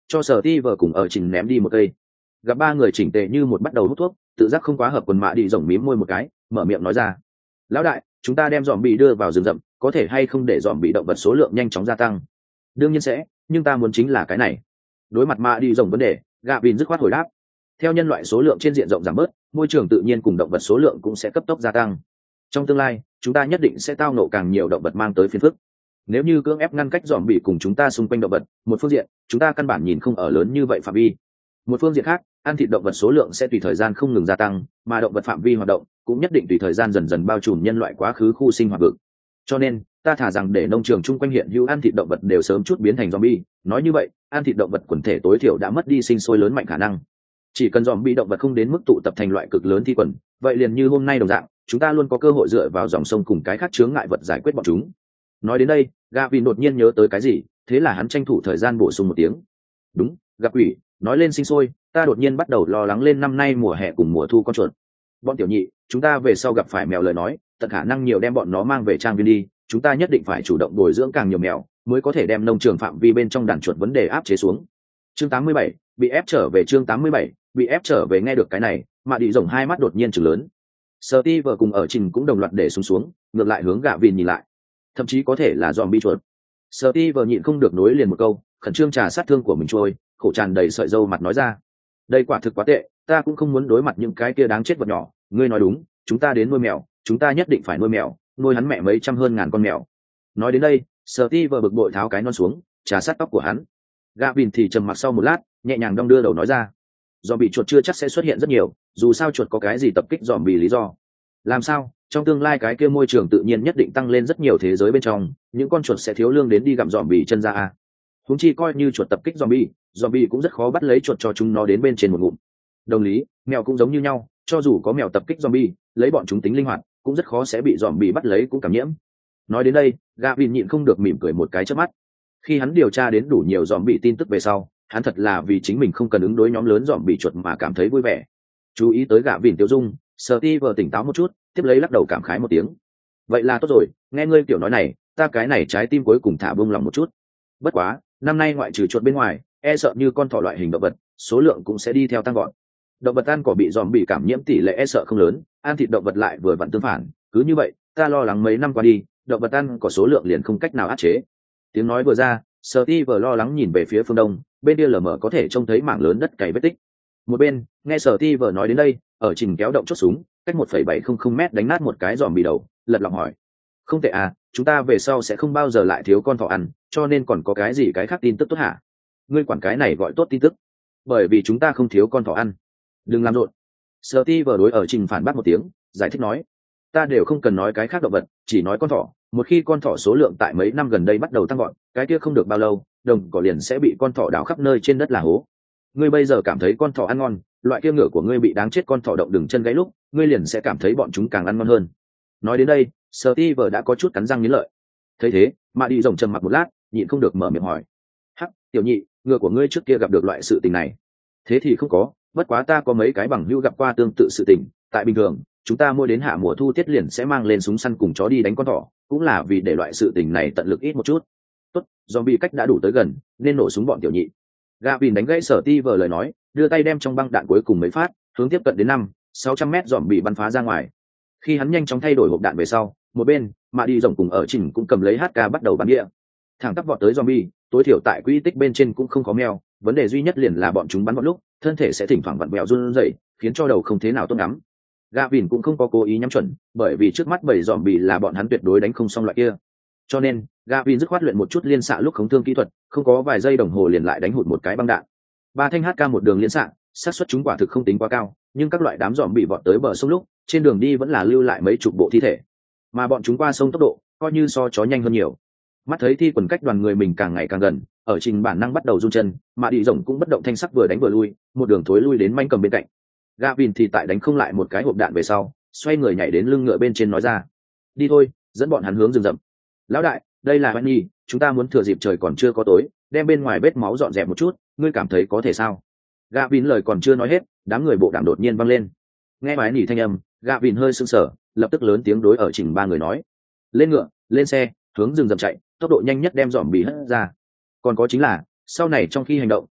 cho sở ti vờ cùng ở trình ném đi một cây. Gặp ba người chỉnh tề như một bắt đầu hút thuốc, tự giác không quá hợp quần mạ đi rồng mím môi một cái, mở miệng nói ra: lão đại, chúng ta đem dòm bị đưa vào rừng rậm, có thể hay không để dòm bị động vật số lượng nhanh chóng gia tăng? Đương nhiên sẽ, nhưng ta muốn chính là cái này. Đối mặt mạ đi rồng vấn đề, gạ vin dứt khoát hồi đáp: theo nhân loại số lượng trên diện rộng giảm bớt, môi trường tự nhiên cùng động vật số lượng cũng sẽ cấp tốc gia tăng. Trong tương lai, chúng ta nhất định sẽ tao nộ càng nhiều động vật mang tới phiền phức. Nếu như cưỡng ép ngăn cách dòm bị cùng chúng ta xung quanh động vật, một phương diện chúng ta căn bản nhìn không ở lớn như vậy phạm vi, một phương diện khác ăn thịt động vật số lượng sẽ tùy thời gian không ngừng gia tăng, mà động vật phạm vi hoạt động cũng nhất định tùy thời gian dần dần bao trùm nhân loại quá khứ khu sinh hoạt vực. Cho nên ta thả rằng để nông trường chung quanh hiện hữu ăn thịt động vật đều sớm chút biến thành zombie, nói như vậy ăn thịt động vật quần thể tối thiểu đã mất đi sinh sôi lớn mạnh khả năng. Chỉ cần zombie động vật không đến mức tụ tập thành loại cực lớn thi quần, vậy liền như hôm nay đồng dạng, chúng ta luôn có cơ hội dựa vào dòng sông cùng cái khác chướng ngại vật giải quyết bọn chúng. Nói đến đây, Gavin đột nhiên nhớ tới cái gì, thế là hắn tranh thủ thời gian bổ sung một tiếng: đúng, gặp quỷ, nói lên sinh sôi, ta đột nhiên bắt đầu lo lắng lên năm nay mùa hè cùng mùa thu con chuột. Bọn tiểu nhị, chúng ta về sau gặp phải mèo lời nói, tận khả năng nhiều đem bọn nó mang về trang viên đi, chúng ta nhất định phải chủ động bồi dưỡng càng nhiều mèo, mới có thể đem nông trường phạm vi bên trong đàn chuột vấn đề áp chế xuống. Chương tám mươi bảy, bị ép trở về. Chương tám mươi bảy, bị ép trở về. Nghe được cái này, Mạ Đi rồng hai mắt đột nhiên trừng lớn. Steve cùng ở trình cũng đồng loạt để xuống xuống, ngược lại hướng Gạ Vin nhìn lại. Thậm chí có thể là zombie chuột. Steve nhịn không được nối liền một câu, khẩn trương trà sát thương của mình trôi, khổ tràn đầy sợi râu mặt nói ra: đây quả thực quá tệ, ta cũng không muốn đối mặt những cái kia đáng chết vật nhỏ. Ngươi nói đúng, chúng ta đến nuôi mèo, chúng ta nhất định phải nuôi mèo, nuôi hắn mẹ mấy trăm hơn ngàn con mèo. Nói đến đây, Steve bực bội tháo cái non xuống, trà sát tóc của hắn. Gavin thì trầm mặc sau một lát, nhẹ nhàng đong đưa đầu nói ra: do bị chuột chưa chắc sẽ xuất hiện rất nhiều, dù sao chuột có cái gì tập kích dòm bị lý do. Làm sao trong tương lai cái kia môi trường tự nhiên nhất định tăng lên rất nhiều thế giới bên trong, những con chuột sẽ thiếu lương đến đi gặm dòm bị chân ra à? Huống chi coi như chuột tập kích zombie, zombie cũng rất khó bắt lấy chuột cho chúng nó đến bên trên một ngụm. Đồng lý, mèo cũng giống như nhau, cho dù có mèo tập kích zombie, lấy bọn chúng tính linh hoạt, cũng rất khó sẽ bị zombie bắt lấy cũng cảm nhiễm. Nói đến đây, Gavin nhịn không được mỉm cười một cái chớp mắt. Khi hắn điều tra đến đủ nhiều zombie tin tức về sau, hắn thật là vì chính mình không cần ứng đối nhóm lớn zombie chuột mà cảm thấy vui vẻ. Chú ý tới Gavin tiêu dung, Steve tỉnh táo một chút, tiếp lấy lắc đầu cảm khái một tiếng. Vậy là tốt rồi, nghe ngươi kiểu nói này, ta cái này trái tim cuối cùng thả buông lòng một chút. Bất quá, năm nay ngoại trừ chuột bên ngoài, e sợ như con thỏ loại hình động vật số lượng cũng sẽ đi theo tăng gọn. Động vật ăn cỏ bị dòm bị cảm nhiễm tỷ lệ e sợ không lớn, ăn thịt động vật lại vừa vặn tương phản. Cứ như vậy, ta lo lắng mấy năm qua đi, động vật ăn cỏ số lượng liền không cách nào áp chế. Tiếng nói vừa ra, Steve lo lắng nhìn về phía phương đông, bên kia lờ mờ có thể trông thấy mảng lớn đất cày vết tích. Một bên, nghe Steve nói đến đây, ở trình kéo động chốt súng, cách một phẩy bảy không không mét đánh nát một cái dòm bị đầu, lật lọng hỏi: không tệ à, chúng ta về sau sẽ không bao giờ lại thiếu con thỏ ăn, cho nên còn có cái gì cái khác tin tức tốt hả? Ngươi quản cái này gọi tốt tin tức? Bởi vì chúng ta không thiếu con thỏ ăn. Đừng làm rộn. Steve đối ở trình phản bác một tiếng, giải thích nói: ta đều không cần nói cái khác động vật, chỉ nói con thỏ. Một khi con thỏ số lượng tại mấy năm gần đây bắt đầu tăng gọn, cái kia không được bao lâu, đồng cỏ liền sẽ bị con thỏ đào khắp nơi trên đất là hố. Ngươi bây giờ cảm thấy con thỏ ăn ngon, loại kia ngựa của ngươi bị đáng chết con thỏ động đường chân gáy lúc, ngươi liền sẽ cảm thấy bọn chúng càng ăn ngon hơn. Nói đến đây, Steve đã có chút cắn răng nghiến lợi. Thấy thế, Mạ Đi rồng trầm mặc một lát, nhịn không được mở miệng hỏi: hắc, tiểu nhị, ngựa của ngươi trước kia gặp được loại sự tình này? Thế thì không có, bất quá ta có mấy cái bằng hữu gặp qua tương tự sự tình. Tại bình thường, chúng ta mua đến hạ mùa thu tiết liền sẽ mang lên súng săn cùng chó đi đánh con thỏ, cũng là vì để loại sự tình này tận lực ít một chút. Tốt, zombie cách đã đủ tới gần, nên nổ súng bọn tiểu nhị. Gavin đánh gãy Steve lời nói, đưa tay đem trong băng đạn cuối cùng mấy phát, hướng tiếp cận đến năm, sáu trăm mét zombie bắn phá ra ngoài. Khi hắn nhanh chóng thay đổi hộp đạn về sau, một bên Mạ Đi rồng cùng ở trình cũng cầm lấy hát ca bắt đầu bắn địa, thẳng tắp vọt tới zombie. Tối thiểu tại quỹ tích bên trên cũng không có mèo, vấn đề duy nhất liền là bọn chúng bắn một lúc, thân thể sẽ thỉnh thoảng vặn vẹo run rẩy, khiến cho đầu không thế nào tốt ngắm. Gavin cũng không có cố ý nhắm chuẩn, bởi vì trước mắt bầy zombie là bọn hắn tuyệt đối đánh không xong loại kia. Cho nên, Gavin dứt khoát luyện một chút liên xạ lúc khống thương kỹ thuật, không có vài giây đồng hồ liền lại đánh hụt một cái băng đạn. Ba thanh hát ca một đường liên xạ, xác suất chúng quả thực không tính quá cao, nhưng các loại đám zombie vọt tới bờ sông lúc, trên đường đi vẫn là lưu lại mấy chục bộ thi thể. Mà bọn chúng qua sông tốc độ coi như so chó nhanh hơn nhiều. Mắt thấy thi quần cách đoàn người mình càng ngày càng gần, ở trình bản năng bắt đầu run chân, mà đi rồng cũng bất động thanh sắc vừa đánh vừa lui, một đường thối lui đến manh cầm bên cạnh. Gavin thì tại đánh không lại một cái hộp đạn về sau, xoay người nhảy đến lưng ngựa bên trên nói ra: đi thôi, dẫn bọn hắn hướng rừng rậm. Lão đại, đây là Hoan Nhi, chúng ta muốn thừa dịp trời còn chưa có tối, đem bên ngoài vết máu dọn dẹp một chút, ngươi cảm thấy có thể sao? Gavin lời còn chưa nói hết, đám người bộ đàm đột nhiên văng lên. Nghe Hoan Nhi thanh âm, Gavin hơi sưng sờ, lập tức lớn tiếng đối ở trình ba người nói: lên ngựa, lên xe, hướng rừng rậm chạy, tốc độ nhanh nhất đem dòm bị hất ra. Còn có chính là, sau này trong khi hành động,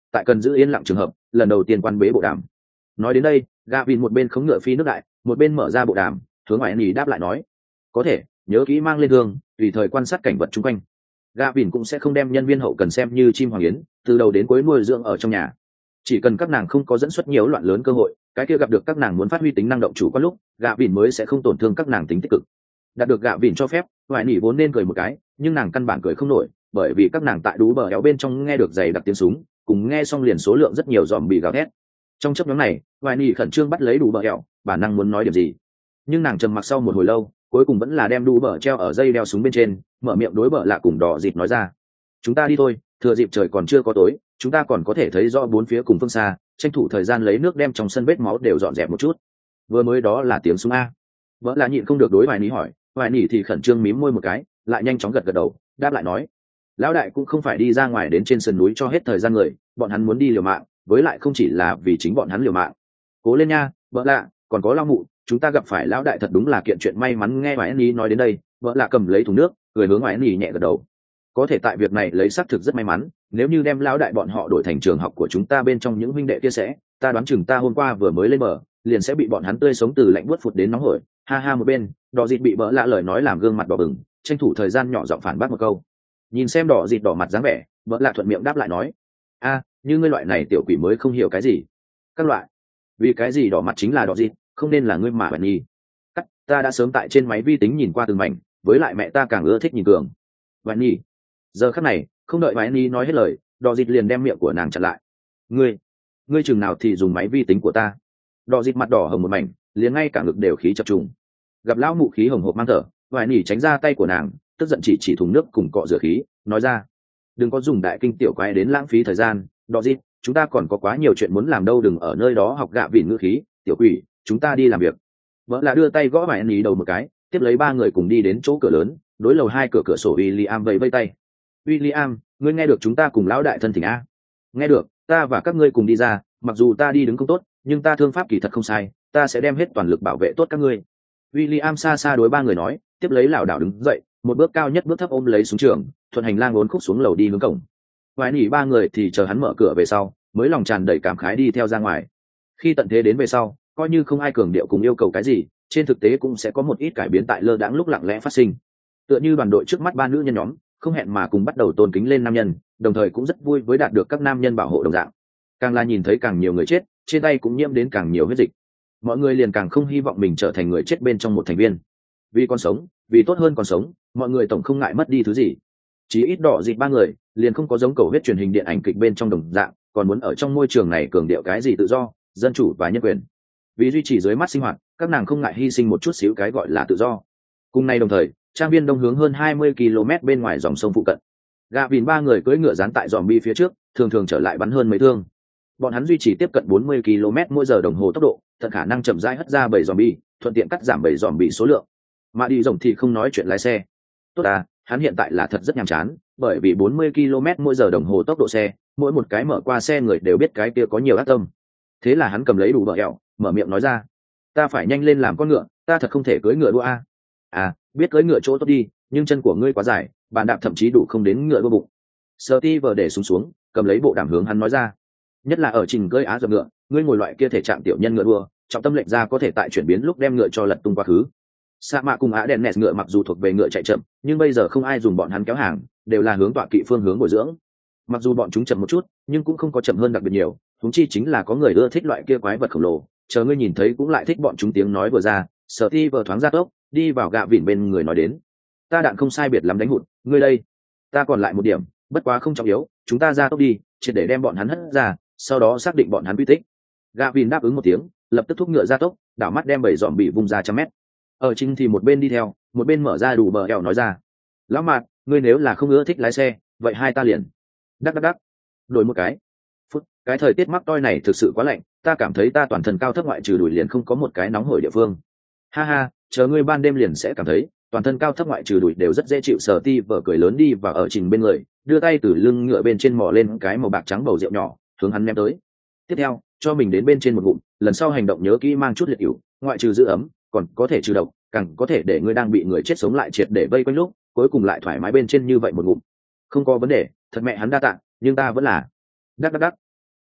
tại cần giữ yên lặng trường hợp lần đầu tiên quan bế bộ đàm. Nói đến đây gạ vìn một bên khống ngựa phi nước đại, một bên mở ra bộ đàm hướng ngoại nỉ đáp lại nói, có thể nhớ kỹ mang lên gương tùy thời quan sát cảnh vật chung quanh. Gạ vìn cũng sẽ không đem nhân viên hậu cần xem như chim hoàng yến, từ đầu đến cuối nuôi dưỡng ở trong nhà. Chỉ cần các nàng không có dẫn xuất nhiều loạn lớn cơ hội, cái kia gặp được các nàng muốn phát huy tính năng động chủ có lúc gạ vìn mới sẽ không tổn thương các nàng tính tích cực. Đạt được gạ vìn cho phép, ngoại nỉ vốn nên cười một cái, nhưng nàng căn bản cười không nổi, bởi vì các nàng tại đú bờ éo bên trong nghe được giày đặc tiếng súng, cùng nghe xong liền số lượng rất nhiều dòm bị gào thét. Trong chấp nhóm này ngoại nỉ khẩn trương bắt lấy đú bờ éo, bản năng muốn nói điểm gì, nhưng nàng trầm mặc sau một hồi lâu, cuối cùng vẫn là đem đú bờ treo ở dây đeo súng bên trên, mở miệng đối bờ lạ cùng đỏ dịt nói ra, chúng ta đi thôi, thừa dịp trời còn chưa có tối, chúng ta còn có thể thấy rõ bốn phía cùng phương xa, tranh thủ thời gian lấy nước đem trong sân vết máu đều dọn dẹp một chút. Vừa mới đó là tiếng súng a. Vợ là nhịn không được đối vài ní hỏi, vài ní thì khẩn trương mím môi một cái, lại nhanh chóng gật gật đầu, đáp lại nói, lão đại cũng không phải đi ra ngoài đến trên sườn núi cho hết thời gian người, bọn hắn muốn đi liều mạng, với lại không chỉ là vì chính bọn hắn liều mạng. Cố lên nha, vợ lạ, còn có lao mụ, chúng ta gặp phải lão đại thật đúng là kiện chuyện may mắn. Nghe vài ní nói đến đây, vợ lạ cầm lấy thùng nước, cười hướng vài ní nhẹ gật đầu. Có thể tại việc này lấy xác thực rất may mắn, nếu như đem lão đại bọn họ đổi thành trường học của chúng ta bên trong những huynh đệ kia sẽ, ta đoán chừng ta hôm qua vừa mới lên bờ liền sẽ bị bọn hắn tươi sống từ lạnh buốt phụt đến nóng hổi. Ha ha. Một bên đỏ dịt bị bỡ lạ lời nói làm gương mặt đỏ bừng, tranh thủ thời gian nhỏ giọng phản bác một câu. Nhìn xem đỏ dịt đỏ mặt dáng vẻ, bỡ lạ thuận miệng đáp lại nói, a, như ngươi loại này tiểu quỷ mới không hiểu cái gì. Các loại, vì cái gì đỏ mặt chính là đỏ dịt, không nên là ngươi mà bạn nhi. Cắt, ta đã sớm tại trên máy vi tính nhìn qua từng mảnh, với lại mẹ ta càng ưa thích nhìn cường. Bạn nhi. Giờ khắc này không đợi bạn nhi nói hết lời, đỏ dịt liền đem miệng của nàng chặn lại. Ngươi, ngươi chừng nào thì dùng máy vi tính của ta? Đỏ dịt mặt đỏ hồng một mảnh, liền ngay cả ngực đều khí chập trùng. Gặp lão mụ khí hồng hộc mang thở, vài nỉ tránh ra tay của nàng, tức giận chỉ chỉ thùng nước cùng cọ rửa khí, nói ra, đừng có dùng đại kinh tiểu quái đến lãng phí thời gian. Đỏ dịt, chúng ta còn có quá nhiều chuyện muốn làm đâu, đừng ở nơi đó học gạ vịn ngữ khí, tiểu quỷ, chúng ta đi làm việc. Vợ là đưa tay gõ vài nỉ đầu một cái, tiếp lấy ba người cùng đi đến chỗ cửa lớn, đối lầu hai cửa cửa sổ William vẫy vẫy tay. William, ngươi nghe được chúng ta cùng lão đại thân thỉnh a? Nghe được, ta và các ngươi cùng đi ra, mặc dù ta đi đứng không tốt, nhưng ta thương pháp kỳ thật không sai, ta sẽ đem hết toàn lực bảo vệ tốt các ngươi. William xa xa đối ba người nói, tiếp lấy lảo đảo đứng dậy, một bước cao nhất bước thấp ôm lấy súng trường, thuận hành lang uốn khúc xuống lầu đi hướng cổng. Vài nỉ ba người thì chờ hắn mở cửa về sau, mới lòng tràn đầy cảm khái đi theo ra ngoài. Khi tận thế đến về sau, coi như không ai cường điệu cùng yêu cầu cái gì, trên thực tế cũng sẽ có một ít cải biến tại lơ đãng lúc lặng lẽ phát sinh. Tựa như đoàn đội trước mắt ba nữ nhân nhóm, không hẹn mà cùng bắt đầu tôn kính lên nam nhân, đồng thời cũng rất vui với đạt được các nam nhân bảo hộ đồng dạng. Càng là nhìn thấy càng nhiều người chết, trên tay cũng nhiễm đến càng nhiều huyết dịch, mọi người liền càng không hy vọng mình trở thành người chết bên trong một thành viên. Vì còn sống, vì tốt hơn còn sống, mọi người tổng không ngại mất đi thứ gì. Chỉ ít đỏ dịt ba người liền không có giống cầu huyết truyền hình điện ảnh kịch bên trong đồng dạng, còn muốn ở trong môi trường này cường điệu cái gì tự do, dân chủ và nhân quyền. Vì duy trì dưới mắt sinh hoạt, các nàng không ngại hy sinh một chút xíu cái gọi là tự do. Cùng nay đồng thời, trang viên đông hướng hơn hai mươi ki lô mét bên ngoài dòng sông phụ cận. Gạ vìn ba người cưỡi ngựa dán tại zombie phía trước, thường thường trở lại bắn hơn mấy thương. Bọn hắn duy trì tiếp cận bốn mươi ki lô mét mỗi giờ đồng hồ tốc độ, tận khả năng chậm rãi hất ra bảy zombie, thuận tiện cắt giảm bảy zombie số lượng. Mà đi rồng thì không nói chuyện lái xe. Tốt à, hắn hiện tại là thật rất nhàm chán, bởi vì bốn mươi ki lô mét mỗi giờ đồng hồ tốc độ xe, mỗi một cái mở qua xe người đều biết cái kia có nhiều ác tâm. Thế là hắn cầm lấy đủ bờ ẹo, mở miệng nói ra, ta phải nhanh lên làm con ngựa, ta thật không thể cưỡi ngựa đua a. À, biết cưỡi ngựa chỗ tốt đi, nhưng chân của ngươi quá dài, bàn đạp thậm chí đủ không đến ngựa đua bụng. Steve để xuống xuống, cầm lấy bộ đàm hướng hắn nói ra, nhất là ở trình cưỡi á dập ngựa, ngươi ngồi loại kia thể trạng tiểu nhân ngựa đua, trọng tâm lệnh ra có thể tại chuyển biến lúc đem ngựa cho lật tung quá khứ. Sa mạ cùng á đèn nẹt ngựa mặc dù thuộc về ngựa chạy chậm, nhưng bây giờ không ai dùng bọn hắn kéo hàng, đều là hướng tọa kỵ phương hướng bồi dưỡng. Mặc dù bọn chúng chậm một chút, nhưng cũng không có chậm hơn đặc biệt nhiều, chúng chi chính là có người ưa thích loại kia quái vật khổng lồ, chờ ngươi nhìn thấy cũng lại thích bọn chúng. Tiếng nói vừa ra, Steve thoáng ra tốc, đi vào gạ vịn bên người nói đến, ta đạn không sai biệt lắm đánh hụt, ngươi đây, ta còn lại một điểm, bất quá không trọng yếu, chúng ta ra tốc đi, triệt để đem bọn hắn hất ra, sau đó xác định bọn hắn quy tích. Gạ vịn đáp ứng một tiếng, lập tức thúc ngựa ra tốc, đảo mắt đem bảy dòm bị vung ra trăm mét. Ở Trinh thì một bên đi theo, một bên mở ra đủ bờ eo nói ra, lão mạt, ngươi nếu là không ưa thích lái xe, vậy hai ta liền đắc đắc đắc đổi một cái. Phút, cái thời tiết mắc toi này thực sự quá lạnh, ta cảm thấy ta toàn thân cao thấp ngoại trừ đùi liền không có một cái nóng hổi địa phương. Ha ha, chờ ngươi ban đêm liền sẽ cảm thấy toàn thân cao thấp ngoại trừ đùi đều rất dễ chịu. Sở Ti vợ cười lớn đi và ở Trình bên người, đưa tay từ lưng ngựa bên trên mò lên cái màu bạc trắng bầu rượu nhỏ, hướng hắn ném tới. Tiếp theo, cho mình đến bên trên một ngụm, lần sau hành động nhớ kỹ mang chút liệt ỉu, ngoại trừ giữ ấm, còn có thể trừ độc, càng có thể để ngươi đang bị người chết sống lại triệt để vây quanh lúc, cuối cùng lại thoải mái bên trên như vậy một ngụm. Không có vấn đề, thật mẹ hắn đa tạ, nhưng ta vẫn là đắc đắc đắc.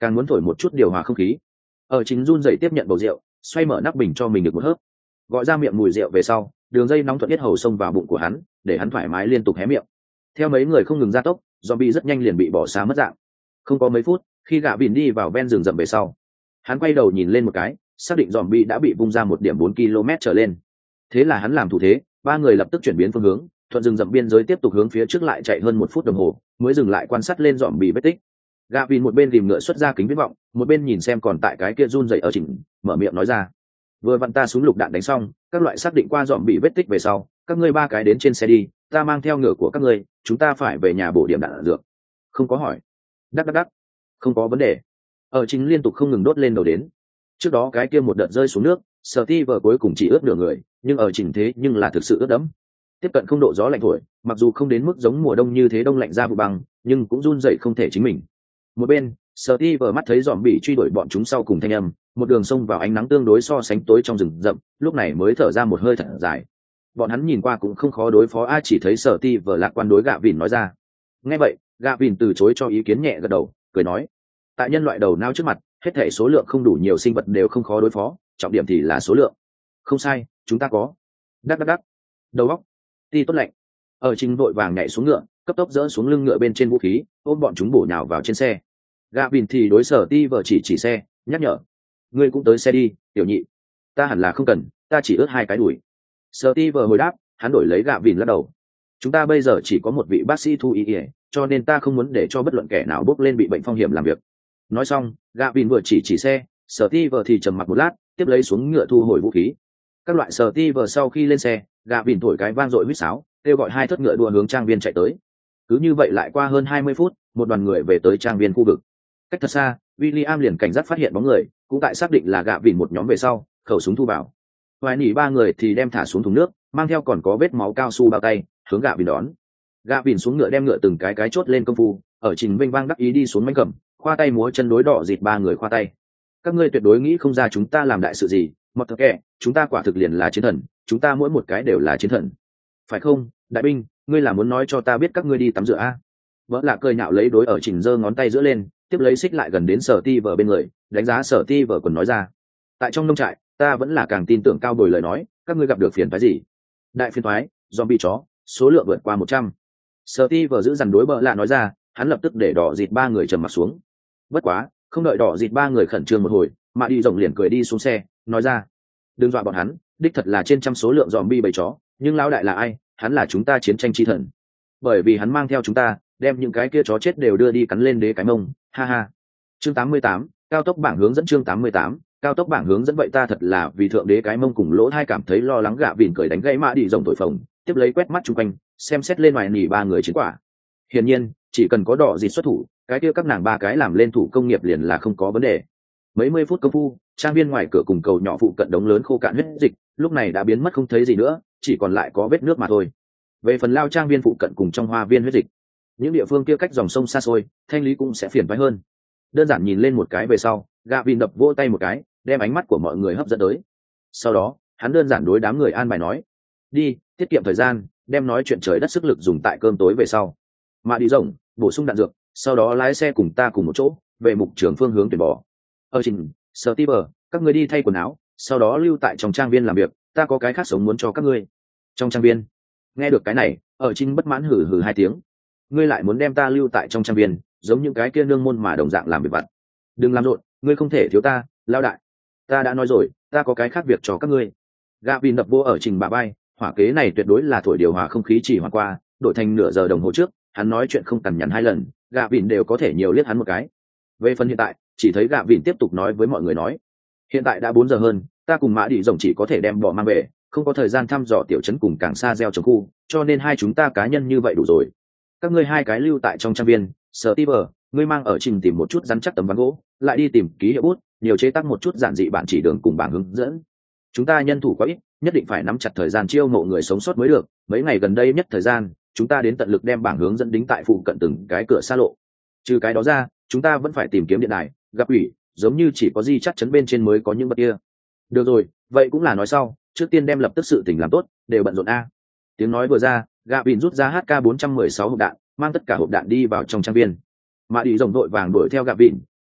càng muốn thổi một chút điều hòa không khí. Ở chính run rẩy tiếp nhận bầu rượu, xoay mở nắp bình cho mình được một hớp, gọi ra miệng mùi rượu về sau, đường dây nóng thuận nhất hầu xông vào bụng của hắn, để hắn thoải mái liên tục hé miệng. Theo mấy người không ngừng gia tốc, zombie rất nhanh liền bị bỏ xa mất dạng. Không có mấy phút, khi gạ vìn đi vào ven rừng rậm về sau, hắn quay đầu nhìn lên một cái, xác định zombie đã bị vung ra một điểm bốn ki lô mét trở lên. Thế là hắn làm thủ thế, ba người lập tức chuyển biến phương hướng, thuận rừng rậm biên giới tiếp tục hướng phía trước lại chạy hơn một phút đồng hồ, mới dừng lại quan sát lên zombie vết tích. Gạ vìn một bên tìm ngựa xuất ra kính viễn vọng, một bên nhìn xem còn tại cái kia run rẩy ở chỉnh, mở miệng nói ra: vừa vặn ta súng lục đạn đánh xong, các loại xác định qua zombie vết tích về sau, các ngươi ba cái đến trên xe đi, ta mang theo ngựa của các ngươi, chúng ta phải về nhà bổ điểm đạn dược. Không có hỏi. Đắc đắc đắc. Không có vấn đề. Ở chính liên tục không ngừng đốt lên đầu đến. Trước đó cái kia một đợt rơi xuống nước, Steve cuối cùng chỉ ướt nửa người, nhưng ở chỉnh thế nhưng là thực sự ướt đẫm. Tiếp cận không độ gió lạnh thổi, mặc dù không đến mức giống mùa đông như thế đông lạnh ra vụ băng, nhưng cũng run rẩy không thể chính mình. Một bên, Steve mắt thấy dòm bị truy đuổi bọn chúng sau cùng thanh âm, một đường sông vào ánh nắng tương đối so sánh tối trong rừng rậm, lúc này mới thở ra một hơi thật dài. Bọn hắn nhìn qua cũng không khó đối phó, a chỉ thấy Steve lạc quan đối Gạ Vìn nói ra. Nghe vậy, Gạ Vìn từ chối cho ý kiến nhẹ gật đầu, cười nói: tại nhân loại đầu não trước mặt, hết thể số lượng không đủ nhiều sinh vật đều không khó đối phó, trọng điểm thì là số lượng. Không sai, chúng ta có. Đắc đắc đắc. Đầu óc. Ti tốt lạnh. Ở trình đội vàng nhảy xuống ngựa, cấp tốc dỡ xuống lưng ngựa bên trên vũ khí, ôm bọn chúng bổ nhào vào trên xe. Gạ Vìn thì đối sở ti vợ chỉ chỉ xe, nhắc nhở: ngươi cũng tới xe đi, tiểu nhị. Ta hẳn là không cần, ta chỉ ướt hai cái đùi. Sở ti vợ hồi đáp, hắn đổi lấy Gạ Vìn lắc đầu: chúng ta bây giờ chỉ có một vị bác sĩ thu y, cho nên ta không muốn để cho bất luận kẻ nào bước lên bị bệnh phong hiểm làm việc. Nói xong, Gạ Vìn vừa chỉ chỉ xe, sở ti vợ thì trầm mặc một lát, tiếp lấy xuống ngựa thu hồi vũ khí. Các loại sở ti vợ sau khi lên xe, Gạ Vìn thổi cái vang dội huýt sáo, kêu gọi hai thất ngựa đua hướng trang viên chạy tới. Cứ như vậy lại qua hơn hai mươi phút, một đoàn người về tới trang viên khu vực. Cách thật xa, William liền cảnh giác phát hiện bóng người, cũng tại xác định là Gạ Vìn một nhóm về sau, khẩu súng thu vào. Hoài nỉ ba người thì đem thả xuống thùng nước, mang theo còn có vết máu cao su bao tay, hướng Gạ Vìn đón. Gạ Vìn xuống ngựa đem ngựa từng cái cái chốt lên công phu, ở trình vinh vang đắc ý đi xuống mánh cầm, khoa tay múa chân đối đỏ dịt ba người khoa tay. Các ngươi tuyệt đối nghĩ không ra chúng ta làm đại sự gì, mọt thật kệ, chúng ta quả thực liền là chiến thần, chúng ta mỗi một cái đều là chiến thần. Phải không, đại binh, ngươi là muốn nói cho ta biết các ngươi đi tắm rửa a? Vợ lạ cười nhạo lấy đối ở trình giơ ngón tay giữa lên, tiếp lấy xích lại gần đến sở ti vợ bên người, đánh giá sở ti vợ quần nói ra: tại trong nông trại, ta vẫn là càng tin tưởng cao bồi lời nói, các ngươi gặp được phiền phái gì? Đại phiền toái, zombie chó, số lượng vượt qua một trăm. Sở ti vợ giữ dằn đối bợ lạ nói ra, hắn lập tức để đỏ dịt ba người trầm mặt xuống. Bất quá, không đợi đỏ dịt ba người khẩn trương một hồi, mà đi rồng liền cười đi xuống xe, nói ra: đừng dọa bọn hắn, đích thật là trên trăm số lượng zombie bầy chó, nhưng lão đại là ai? Hắn là chúng ta chiến tranh chi thần, bởi vì hắn mang theo chúng ta, đem những cái kia chó chết đều đưa đi cắn lên đế cái mông, ha ha. Chương tám mươi tám, cao tốc bảng hướng dẫn. Chương tám mươi tám, cao tốc bảng hướng dẫn. Vậy ta thật là vì thượng đế cái mông cùng lỗ hai cảm thấy lo lắng. Gạ Vìn cười đánh gãy mã đi rồng thổi phồng, tiếp lấy quét mắt chung quanh, xem xét lên ngoài nỉ ba người chiến quả. Hiển nhiên, chỉ cần có đỏ gì xuất thủ, cái kia các nàng ba cái làm lên thủ công nghiệp liền là không có vấn đề. Mấy mươi phút công phu, trang viên ngoài cửa cùng cầu nhỏ phụ cận đống lớn khô cạn huyết dịch, lúc này đã biến mất không thấy gì nữa, chỉ còn lại có vết nước mà thôi. Về phần lao trang viên phụ cận cùng trong hoa viên huyết dịch, những địa phương kia cách dòng sông xa xôi, thanh lý cũng sẽ phiền phái hơn. Đơn giản nhìn lên một cái về sau, Gạ Vìn đập vỗ tay một cái, đem ánh mắt của mọi người hấp dẫn tới. Sau đó, hắn đơn giản đối đám người an bài nói: đi, tiết kiệm thời gian, đem nói chuyện trời đất sức lực dùng tại cơm tối về sau. Mà đi rồng, bổ sung đạn dược, sau đó lái xe cùng ta cùng một chỗ về mục trường phương hướng tuyển bỏ. Ở trình, Steve, các ngươi đi thay quần áo, sau đó lưu tại trong trang viên làm việc, ta có cái khác sống muốn cho các ngươi. Trong trang viên, nghe được cái này, ở trình bất mãn hử hử hai tiếng. Ngươi lại muốn đem ta lưu tại trong trang viên, giống những cái kia nương môn mà đồng dạng làm việc vặt. Đừng làm rộn, ngươi không thể thiếu ta, lao đại. Ta đã nói rồi, ta có cái khác việc cho các ngươi. Gạ Vìn đập vô ở trình bà bay, hỏa kế này tuyệt đối là thổi điều hòa không khí chỉ hoàn qua, đổi thành nửa giờ đồng hồ trước, hắn nói chuyện không tằn nhằn hai lần, Gạ Vìn đều có thể nhiều liếc hắn một cái. Về phần hiện tại, chỉ thấy Gạ Vìn tiếp tục nói với mọi người nói: hiện tại đã bốn giờ hơn, ta cùng mã đi rồng chỉ có thể đem bò mang về, không có thời gian thăm dò tiểu trấn cùng càng xa gieo trồng khu, cho nên hai chúng ta cá nhân như vậy đủ rồi. Các ngươi hai cái lưu tại trong trang viên. Steve, ngươi mang ở trình tìm một chút rắn chắc tấm ván gỗ, lại đi tìm ký hiệu bút, nhiều chế tác một chút giản dị bản chỉ đường cùng bảng hướng dẫn. Chúng ta nhân thủ quá ít, nhất định phải nắm chặt thời gian chiêu mộ người sống sót mới được. Mấy ngày gần đây nhất thời gian, chúng ta đến tận lực đem bảng hướng dẫn đính tại phụ cận từng cái cửa xa lộ. Trừ cái đó ra, chúng ta vẫn phải tìm kiếm điện đài, gặp ủy, giống như chỉ có di chắc chấn bên trên mới có những vật kia. Được rồi, vậy cũng là nói sau, trước tiên đem lập tức sự tình làm tốt, đều bận rộn a. Tiếng nói vừa ra, Gạ Vìn rút ra H K bốn trăm mười sáu hộp đạn, mang tất cả hộp đạn đi vào trong trang viên. Mà đi rồng đội vàng đuổi theo Gạ Vìn,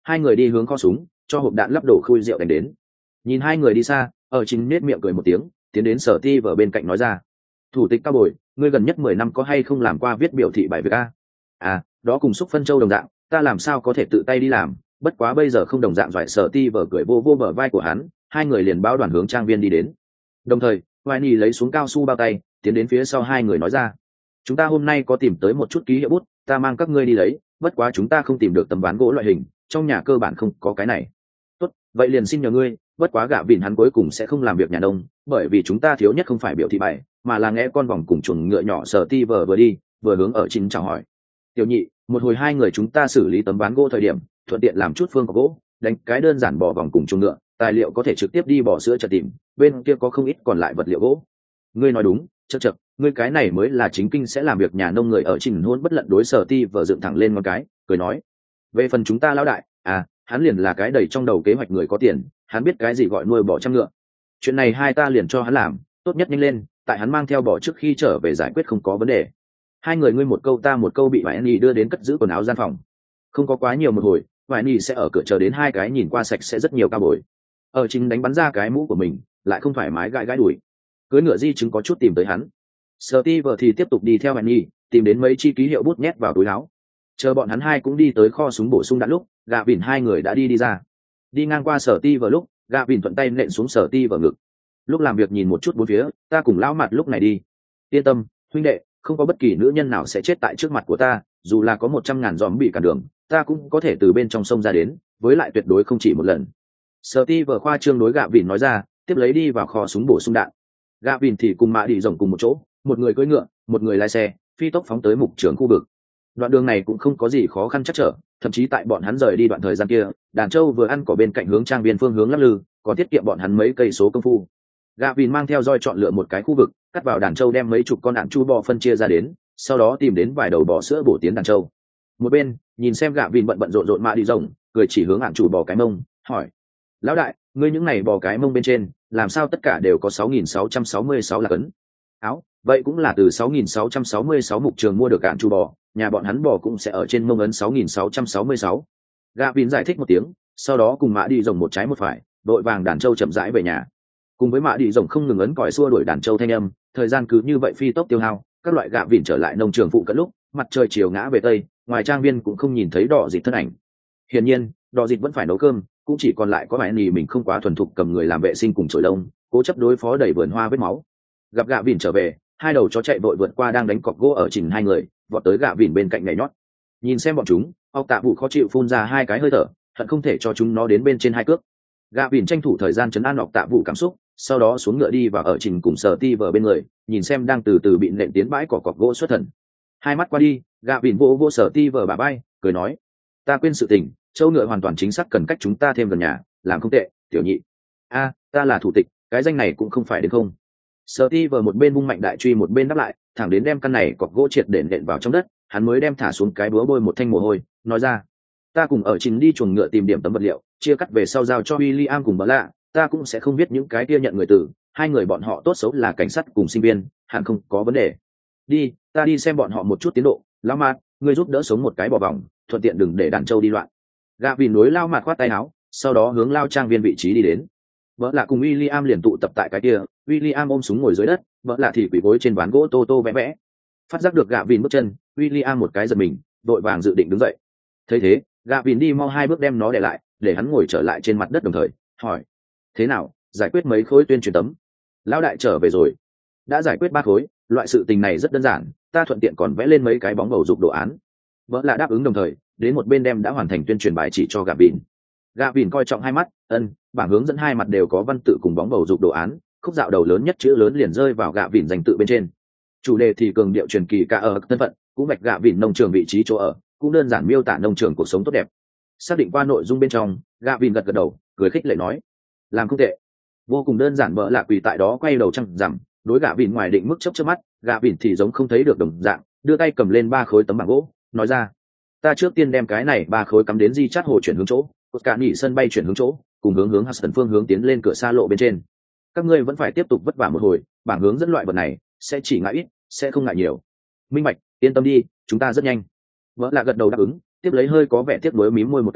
hai người đi hướng kho súng, cho hộp đạn lắp đổ khui rượu đánh đến. Nhìn hai người đi xa, ở chính nết miệng cười một tiếng, tiến đến Sở Ti ở bên cạnh nói ra: thủ tịch cao bồi, ngươi gần nhất mười năm có hay không làm qua viết biểu thị bài việc a? À, đó cùng xúc phân châu đồng dạng, ta làm sao có thể tự tay đi làm, bất quá bây giờ không đồng dạng. Giỏi Sở Ti vở cười vô vô bờ vai của hắn, hai người liền báo đoàn hướng trang viên đi đến. Đồng thời Hoài Nhi lấy xuống cao su bao tay, tiến đến phía sau hai người nói ra: chúng ta hôm nay có tìm tới một chút ký hiệu bút, ta mang các ngươi đi lấy, bất quá chúng ta không tìm được tấm ván gỗ loại hình, trong nhà cơ bản không có cái này. Tốt, vậy liền xin nhờ ngươi, bất quá gạ vịn hắn cuối cùng sẽ không làm việc nhà nông, bởi vì chúng ta thiếu nhất không phải biểu thị bài, mà là nghe con vòng cùng chuồng ngựa nhỏ. Sở Ti vờ vừa đi vừa hướng ở chính chào hỏi: tiểu nhị, một hồi hai người chúng ta xử lý tấm ván gỗ thời điểm thuận tiện làm chút phương có gỗ, đánh cái đơn giản bỏ vòng cùng chuồng ngựa, tài liệu có thể trực tiếp đi bỏ sữa chợ tìm, bên kia có không ít còn lại vật liệu gỗ. Ngươi nói đúng, chật chật, ngươi cái này mới là chính kinh sẽ làm việc nhà nông. Người ở trình hôn bất lận đối Sở Ti vờ dựng thẳng lên một cái, cười nói: về phần chúng ta lão đại, à, hắn liền là cái đầy trong đầu kế hoạch người có tiền, hắn biết cái gì gọi nuôi bò trăm ngựa. Chuyện này hai ta liền cho hắn làm, tốt nhất nhanh lên, tại hắn mang theo bò trước khi trở về giải quyết không có vấn đề. Hai người ngươi một câu ta một câu bị Hoài Nhi đưa đến cất giữ quần áo gian phòng. Không có quá nhiều một hồi, Hoài Nhi sẽ ở cửa chờ đến hai cái nhìn qua sạch sẽ rất nhiều cao bồi. Ở chính đánh bắn ra cái mũ của mình, lại không thoải mái gãi gãi đùi. Cưới ngựa di chứng có chút tìm tới hắn. Steve thì tiếp tục đi theo Hoài Nhi, tìm đến mấy chi ký hiệu bút nhét vào túi áo. Chờ bọn hắn hai cũng đi tới kho súng bổ sung đạn lúc, gạ vỉn hai người đã đi đi ra. Đi ngang qua Sở Ti vào lúc, gạ vỉn thuận tay nện xuống Sở Ti vào ngực. Lúc làm việc nhìn một chút bốn phía, ta cùng lão mặt lúc này đi. Yên tâm, huynh đệ, không có bất kỳ nữ nhân nào sẽ chết tại trước mặt của ta, dù là có một trăm ngàn giòm bị cản đường, ta cũng có thể từ bên trong sông ra đến, với lại tuyệt đối không chỉ một lần. Sở Ti vừa khoa trương đối gạ vỉn nói ra, tiếp lấy đi vào kho súng bổ sung đạn. Gạ vỉn thì cùng mã đi rồng cùng một chỗ, một người cưỡi ngựa, một người lái xe, phi tốc phóng tới mục trường khu vực. Đoạn đường này cũng không có gì khó khăn chắc trở, thậm chí tại bọn hắn rời đi đoạn thời gian kia, đàn trâu vừa ăn cỏ bên cạnh hướng trang viên phương hướng lắc lư, còn tiết kiệm bọn hắn mấy cây số công phu. Gạ vìn mang theo roi chọn lựa một cái khu vực, cắt vào đàn trâu, đem mấy chục con đàn chu bò phân chia ra đến, sau đó tìm đến vài đầu bò sữa bổ tiến đàn trâu. Một bên nhìn xem Gạ vìn bận bận rộn rộn mạ đi rồng, cười chỉ hướng ạn chủ bò cái mông, hỏi: lão đại, ngươi những này bò cái mông bên trên làm sao tất cả đều có sáu nghìn sáu trăm sáu mươi sáu là cấn áo? Vậy cũng là từ sáu nghìn sáu trăm sáu mươi sáu mục trường mua được ạn chu bò, nhà bọn hắn bò cũng sẽ ở trên mông ấn sáu nghìn sáu trăm sáu mươi sáu. Gạ vìn giải thích một tiếng, sau đó cùng mã đi rồng một trái một phải, đội vàng đàn trâu chậm rãi về nhà. Cùng với mã đi rồng không ngừng ấn còi xua đuổi đàn trâu thanh âm, thời gian cứ như vậy phi tốc tiêu hao. Các loại gạ vìn trở lại nông trường phụ cận lúc mặt trời chiều ngã về tây, ngoài trang viên cũng không nhìn thấy đỏ dịt thân ảnh. Hiển nhiên đỏ dịt vẫn phải nấu cơm, cũng chỉ còn lại có vài nì mình không quá thuần thục cầm người làm vệ sinh cùng chổi lông, cố chấp đối phó đầy vườn hoa vết máu. Gặp gạ vìn trở về, hai đầu chó chạy vội vượt qua đang đánh cọc gỗ ở chỉnh hai người, vọt tới gạ vìn bên cạnh nhảy nhót. Nhìn xem bọn chúng, ọc tạ vụ khó chịu phun ra hai cái hơi thở, hận không thể cho chúng nó đến bên trên hai cước. Gạ vìn tranh thủ thời gian chấn an ọc tạ vụ cảm xúc, sau đó xuống ngựa đi và ở trình cùng Sở Ti vờ bên người, nhìn xem đang từ từ bị nện tiến bãi cỏ cọc gỗ xuất thần. Hai mắt qua đi, gạ vìn vô vô Sở Ti vờ bà bay, cười nói: ta quên sự tình, châu ngựa hoàn toàn chính xác cần cách chúng ta thêm gần nhà, làm không tệ, tiểu nhị. A, ta là thủ tịch, cái danh này cũng không phải đến không. Sở Ti vờ một bên vung mạnh đại truy một bên đáp lại, thẳng đến đem căn này cọc gỗ triệt để nện vào trong đất, hắn mới đem thả xuống cái búa bôi một thanh mồ hôi, nói ra: ta cùng ở trình đi chuồng ngựa tìm điểm tấm vật liệu, chia cắt về sau giao cho William cùng bỡ lạ, ta cũng sẽ không biết những cái kia nhận người tử, hai người bọn họ tốt xấu là cảnh sát cùng sinh viên, hẳn không có vấn đề. Đi, ta đi xem bọn họ một chút tiến độ. Lão Mạt, ngươi giúp đỡ sống một cái bò vòng, thuận tiện đừng để đàn trâu đi loạn. Gạ vìn núi Lao Mạt khoát tay áo, sau đó hướng Lao trang viên vị trí đi đến. Vợ lạ cùng William liền tụ tập tại cái kia, William ôm súng ngồi dưới đất, vợ lạ thì quỳ gối trên ván gỗ tô tô vẽ vẽ. Phát giác được gạ vìn bước chân, William một cái giật mình, đội vàng dự định đứng dậy. Thấy thế, gạ vìn đi mau hai bước đem nó để lại, để hắn ngồi trở lại trên mặt đất đồng thời hỏi: thế nào, giải quyết mấy khối tuyên truyền tấm? Lão đại trở về rồi. Đã giải quyết ba khối, loại sự tình này rất đơn giản, ta thuận tiện còn vẽ lên mấy cái bóng bầu dục đồ án. Vợ lạ đáp ứng đồng thời đến một bên đem đã hoàn thành tuyên truyền bài chỉ cho gạ vìn. Gạ vìn coi trọng hai mắt, ân, bảng hướng dẫn hai mặt đều có văn tự cùng bóng bầu dục đồ án, khúc dạo đầu lớn nhất chữ lớn liền rơi vào gạ vìn danh tự bên trên. Chủ đề thì cường điệu truyền kỳ cả ở thân phận, cũng vạch gạ vìn nông trường vị trí chỗ ở, cũng đơn giản miêu tả nông trường cuộc sống tốt đẹp. Xác định qua nội dung bên trong, gạ vìn gật gật đầu, cười khích lệ nói: làm không tệ. Vô cùng đơn giản. Vợ lạ quỳ tại đó quay đầu trăng rằm, đối gạ vìn ngoài định mức chớp chớp mắt, gạ vìn thì giống không thấy được đồng dạng, đưa tay cầm lên ba khối tấm bảng gỗ, nói ra: ta trước tiên đem cái này ba khối cắm đến di chát hồ chuyển hướng chỗ, cột cả nghỉ sân bay chuyển hướng chỗ, cùng hướng hướng Hudson phương hướng tiến lên cửa xa lộ bên trên. Các ngươi vẫn phải tiếp tục vất vả một hồi, bảng hướng dẫn loại vật này sẽ chỉ ngại ít, sẽ không ngại nhiều. Minh bạch, yên tâm đi, chúng ta rất nhanh. Vợ lạ gật đầu đáp ứng, tiếp lấy hơi có vẻ tiếc nuối mím môi một cái,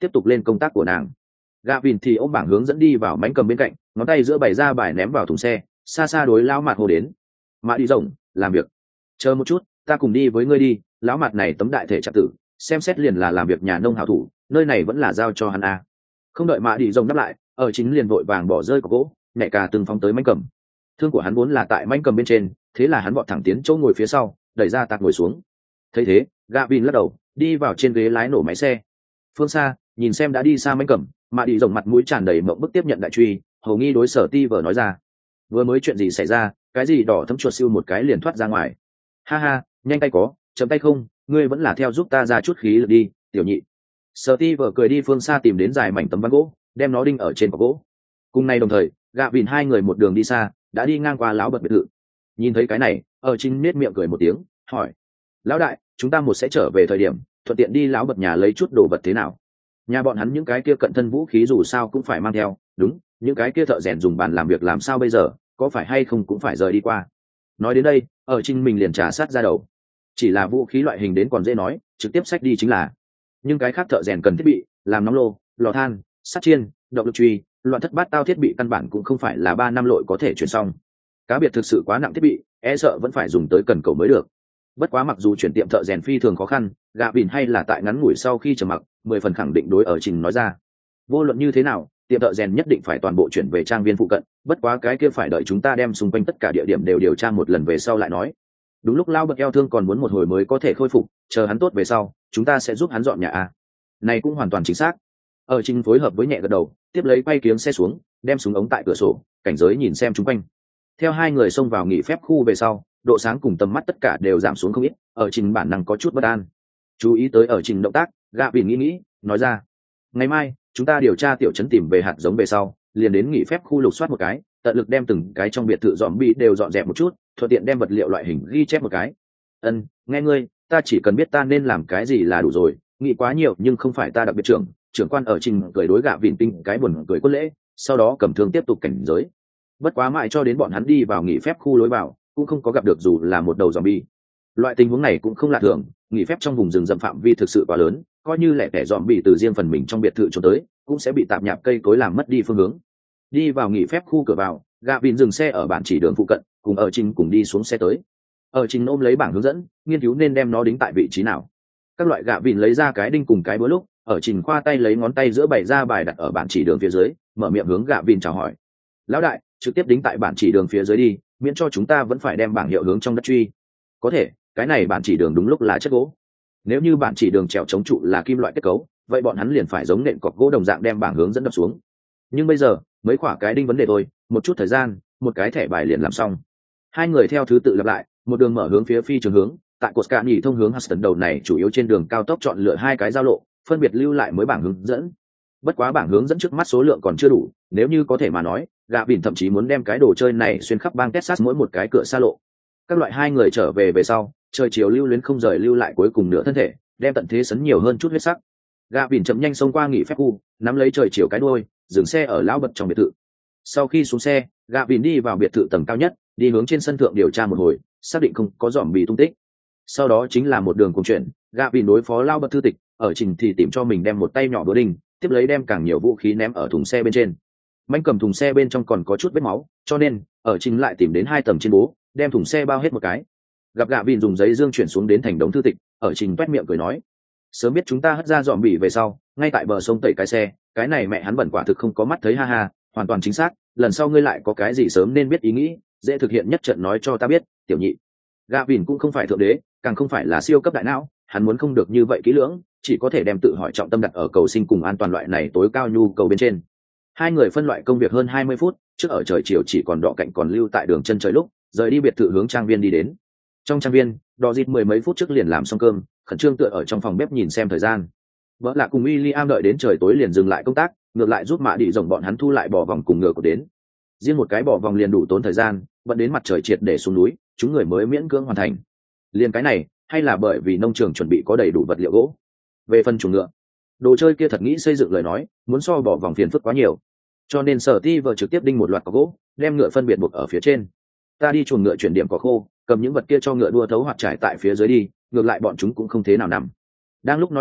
tiếp tục lên công tác của nàng. Gạ vìn thì ôm bảng hướng dẫn đi vào mánh cầm bên cạnh, ngón tay giữa bày ra bài ném vào thùng xe, xa xa đối lão mặt hồ đến. Mã đi rồng, làm việc. Chờ một chút, ta cùng đi với ngươi đi. Lão mặt này tấm đại thể trạc tử, xem xét liền là làm việc nhà nông hảo thủ, nơi này vẫn là giao cho hắn a. Không đợi Mã đi rồng đáp lại, ở chính liền vội vàng bỏ rơi cọc gỗ, nhẹ cả từng phóng tới mánh cầm. Thương của hắn vốn là tại mánh cầm bên trên, thế là hắn vọt thẳng tiến chỗ ngồi phía sau, đẩy ra tạc ngồi xuống. Thấy thế, Gạ vìn lắc đầu, đi vào trên ghế lái nổ máy xe. Phương xa, nhìn xem đã đi xa mánh cầm, Mã đi rồng mặt mũi tràn đầy mộng bức tiếp nhận đại truy, hầu nghi đối Sở Ti vờ nói ra. Vừa mới chuyện gì xảy ra, cái gì đỏ thấm chuột siêu một cái liền thoát ra ngoài. Ha ha, nhanh tay có, chậm tay không, ngươi vẫn là theo giúp ta ra chút khí lực đi, tiểu nhị. Sở Ti vờ cười đi phương xa tìm đến dài mảnh tấm ván gỗ, đem nó đinh ở trên cọc gỗ. Cùng nay đồng thời, Gạ vìn hai người một đường đi xa, đã đi ngang qua lão bật biệt thự. Nhìn thấy cái này, ở chính nết miệng cười một tiếng, hỏi: lão đại, chúng ta một sẽ trở về thời điểm thuận tiện đi lão bật nhà lấy chút đồ vật thế nào? Nhà bọn hắn những cái kia cận thân vũ khí dù sao cũng phải mang theo, đúng, những cái kia thợ rèn dùng bàn làm việc làm sao bây giờ, có phải hay không cũng phải rời đi qua. Nói đến đây, ở chính mình liền trả sát ra đầu. Chỉ là vũ khí loại hình đến còn dễ nói, trực tiếp xách đi chính là. Nhưng cái khác thợ rèn cần thiết bị, làm nóng lô, lò than, sắt chiên, động lực truy, loạn thất bát tao thiết bị căn bản cũng không phải là ba năm lội có thể chuyển xong. Cá biệt thực sự quá nặng thiết bị, e sợ vẫn phải dùng tới cần cầu mới được. Bất quá mặc dù chuyển tiệm thợ rèn phi thường khó khăn, Gạ vìn hay là tại ngắn ngủi sau khi trầm mặc, mười phần khẳng định đối ở trình nói ra. Vô luận như thế nào, tiệm thợ rèn nhất định phải toàn bộ chuyển về trang viên phụ cận, bất quá cái kia phải đợi chúng ta đem xung quanh tất cả địa điểm đều điều tra một lần về sau lại nói. Đúng lúc lao bật eo thương còn muốn một hồi mới có thể khôi phục, chờ hắn tốt về sau, chúng ta sẽ giúp hắn dọn nhà a. Này cũng hoàn toàn chính xác. Ở trình phối hợp với nhẹ gật đầu, tiếp lấy quay kiếng xe xuống, đem súng ống tại cửa sổ, cảnh giới nhìn xem chúng quanh. Theo hai người xông vào nghỉ phép khu về sau, độ sáng cùng tầm mắt tất cả đều giảm xuống không ít, ở trình bản năng có chút bất an. Chú ý tới ở trình động tác, Gạ vìn nghĩ nghĩ, nói ra: ngày mai chúng ta điều tra tiểu trấn tìm về hạt giống về sau, liền đến nghỉ phép khu lục soát một cái, tận lực đem từng cái trong biệt thự dọn bị đều dọn dẹp một chút, thuận tiện đem vật liệu loại hình ghi chép một cái. Ân, nghe ngươi, ta chỉ cần biết ta nên làm cái gì là đủ rồi, nghĩ quá nhiều nhưng không phải ta đặc biệt trưởng. Trưởng quan ở trình cười đối Gạ vìn tinh cái buồn cười quân lễ, sau đó cầm thương tiếp tục cảnh giới. Bất quá mãi cho đến bọn hắn đi vào nghỉ phép khu lối vào, cũng không có gặp được dù là một đầu zombie. Loại tình huống này cũng không lạ thường, nghỉ phép trong vùng rừng rậm phạm vi thực sự quá lớn, coi như lẻ tẻ zombie từ riêng phần mình trong biệt thự trốn tới, cũng sẽ bị tạp nhạp cây cối làm mất đi phương hướng. Đi vào nghỉ phép khu cửa vào, Gạ vìn dừng xe ở bản chỉ đường phụ cận, cùng ở trình cùng đi xuống xe tới. Ở trình ôm lấy bảng hướng dẫn, nghiên cứu nên đem nó đính tại vị trí nào. Các loại Gạ vìn lấy ra cái đinh cùng cái búa lúc, ở trình khoa tay lấy ngón tay giữa bày ra bài đặt ở bản chỉ đường phía dưới, mở miệng hướng Gạ vìn chào hỏi: lão đại, trực tiếp đính tại bản chỉ đường phía dưới đi, miễn cho chúng ta vẫn phải đem bảng hiệu hướng trong đất truy. Có thể, cái này bản chỉ đường đúng lúc là chất gỗ. Nếu như bản chỉ đường trèo chống trụ là kim loại kết cấu, vậy bọn hắn liền phải giống nện cọc gỗ đồng dạng đem bảng hướng dẫn đập xuống. Nhưng bây giờ mới khoảng cái đinh vấn đề thôi, một chút thời gian, một cái thẻ bài liền làm xong. Hai người theo thứ tự lặp lại, một đường mở hướng phía phi trường hướng, tại cột cạn nhì thông hướng Huston đầu này chủ yếu trên đường cao tốc chọn lựa hai cái giao lộ, phân biệt lưu lại mới bảng hướng dẫn. Bất quá bảng hướng dẫn trước mắt số lượng còn chưa đủ, nếu như có thể mà nói, Gạ vìn thậm chí muốn đem cái đồ chơi này xuyên khắp bang Texas mỗi một cái cửa xa lộ. Các loại hai người trở về về sau, trời chiều lưu luyến không rời lưu lại cuối cùng nửa thân thể, đem tận thế sấn nhiều hơn chút huyết sắc. Gạ vìn chậm nhanh xông qua nghỉ phép khu, nắm lấy trời chiều cái đuôi, dừng xe ở lão bật trong biệt thự. Sau khi xuống xe, Gạ vìn đi vào biệt thự tầng cao nhất, đi hướng trên sân thượng điều tra một hồi, xác định không có dòm bị tung tích. Sau đó chính là một đường cùng chuyển, Gạ vìn đối phó lão bật thư tịch, ở trình thì tìm cho mình đem một tay nhỏ búa đinh, tiếp lấy đem càng nhiều vũ khí ném ở thùng xe bên trên. Manh cầm thùng xe bên trong còn có chút vết máu, cho nên ở trình lại tìm đến hai tầng trên bố, đem thùng xe bao hết một cái. Gặp Gạ vìn dùng giấy dương chuyển xuống đến thành đống thư tịch, ở trình toét miệng cười nói: sớm biết chúng ta hất ra dòm bỉ về sau, ngay tại bờ sông tẩy cái xe, cái này mẹ hắn bẩn quả thực không có mắt thấy, ha ha, hoàn toàn chính xác, lần sau ngươi lại có cái gì sớm nên biết ý nghĩ, dễ thực hiện nhất trận nói cho ta biết, tiểu nhị. Gạ vìn cũng không phải thượng đế, càng không phải là siêu cấp đại não, hắn muốn không được như vậy kỹ lưỡng, chỉ có thể đem tự hỏi trọng tâm đặt ở cầu sinh cùng an toàn loại này tối cao nhu cầu bên trên. Hai người phân loại công việc hơn hai mươi phút, trước ở trời chiều chỉ còn đỏ cạnh còn lưu tại đường chân trời lúc, rời đi biệt thự hướng trang viên đi đến. Trong trang viên, đỏ dịt mười mấy phút trước liền làm xong cơm, khẩn trương tựa ở trong phòng bếp nhìn xem thời gian. Vợ lạ cùng William đợi đến trời tối liền dừng lại công tác, ngược lại giúp Mạ Đi rồng bọn hắn thu lại bò vòng cùng ngựa của đến. Riêng một cái bò vòng liền đủ tốn thời gian, vẫn đến mặt trời triệt để xuống núi, chúng người mới miễn cưỡng hoàn thành. Liền cái này, hay là bởi vì nông trường chuẩn bị có đầy đủ vật liệu gỗ. Về phần chuồng ngựa, đồ chơi kia thật nghĩ xây dựng lời nói, muốn so bò vòng phiền phức quá nhiều, cho nên Sở Ti vợ trực tiếp đinh một loạt cỏ gỗ, đem ngựa phân biệt buộc ở phía trên. Ta đi chuồng ngựa chuyển điểm cỏ khô, cầm những vật kia cho ngựa đua thấu hoặc trải tại phía dưới đi, ngược lại bọn chúng cũng không thế nào nằm. Đang lúc nói chuyện,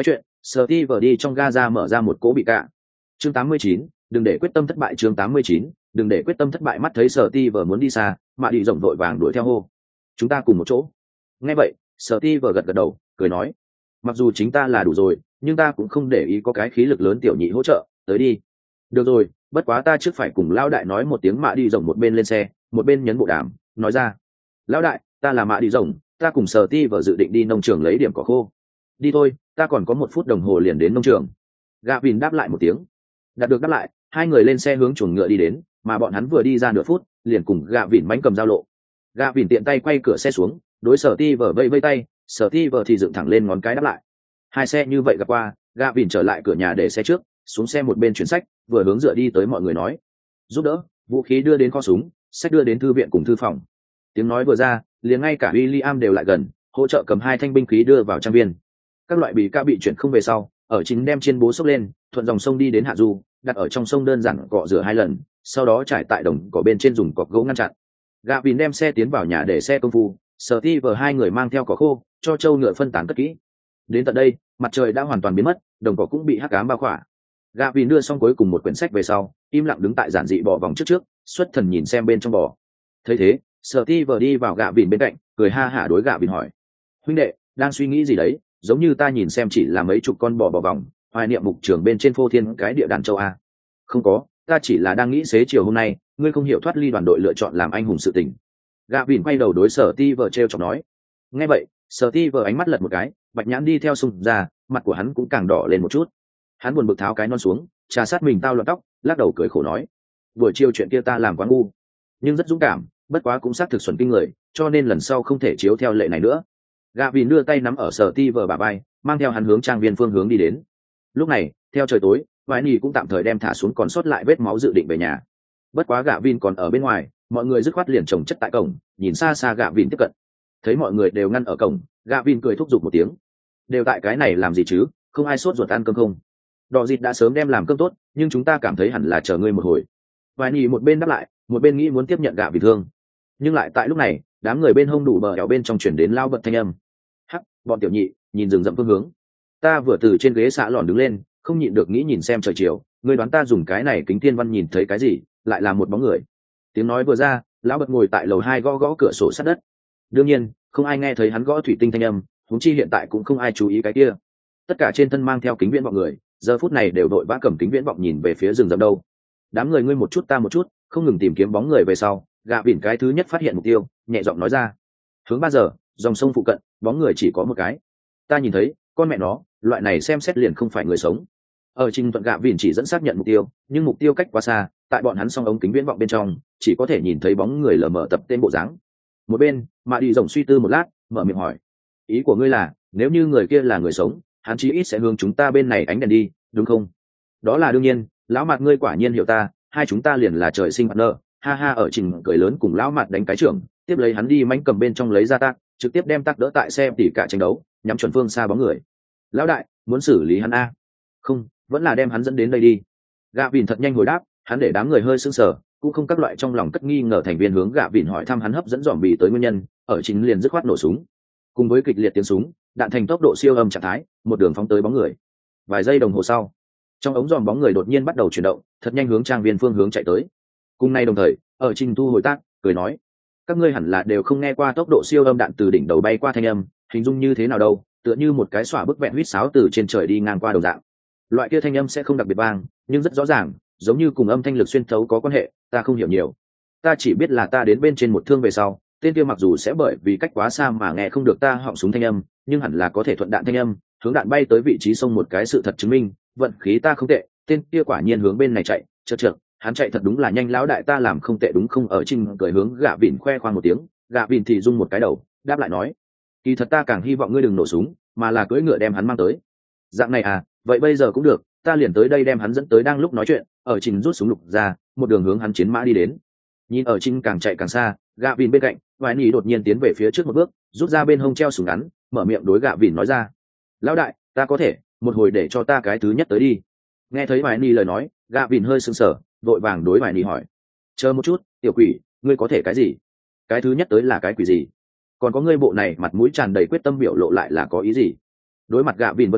Steve đi trong Gaza mở ra một cỗ bị cạ. Chương tám mươi chín, đừng để quyết tâm thất bại. Chương tám mươi chín, đừng để quyết tâm thất bại. Mắt thấy Steve muốn đi xa, Mạ Đi rộng vội vàng đuổi theo hô. Chúng ta cùng một chỗ. Nghe vậy, Steve gật gật đầu, cười nói, mặc dù chính ta là đủ rồi, nhưng ta cũng không để ý có cái khí lực lớn tiểu nhị hỗ trợ, tới đi. Được rồi, bất quá ta trước phải cùng lão đại nói một tiếng. Mạ Đi rộng một bên lên xe, một bên nhấn bộ đàm, nói ra, lão đại, ta là Mạ Đi rộng, ta cùng Steve dự định đi nông trường lấy điểm cỏ khô. Đi thôi, ta còn có một phút đồng hồ liền đến nông trường. Gavin đáp lại một tiếng. Đạt được đáp lại, hai người lên xe hướng chuồng ngựa đi đến, mà bọn hắn vừa đi ra nửa phút, liền cùng Gavin mánh cầm giao lộ. Gavin tiện tay quay cửa xe xuống, đối Steve vây vây tay, Steve thì dựng thẳng lên ngón cái đáp lại. Hai xe như vậy gặp qua, Gavin trở lại cửa nhà để xe trước, xuống xe một bên chuyển sách, vừa hướng dựa đi tới mọi người nói, giúp đỡ, vũ khí đưa đến kho súng, sách đưa đến thư viện cùng thư phòng. Tiếng nói vừa ra, liền ngay cả William đều lại gần, hỗ trợ cầm hai thanh binh khí đưa vào trang viên. Các loại bị ca bị chuyển không về sau, ở chính đem trên bố xốc lên, thuận dòng sông đi đến hạ du, đặt ở trong sông đơn giản cọ rửa hai lần, sau đó trải tại đồng cỏ bên trên dùng cọc gỗ ngăn chặn. Gavin đem xe tiến vào nhà để xe công phu, Steve hai người mang theo cỏ khô, cho trâu ngựa phân tán cất kỹ. Đến tận đây, mặt trời đã hoàn toàn biến mất, đồng cỏ cũng bị hắc ám bao khỏa. Gavin đưa xong cuối cùng một quyển sách về sau, im lặng đứng tại giản dị bỏ vòng trước trước, xuất thần nhìn xem bên trong bò. Thấy thế, Steve đi vào Gavin bên cạnh, cười ha hả đối Gavin hỏi, huynh đệ, đang suy nghĩ gì đấy? Giống như ta nhìn xem chỉ là mấy chục con bò bò vòng, hoài niệm mục trường bên trên phô thiên cái địa đàn châu a. Không có, ta chỉ là đang nghĩ xế chiều hôm nay, ngươi không hiểu thoát ly đoàn đội lựa chọn làm anh hùng sự tình. Gavin quay đầu đối Steve trêu chọc nói. Nghe vậy, Steve ánh mắt lật một cái, bạch nhãn đi theo sùng ra, mặt của hắn cũng càng đỏ lên một chút. Hắn buồn bực tháo cái non xuống, trà sát mình tao loạn tóc, lắc đầu cười khổ nói, buổi chiều chuyện kia ta làm quá ngu, nhưng rất dũng cảm, bất quá cũng xác thực xuẩn kinh người, cho nên lần sau không thể chiếu theo lệ này nữa. Gavin đưa tay nắm ở Steve bả vai, mang theo hắn hướng trang viên phương hướng đi đến. Lúc này, theo trời tối, Vài Nhi cũng tạm thời đem thả xuống còn sót lại vết máu dự định về nhà. Bất quá Gavin còn ở bên ngoài, mọi người dứt khoát liền chồng chất tại cổng, nhìn xa xa Gavin tiếp cận. Thấy mọi người đều ngăn ở cổng, Gavin cười thúc giục một tiếng. Đều tại cái này làm gì chứ, không ai sốt ruột ăn cơm không? Đỏ dịt đã sớm đem làm cơm tốt, nhưng chúng ta cảm thấy hẳn là chờ ngươi một hồi. Vài Nhi một bên đáp lại, một bên nghĩ muốn tiếp nhận Gavin thương. Nhưng lại tại lúc này, đám người bên hông đủ bờ ẻo bên trong chuyển đến lao bật thanh âm. Hắc, bọn tiểu nhị, nhìn rừng rậm phương hướng. Ta vừa từ trên ghế xạ lòn đứng lên, không nhịn được nghĩ nhìn xem trời chiều, ngươi đoán ta dùng cái này kính thiên văn nhìn thấy cái gì? Lại là một bóng người. Tiếng nói vừa ra, lão bật ngồi tại lầu hai gõ gõ cửa sổ sát đất. Đương nhiên, không ai nghe thấy hắn gõ thủy tinh thanh âm, huống chi hiện tại cũng không ai chú ý cái kia. Tất cả trên thân mang theo kính viễn vọng người, giờ phút này đều đội vã cầm kính viễn vọng nhìn về phía rừng rậm đâu. Đám người ngươi một chút ta một chút, không ngừng tìm kiếm bóng người về sau, gạ vỉn cái thứ nhất phát hiện mục tiêu, nhẹ giọng nói ra, hướng ba giờ, dòng sông phụ cận, bóng người chỉ có một cái. Ta nhìn thấy, con mẹ nó, loại này xem xét liền không phải người sống. Ở trình thuận gạ vỉn chỉ dẫn xác nhận mục tiêu, nhưng mục tiêu cách quá xa, tại bọn hắn song ống kính viễn vọng bên trong, chỉ có thể nhìn thấy bóng người lờ mờ tập tên bộ dáng. Một bên, mà đi rồng suy tư một lát, mở miệng hỏi, ý của ngươi là, nếu như người kia là người sống, hắn chí ít sẽ hướng chúng ta bên này ánh đèn đi, đúng không? Đó là đương nhiên, lão mặt ngươi quả nhiên hiểu ta, hai chúng ta liền là trời sinh partner. Ha ha. Ở trình cười lớn cùng lão mặt đánh cái trưởng, tiếp lấy hắn đi mánh cầm bên trong lấy ra tác, trực tiếp đem tác đỡ tại xe tỉ cả tranh đấu, nhắm chuẩn phương xa bóng người. Lão đại, muốn xử lý hắn a? Không, vẫn là đem hắn dẫn đến đây đi. Gạ vỉn thật nhanh hồi đáp, hắn để đám người hơi sững sờ, cũng không các loại trong lòng cất nghi ngờ thành viên hướng Gạ vỉn hỏi thăm hắn hấp dẫn dòm bì tới nguyên nhân, ở chính liền dứt khoát nổ súng. Cùng với kịch liệt tiếng súng, đạn thành tốc độ siêu âm trạng thái, một đường phóng tới bóng người. Vài giây đồng hồ sau, trong ống dòm bóng người đột nhiên bắt đầu chuyển động, thật nhanh hướng trang viên phương hướng chạy tới. Cùng nay đồng thời, ở trình thu hồi tác, cười nói, các ngươi hẳn là đều không nghe qua tốc độ siêu âm đạn từ đỉnh đầu bay qua thanh âm, hình dung như thế nào đâu, tựa như một cái xỏa bức vẹn huýt sáo từ trên trời đi ngang qua đồng dạng. Loại kia thanh âm sẽ không đặc biệt vang, nhưng rất rõ ràng, giống như cùng âm thanh lực xuyên thấu có quan hệ. Ta không hiểu nhiều, ta chỉ biết là ta đến bên trên một thương về sau, tên kia mặc dù sẽ bởi vì cách quá xa mà nghe không được ta họng súng thanh âm, nhưng hẳn là có thể thuận đạn thanh âm hướng đạn bay tới vị trí sông một cái sự thật chứng minh vận khí ta không tệ, tên kia quả nhiên hướng bên này chạy. Chợt chợt hắn chạy thật đúng là nhanh, lão đại ta làm không tệ đúng không? Ở trình cười hướng Gạ vỉn khoe khoang một tiếng, Gạ vỉn thì rung một cái đầu, đáp lại nói, kỳ thật ta càng hy vọng ngươi đừng nổ súng, mà là cưỡi ngựa đem hắn mang tới. Dạng này à, vậy bây giờ cũng được, ta liền tới đây đem hắn dẫn tới. Đang lúc nói chuyện, ở trình rút súng lục ra, một đường hướng hắn chiến mã đi đến. Nhìn ở trình càng chạy càng xa, Gạ vỉn bên cạnh, Vài Nhi đột nhiên tiến về phía trước một bước, rút ra bên hông treo súng ngắn, mở miệng đối Gạ vỉn nói ra, lão đại, ta có thể, một hồi để cho ta cái thứ nhất tới đi. Nghe thấy Vài Nhi lời nói, Gạ vỉn hơi sững sờ, vội vàng đối Vài Nhi hỏi, chờ một chút, tiểu quỷ, ngươi có thể cái gì? Cái thứ nhất tới là cái quỷ gì? Còn có ngươi bộ này mặt mũi tràn đầy quyết tâm biểu lộ lại là có ý gì? Đối mặt Gạ vỉn vấn đề,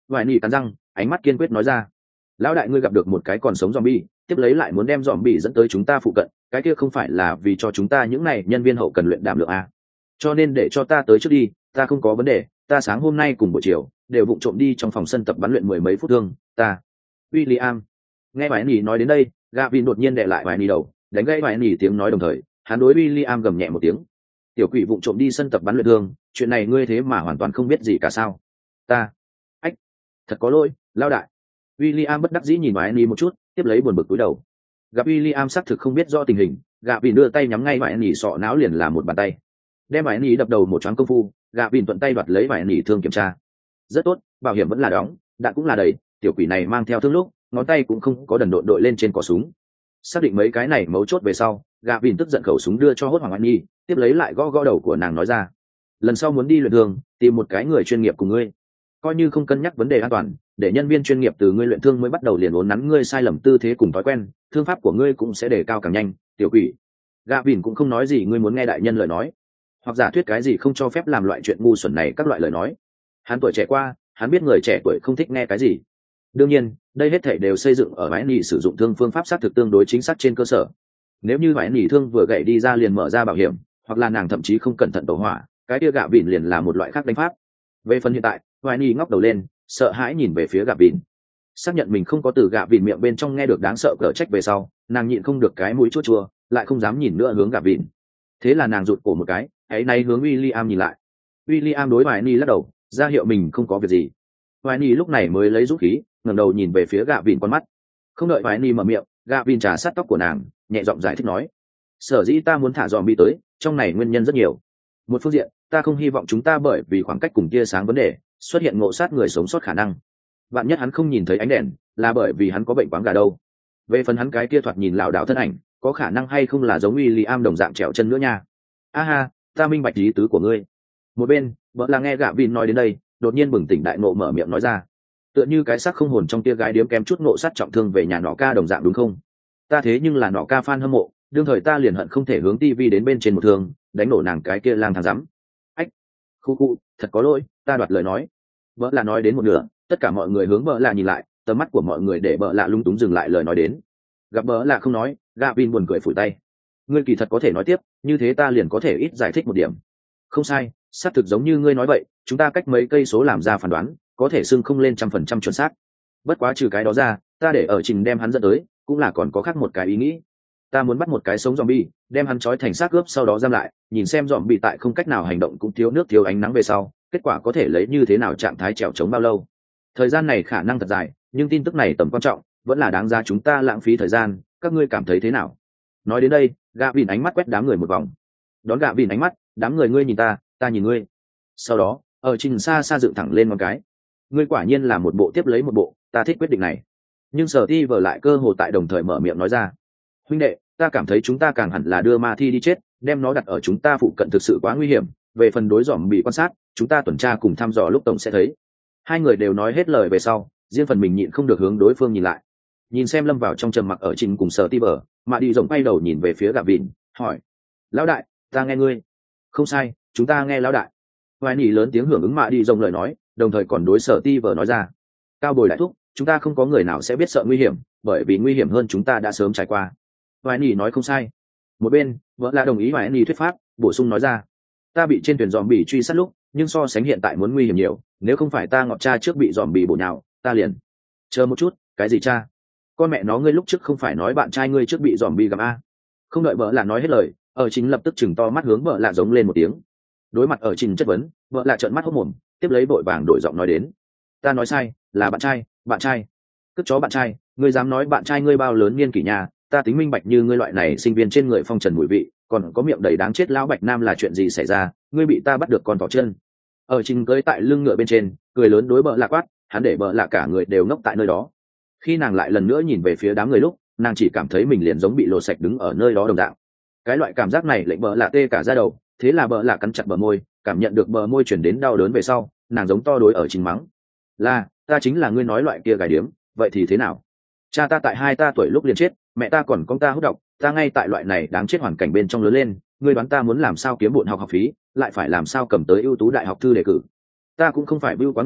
vài nỉ cắn răng ánh mắt kiên quyết nói ra. Lão đại, ngươi gặp được một cái còn sống zombie, tiếp lấy lại muốn đem zombie dẫn tới chúng ta phụ cận, cái kia không phải là vì cho chúng ta những này nhân viên hậu cần luyện đảm lượng à? Cho nên để cho ta tới trước đi, ta không có vấn đề, ta sáng hôm nay cùng buổi chiều đều vụng trộm đi trong phòng sân tập bắn luyện mười mấy phút thương, ta. William. Nghe vài nỉ nói đến đây, Gavin đột nhiên đè lại vài nỉ đầu, đánh gãy vài nỉ tiếng nói đồng thời, hắn đối William gầm nhẹ một tiếng. Tiểu quỷ vụng trộm đi sân tập bắn luyện thương, chuyện này ngươi thế mà hoàn toàn không biết gì cả sao? Ta. Ách. Thật có lỗi, lão đại. William bất đắc dĩ nhìn vài nỉ một chút, tiếp lấy buồn bực cúi đầu. Gặp William xác thực không biết rõ tình hình, Gavin đưa tay nhắm ngay vài nỉ sọ não liền là một bàn tay. Đem vài nỉ đập đầu một choáng công phu, Gavin thuận tay đoạt lấy vài nỉ thương kiểm tra. Rất tốt, bảo hiểm vẫn là đóng, đạn cũng là đầy, tiểu quỷ này mang theo thương lúc ngón tay cũng không có đần độn đội lên trên cò súng. Xác định mấy cái này mấu chốt về sau, Gavin tức giận khẩu súng đưa cho hốt hoàng anh nhi, tiếp lấy lại gõ gõ đầu của nàng nói ra. Lần sau muốn đi luyện thương, tìm một cái người chuyên nghiệp cùng ngươi, coi như không cân nhắc vấn đề an toàn, để nhân viên chuyên nghiệp từ ngươi luyện thương mới bắt đầu liền uốn nắn ngươi sai lầm tư thế cùng thói quen, thương pháp của ngươi cũng sẽ đề cao càng nhanh. Tiểu quỷ. Gavin cũng không nói gì ngươi muốn nghe đại nhân lời nói, hoặc giả thuyết cái gì không cho phép làm loại chuyện ngu xuẩn này các loại lời nói. Hắn tuổi trẻ qua, hắn biết người trẻ tuổi không thích nghe cái gì. Đương nhiên, đây hết thảy đều xây dựng ở vải nỉ sử dụng thương phương pháp xác thực tương đối chính xác trên cơ sở. Nếu như vải nỉ thương vừa gãy đi ra liền mở ra bảo hiểm, hoặc là nàng thậm chí không cẩn thận tẩu hỏa, cái kia gạ vịn liền là một loại khác đánh pháp. Về phần hiện tại, vải nỉ ngóc đầu lên, sợ hãi nhìn về phía gạ vịn. Xác nhận mình không có từ gạ vịn miệng bên trong nghe được đáng sợ cở trách về sau, nàng nhịn không được cái mũi chua chua, lại không dám nhìn nữa hướng gạ vịn. Thế là nàng rụt cổ một cái, ấy nay hướng William nhìn lại. William đối vải nỉ lắc đầu, ra hiệu mình không có việc gì. Vải nỉ lúc này mới lấy dũng khí, ngẩng đầu nhìn về phía gạ vịn con mắt. Không đợi vải nỉ mở miệng, gạ vịn trà sát tóc của nàng, nhẹ giọng giải thích nói: sở dĩ ta muốn thả dòm bi tới, trong này nguyên nhân rất nhiều. Một phương diện, ta không hy vọng chúng ta bởi vì khoảng cách cùng tia sáng vấn đề xuất hiện ngộ sát người sống sót khả năng. Vạn nhất hắn không nhìn thấy ánh đèn, là bởi vì hắn có bệnh quáng gà đâu. Về phần hắn cái kia thoạt nhìn lảo đảo thân ảnh, có khả năng hay không là giống William đồng dạng trèo chân nữa nha. A ha, ta minh bạch ý tứ của ngươi. Một bên, vợ là nghe gạ vịn nói đến đây, đột nhiên bừng tỉnh đại ngộ mở miệng nói ra: tựa như cái xác không hồn trong tia gái điếm kém chút ngộ sát trọng thương về nhà nọ ca đồng dạng đúng không? Ta thế nhưng là nọ ca fan hâm mộ, đương thời ta liền hận không thể hướng tivi đến bên trên một thương đánh nổ nàng cái kia lang thang rắm. Ách, khu khu, thật có lỗi, ta đoạt lời nói. Vợ là nói đến một nửa, tất cả mọi người hướng vợ là nhìn lại, tầm mắt của mọi người để vợ lạ lung túng dừng lại lời nói đến. Gặp vợ lạ không nói, Gavin buồn cười phủi tay. Ngươi kỳ thật có thể nói tiếp, như thế ta liền có thể ít giải thích một điểm. Không sai, xác thực giống như ngươi nói vậy, chúng ta cách mấy cây số làm ra phán đoán, có thể xưng không lên trăm phần trăm chuẩn xác. Bất quá trừ cái đó ra, ta để ở trình đem hắn dẫn tới, cũng là còn có khác một cái ý nghĩ. Ta muốn bắt một cái sống zombie, đem hắn trói thành xác ướp sau đó giam lại, nhìn xem zombie tại không cách nào hành động cũng thiếu nước thiếu ánh nắng về sau, kết quả có thể lấy như thế nào trạng thái trèo chống bao lâu. Thời gian này khả năng thật dài, nhưng tin tức này tầm quan trọng, vẫn là đáng giá chúng ta lãng phí thời gian, các ngươi cảm thấy thế nào? Nói đến đây, Gavin ánh mắt quét đám người một vòng. Đón Gavin ánh mắt, đám người ngươi nhìn ta, ta nhìn ngươi. Sau đó, ở trình xa xa dựng thẳng lên một cái. Ngươi quả nhiên là một bộ tiếp lấy một bộ, ta thích quyết định này. Nhưng Sở Ti vờ lại cơ hồ tại đồng thời mở miệng nói ra: huynh đệ, ta cảm thấy chúng ta càng hẳn là đưa ma thi đi chết, đem nó đặt ở chúng ta phụ cận thực sự quá nguy hiểm. Về phần đối dòm bị quan sát, chúng ta tuần tra cùng thăm dò lúc tổng sẽ thấy. Hai người đều nói hết lời về sau, riêng phần mình nhịn không được hướng đối phương nhìn lại. Nhìn xem lâm vào trong trầm mặc ở trình cùng Sở Ti vờ, mà đi rộng bay đầu nhìn về phía Gavin, hỏi: lão đại, ta nghe ngươi. Không sai, chúng ta nghe lão đại. Hoài nỉ lớn tiếng hưởng ứng mạ đi rộng lời nói, đồng thời còn đối Sở Ti vờ nói ra: cao bồi đại thúc, chúng ta không có người nào sẽ biết sợ nguy hiểm, bởi vì nguy hiểm hơn chúng ta đã sớm trải qua. Hoài nỉ nói không sai. một bên, vợ là đồng ý Hoài nỉ thuyết pháp, bổ sung nói ra: ta bị trên thuyền dòm bỉ truy sát lúc, nhưng so sánh hiện tại muốn nguy hiểm nhiều, nếu không phải ta ngọt cha trước bị dòm bỉ bổ nhào, ta liền. Chờ một chút, cái gì cha? Con mẹ nó, ngươi lúc trước không phải nói bạn trai ngươi trước bị dòm bỉ gặp a? Không đợi vợ là nói hết lời, ở chính lập tức chừng to mắt hướng vợ là giống lên một tiếng. Đối mặt ở trình chất vấn, vợ là trợn mắt hốt mồm, tiếp lấy vội vàng đổi giọng nói đến: ta nói sai, là bạn trai, bạn trai. Cất chó bạn trai, ngươi dám nói bạn trai ngươi bao lớn niên kỷ nhà, ta tính minh bạch như ngươi loại này sinh viên trên người phong trần mùi vị, còn có miệng đầy đáng chết lão bạch nam là chuyện gì xảy ra, ngươi bị ta bắt được con thỏ chân. Ở trình cưới tại lưng ngựa bên trên, cười lớn đối bợ lạ quát, hắn để bợ lạ cả người đều ngốc tại nơi đó. Khi nàng lại lần nữa nhìn về phía đám người lúc, nàng chỉ cảm thấy mình liền giống bị lột sạch đứng ở nơi đó đồng dạng. Cái loại cảm giác này lệnh bợ lạ tê cả da đầu, thế là bợ lạ cắn chặt bờ môi, cảm nhận được bờ môi chuyển đến đau đớn về sau, nàng giống to đối ở trình mắng: là, ta chính là ngươi nói loại kia gài điếm, vậy thì thế nào? Cha ta tại hai ta tuổi lúc liền chết, mẹ ta còn con ta hút độc, ta ngay tại loại này đáng chết hoàn cảnh bên trong lớn lên, ngươi đoán ta muốn làm sao kiếm bộn học học phí, lại phải làm sao cầm tới ưu tú đại học thư đề cử? Ta cũng không phải bưu quá người,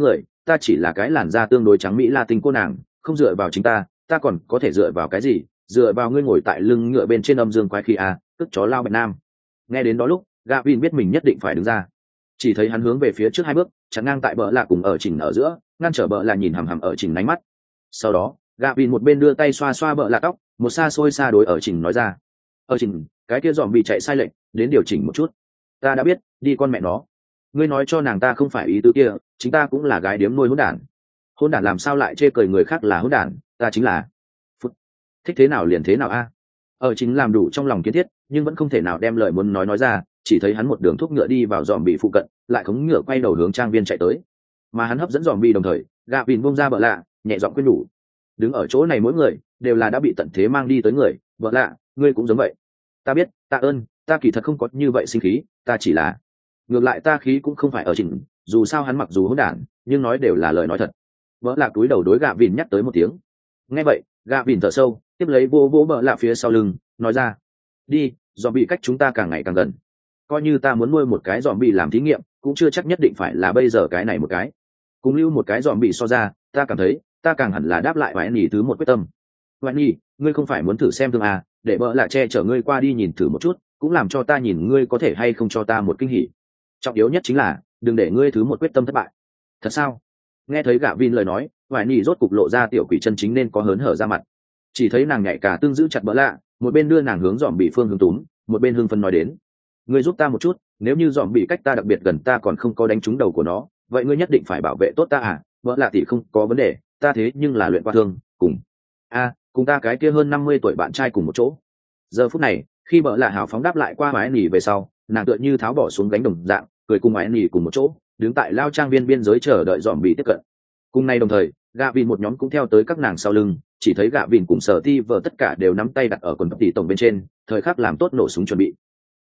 ta chỉ là cái làn da tương đối trắng mỹ la tinh cô nàng, không dựa vào chính ta ta còn có thể dựa vào cái gì? Dựa vào ngươi ngồi tại lưng ngựa bên trên âm dương quái khí à, tức chó lao bạch nam. Nghe đến đó lúc Gavin biết mình nhất định phải đứng ra, chỉ thấy hắn hướng về phía trước hai bước, chắn ngang tại bờ lạ cùng ở chỉnh ở giữa, ngăn trở bờ lạ nhìn hằm hằm ở chỉnh ánh mắt. Sau đó Gavin một bên đưa tay xoa xoa bờ lạ tóc, một xa xôi xa đối ở chỉnh nói ra: ở chỉnh, cái kia dòm bị chạy sai lệch, đến điều chỉnh một chút. Ta đã biết, đi con mẹ nó. Ngươi nói cho nàng ta không phải ý tứ kia, chính ta cũng là gái điếm nuôi hỗn đản. Hỗn đản làm sao lại chê cười người khác là hỗn đản, ta chính là. Phút. Thích thế nào liền thế nào a. Ở chính làm đủ trong lòng kiến thiết, nhưng vẫn không thể nào đem lời muốn nói nói ra, chỉ thấy hắn một đường thúc ngựa đi vào dòm bị phụ cận, lại khống ngựa quay đầu hướng trang viên chạy tới. Mà hắn hấp dẫn dòm bị đồng thời, Gavin bông ra bợ lạ, nhẹ giọng khuyên nhủ. Đứng ở chỗ này mỗi người đều là đã bị tận thế mang đi tới người, bợ lạ, ngươi cũng giống vậy. Ta biết, ta ơn, ta kỳ thật không có như vậy sinh khí, ta chỉ là ngược lại ta khí cũng không phải ở chỉnh, dù sao hắn mặc dù hỗn đản nhưng nói đều là lời nói thật. Bợ lạ túi đầu đối Gavin nhắc tới một tiếng. Nghe vậy Gavin thở sâu, tiếp lấy vô vô bợ lạ phía sau lưng, nói ra: đi, dòm bị cách chúng ta càng ngày càng gần, coi như ta muốn nuôi một cái dòm bị làm thí nghiệm cũng chưa chắc nhất định phải là bây giờ cái này một cái. Cùng lưu một cái dòm bị so ra, ta cảm thấy ta càng hẳn là đáp lại vài nhỉ thứ một quyết tâm. Vài nhỉ, ngươi không phải muốn thử xem thương à, để bợ lạ che chở ngươi qua đi nhìn thử một chút, cũng làm cho ta nhìn ngươi có thể hay không cho ta một kinh hỉ. Trọng yếu nhất chính là đừng để ngươi thứ một quyết tâm thất bại. Thật sao? Nghe thấy Gavin lời nói, vài nhỉ rốt cục lộ ra tiểu quỷ chân chính nên có hớn hở ra mặt. Chỉ thấy nàng nhảy cả tương giữ chặt bợ lạ, một bên đưa nàng hướng dòm bị phương hướng túm, một bên hưng phấn nói đến: ngươi giúp ta một chút, nếu như dòm bị cách ta đặc biệt gần ta còn không có đánh trúng đầu của nó, vậy ngươi nhất định phải bảo vệ tốt ta à? Vợ lạ tỷ không có vấn đề, ta thế nhưng là luyện qua thương, cùng a à, cùng ta cái kia hơn năm mươi tuổi bạn trai cùng một chỗ. Giờ phút này khi vợ lạ hào phóng đáp lại qua mái nỉ về sau, nàng tựa như tháo bỏ xuống gánh đồng dạng, cười cùng mái nỉ cùng một chỗ đứng tại lao trang viên biên giới chờ đợi dòm bị tiếp cận. Cùng nay đồng thời Gavin một nhóm cũng theo tới các nàng sau lưng, chỉ thấy Gavin cùng Sở Ti vợ tất cả đều nắm tay đặt ở quần tỷ tổng bên trên, thời khắc làm tốt nổ súng chuẩn bị.